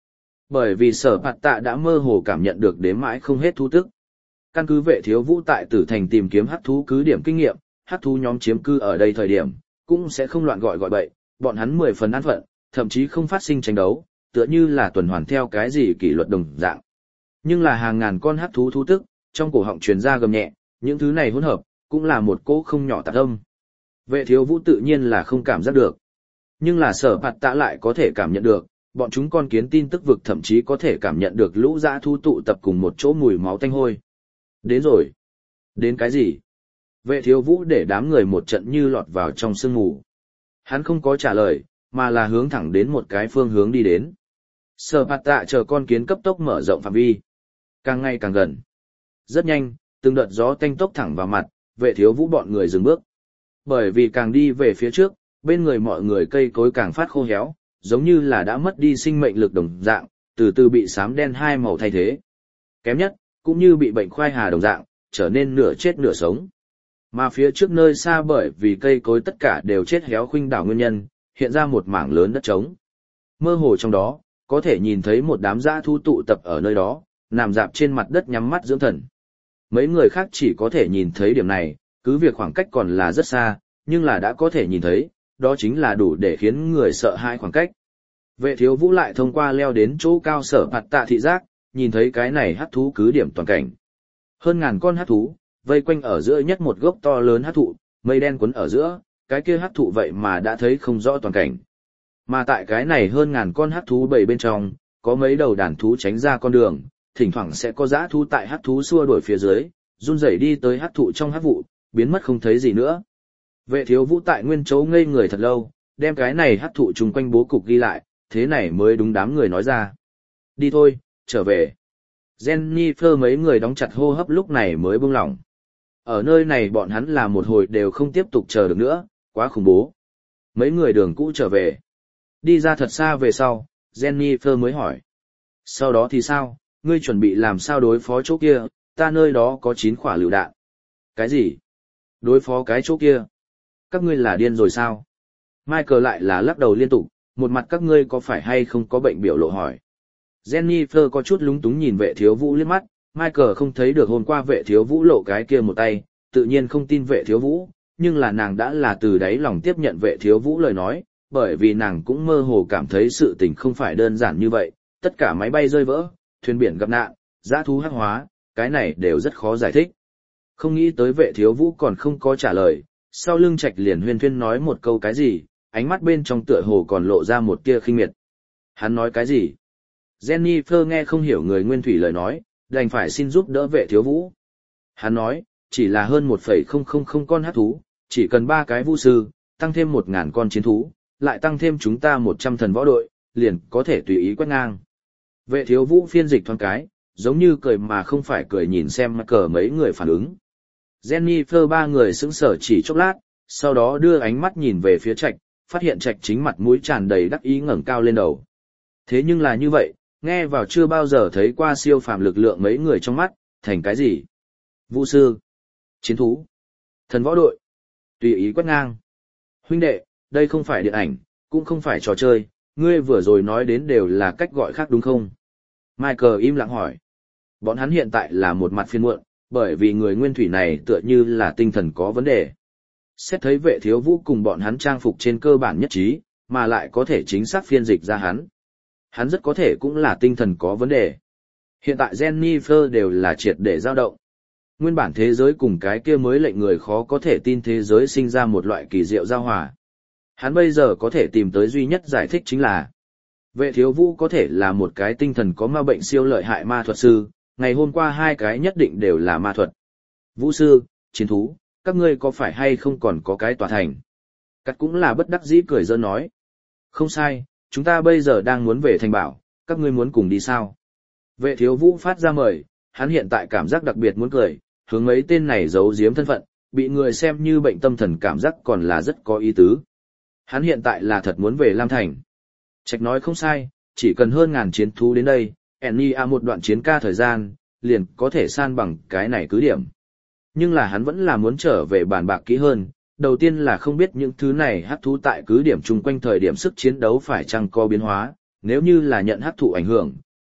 Bởi vì sở phạt tạ đã mơ hồ cảm nhận được đếm mãi không hết thú tức. Căn cứ vệ thiếu vũ tại tử thành tìm kiếm hắc thú cứ điểm kinh nghiệm, hắc thú nhóm chiếm cư ở đây thời điểm, cũng sẽ không loạn gọi gọi bậy, bọn hắn mười phần an phận, thậm chí không phát sinh tranh đấu, tựa như là tuần hoàn theo cái gì kỷ luật đồng dạng. Nhưng là hàng ngàn con hắc thú thú tức, trong cổ họng truyền ra gầm nhẹ, những thứ này hỗn hợp, cũng là một cỗ không nhỏ tạp âm. Vệ thiếu vũ tự nhiên là không cảm giác được. Nhưng là sở phạt tạ lại có thể cảm nhận được, bọn chúng con kiến tin tức vực thậm chí có thể cảm nhận được lũ dã thú tụ tập cùng một chỗ mùi máu tanh hôi. Đến rồi. Đến cái gì? Vệ thiếu vũ để đám người một trận như lọt vào trong sương mù. Hắn không có trả lời, mà là hướng thẳng đến một cái phương hướng đi đến. Sở phạt tạ chờ con kiến cấp tốc mở rộng phạm vi. Càng ngày càng gần. Rất nhanh, từng đợt gió tanh tốc thẳng vào mặt, vệ thiếu vũ bọn người dừng bước. Bởi vì càng đi về phía trước, bên người mọi người cây cối càng phát khô héo, giống như là đã mất đi sinh mệnh lực đồng dạng, từ từ bị xám đen hai màu thay thế. Kém nhất, cũng như bị bệnh khoai hà đồng dạng, trở nên nửa chết nửa sống. Mà phía trước nơi xa bởi vì cây cối tất cả đều chết héo khuynh đảo nguyên nhân, hiện ra một mảng lớn đất trống. Mơ hồ trong đó, có thể nhìn thấy một đám dã thú tụ tập ở nơi đó, nằm dạp trên mặt đất nhắm mắt dưỡng thần. Mấy người khác chỉ có thể nhìn thấy điểm này, cứ việc khoảng cách còn là rất xa, nhưng là đã có thể nhìn thấy, đó chính là đủ để khiến người sợ hãi khoảng cách. Vệ thiếu vũ lại thông qua leo đến chỗ cao sở phạt tạ thị giác, nhìn thấy cái này hắc thú cứ điểm toàn cảnh. Hơn ngàn con hắc thú, vây quanh ở giữa nhất một gốc to lớn hắc thụ, mây đen quấn ở giữa, cái kia hắc thụ vậy mà đã thấy không rõ toàn cảnh. Mà tại cái này hơn ngàn con hắc thú bầy bên trong, có mấy đầu đàn thú tránh ra con đường, thỉnh thoảng sẽ có dã thú tại hắc thú xua đuổi phía dưới, run rẩy đi tới hắc thụ trong hắc vụ, biến mất không thấy gì nữa. Vệ thiếu vũ tại nguyên chỗ ngây người thật lâu, đem cái này hắc thụ chung quanh bố cục ghi lại, thế này mới đúng đám người nói ra. Đi thôi, trở về. Jennifer mấy người đóng chặt hô hấp lúc này mới buông lỏng. Ở nơi này bọn hắn là một hồi đều không tiếp tục chờ được nữa, quá khủng bố. Mấy người đường cũ trở về. Đi ra thật xa về sau, Jennifer mới hỏi. Sau đó thì sao, ngươi chuẩn bị làm sao đối phó chỗ kia, ta nơi đó có chín quả lựu đạn. Cái gì? Đối phó cái chỗ kia? Các ngươi là điên rồi sao? Michael lại là lắc đầu liên tục, một mặt các ngươi có phải hay không có bệnh biểu lộ hỏi. Jennifer có chút lúng túng nhìn vệ thiếu vũ liếc mắt, Michael không thấy được hôm qua vệ thiếu vũ lộ cái kia một tay, tự nhiên không tin vệ thiếu vũ, nhưng là nàng đã là từ đáy lòng tiếp nhận vệ thiếu vũ lời nói, bởi vì nàng cũng mơ hồ cảm thấy sự tình không phải đơn giản như vậy, tất cả máy bay rơi vỡ, thuyền biển gặp nạn, dã thú hắc hóa, cái này đều rất khó giải thích. Không nghĩ tới vệ thiếu vũ còn không có trả lời, sau lưng Trạch liền huyên thuyên nói một câu cái gì, ánh mắt bên trong tựa hồ còn lộ ra một tia khinh miệt. Hắn nói cái gì? Jennifer nghe không hiểu người nguyên thủy lời nói, đành phải xin giúp đỡ vệ thiếu vũ. Hắn nói, chỉ là hơn một phẩy không không không con hắc thú, chỉ cần ba cái vu sư, tăng thêm một ngàn con chiến thú, lại tăng thêm chúng ta một trăm thần võ đội, liền có thể tùy ý quét ngang. Vệ thiếu vũ phiên dịch thoáng cái, giống như cười mà không phải cười nhìn xem mặt cờ mấy người phản ứng. Jennifer ba người sững sờ chỉ chốc lát, sau đó đưa ánh mắt nhìn về phía Trạch, phát hiện Trạch chính mặt mũi tràn đầy đắc ý ngẩng cao lên đầu. Thế nhưng là như vậy, nghe vào chưa bao giờ thấy qua siêu phàm lực lượng mấy người trong mắt, thành cái gì? Vũ sư, chiến thú, thần võ đội, tùy ý quét ngang. Huynh đệ, đây không phải điện ảnh, cũng không phải trò chơi, ngươi vừa rồi nói đến đều là cách gọi khác đúng không? Michael im lặng hỏi. Bọn hắn hiện tại là một mặt phiền muộn, bởi vì người nguyên thủy này tựa như là tinh thần có vấn đề. Xét thấy vệ thiếu vũ cùng bọn hắn trang phục trên cơ bản nhất trí, mà lại có thể chính xác phiên dịch ra hắn. Hắn rất có thể cũng là tinh thần có vấn đề. Hiện tại Jennifer đều là triệt để dao động. Nguyên bản thế giới cùng cái kia mới lệnh người khó có thể tin thế giới sinh ra một loại kỳ diệu giao hòa. Hắn bây giờ có thể tìm tới duy nhất giải thích chính là vệ thiếu vũ có thể là một cái tinh thần có ma bệnh siêu lợi hại ma thuật sư, ngày hôm qua hai cái nhất định đều là ma thuật. Vũ sư, chiến thú, các ngươi có phải hay không còn có cái tòa thành? Cắt cũng là bất đắc dĩ cười giỡn nói. Không sai, chúng ta bây giờ đang muốn về thành bảo, các ngươi muốn cùng đi sao? Vệ thiếu vũ phát ra mời, hắn hiện tại cảm giác đặc biệt muốn cười, hướng mấy tên này giấu giếm thân phận, bị người xem như bệnh tâm thần cảm giác còn là rất có ý tứ. Hắn hiện tại là thật muốn về Lam Thành. Trạch nói không sai, chỉ cần hơn ngàn chiến thú đến đây, Enya một đoạn chiến ca thời gian, liền có thể san bằng cái này cứ điểm. Nhưng là hắn vẫn là muốn trở về bàn bạc kỹ hơn, đầu tiên là không biết những thứ này hắc thú tại cứ điểm chung quanh thời điểm sức chiến đấu phải chăng có biến hóa, nếu như là nhận hắc thụ ảnh hưởng,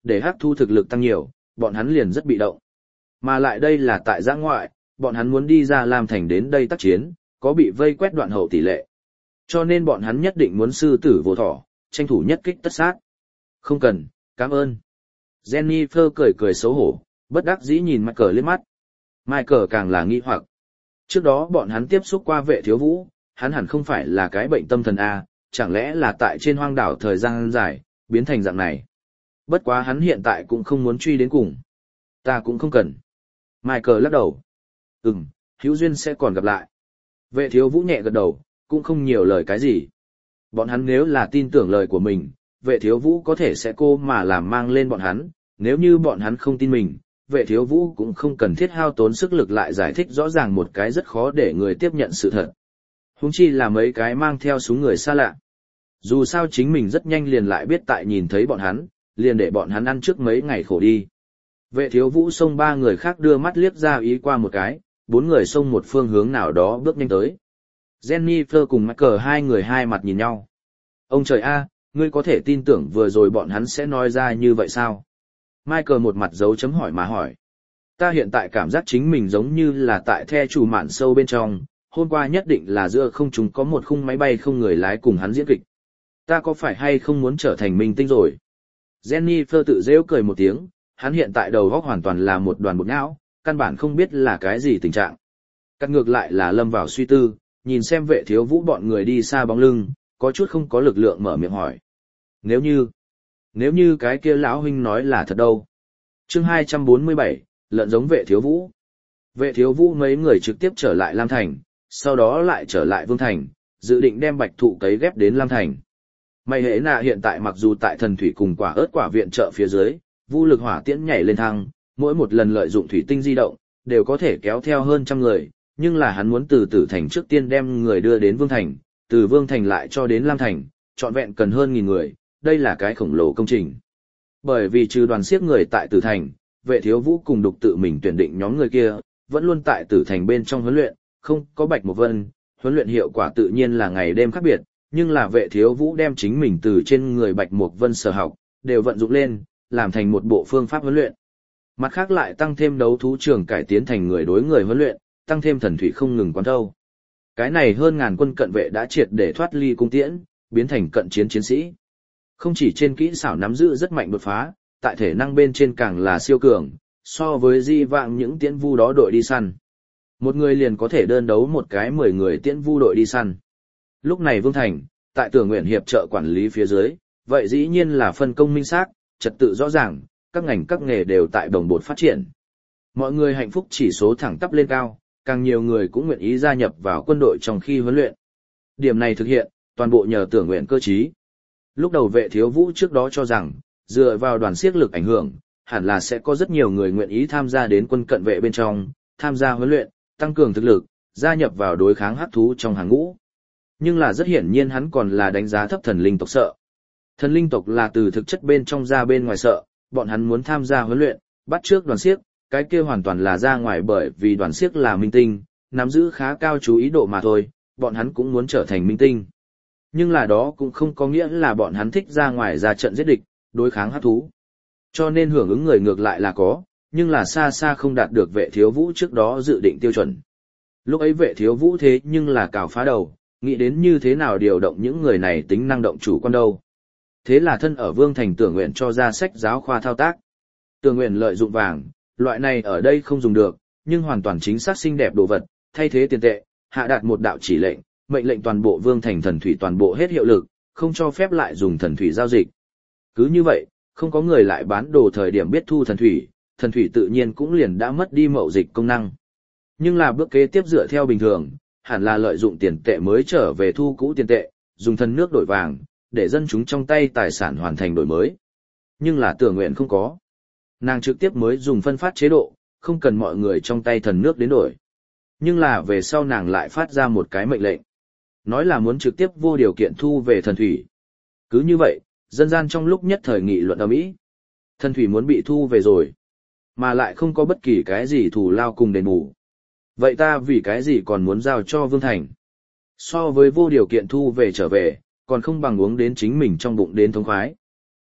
để hắc thu thực lực tăng nhiều, bọn hắn liền rất bị động. Mà lại đây là tại giã ngoại, bọn hắn muốn đi ra Lam Thành đến đây tác chiến, có bị vây quét đoạn hậu tỷ lệ. Cho nên bọn hắn nhất định muốn sư tử vô thỏ, tranh thủ nhất kích tất sát. Không cần, cảm ơn. Jennifer cười cười xấu hổ, bất đắc dĩ nhìn Michael liếc mắt. Michael càng là nghi hoặc. Trước đó bọn hắn tiếp xúc qua Vệ Thiếu Vũ, hắn hẳn không phải là cái bệnh tâm thần A, chẳng lẽ là tại trên hoang đảo thời gian dài, biến thành dạng này. Bất quá hắn hiện tại cũng không muốn truy đến cùng. Ta cũng không cần. Michael lắc đầu. Ừm, hữu duyên sẽ còn gặp lại. Vệ Thiếu Vũ nhẹ gật đầu, cũng không nhiều lời cái gì. Bọn hắn nếu là tin tưởng lời của mình, Vệ Thiếu Vũ có thể sẽ cô mà làm mang lên bọn hắn, nếu như bọn hắn không tin mình, Vệ Thiếu Vũ cũng không cần thiết hao tốn sức lực lại giải thích rõ ràng một cái rất khó để người tiếp nhận sự thật. Huống chi là mấy cái mang theo súng người xa lạ. Dù sao chính mình rất nhanh liền lại biết tại nhìn thấy bọn hắn, liền để bọn hắn ăn trước mấy ngày khổ đi. Vệ Thiếu Vũ xông ba người khác đưa mắt liếc ra ý qua một cái, bốn người xông một phương hướng nào đó bước nhanh tới. Jennifer cùng Michael hai người hai mặt nhìn nhau. Ông trời a, ngươi có thể tin tưởng vừa rồi bọn hắn sẽ nói ra như vậy sao? Michael một mặt dấu chấm hỏi mà hỏi. Ta hiện tại cảm giác chính mình giống như là tại the chủ mạn sâu bên trong, hôm qua nhất định là giữa không trung có một khung máy bay không người lái cùng hắn diễn kịch. Ta có phải hay không muốn trở thành minh tinh rồi? Jennifer tự rêu cười một tiếng, hắn hiện tại đầu óc hoàn toàn là một đoàn bột não, căn bản không biết là cái gì tình trạng. Cắt ngược lại là lâm vào suy tư, nhìn xem Vệ Thiếu Vũ bọn người đi xa bóng lưng, có chút không có lực lượng mở miệng hỏi. Nếu như, nếu như cái kia lão huynh nói là thật đâu. Chương hai trăm bốn mươi bảy, lợn giống Vệ Thiếu Vũ. Vệ Thiếu Vũ mấy người trực tiếp trở lại Lam Thành, sau đó lại trở lại Vương Thành, dự định đem bạch thụ cấy ghép đến Lam Thành. Mày hễ nạ hiện tại mặc dù tại thần thủy cùng quả ớt quả viện trợ phía dưới, vu lực hỏa tiễn nhảy lên thăng, mỗi một lần lợi dụng thủy tinh di động, đều có thể kéo theo hơn trăm người, nhưng là hắn muốn từ Tử Thành trước tiên đem người đưa đến Vương Thành, từ Vương Thành lại cho đến Lam Thành, trọn vẹn cần hơn nghìn người, đây là cái khổng lồ công trình. Bởi vì trừ đoàn siếc người tại Tử Thành, Vệ Thiếu Vũ cùng đục tự mình tuyển định nhóm người kia, vẫn luôn tại Tử Thành bên trong huấn luyện, không có Bạch Mộc Vân, huấn luyện hiệu quả tự nhiên là ngày đêm khác biệt, nhưng là Vệ Thiếu Vũ đem chính mình từ trên người Bạch Mộc Vân sở học, đều vận dụng lên, làm thành một bộ phương pháp huấn luyện. Mặt khác lại tăng thêm đấu thú trường cải tiến thành người đối người huấn luyện, tăng thêm thần thủy không ngừng quán thâu. Cái này hơn ngàn quân cận vệ đã triệt để thoát ly cung tiễn, biến thành cận chiến chiến sĩ. Không chỉ trên kỹ xảo nắm giữ rất mạnh đột phá, tại thể năng bên trên càng là siêu cường, so với di vạng những tiễn vu đó đội đi săn. Một người liền có thể đơn đấu một cái mười người tiễn vu đội đi săn. Lúc này Vương Thành, tại Tưởng Nguyện hiệp trợ quản lý phía dưới, vậy dĩ nhiên là phân công minh xác, trật tự rõ ràng, các ngành các nghề đều tại đồng bột phát triển. Mọi người hạnh phúc chỉ số thẳng tắp lên cao, càng nhiều người cũng nguyện ý gia nhập vào quân đội trong khi huấn luyện. Điểm này thực hiện, toàn bộ nhờ Tưởng Nguyện cơ trí. Lúc đầu Vệ Thiếu Vũ trước đó cho rằng, dựa vào đoàn siếc lực ảnh hưởng, hẳn là sẽ có rất nhiều người nguyện ý tham gia đến quân cận vệ bên trong, tham gia huấn luyện, tăng cường thực lực, gia nhập vào đối kháng hắc thú trong hàng ngũ. Nhưng là rất hiển nhiên hắn còn là đánh giá thấp thần linh tộc sợ. Thần linh tộc là từ thực chất bên trong ra bên ngoài sợ, bọn hắn muốn tham gia huấn luyện, bắt trước đoàn siếc, cái kia hoàn toàn là ra ngoài bởi vì đoàn siếc là minh tinh, nắm giữ khá cao chú ý độ mà thôi, bọn hắn cũng muốn trở thành minh tinh. Nhưng là đó cũng không có nghĩa là bọn hắn thích ra ngoài ra trận giết địch, đối kháng hắc thú. Cho nên hưởng ứng người ngược lại là có, nhưng là xa xa không đạt được Vệ Thiếu Vũ trước đó dự định tiêu chuẩn. Lúc ấy Vệ Thiếu Vũ thế nhưng là cào phá đầu, nghĩ đến như thế nào điều động những người này tính năng động chủ quan đâu. Thế là thân ở Vương Thành Tưởng Nguyện cho ra sách giáo khoa thao tác. Tưởng Nguyện lợi dụng vàng, loại này ở đây không dùng được, nhưng hoàn toàn chính xác xinh đẹp đồ vật, thay thế tiền tệ, hạ đạt một đạo chỉ lệnh, mệnh lệnh toàn bộ Vương Thành thần thủy toàn bộ hết hiệu lực, không cho phép lại dùng thần thủy giao dịch. Cứ như vậy, không có người lại bán đồ thời điểm biết thu thần thủy, thần thủy tự nhiên cũng liền đã mất đi mậu dịch công năng. Nhưng là bước kế tiếp dựa theo bình thường, hẳn là lợi dụng tiền tệ mới trở về thu cũ tiền tệ, dùng thần nước đổi vàng, để dân chúng trong tay tài sản hoàn thành đổi mới. Nhưng là Tưởng Nguyện không có. Nàng trực tiếp mới dùng phân phát chế độ, không cần mọi người trong tay thần nước đến đổi. Nhưng là về sau nàng lại phát ra một cái mệnh lệnh. Nói là muốn trực tiếp vô điều kiện thu về thần thủy. Cứ như vậy, dân gian trong lúc nhất thời nghị luận ầm ĩ. Thần thủy muốn bị thu về rồi, mà lại không có bất kỳ cái gì thù lao cùng đền bù. Vậy ta vì cái gì còn muốn giao cho Vương Thành? So với vô điều kiện thu về trở về, còn không bằng uống đến chính mình trong bụng đến thống khoái.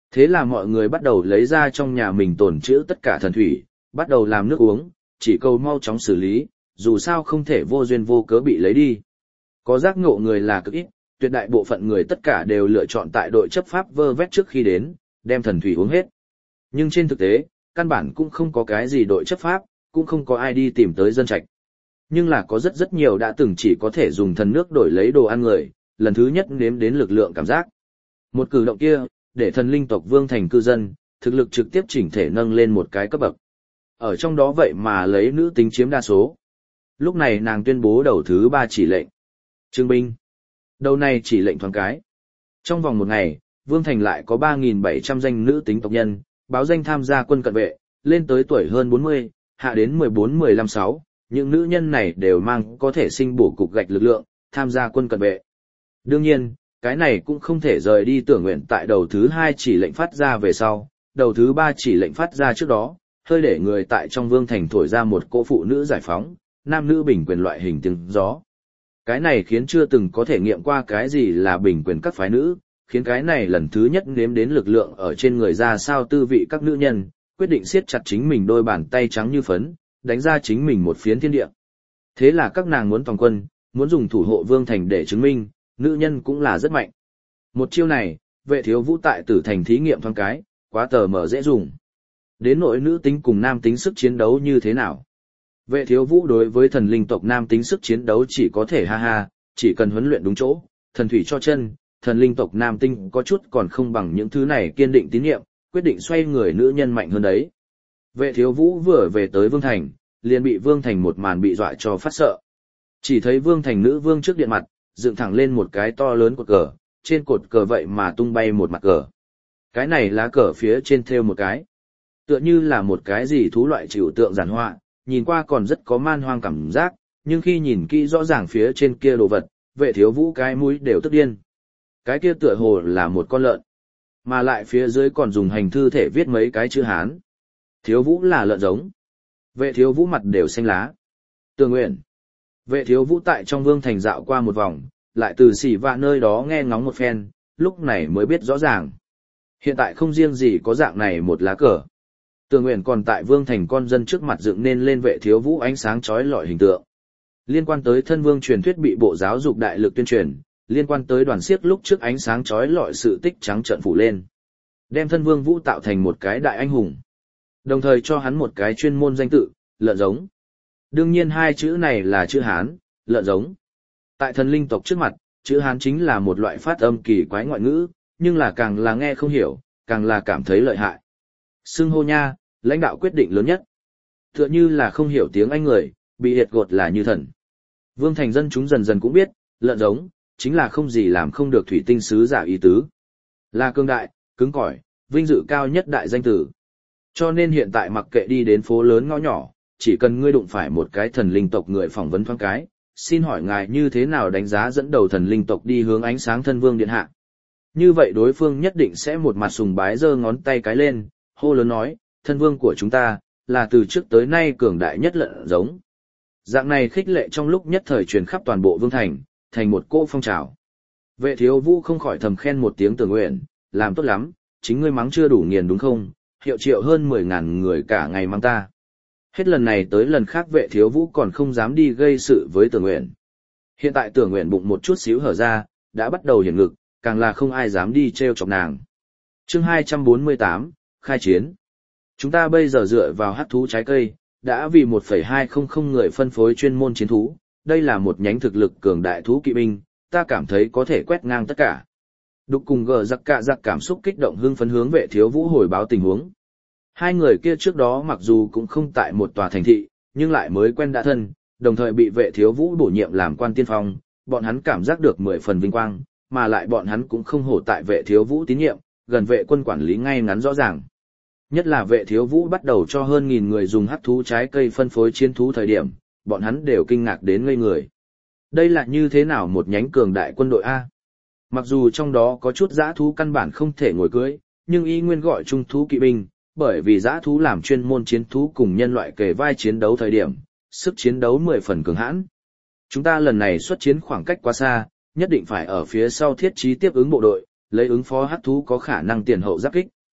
Thế là mọi người bắt đầu lấy ra trong nhà mình tồn trữ tất cả thần thủy, bắt đầu làm nước uống, chỉ cầu mau chóng xử lý, dù sao không thể vô duyên vô cớ bị lấy đi. Có giác ngộ người là cực ít, tuyệt đại bộ phận người tất cả đều lựa chọn tại đội chấp pháp vơ vét trước khi đến, đem thần thủy uống hết. Nhưng trên thực tế, căn bản cũng không có cái gì đội chấp pháp, cũng không có ai đi tìm tới dân trạch. Nhưng là có rất rất nhiều đã từng chỉ có thể dùng thần nước đổi lấy đồ ăn người, lần thứ nhất nếm đến lực lượng cảm giác. Một cử động kia, để thần linh tộc Vương Thành cư dân, thực lực trực tiếp chỉnh thể nâng lên một cái cấp bậc. Ở trong đó vậy mà lấy nữ tính chiếm đa số. Lúc này nàng tuyên bố đầu thứ ba chỉ lệnh. Trương binh. Đầu này chỉ lệnh thoáng cái. Trong vòng một ngày, Vương Thành lại có ba nghìn bảy trăm danh nữ tính tộc nhân, báo danh tham gia quân cận vệ, lên tới tuổi hơn bốn mươi, hạ đến mười bốn mười lăm sáu. Những nữ nhân này đều mang có thể sinh bổ cục gạch lực lượng, tham gia quân cận vệ. Đương nhiên, cái này cũng không thể rời đi tưởng nguyện tại đầu thứ hai chỉ lệnh phát ra về sau, đầu thứ ba chỉ lệnh phát ra trước đó, hơi để người tại trong Vương Thành thổi ra một cỗ phụ nữ giải phóng, nam nữ bình quyền loại hình tiếng gió. Cái này khiến chưa từng có thể nghiệm qua cái gì là bình quyền các phái nữ, khiến cái này lần thứ nhất nếm đến lực lượng ở trên người ra sao tư vị các nữ nhân, quyết định siết chặt chính mình đôi bàn tay trắng như phấn, đánh ra chính mình một phiến thiên địa. Thế là các nàng muốn toàn quân, muốn dùng thủ hộ Vương Thành để chứng minh, nữ nhân cũng là rất mạnh. Một chiêu này, Vệ Thiếu Vũ tại Tử Thành thí nghiệm thoáng cái, quá tờ mở dễ dùng. Đến nỗi nữ tính cùng nam tính sức chiến đấu như thế nào? Vệ Thiếu Vũ đối với thần linh tộc nam tính sức chiến đấu chỉ có thể ha ha, chỉ cần huấn luyện đúng chỗ, thần thủy cho chân, thần linh tộc nam tinh có chút còn không bằng những thứ này kiên định tín nhiệm, quyết định xoay người nữ nhân mạnh hơn đấy. Vệ Thiếu Vũ vừa về tới Vương Thành, liền bị Vương Thành một màn bị dọa cho phát sợ. Chỉ thấy Vương Thành nữ vương trước điện mặt, dựng thẳng lên một cái to lớn cột cờ, trên cột cờ vậy mà tung bay một mặt cờ. Cái này lá cờ phía trên thêu một cái, tựa như là một cái gì thú loại trừu tượng giản họa, nhìn qua còn rất có man hoang cảm giác, nhưng khi nhìn kỹ rõ ràng phía trên kia đồ vật, Vệ Thiếu Vũ cái mũi đều tức điên. Cái kia tựa hồ là một con lợn, mà lại phía dưới còn dùng hành thư thể viết mấy cái chữ Hán. Thiếu Vũ là lợn giống. Vệ Thiếu Vũ mặt đều xanh lá. Tường Nguyện. Vệ Thiếu Vũ tại trong Vương Thành dạo qua một vòng, lại từ xỉ vạ nơi đó nghe ngóng một phen, lúc này mới biết rõ ràng. Hiện tại không riêng gì có dạng này một lá cờ. Tường Nguyện còn tại Vương Thành con dân trước mặt dựng nên lên Vệ Thiếu Vũ ánh sáng chói lọi hình tượng. Liên quan tới thân vương truyền thuyết bị Bộ Giáo dục đại lực tuyên truyền, liên quan tới đoàn xiếc lúc trước ánh sáng chói lọi sự tích trắng trợn phủ lên. Đem thân vương Vũ tạo thành một cái đại anh hùng. Đồng thời cho hắn một cái chuyên môn danh tự, lợn giống. Đương nhiên hai chữ này là chữ Hán, lợn giống. Tại thần linh tộc trước mặt, chữ Hán chính là một loại phát âm kỳ quái ngoại ngữ, nhưng là càng là nghe không hiểu, càng là cảm thấy lợi hại. Xưng hô nha, lãnh đạo quyết định lớn nhất. Tựa như là không hiểu tiếng Anh người, bị hiệt gột là như thần. Vương Thành dân chúng dần dần cũng biết, lợn giống, chính là không gì làm không được thủy tinh sứ giả ý tứ. Là cương đại, cứng cỏi, vinh dự cao nhất đại danh tử. Cho nên hiện tại mặc kệ đi đến phố lớn ngõ nhỏ, chỉ cần ngươi đụng phải một cái thần linh tộc người phỏng vấn thoáng cái, xin hỏi ngài như thế nào đánh giá dẫn đầu thần linh tộc đi hướng ánh sáng thân vương điện hạ. Như vậy đối phương nhất định sẽ một mặt sùng bái giơ ngón tay cái lên, hô lớn nói, thân vương của chúng ta, là từ trước tới nay cường đại nhất lợn giống. Dạng này khích lệ trong lúc nhất thời truyền khắp toàn bộ Vương Thành, thành một cỗ phong trào. Vệ Thiếu Vũ không khỏi thầm khen một tiếng Tường Nguyện, làm tốt lắm, chính ngươi mắng chưa đủ nghiền đúng không, hiệu triệu hơn mười ngàn người cả ngày mắng ta. Hết lần này tới lần khác Vệ Thiếu Vũ còn không dám đi gây sự với Tường Nguyện. Hiện tại Tường Nguyện bụng một chút xíu hở ra, đã bắt đầu hiển ngực, càng là không ai dám đi trêu chọc nàng. Chương hai trăm bốn mươi tám, khai chiến. Chúng ta bây giờ dựa vào hắc thú trái cây, đã vì một phẩy hai không không người phân phối chuyên môn chiến thú, đây là một nhánh thực lực cường đại thú kỵ binh, ta cảm thấy có thể quét ngang tất cả. Đục cùng gờ giặc cạ giặc cảm xúc kích động hưng phấn hướng Vệ Thiếu Vũ hồi báo tình huống. Hai người kia trước đó mặc dù cũng không tại một tòa thành thị, nhưng lại mới quen đã thân, đồng thời bị Vệ Thiếu Vũ bổ nhiệm làm quan tiên phong, bọn hắn cảm giác được mười phần vinh quang, mà lại bọn hắn cũng không hổ tại Vệ Thiếu Vũ tín nhiệm, gần vệ quân quản lý ngay ngắn rõ ràng. Nhất là Vệ Thiếu Vũ bắt đầu cho hơn nghìn người dùng hắc thú trái cây phân phối chiến thú thời điểm, bọn hắn đều kinh ngạc đến ngây người. Đây là như thế nào một nhánh cường đại quân đội A? Mặc dù trong đó có chút dã thú căn bản không thể ngồi cưỡi, nhưng y nguyên gọi chung thú kỵ binh, bởi vì dã thú làm chuyên môn chiến thú cùng nhân loại kề vai chiến đấu thời điểm, sức chiến đấu mười phần cường hãn. Chúng ta lần này xuất chiến khoảng cách quá xa, nhất định phải ở phía sau thiết trí tiếp ứng bộ đội, lấy ứng phó hắc thú có khả năng tiền hậu giáp kích,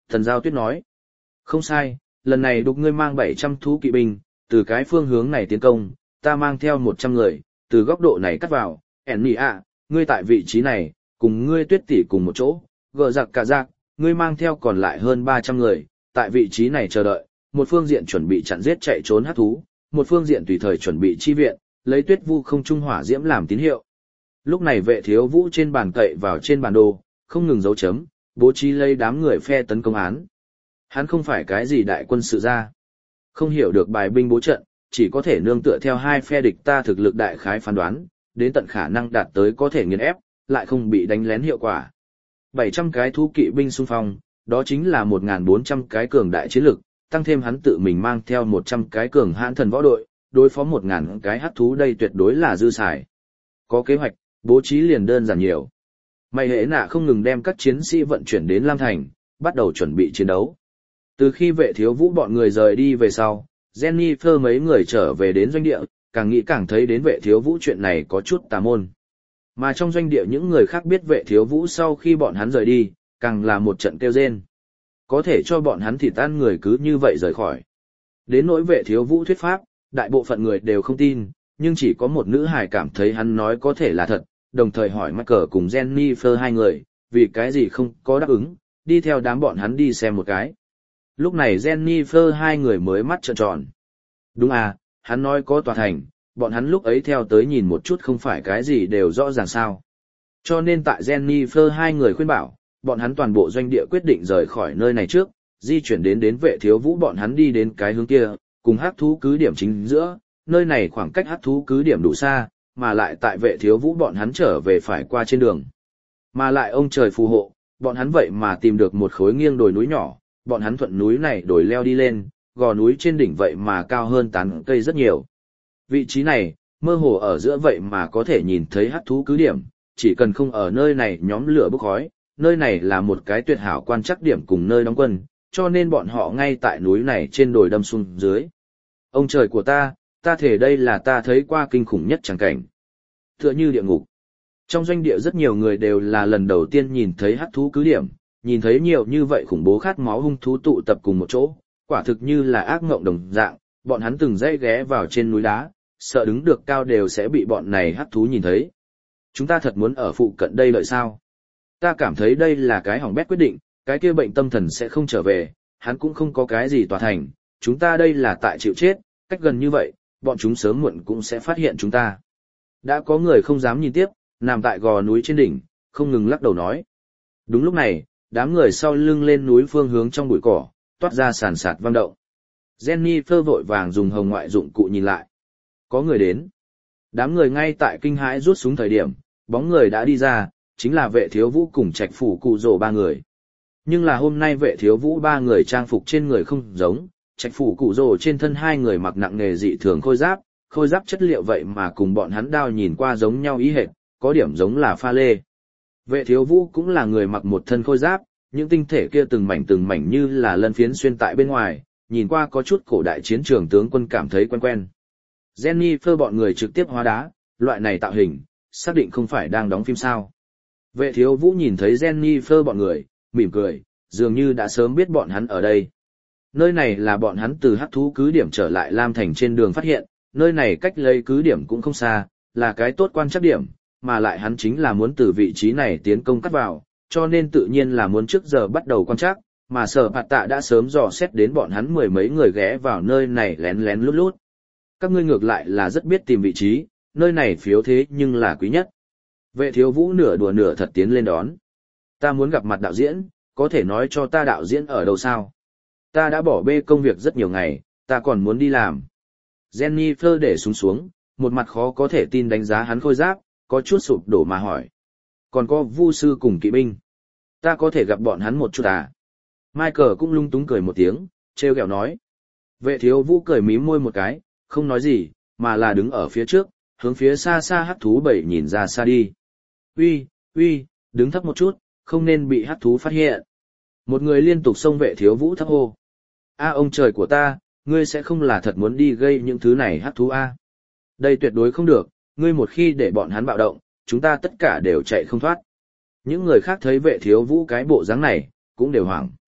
Thần Giao Tuyết nói. Không sai, lần này đục ngươi mang bảy trăm thú kỵ binh, từ cái phương hướng này tiến công, ta mang theo một trăm người, từ góc độ này cắt vào, ẻn nì ạ, ngươi tại vị trí này, cùng ngươi Tuyết tỷ cùng một chỗ, gờ giặc cả giặc, ngươi mang theo còn lại hơn ba trăm người, tại vị trí này chờ đợi, một phương diện chuẩn bị chặn giết chạy trốn hắc thú, một phương diện tùy thời chuẩn bị chi viện, lấy Tuyết Vu không trung hỏa diễm làm tín hiệu. Lúc này Vệ Thiếu Vũ trên bàn cậy vào trên bản đồ, không ngừng dấu chấm, bố trí lấy đám người phe tấn công án. Hắn không phải cái gì đại quân sự gia, không hiểu được bài binh bố trận, chỉ có thể nương tựa theo hai phe địch ta thực lực đại khái phán đoán, đến tận khả năng đạt tới có thể nghiền ép, lại không bị đánh lén hiệu quả. bảy trăm cái thú kỵ binh xung phong, đó chính là một nghìn bốn trăm cái cường đại chiến lực, tăng thêm hắn tự mình mang theo một trăm cái cường hãn thần võ đội, đối phó một nghìn cái hắc thú đây tuyệt đối là dư xài. Có kế hoạch, bố trí liền đơn giản nhiều. Mày hễ nạ không ngừng đem các chiến sĩ vận chuyển đến Lam Thành, bắt đầu chuẩn bị chiến đấu. Từ khi Vệ Thiếu Vũ bọn người rời đi về sau, Jennifer mấy người trở về đến doanh địa, càng nghĩ càng thấy đến Vệ Thiếu Vũ chuyện này có chút tà môn. Mà trong doanh địa những người khác biết Vệ Thiếu Vũ sau khi bọn hắn rời đi, càng là một trận kêu rên. Có thể cho bọn hắn thịt ăn người cứ như vậy rời khỏi. Đến nỗi Vệ Thiếu Vũ thuyết pháp, đại bộ phận người đều không tin, nhưng chỉ có một nữ hài cảm thấy hắn nói có thể là thật, đồng thời hỏi Michael cùng Jennifer hai người, vì cái gì không có đáp ứng, đi theo đám bọn hắn đi xem một cái. Lúc này Jennifer hai người mới mắt trợn tròn. Đúng à, hắn nói có tòa thành, bọn hắn lúc ấy theo tới nhìn một chút không phải cái gì đều rõ ràng sao. Cho nên tại Jennifer hai người khuyên bảo, bọn hắn toàn bộ doanh địa quyết định rời khỏi nơi này trước, di chuyển đến đến Vệ Thiếu Vũ bọn hắn đi đến cái hướng kia, cùng hắc thú cứ điểm chính giữa, nơi này khoảng cách hắc thú cứ điểm đủ xa, mà lại tại Vệ Thiếu Vũ bọn hắn trở về phải qua trên đường. Mà lại ông trời phù hộ, bọn hắn vậy mà tìm được một khối nghiêng đồi núi nhỏ, bọn hắn thuận núi này đồi leo đi lên, gò núi trên đỉnh vậy mà cao hơn tán cây rất nhiều. Vị trí này, mơ hồ ở giữa vậy mà có thể nhìn thấy hắc thú cứ điểm, chỉ cần không ở nơi này nhóm lửa bốc khói, nơi này là một cái tuyệt hảo quan trắc điểm cùng nơi đóng quân, cho nên bọn họ ngay tại núi này trên đồi đâm xuống dưới. Ông trời của ta, ta thể đây là ta thấy qua kinh khủng nhất chẳng cảnh. Tựa như địa ngục. Trong doanh địa rất nhiều người đều là lần đầu tiên nhìn thấy hắc thú cứ điểm, nhìn thấy nhiều như vậy khủng bố khát máu hung thú tụ tập cùng một chỗ, quả thực như là ác ngộng đồng dạng, bọn hắn từng dãy ghé vào trên núi đá, sợ đứng được cao đều sẽ bị bọn này hắc thú nhìn thấy. Chúng ta thật muốn ở phụ cận đây lợi sao? Ta cảm thấy đây là cái hỏng bét quyết định, cái kia bệnh tâm thần sẽ không trở về, hắn cũng không có cái gì tòa thành, chúng ta đây là tại chịu chết, cách gần như vậy, bọn chúng sớm muộn cũng sẽ phát hiện chúng ta. Đã có người không dám nhìn tiếp, nằm tại gò núi trên đỉnh, không ngừng lắc đầu nói. Đúng lúc này, đám người sau lưng lên núi phương hướng trong bụi cỏ, toát ra sàn sạt vang động. Jennifer vội vàng dùng hồng ngoại dụng cụ nhìn lại. Có người đến. Đám người ngay tại kinh hãi rút súng thời điểm, bóng người đã đi ra, chính là Vệ Thiếu Vũ cùng Trạch Phủ Cụ Rồ ba người. Nhưng là hôm nay Vệ Thiếu Vũ ba người trang phục trên người không giống, Trạch Phủ Cụ Rồ trên thân hai người mặc nặng nề dị thường khôi giáp, khôi giáp chất liệu vậy mà cùng bọn hắn đao nhìn qua giống nhau ý hệt, có điểm giống là pha lê. Vệ Thiếu Vũ cũng là người mặc một thân khôi giáp, những tinh thể kia từng mảnh từng mảnh như là lân phiến xuyên tại bên ngoài, nhìn qua có chút cổ đại chiến trường tướng quân cảm thấy quen quen. Jennifer bọn người trực tiếp hóa đá, loại này tạo hình, xác định không phải đang đóng phim sao. Vệ Thiếu Vũ nhìn thấy Jennifer bọn người, mỉm cười, dường như đã sớm biết bọn hắn ở đây. Nơi này là bọn hắn từ hắc thú cứ điểm trở lại Lam Thành trên đường phát hiện, nơi này cách lấy cứ điểm cũng không xa, là cái tốt quan trắc điểm, mà lại hắn chính là muốn từ vị trí này tiến công cắt vào, cho nên tự nhiên là muốn trước giờ bắt đầu quan trắc, mà Sở Bạt Tạ đã sớm dò xét đến bọn hắn mười mấy người ghé vào nơi này lén lén lút lút. Các ngươi ngược lại là rất biết tìm vị trí, nơi này phiếu thế nhưng là quý nhất. Vệ Thiếu Vũ nửa đùa nửa thật tiến lên đón. Ta muốn gặp mặt đạo diễn, có thể nói cho ta đạo diễn ở đâu sao? Ta đã bỏ bê công việc rất nhiều ngày, ta còn muốn đi làm. Jennifer để xuống xuống, một mặt khó có thể tin đánh giá hắn khôi giáp, có chút sụp đổ mà hỏi. Còn có vu sư cùng kỵ binh. Ta có thể gặp bọn hắn một chút à? Michael cũng lung túng cười một tiếng, trêu ghẹo nói. Vệ Thiếu Vũ cười mím môi một cái, không nói gì, mà là đứng ở phía trước, hướng phía xa xa hắc thú bảy nhìn ra xa đi. Uy, uy, đứng thấp một chút, không nên bị hắc thú phát hiện. Một người liên tục xông Vệ Thiếu Vũ thấp hô. A ông trời của ta, ngươi sẽ không là thật muốn đi gây những thứ này hắc thú a? Đây tuyệt đối không được, ngươi một khi để bọn hắn bạo động, chúng ta tất cả đều chạy không thoát. Những người khác thấy Vệ Thiếu Vũ cái bộ dáng này, cũng đều hoảng.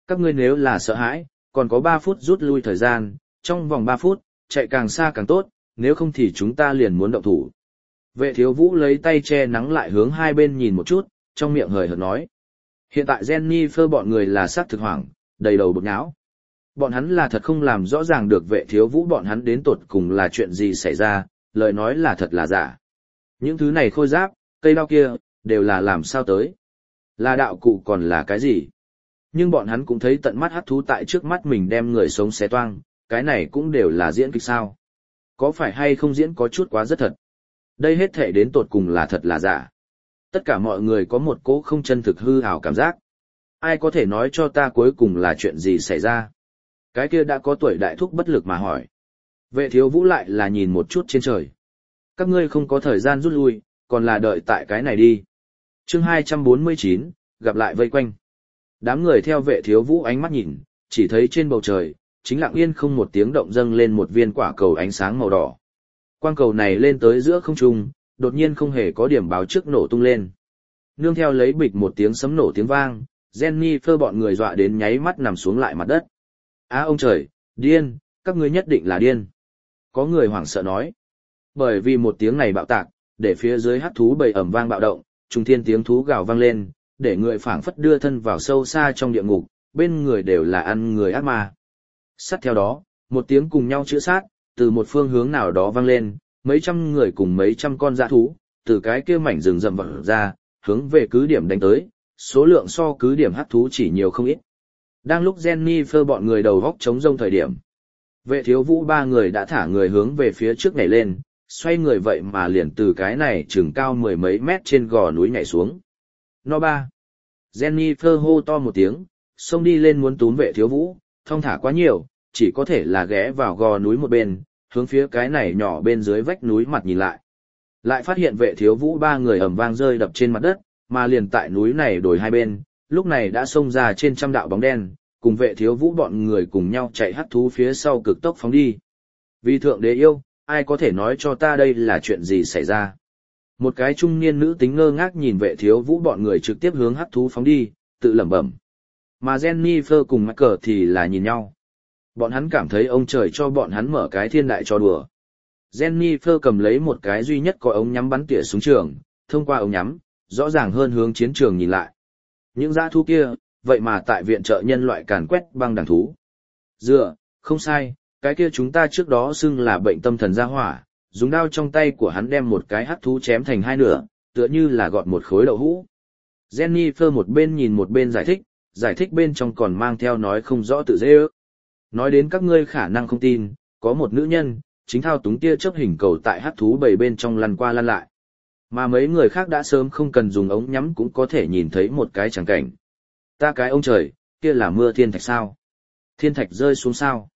Các ngươi nếu là sợ hãi, còn có ba phút rút lui thời gian, trong vòng ba phút, chạy càng xa càng tốt, nếu không thì chúng ta liền muốn động thủ. Vệ thiếu vũ lấy tay che nắng lại hướng hai bên nhìn một chút, trong miệng hời hợt nói. Hiện tại Jennifer bọn người là xác thực hoảng, đầy đầu bực nhão. Bọn hắn là thật không làm rõ ràng được vệ thiếu vũ bọn hắn đến tột cùng là chuyện gì xảy ra, lời nói là thật là giả. Những thứ này khôi giáp, cây đao kia, đều là làm sao tới. Là đạo cụ còn là cái gì? Nhưng bọn hắn cũng thấy tận mắt hắc thú tại trước mắt mình đem người sống xé toang, cái này cũng đều là diễn kịch sao. Có phải hay không diễn có chút quá rất thật. Đây hết thể đến tột cùng là thật là giả. Tất cả mọi người có một cỗ không chân thực hư ảo cảm giác. Ai có thể nói cho ta cuối cùng là chuyện gì xảy ra? Cái kia đã có tuổi đại thúc bất lực mà hỏi. Vệ thiếu vũ lại là nhìn một chút trên trời. Các ngươi không có thời gian rút lui, còn là đợi tại cái này đi. Chương hai trăm bốn mươi chín, gặp lại vây quanh. Đám người theo vệ thiếu vũ ánh mắt nhìn, chỉ thấy trên bầu trời, chính lặng yên không một tiếng động dâng lên một viên quả cầu ánh sáng màu đỏ. Quang cầu này lên tới giữa không trung, đột nhiên không hề có điểm báo trước nổ tung lên. Nương theo lấy bịch một tiếng sấm nổ tiếng vang, Jennifer bọn người dọa đến nháy mắt nằm xuống lại mặt đất. Á ông trời, điên, các ngươi nhất định là điên. Có người hoảng sợ nói. Bởi vì một tiếng này bạo tạc, để phía dưới hắc thú bầy ầm vang bạo động, trung thiên tiếng thú gào vang lên, để người phảng phất đưa thân vào sâu xa trong địa ngục, bên người đều là ăn người ác ma. Sát theo đó, một tiếng cùng nhau chữa sát, từ một phương hướng nào đó vang lên, mấy trăm người cùng mấy trăm con dã thú, từ cái kia mảnh rừng rậm vọt ra, hướng về cứ điểm đánh tới, số lượng so cứ điểm hắc thú chỉ nhiều không ít. Đang lúc Jennifer bọn người đầu góc chống rông thời điểm, vệ thiếu vũ ba người đã thả người hướng về phía trước nhảy lên, xoay người vậy mà liền từ cái này chừng cao mười mấy mét trên gò núi nhảy xuống. No ba. Jennifer hô to một tiếng, xông đi lên muốn túm vệ thiếu vũ, thong thả quá nhiều, chỉ có thể là ghé vào gò núi một bên, hướng phía cái này nhỏ bên dưới vách núi mặt nhìn lại. Lại phát hiện vệ thiếu vũ ba người ầm vang rơi đập trên mặt đất, mà liền tại núi này đổi hai bên, lúc này đã xông ra trên trăm đạo bóng đen, cùng vệ thiếu vũ bọn người cùng nhau chạy hắc thú phía sau cực tốc phóng đi. Vì thượng đế yêu, ai có thể nói cho ta đây là chuyện gì xảy ra? Một cái trung niên nữ tính ngơ ngác nhìn vệ thiếu vũ bọn người trực tiếp hướng hắc thú phóng đi, tự lẩm bẩm. Mà Jennifer cùng Michael thì là nhìn nhau. Bọn hắn cảm thấy ông trời cho bọn hắn mở cái thiên đại cho đùa. Jennifer cầm lấy một cái duy nhất có ống nhắm bắn tỉa súng trường, thông qua ống nhắm, rõ ràng hơn hướng chiến trường nhìn lại. Những dã thú kia, vậy mà tại viện trợ nhân loại càn quét băng đằng thú. Dựa, không sai, cái kia chúng ta trước đó xưng là bệnh tâm thần gia hỏa, dùng đao trong tay của hắn đem một cái hắc thú chém thành hai nửa, tựa như là gọt một khối đậu hũ. Jennifer một bên nhìn một bên giải thích, giải thích bên trong còn mang theo nói không rõ tự dễ ước. Nói đến các ngươi khả năng không tin, có một nữ nhân, chính thao túng tia chớp hình cầu tại hắc thú bầy bên trong lăn qua lăn lại. Mà mấy người khác đã sớm không cần dùng ống nhắm cũng có thể nhìn thấy một cái tràng cảnh. Ta cái ông trời, kia là mưa thiên thạch sao? Thiên thạch rơi xuống sao?